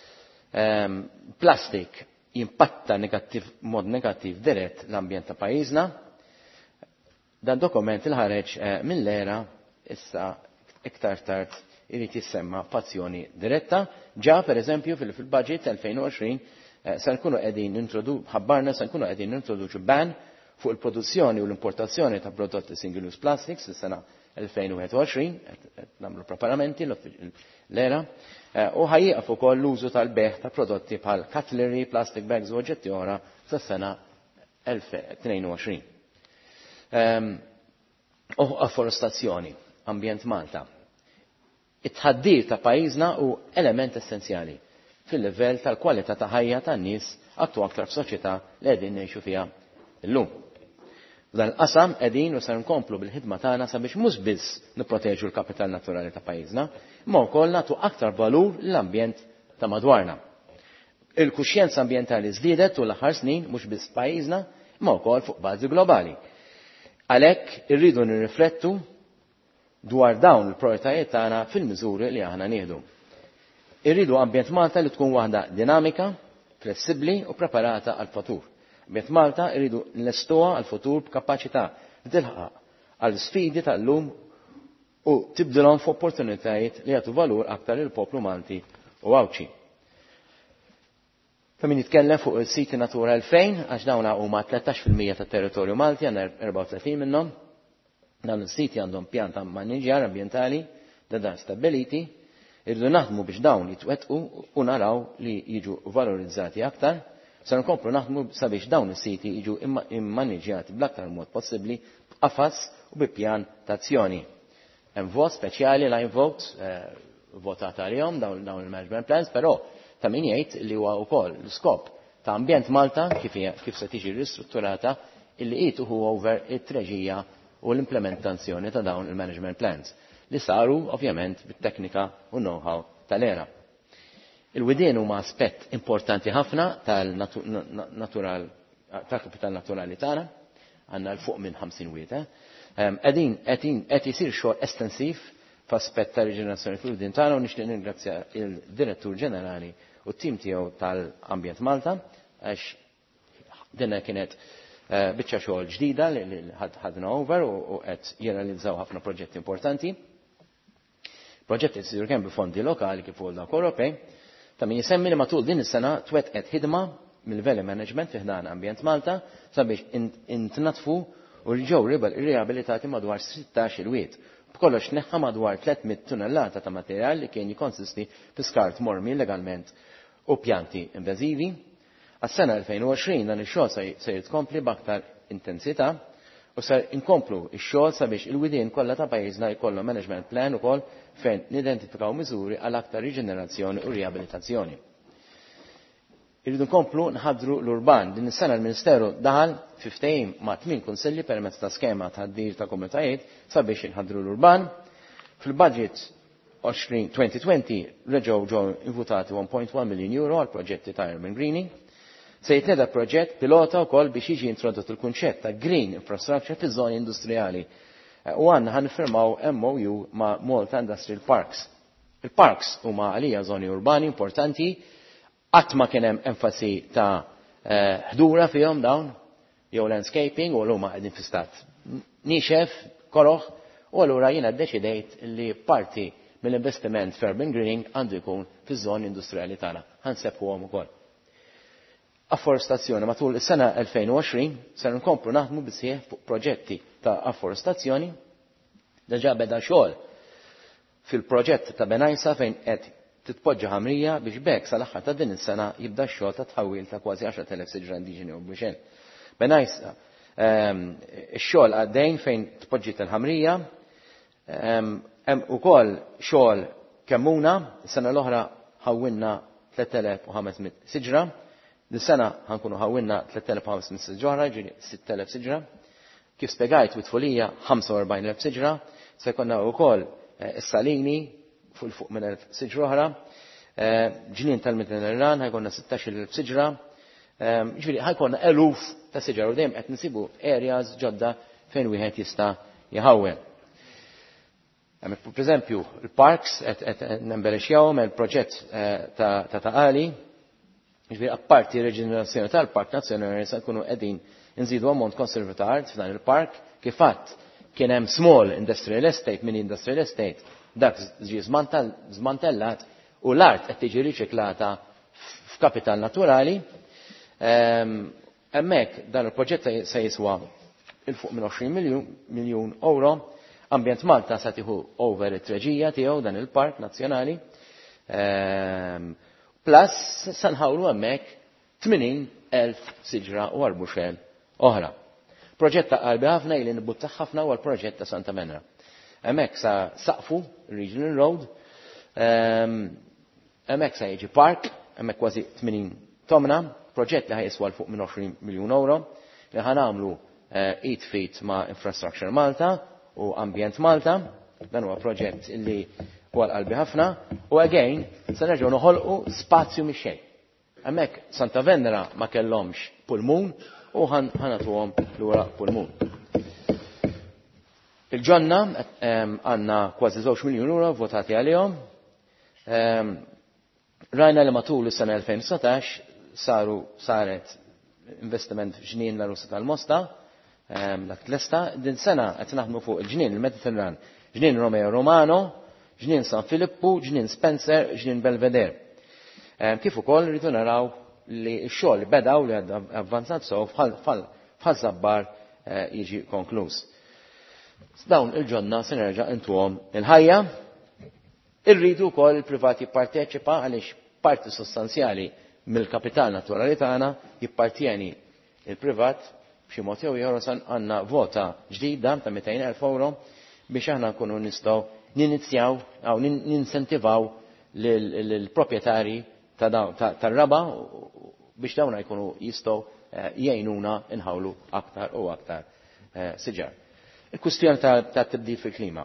Speaker 10: Plastik jimpatta mod negattiv dirett l-ambjent ta' pajjiżna. Dan dokument il-ħareġ mill-era issa iktar tard irid jissemma f'azzjoni diretta. Ġa pereżempju fil-budget 2020 se nkunu qegħdin ħabbarna se nkunu qegħdin nintroduċu ban fuq il-produzzjoni u l-importazzjoni ta' prodotti single use plastics fis-sena 2021 qed nagħmlu preparamenti l-era u ħajjieqaf ukoll l-użu tal-beħ ta' prodotti bħal cutlery, plastic bags u oġġetti oħra sas-sena 2022. Afforestazzjoni, ambjent Malta. It-tħaddir ta' pajjiżna u element essenzjali fil-livell tal-kwalità ta' ħajja tan-nies għattu aktar f'soċjetà li qegħdin ngħixu fiha llum. Dan il-qasam qegħdin u se nkomplu bil-ħidma tagħna sabiex mhux biss nipproteġu l-kapital naturali ta' pajjiżna, imma wkoll nagħtu aktar valur l-ambjent ta' madwarna. Il-kuxjenza ambjentali żdiedet tul l-aħħar snin mhux biss pajjiżna, imma wkoll fuq bażi globali. Għalhekk irridu nirriflettu dwar dawn il-prioritajiet tagħna fil-miżuri li aħna nieħdu. Irridu ambjent Malta li tkun waħda dinamika, flessibbli u preparata għal futur. Ambjent Malta irridu nlestuha għal futur b'kapaċità li tilħaq għal sfidi tal-lum u tibdilhom f'opportunitajiet li jagħtu valur aktar il-poplu Malti u Awċi. Ta' min jitkellem fuq il-siti Natura 2000 għax dawna huma 13% tat-territorju Malti għandna 34 minnhom. Dan is-siti għandhom pjan ta' maniġjar ambjentali dan stabiliti, irridu naħdmu biex dawn jitwettqu u naraw li jiġu valorizzati aktar. Se nkomplu naħdmu sabiex dawn is-siti jiġu immaniġjati bl-aktar mod possibbli b'qafas u bi pjan ta' azzjoni. Hemm vot speċjali line vote votat għalihom dawn il-management plans, però ta' min jgħid li huwa wkoll l-iskop ta' ambjent Malta kif se tiġi ristrutturata illi qiegħu huwa over it-treġija u l-implementazzjoni ta' dawn il-management plans li saru ovvjament bit-teknika u know-how tal-era. Il-widien huma aspett importanti ħafna tal-kapital naturali tagħna, għandna l-fuq minn 50 wieta. Qed isir xogħol estensiv f'aspett ta' riġenerazzjoni fil-widien tagħna u nixtieq ningrazzja il-Direttur Ġenerali u t-tim tiegħu tal-Ambjent Malta għax dinha kienet biċċa xogħol ġdida li ħadna over u qed jirrealizzaw ħafna proġetti importanti. Proġetti jsiru kemm bi-fondi lokali kif ukoll dawk Ewropej. Ta' min jisemmi li matul din is-sena twettqet ħidma mill-Valley Management fi ħdan Ambjent Malta sabiex intnatfu u ġew riabilitati madwar 16 il-wiet. B'kollox neħħa madwar 300 tunnellata ta' materjal li kien jikonsisti fi skart mormi legalment u pjanti invażivi. Għas-sena 2020 dan ix-xogħol se jitkompli b'aktar intensità u ser inkomplu ix-xogħol sabiex il-widien kollha ta' pajjiżna jkollhom management plan ukoll fejn nidentifikaw miżuri għal aktar riġenerazzjoni u riabilitazzjoni. Irridu nkomplu nħaddru l-urban. Din is-sena l-Ministeru daħal fi ftehim ma' 8 kunsilli permezz ta' skema ta' ħaddir ta' komunitajiet sabiex inħaddru l-urban. Fil-budget 2020 reġgħu ġew invutati 1.1 miljun euro għal proġetti ta' urban greening. Se jitleda proġett pilota wkoll biex jiġi introdott il-kunċett ta' green infrastructure fiż-żoni industrijali. U għandna ħanifirmaw MOU ma' Malta Industrial Parks. Il-parks huma għalija żoni urbani importanti, qatt ma kien hemm enfasi ta' ħdura fihom dawn, jew landscaping u huma qegħdin fi stat nixef, koroħ, u allura jiena ddeċidejt li parti mill-investiment f'urban greening għandu jkun fiż-żoni industrijali tagħna. Ħansebħuhom ukoll. Afforestazzjoni matul is-sena 2020 ser nkomplu naħdmu bisħieħ fuq proġetti ta' afforestazzjoni. Deġa beda xogħol fil-proġett ta' Benajsa fejn qed titpoġġa ħamrija biex bekk sal-aħħar ta' din is-sena jibda x-xogħol ta' tħawwil ta' kważi 10,000 siġra indiġeni u bixen. Benajsa ix-xogħol għaddejn fejn tpoġġiet il-ħamrija hemm ukoll xogħol kemmuna, is-sena l-oħra ħawwilna 3,500 siġra. Dis-sena ħankunu ħawwilna 3,500 siġra, ġieli 6,000 siġra. Kif spjegajt witfulija 45,000 siġra, se jkollna wkoll is-salini fuq minn 1,000 siġra oħra. Ġnien tal-Mediterran ħajkonna 16,000 siġra. Ġifieri ħajkonna eluf ta' siġra u dejjem qed nsibu areas ġodda fejn wieħed jista' jħawwel. Pereżempju, il-parks qed nembelexxjawhom il-proġett ta' Taqali. Ġifieri apparti reġenerazzjoni tal-Park Nazzjonali se nkunu qegħdin nżidu ammont conservative art f'dan il-park kif fatt kien hemm small industrial estate, mini industrial estate, dak ġie żmantellat u l-art qed tiġi riċiklata f'kapital naturali. Hemmhekk dan il-proġett se jiswa il-fuq minn 20 miljun euro. Ambjent Malta se tieħu over it-treġija tiegħu dan il-park nazzjonali. Plus se nħawlu hemmhekk 80,000 siġra u arbuxel oħra. Proġett ta' qalbi ħafna ili nibbuttaħ ħafna huwa l-proġett ta' Santa Menra. Hemmhekk sa saqfu Regional Road, hemmhekk se jiġi park, hemmhekk kważi 80 tomna, proġett li ħajiswa fuq minn 20 miljun euro li ħanamlu feet ma' Infrastructure Malta u Ambjent Malta. Dan huwa proġett illi huwa qalbi ħafna u again se nerġgħu noħolqu spazju mix-xejn. Hemmhekk Santa Venera ma kellhomx pulmun u ħanatuhom lura pulmun. Il-ġonna għandna kważi 2 miljun euro votati għalihom. Rajna li matul is-sena 2019 saret investiment f'ġnien l-Arusa tal-Mosta, dak tlesta. Din sena qed naħdmu fuq il-ġnien il-Mediterran, ġnien Romeo Romano, ġnien San Filippo, ġnien Spencer, ġnien Belvedere. Kif ukoll rridu naraw li x-xogħol li bedaw li għadda avvanzat sew bħal sabbar jiġi konkluż. Dawn il-ġonna se nerġa' intuhom il-ħajja. Irridu wkoll il-privat jipparteċipa għaliex parti sostanzjali mill-kapital naturali tagħna jippartjeni il-privat b'xi mod jew ieħor għandna vota ġdida ta' 200,000 euro biex aħna nkunu nistgħu ninizjaw aw ninsentivaw lill-proprjetari tar-raba biex dawna jkunu jistgħu jgħinuna inħawlu aktar u aktar siġar. Il-kwistjoni ta' tibdil fil-klima.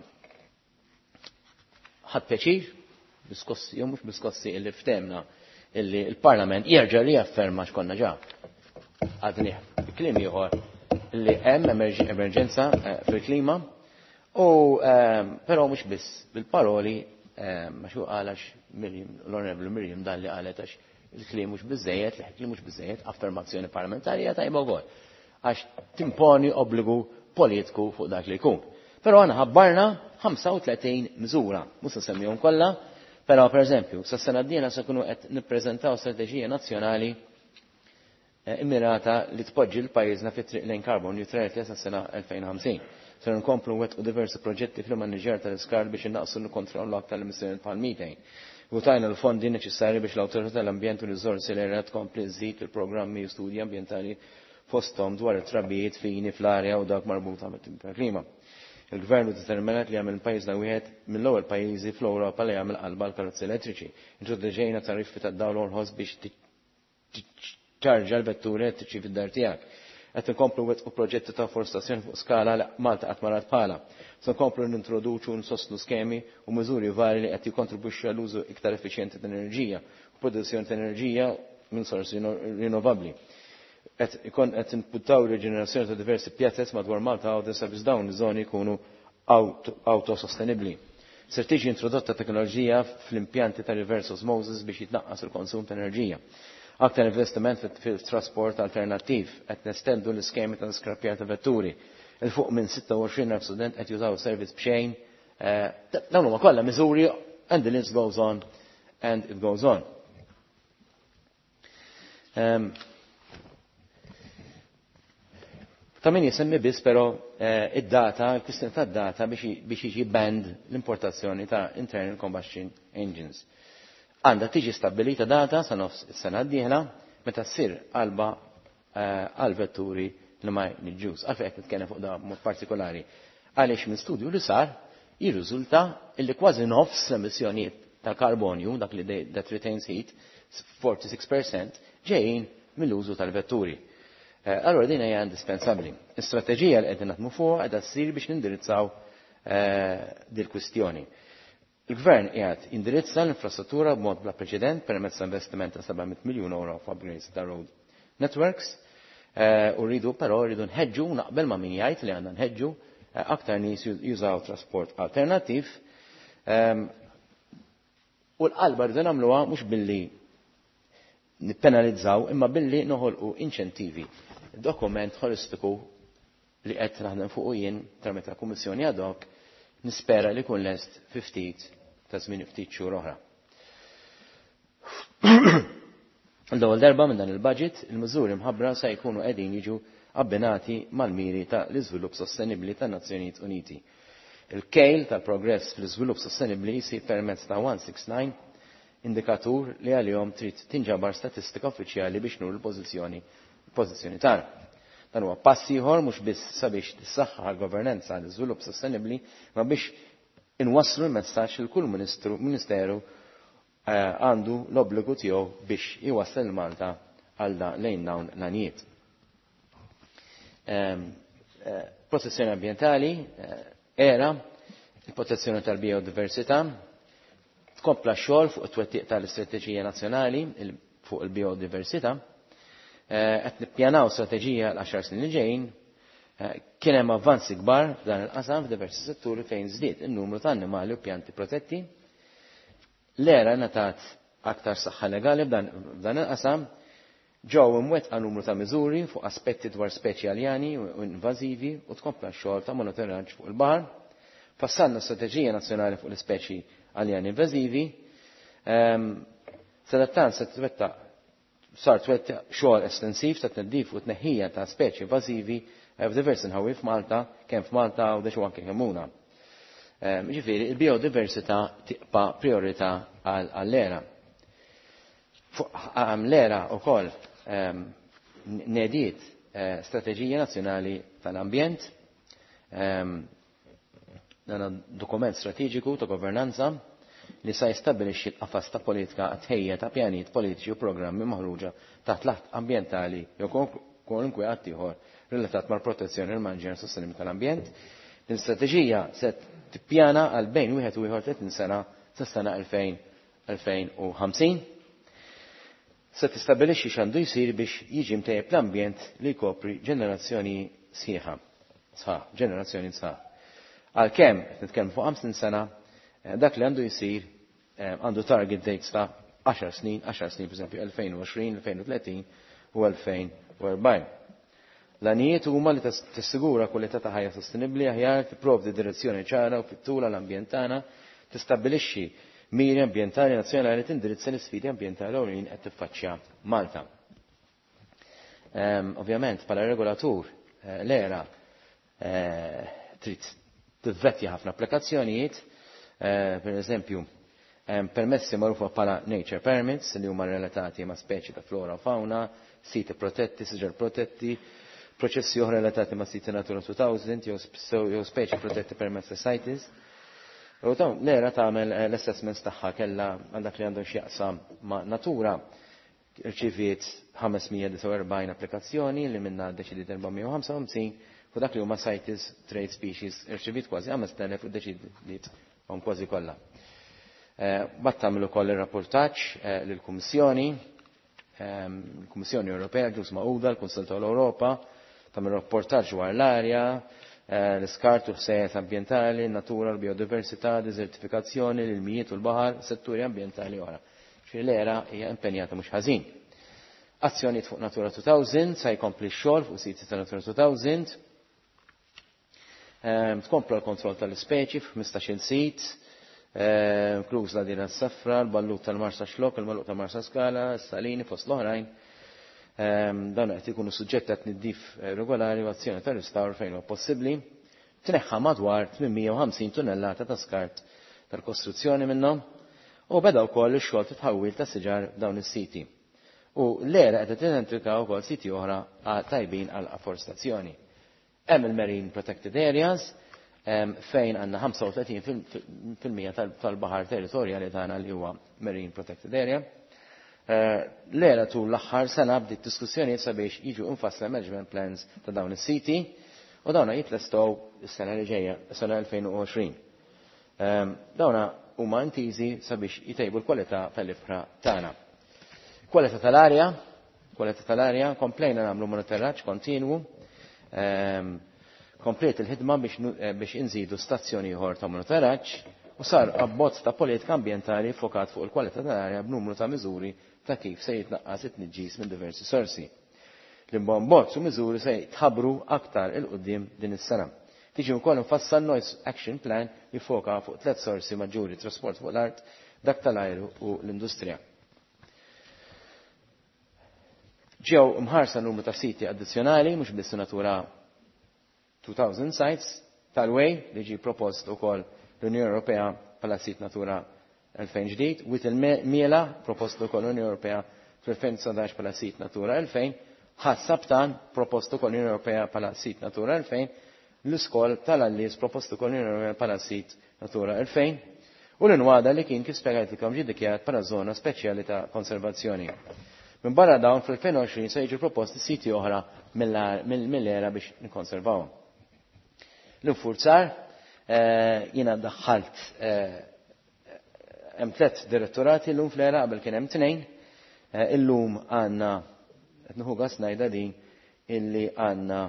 Speaker 10: Ħadd peċir, biskossi jew mhux biskossi illi ftemna illi l-Parlament jerġa' li jafferma x'konna ġa. Għadni kliem ieħor illi hemm emerġenza fil-klima u però mhux biss bil-paroli ma xu qalax l-Onorevoli Miriam dan li qalet għax il-kliem mhux biżejjed, l-kliem mhux biżejjed, affermazzjoni parlamentarja tajba wkoll għax timponi obbligu politiku fuq dak li jkun. Però għana ħabbarna 35 miżura, mhux se semmihom kollha, però pereżempju, sas-sena d-dieħla se nkunu qed nippreżentaw strateġija nazzjonali immirata li tpoġġi l-pajjiżna fit-triq lejn carbon neutrality sas-sena 2050. Se nkomplu wettqu diversi proġetti fil-maniġġjar tal-iskart biex innaqsu l-kontrollu aktar l-emissjoni bħal-methane. Votajna l-fondi neċessarji biex l-Awtorità tal-Ambjent u r-Riżorsi l-Erra tkompli żżid il-programmi u studji ambjentali fosthom dwar it-trabbijiet fini fl-arja u dak marbuta mit-klima. Il-Gvern determinat li jagħmel pajjiżna wieħed mill-ewwel pajjiżi fl-Ewropa li jagħmel qalba l-karozzi elettriċi. Introduċejna tariffi tad-dawl orħos biex tiċċarġa l-vetturi elettriċi fid-dar tiegħek. Qed inkomplu wettqu proġetti ta' forestazzjoni fuq skala li Malta qatt marat bħala. Se nkomplu nintroduċu nsostnu skemi u miżuri vari li qed jikkontribwixxu għall-użu iktar effiċjenti tal-enerġija u produzzjoni ta' enerġija minn sorsi rinnovabbli. Qed inputtaw riġenerazzjoni ta' diversi pjazzett madwar Malta u sabiex dawn iż-żoni jkunu autosostenibbli. Ser tiġi introdotta teknoloġija fl-impjanti ta' reverse osmosis biex jitnaqqas il-konsum ta' enerġija. Aktar investiment fil-trasport alternattiv qed nestendu l-iskemi ta' skrappjar ta' vetturi. Il-fuq minn 26,000 student qed jużaw servizz b'xejn. Dawn huma kollha miżuri and the list goes on and it goes on. Ta' min jisemmi biss però id-data, l-kwistjoni tad-data biex jiġi band l-importazzjoni ta' internal combustion engines. Għandha tiġi stabbilita data sa nofs is-sena d-dieħla meta ssir qalba għal vetturi li ma jniġġux. Għalfejn qed nitkellem fuq da mod partikolari. Għaliex minn studju li sar jirriżulta illi kważi nofs l-emissjonijiet tal-karbonju, dak li that retains heat, 46% ġejjin mill-użu tal-vetturi. Allora din hija indispensabbli. Is-strateġija li qegħdin naħdmu fuqha qiegħda ssir biex nindirizzaw dil-kwistjoni. Il-Gvern qiegħed indirizza l-infrastruttura b'mod bla preċedent permezz ta' investiment ta' 700 miljun euro f'upgrades ta' road networks u rridu nħeġġu naqbel ma' min jgħid li għandna nħeġġu aktar nies jużaw trasport alternattiv u l-qalba rridu nagħmluha mhux billi nippenalizzaw imma billi noħolqu inċentivi. Dokument holistiku li qed naħdem fuq jien permezz ta' kummissjoni ad hoc nispera li jkun lest 50 ta' żmien ftit xhur oħra. L-ewwel darba minn dan il-budget, il-miżuri mħabbra se jkunu qegħdin jiġu abbinati mal-miri ta' l-iżvilupp sostenibbli tan-Nazzjonijiet Uniti. Il-kejl tal-progress fl-iżvilupp sostenibbli jsir permezz ta' 169 indikatur li għalihom trid tinġabar statistika uffiċjali biex nur il-pożizzjoni tagħna. Dan huwa pass ieħor mhux biss sabiex tissaħħaħ l-governanza għall iżvilupp sostenibbli, ma biex inwasslu l-messaġġ il kull ministeru għandu l-obbligu tiegħu biex iwassal il-Malta għal lejn dawn l-għanijiet. Protezzjoni ambjentali era il-protezzjoni tal-biodiversità, tkompla xogħol fuq it-twettiq tal-istrateġija nazzjonali fuq il-biodiversità, qed nippjanaw strateġija l-10 snin li ġejjin, kien hemm avvanzi kbar f'dan il-qasam f'diversi setturi fejn żdied in-numru ta' annimali u pjanti protetti. L-era ngħatat aktar saħħa legali f'dan il-qasam ġew imwettqa numru ta' miżuri fuq aspetti dwar speċi aljani u invażivi u tkompla x-xogħol ta' monitoraġġ fuq il-baħar. Fassalna strateġija nazzjonali fuq l-ispeċi aljani invażivi. Sadattan se sar twettaq xogħol estensiv ta' tneddif u tneħħija ta' speċi invażivi f'diversi nħawi f'Malta, kemm f'Malta u dex anke kemmuna. Ġifieri il-biodiversità tibqa' priorità għall-era. L-era wkoll nediet strateġija nazzjonali tal-ambjent, dan dokument strateġiku ta' governanza li sa jistabbilixxi l-qafas ta' politika għat-ħejja ta' pjanijiet politiċi u programmi maħruġa taħt l-att ambjentali jew kwalunkwe qatt ieħor relatat mal-protezzjoni u l-manġjar sostenibbli tal-ambjent. L-istrateġija se tippjana għal bejn wieħed u ieħor 30 sena sas-sena 2050. Se tistabbilixxi x'għandu jsir biex jiġi mtejjeb l-ambjent li jkopri ġenerazzjoni sħiħa, ġenerazzjoni sħaħ. Għalkemm qed nitkellmu fuq 50 sena, dak li għandu jsir għandu target dates ta' 10 snin, pereżempju 2020, 2030 u 2040. L-għanijiet huma li tissigura kwalità ta' ħajja sostenibbli aħjar, tipprovdi direzzjoni ċara u fit-tul għall-ambjent tagħna, tistabbilixxi miri ambjentali nazzjonali tindirizza l-isfidi ambjentali ewlenin qed tiffaċċja Malta. Ovvjament bħala regolatur l-era trid tivvettja ħafna applikazzjonijiet, per eżempju permessi magħrufa bħala nature permits li huma relatati ma' speċi ta' flora u fauna, siti protetti, siġar protetti, proċessi oħra relatati ma' siti Natura 2000 jew speċi protetti permezz ta' CITES. U dawn l-era tagħmel l-assessments tagħha kellha għal dak li għandhom x'jaqsam ma' natura rċiviet 549 applikazzjoni li minna deċidiet 455 u dak li huma CITES trade species rċiviet kważi 5,000 u deċidiet kważi kollha. Battamlu koll ir-rapportaġġ lill-Kummissjoni, l-Kummissjoni Ewropea, ġus Magħquda, l-Kunsell tal-Ewropa, tagħmel rapportaġġ dwar l-arja, l-iskartu ħsejjes ambjentali, natura, l-biodiversità, desertifikazzjoni, l-ilmijiet u l-baħar, setturi ambjentali oħra. L-era hija impenjata mhux ħażin. Azzjonijiet fuq Natura 2000 se jkompli x-xogħol fuq siti ta' Natura 2000. Tkomplu l-kontroll tal-ispeċi f'15-il sit, inkluż la dina s-safra, l-ballut tal-Marsa Xlok, il-ballut tal-Marsa Skala, s-salini fost l-oħrajn. Dan qed ikunu suġġetti għat niddif regolari u azzjoni ta' ristawr fejn huwa possibbli. Tneħħa madwar 850 tunnellata ta' skart tal-kostruzzjoni minnhom u beda wkoll ix-xogħol ta' tħawwil ta' siġar dawn is-siti. U l-era qed tidentifika wkoll siti oħra tajbin għal afforestazzjoni. Hemm il-Marine Protected Areas fejn għandna 35% tal-baħar territorjali tagħna li huwa Marine Protected Area. L-era tul l-aħħar sena bdiet diskussjonijiet sabiex jiġu infassla management plans ta' dawn is-siti u dawna jitlestgħu s-sena li ġejja, s-sena 2020. Dawna huma intiżi sabiex jitejbu l-kwalità tal-ifra tagħna. Kwalità tal-arja, komplejna nagħmlu monitoraġġ kontinwu, komplet il-ħidma biex inżidu stazzjoni ieħor ta' monitoraġġ u sar abbozz ta' politika ambjentali fokat fuq il-kwalità tal-arja b'numru ta' miżuri ta' kif se jitnaqqas it-tniġġis minn diversi sorsi. L-imbombozz u miżuri se jitħabbru aktar il-qudiem din is-sena. Tiġi wkoll infassal Noise Action Plan li foka fuq 3 sorsi maġġuri trasport fuq l-art, dak tal-ajru u l-industrija. Ġew imħarsa numru ta' siti addizzjonali mhux biss Natura 2000 sites tal-way li ġi propost ukoll l-Unjoni Ewropea bħala sit Natura 2000 ġdid, wit il-miela propostu kol l-Unjoni Ewropea fl-2019 bħala sit Natura 2000, ħassabtan propostu kol l-Unjoni Ewropea bħala sit Natura 2000, l-iskol tal-Allis propostu kol l-Unjoni Ewropea bħala sit Natura 2000, u l-inwada li kien kif spjegajtikom ġi dikjat bħala żona speċjali ta' konservazzjoni. Minn barra dawn fl-2020 se jiġu proposti siti oħra mill-era biex nikkonservawhom. L-infurzar jiena daħħalt hemm 3 direttorati llum fl-era qabel kien hemm 2. Illum għandna qed nieħu gas ngħidha din illi għandna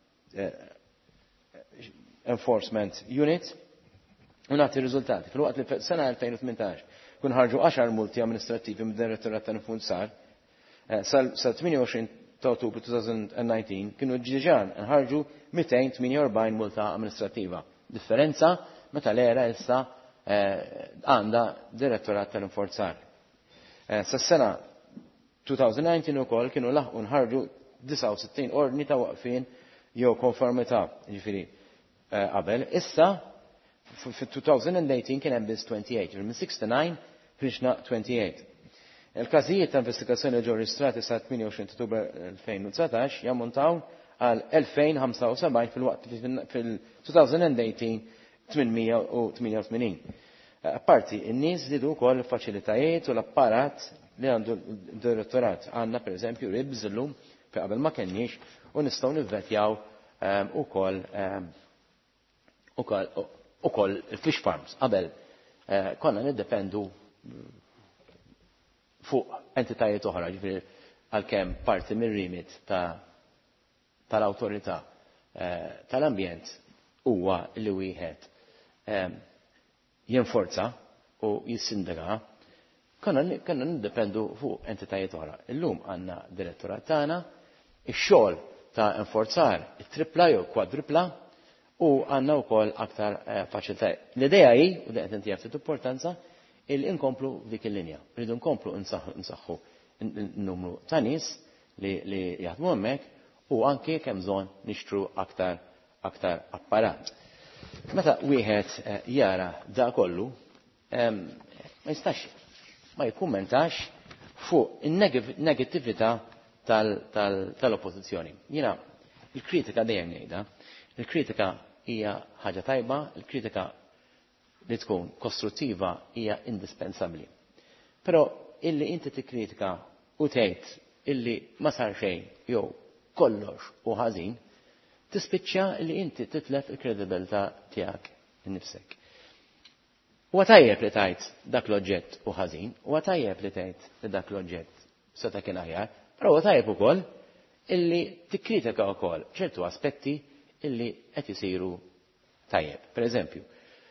Speaker 10: enforcement unit u nagħti riżultati. Filwaqt li sena 2018 kun ħarġu 10 multi amministrattivi mid-direttorat tal-infurzar sal-28 ta' Ottubru 2019 kienu ġiġan nħarġu 248 multa amministrattiva. Differenza meta l-era issa għanda direttorat tal-infurzar. Sas-sena 2019 ukoll kienu laħqu nħarġu 69 ordni ta' waqfin jew konformità, ġifieri qabel. Issa fi-2018 kien hemm biss 28, minn 69 ħriġna 28. Il-każijiet ta' investigazzjoni ġew reġistrati sa 28 Ottubru 2019 jammontaw għal 2075 fil-waqt fil-2018 888. Apparti, in-nies zidu wkoll il-faċilitajiet u l-apparat li għandu d-direttorat. Għandna pereżempju ribs illum fi qabel ma kenniex u nistgħu nivvetjaw ukoll fish farms. Qabel konna niddependu fuq entitajiet oħra, ġifieri għalkemm parti mir-remit tal-awtorità tal-ambjent huwa li wieħed jinforza u jissindega, konna niddependu fuq entitajiet oħra. Illum għandna direttorat tagħna, ix-xogħol ta' enforzar tripla jew kwadripla u għandna wkoll aktar faċilità. L-idea hi, u qed inti ftit importanza, il inkomplu dik il-linja. Rridu nkomplu nsaħħu n-numru ta' nies li jaħdmu hemmhekk u anke kemm bżonn nixtru aktar apparat. Meta wieħed jara da kollu, ma jistax ma jikkummentax fuq in-negattività tal-oppożizzjoni. Jiena il-kritika dejjem ngħidha, il-kritika hija ħaġa tajba, il-kritika li tkun kostruttiva hija indispensabbli. Però illi inti tikkritika u tgħid illi ma sar xejn jew kollox u ħażin, tispiċċja li inti titlef il-kredibilità tiegħek innifsek. Huwa tajjeb li tgħid dak l-oġġett u ħażin, huwa tajjeb li tgħid li dak l-oġġett seta' kien aħjar, però huwa tajjeb ukoll illi tikkritika wkoll ċertu aspetti illi qed isiru tajjeb. Pereżempju,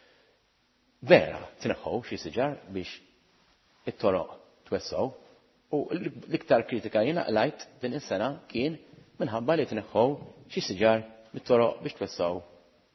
Speaker 10: vera tneħħu xi siġar biex it-toroq twessaw u l-iktar kritika jiena qlajt din is-sena kien minħabba li tneħħu xi siġar mit-toroq biex twessaw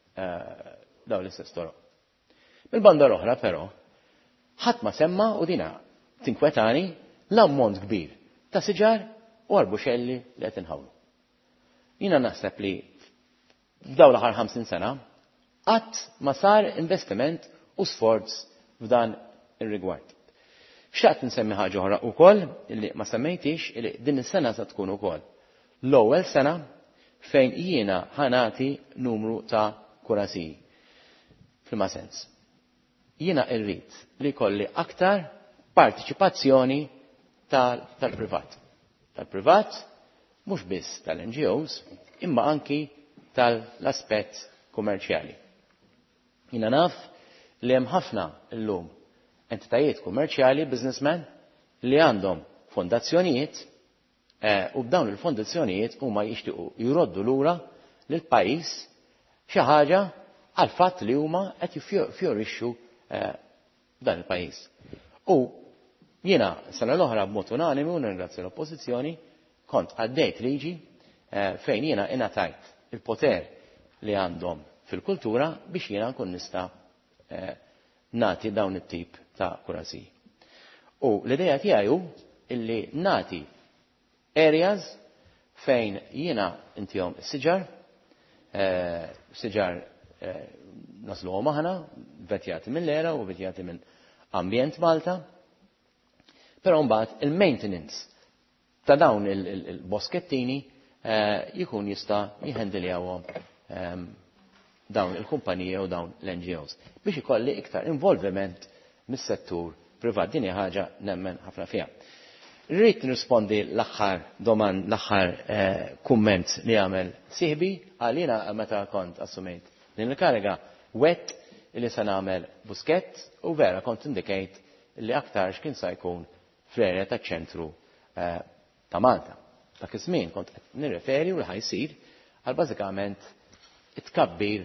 Speaker 10: dawn l-istess toroq. Mill-banda l-oħra però ħadd ma semma u dina tinkwetani l-ammont kbir ta' siġar u arbuxelli li qed inħawlu. Jiena naħseb li f'dawn l-aħħar 50 sena qatt ma sar investiment u sforz f'dan ir-rigward. Xtaqt nsemmi ħaġa oħra wkoll illi ma semmejtix illi din is-sena se tkun ukoll l-ewwel sena fejn jiena ħanati numru ta' kurasiji. F'ma sens. Jiena rrid li jkolli aktar partiċipazzjoni tal-privat. Tal-privat mhux biss tal-NGOs imma anki tal-aspett kummerċjali. Jiena naf li hemm ħafna llum entitajiet kummerċjali, businessmen, li għandhom fondazzjonijiet u b'dawn il-fondazzjonijiet huma jixtiequ jroddu lura lil pajjiż xi ħaġa għal fatt li huma qed jiffjorixxu dan il-pajjiż. U jiena sena l-oħra b'mod unanimi u nirringrazzja l-Oppożizzjoni kont għaddejt liġi fejn jiena ingħatajt il-poter li għandhom fil-kultura biex jiena nkun nista' nagħti dawn it-tip ta' kurasiji. U l-idea tiegħi hu illi nagħti areas fejn jiena intihom siġar nasluhom aħna, vetjati mill-era u vetjati minn ambjent Malta, però mbagħad il-maintenance ta' dawn il-boskettini jkun jista' jihandilhom dawn il-kumpanija u dawn l-NGOs biex ikolli iktar involviment mis-settur privat. Din hija ħaġa nemmen ħafna fiha. Rrid nirrispondi l-aħħar kumment li għamel sieħbi għalina meta kont assumejt din il-kariga wet li se nagħmel buskett u vera kont indikejt li aktar x'kien se jkun fl-erja taċ-ċentru ta' Malta. Dak iż-żmien kont qed nirreferi u li ħajsir għal bażikament it-tkabbir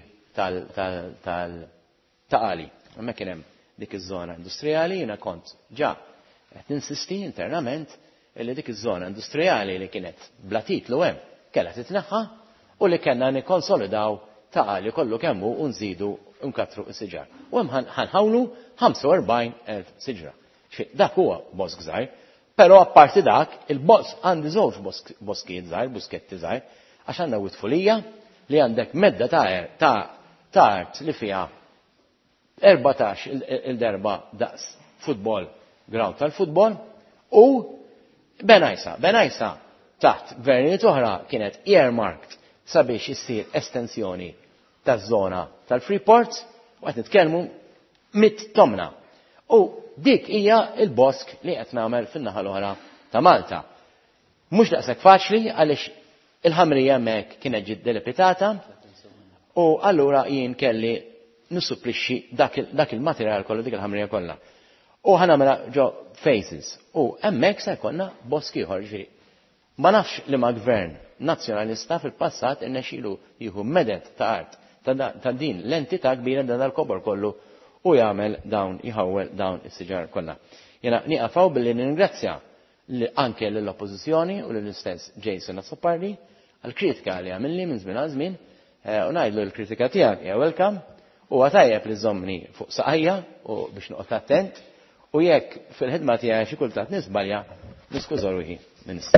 Speaker 10: tal-taqali. Hemmhekk kien hemm dik iż-żona industrijali, jiena kont ġa qed ninsisti internament li dik iż-żona industrijali li kienet bla titlu hemm kellha titneħħa u li kellna nikkonsolidaw taqali kollu kemmu u nżidu nkatru s-siġar. U hemm ħanħawlu 45,000 siġra. Dak huwa bosk żgħir, però apparti dak il-bosk għandi żewġ boskijiet żgħir, busketti żgħir, għax għandna witfulija li għandek medda ta' art li fiha 14 il-darba daqs futbol, ground tal-futbol u Benajsa taħt gvernijiet oħra kienet earmarked sabiex issir estensjoni taż-żona tal-Freeport u qed nitkellmu 100 tomna. U dik hija il-bosk li qed nagħmel fin-naħa l-oħra ta' Malta. Mhux daqshekk faċli għaliex il-ħamrija hemmhekk kienet ġiet delipitata u allura jien kelli nissupplixxi dak il-materjal kollu dik il-ħamrija kollha. U ħanamela ġo phases. U hemmhekk se jkollna bosk ieħor ġifieri. Ma nafx li ma' gvern nazzjonalista fil-passat irnexxielu jieħu medet ta' art ta' din l-entità kbira dal-kobor kollu u jagħmel jħawwel dawn is-siġar kollha. Jena nieqafaw billi ningrazzja anke lill-Oppożizzjoni u lill-istess Jason Azzopardi għall-kritika li għamilli minn żmien għal żmien u ngħidlu l-kritika tiegħek hija welcome u għatajjeb li żommni fuq saqajja u biex noqgħod attent u jekk fil-ħidma tiegħi xi kultant nisbalja niskuża ruħi Ministru.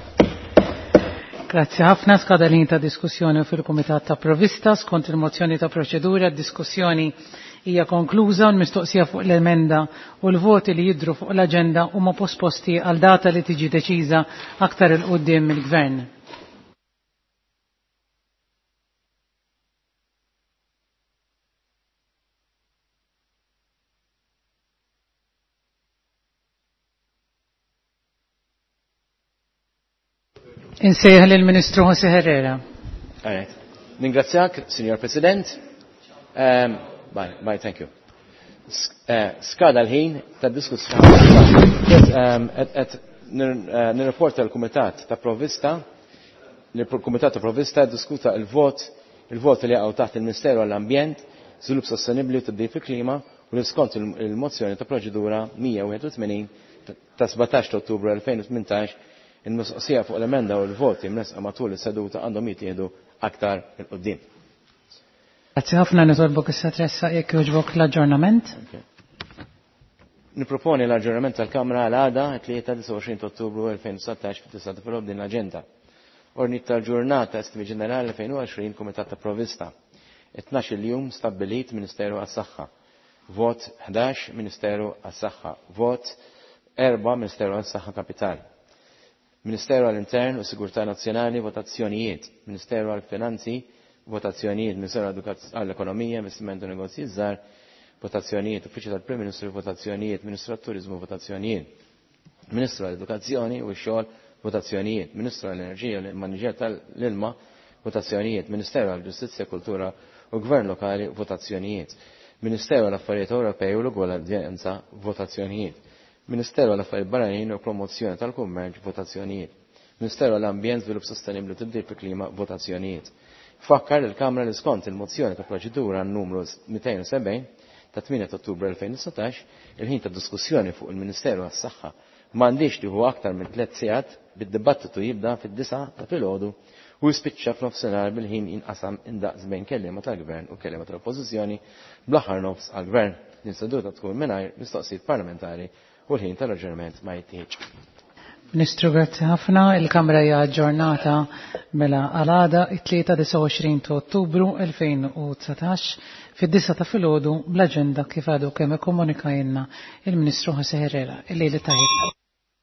Speaker 7: Grazzi ħafna skada lin ta' diskussjoni fil-Kumitat ta' Provvista skont il-mozzjoni ta' proċedura, d-diskussjoni hija konkluża u l-mistoqsija fuq l-emenda u l-voti li jidru fuq l-aġenda huma posposti għal data li tiġi deċiża aktar il qudiem mill-Gvern. Insejħ lill-Ministru José Herrera.
Speaker 10: Ningrazzjak, Signor President. Bye, thank you. Skada l-ħin ta' diskussjoni. Nirreporta l-Kumitat ta' Provvista, l-Kumitat ta' Provvista diskuta il-vot li għaw taħt il-Ministeru għall-Ambjent, Żvilupp Sostenibbli u Tibdil fil-Klima u li skont il-mozzjoni ta' proċedura 181 ta' 17 Ottubru 2018 il-mistoqsija fuq l-emenda u l-voti mnesqa matul is-seduta għandhom jittieħdu aktar il-qoddim.
Speaker 7: Grazzi ħafna nitolbok issa tressa jekk jogħġbok l-aġġornament.
Speaker 10: Niproponi l-aġġornament tal-Kamra għal għada 23 Ottubru 2019 fit-9 fil-għob din l-aġenda. Ordni tal-ġurnata estimi ġenerali 2020 Kumitat ta' Provvista. 12 il-jum stabbilit Ministeru għas-Saħħa. Vot 11 Ministeru għas-Saħħa. Vot 4 Ministeru għas-Saħħa Kapitali. Ministeru għall-Intern u Sigurtà Nazzjonali votazzjonijiet, Ministeru għall-Finanzi votazzjonijiet, Ministeru għall-Ekonomija, Investiment u Negozji żgħar votazzjonijiet, Uffiċċju tal-Prim Ministru votazzjonijiet, Ministru għat-Turiżmu votazzjonijiet, Ministru għall-Edukazzjoni u x-xogħol votazzjonijiet, Ministru għall-Enerġija u l-Maniġer tal-Ilma votazzjonijiet, Ministeru għall-Ġustizzja, Kultura u Gvern Lokali votazzjonijiet, Ministeru għall-Affarijiet Ewropej u l-Ugwaljanza votazzjonijiet. Ministeru għall-Affarijiet Barranin u Promozzjoni tal-Kummerċ votazzjonijiet. Ministeru għall-Ambjent, Żvilupp Sostenibbli u Tibdil fil-Klima votazzjonijiet. Fakkar il-Kamra li skont il-mozzjoni ta' proċedura numru 270 ta' 8 Ottubru 2019 il-ħin ta' diskussjoni fuq il-Ministeru għas-Saħħa m'għandix tieħu aktar minn 3 sigħat bid-dibattitu jibda fid-9 ta' filgħodu u jispiċċa f'nofsinhar bil-ħin jinqasam indaqs bejn kelliema tal-Gvern u kelliema tal-Oppożizzjoni bl-aħħar nofs għall-Gvern. L-seduta tkun mingħajr mistoqsijiet parlamentari u l-ħin tal-aġġornament ma jittieħ.
Speaker 7: Ministru, grazzi ħafna. Il-Kamra hija aġġornata mela għal-għada 23 Ottubru 2019 fid-9 ta' filgħodu bl-aġenda kif għadu kemm ikkomunikajna il-Ministru José Herrera. Il-lejli tajjeb.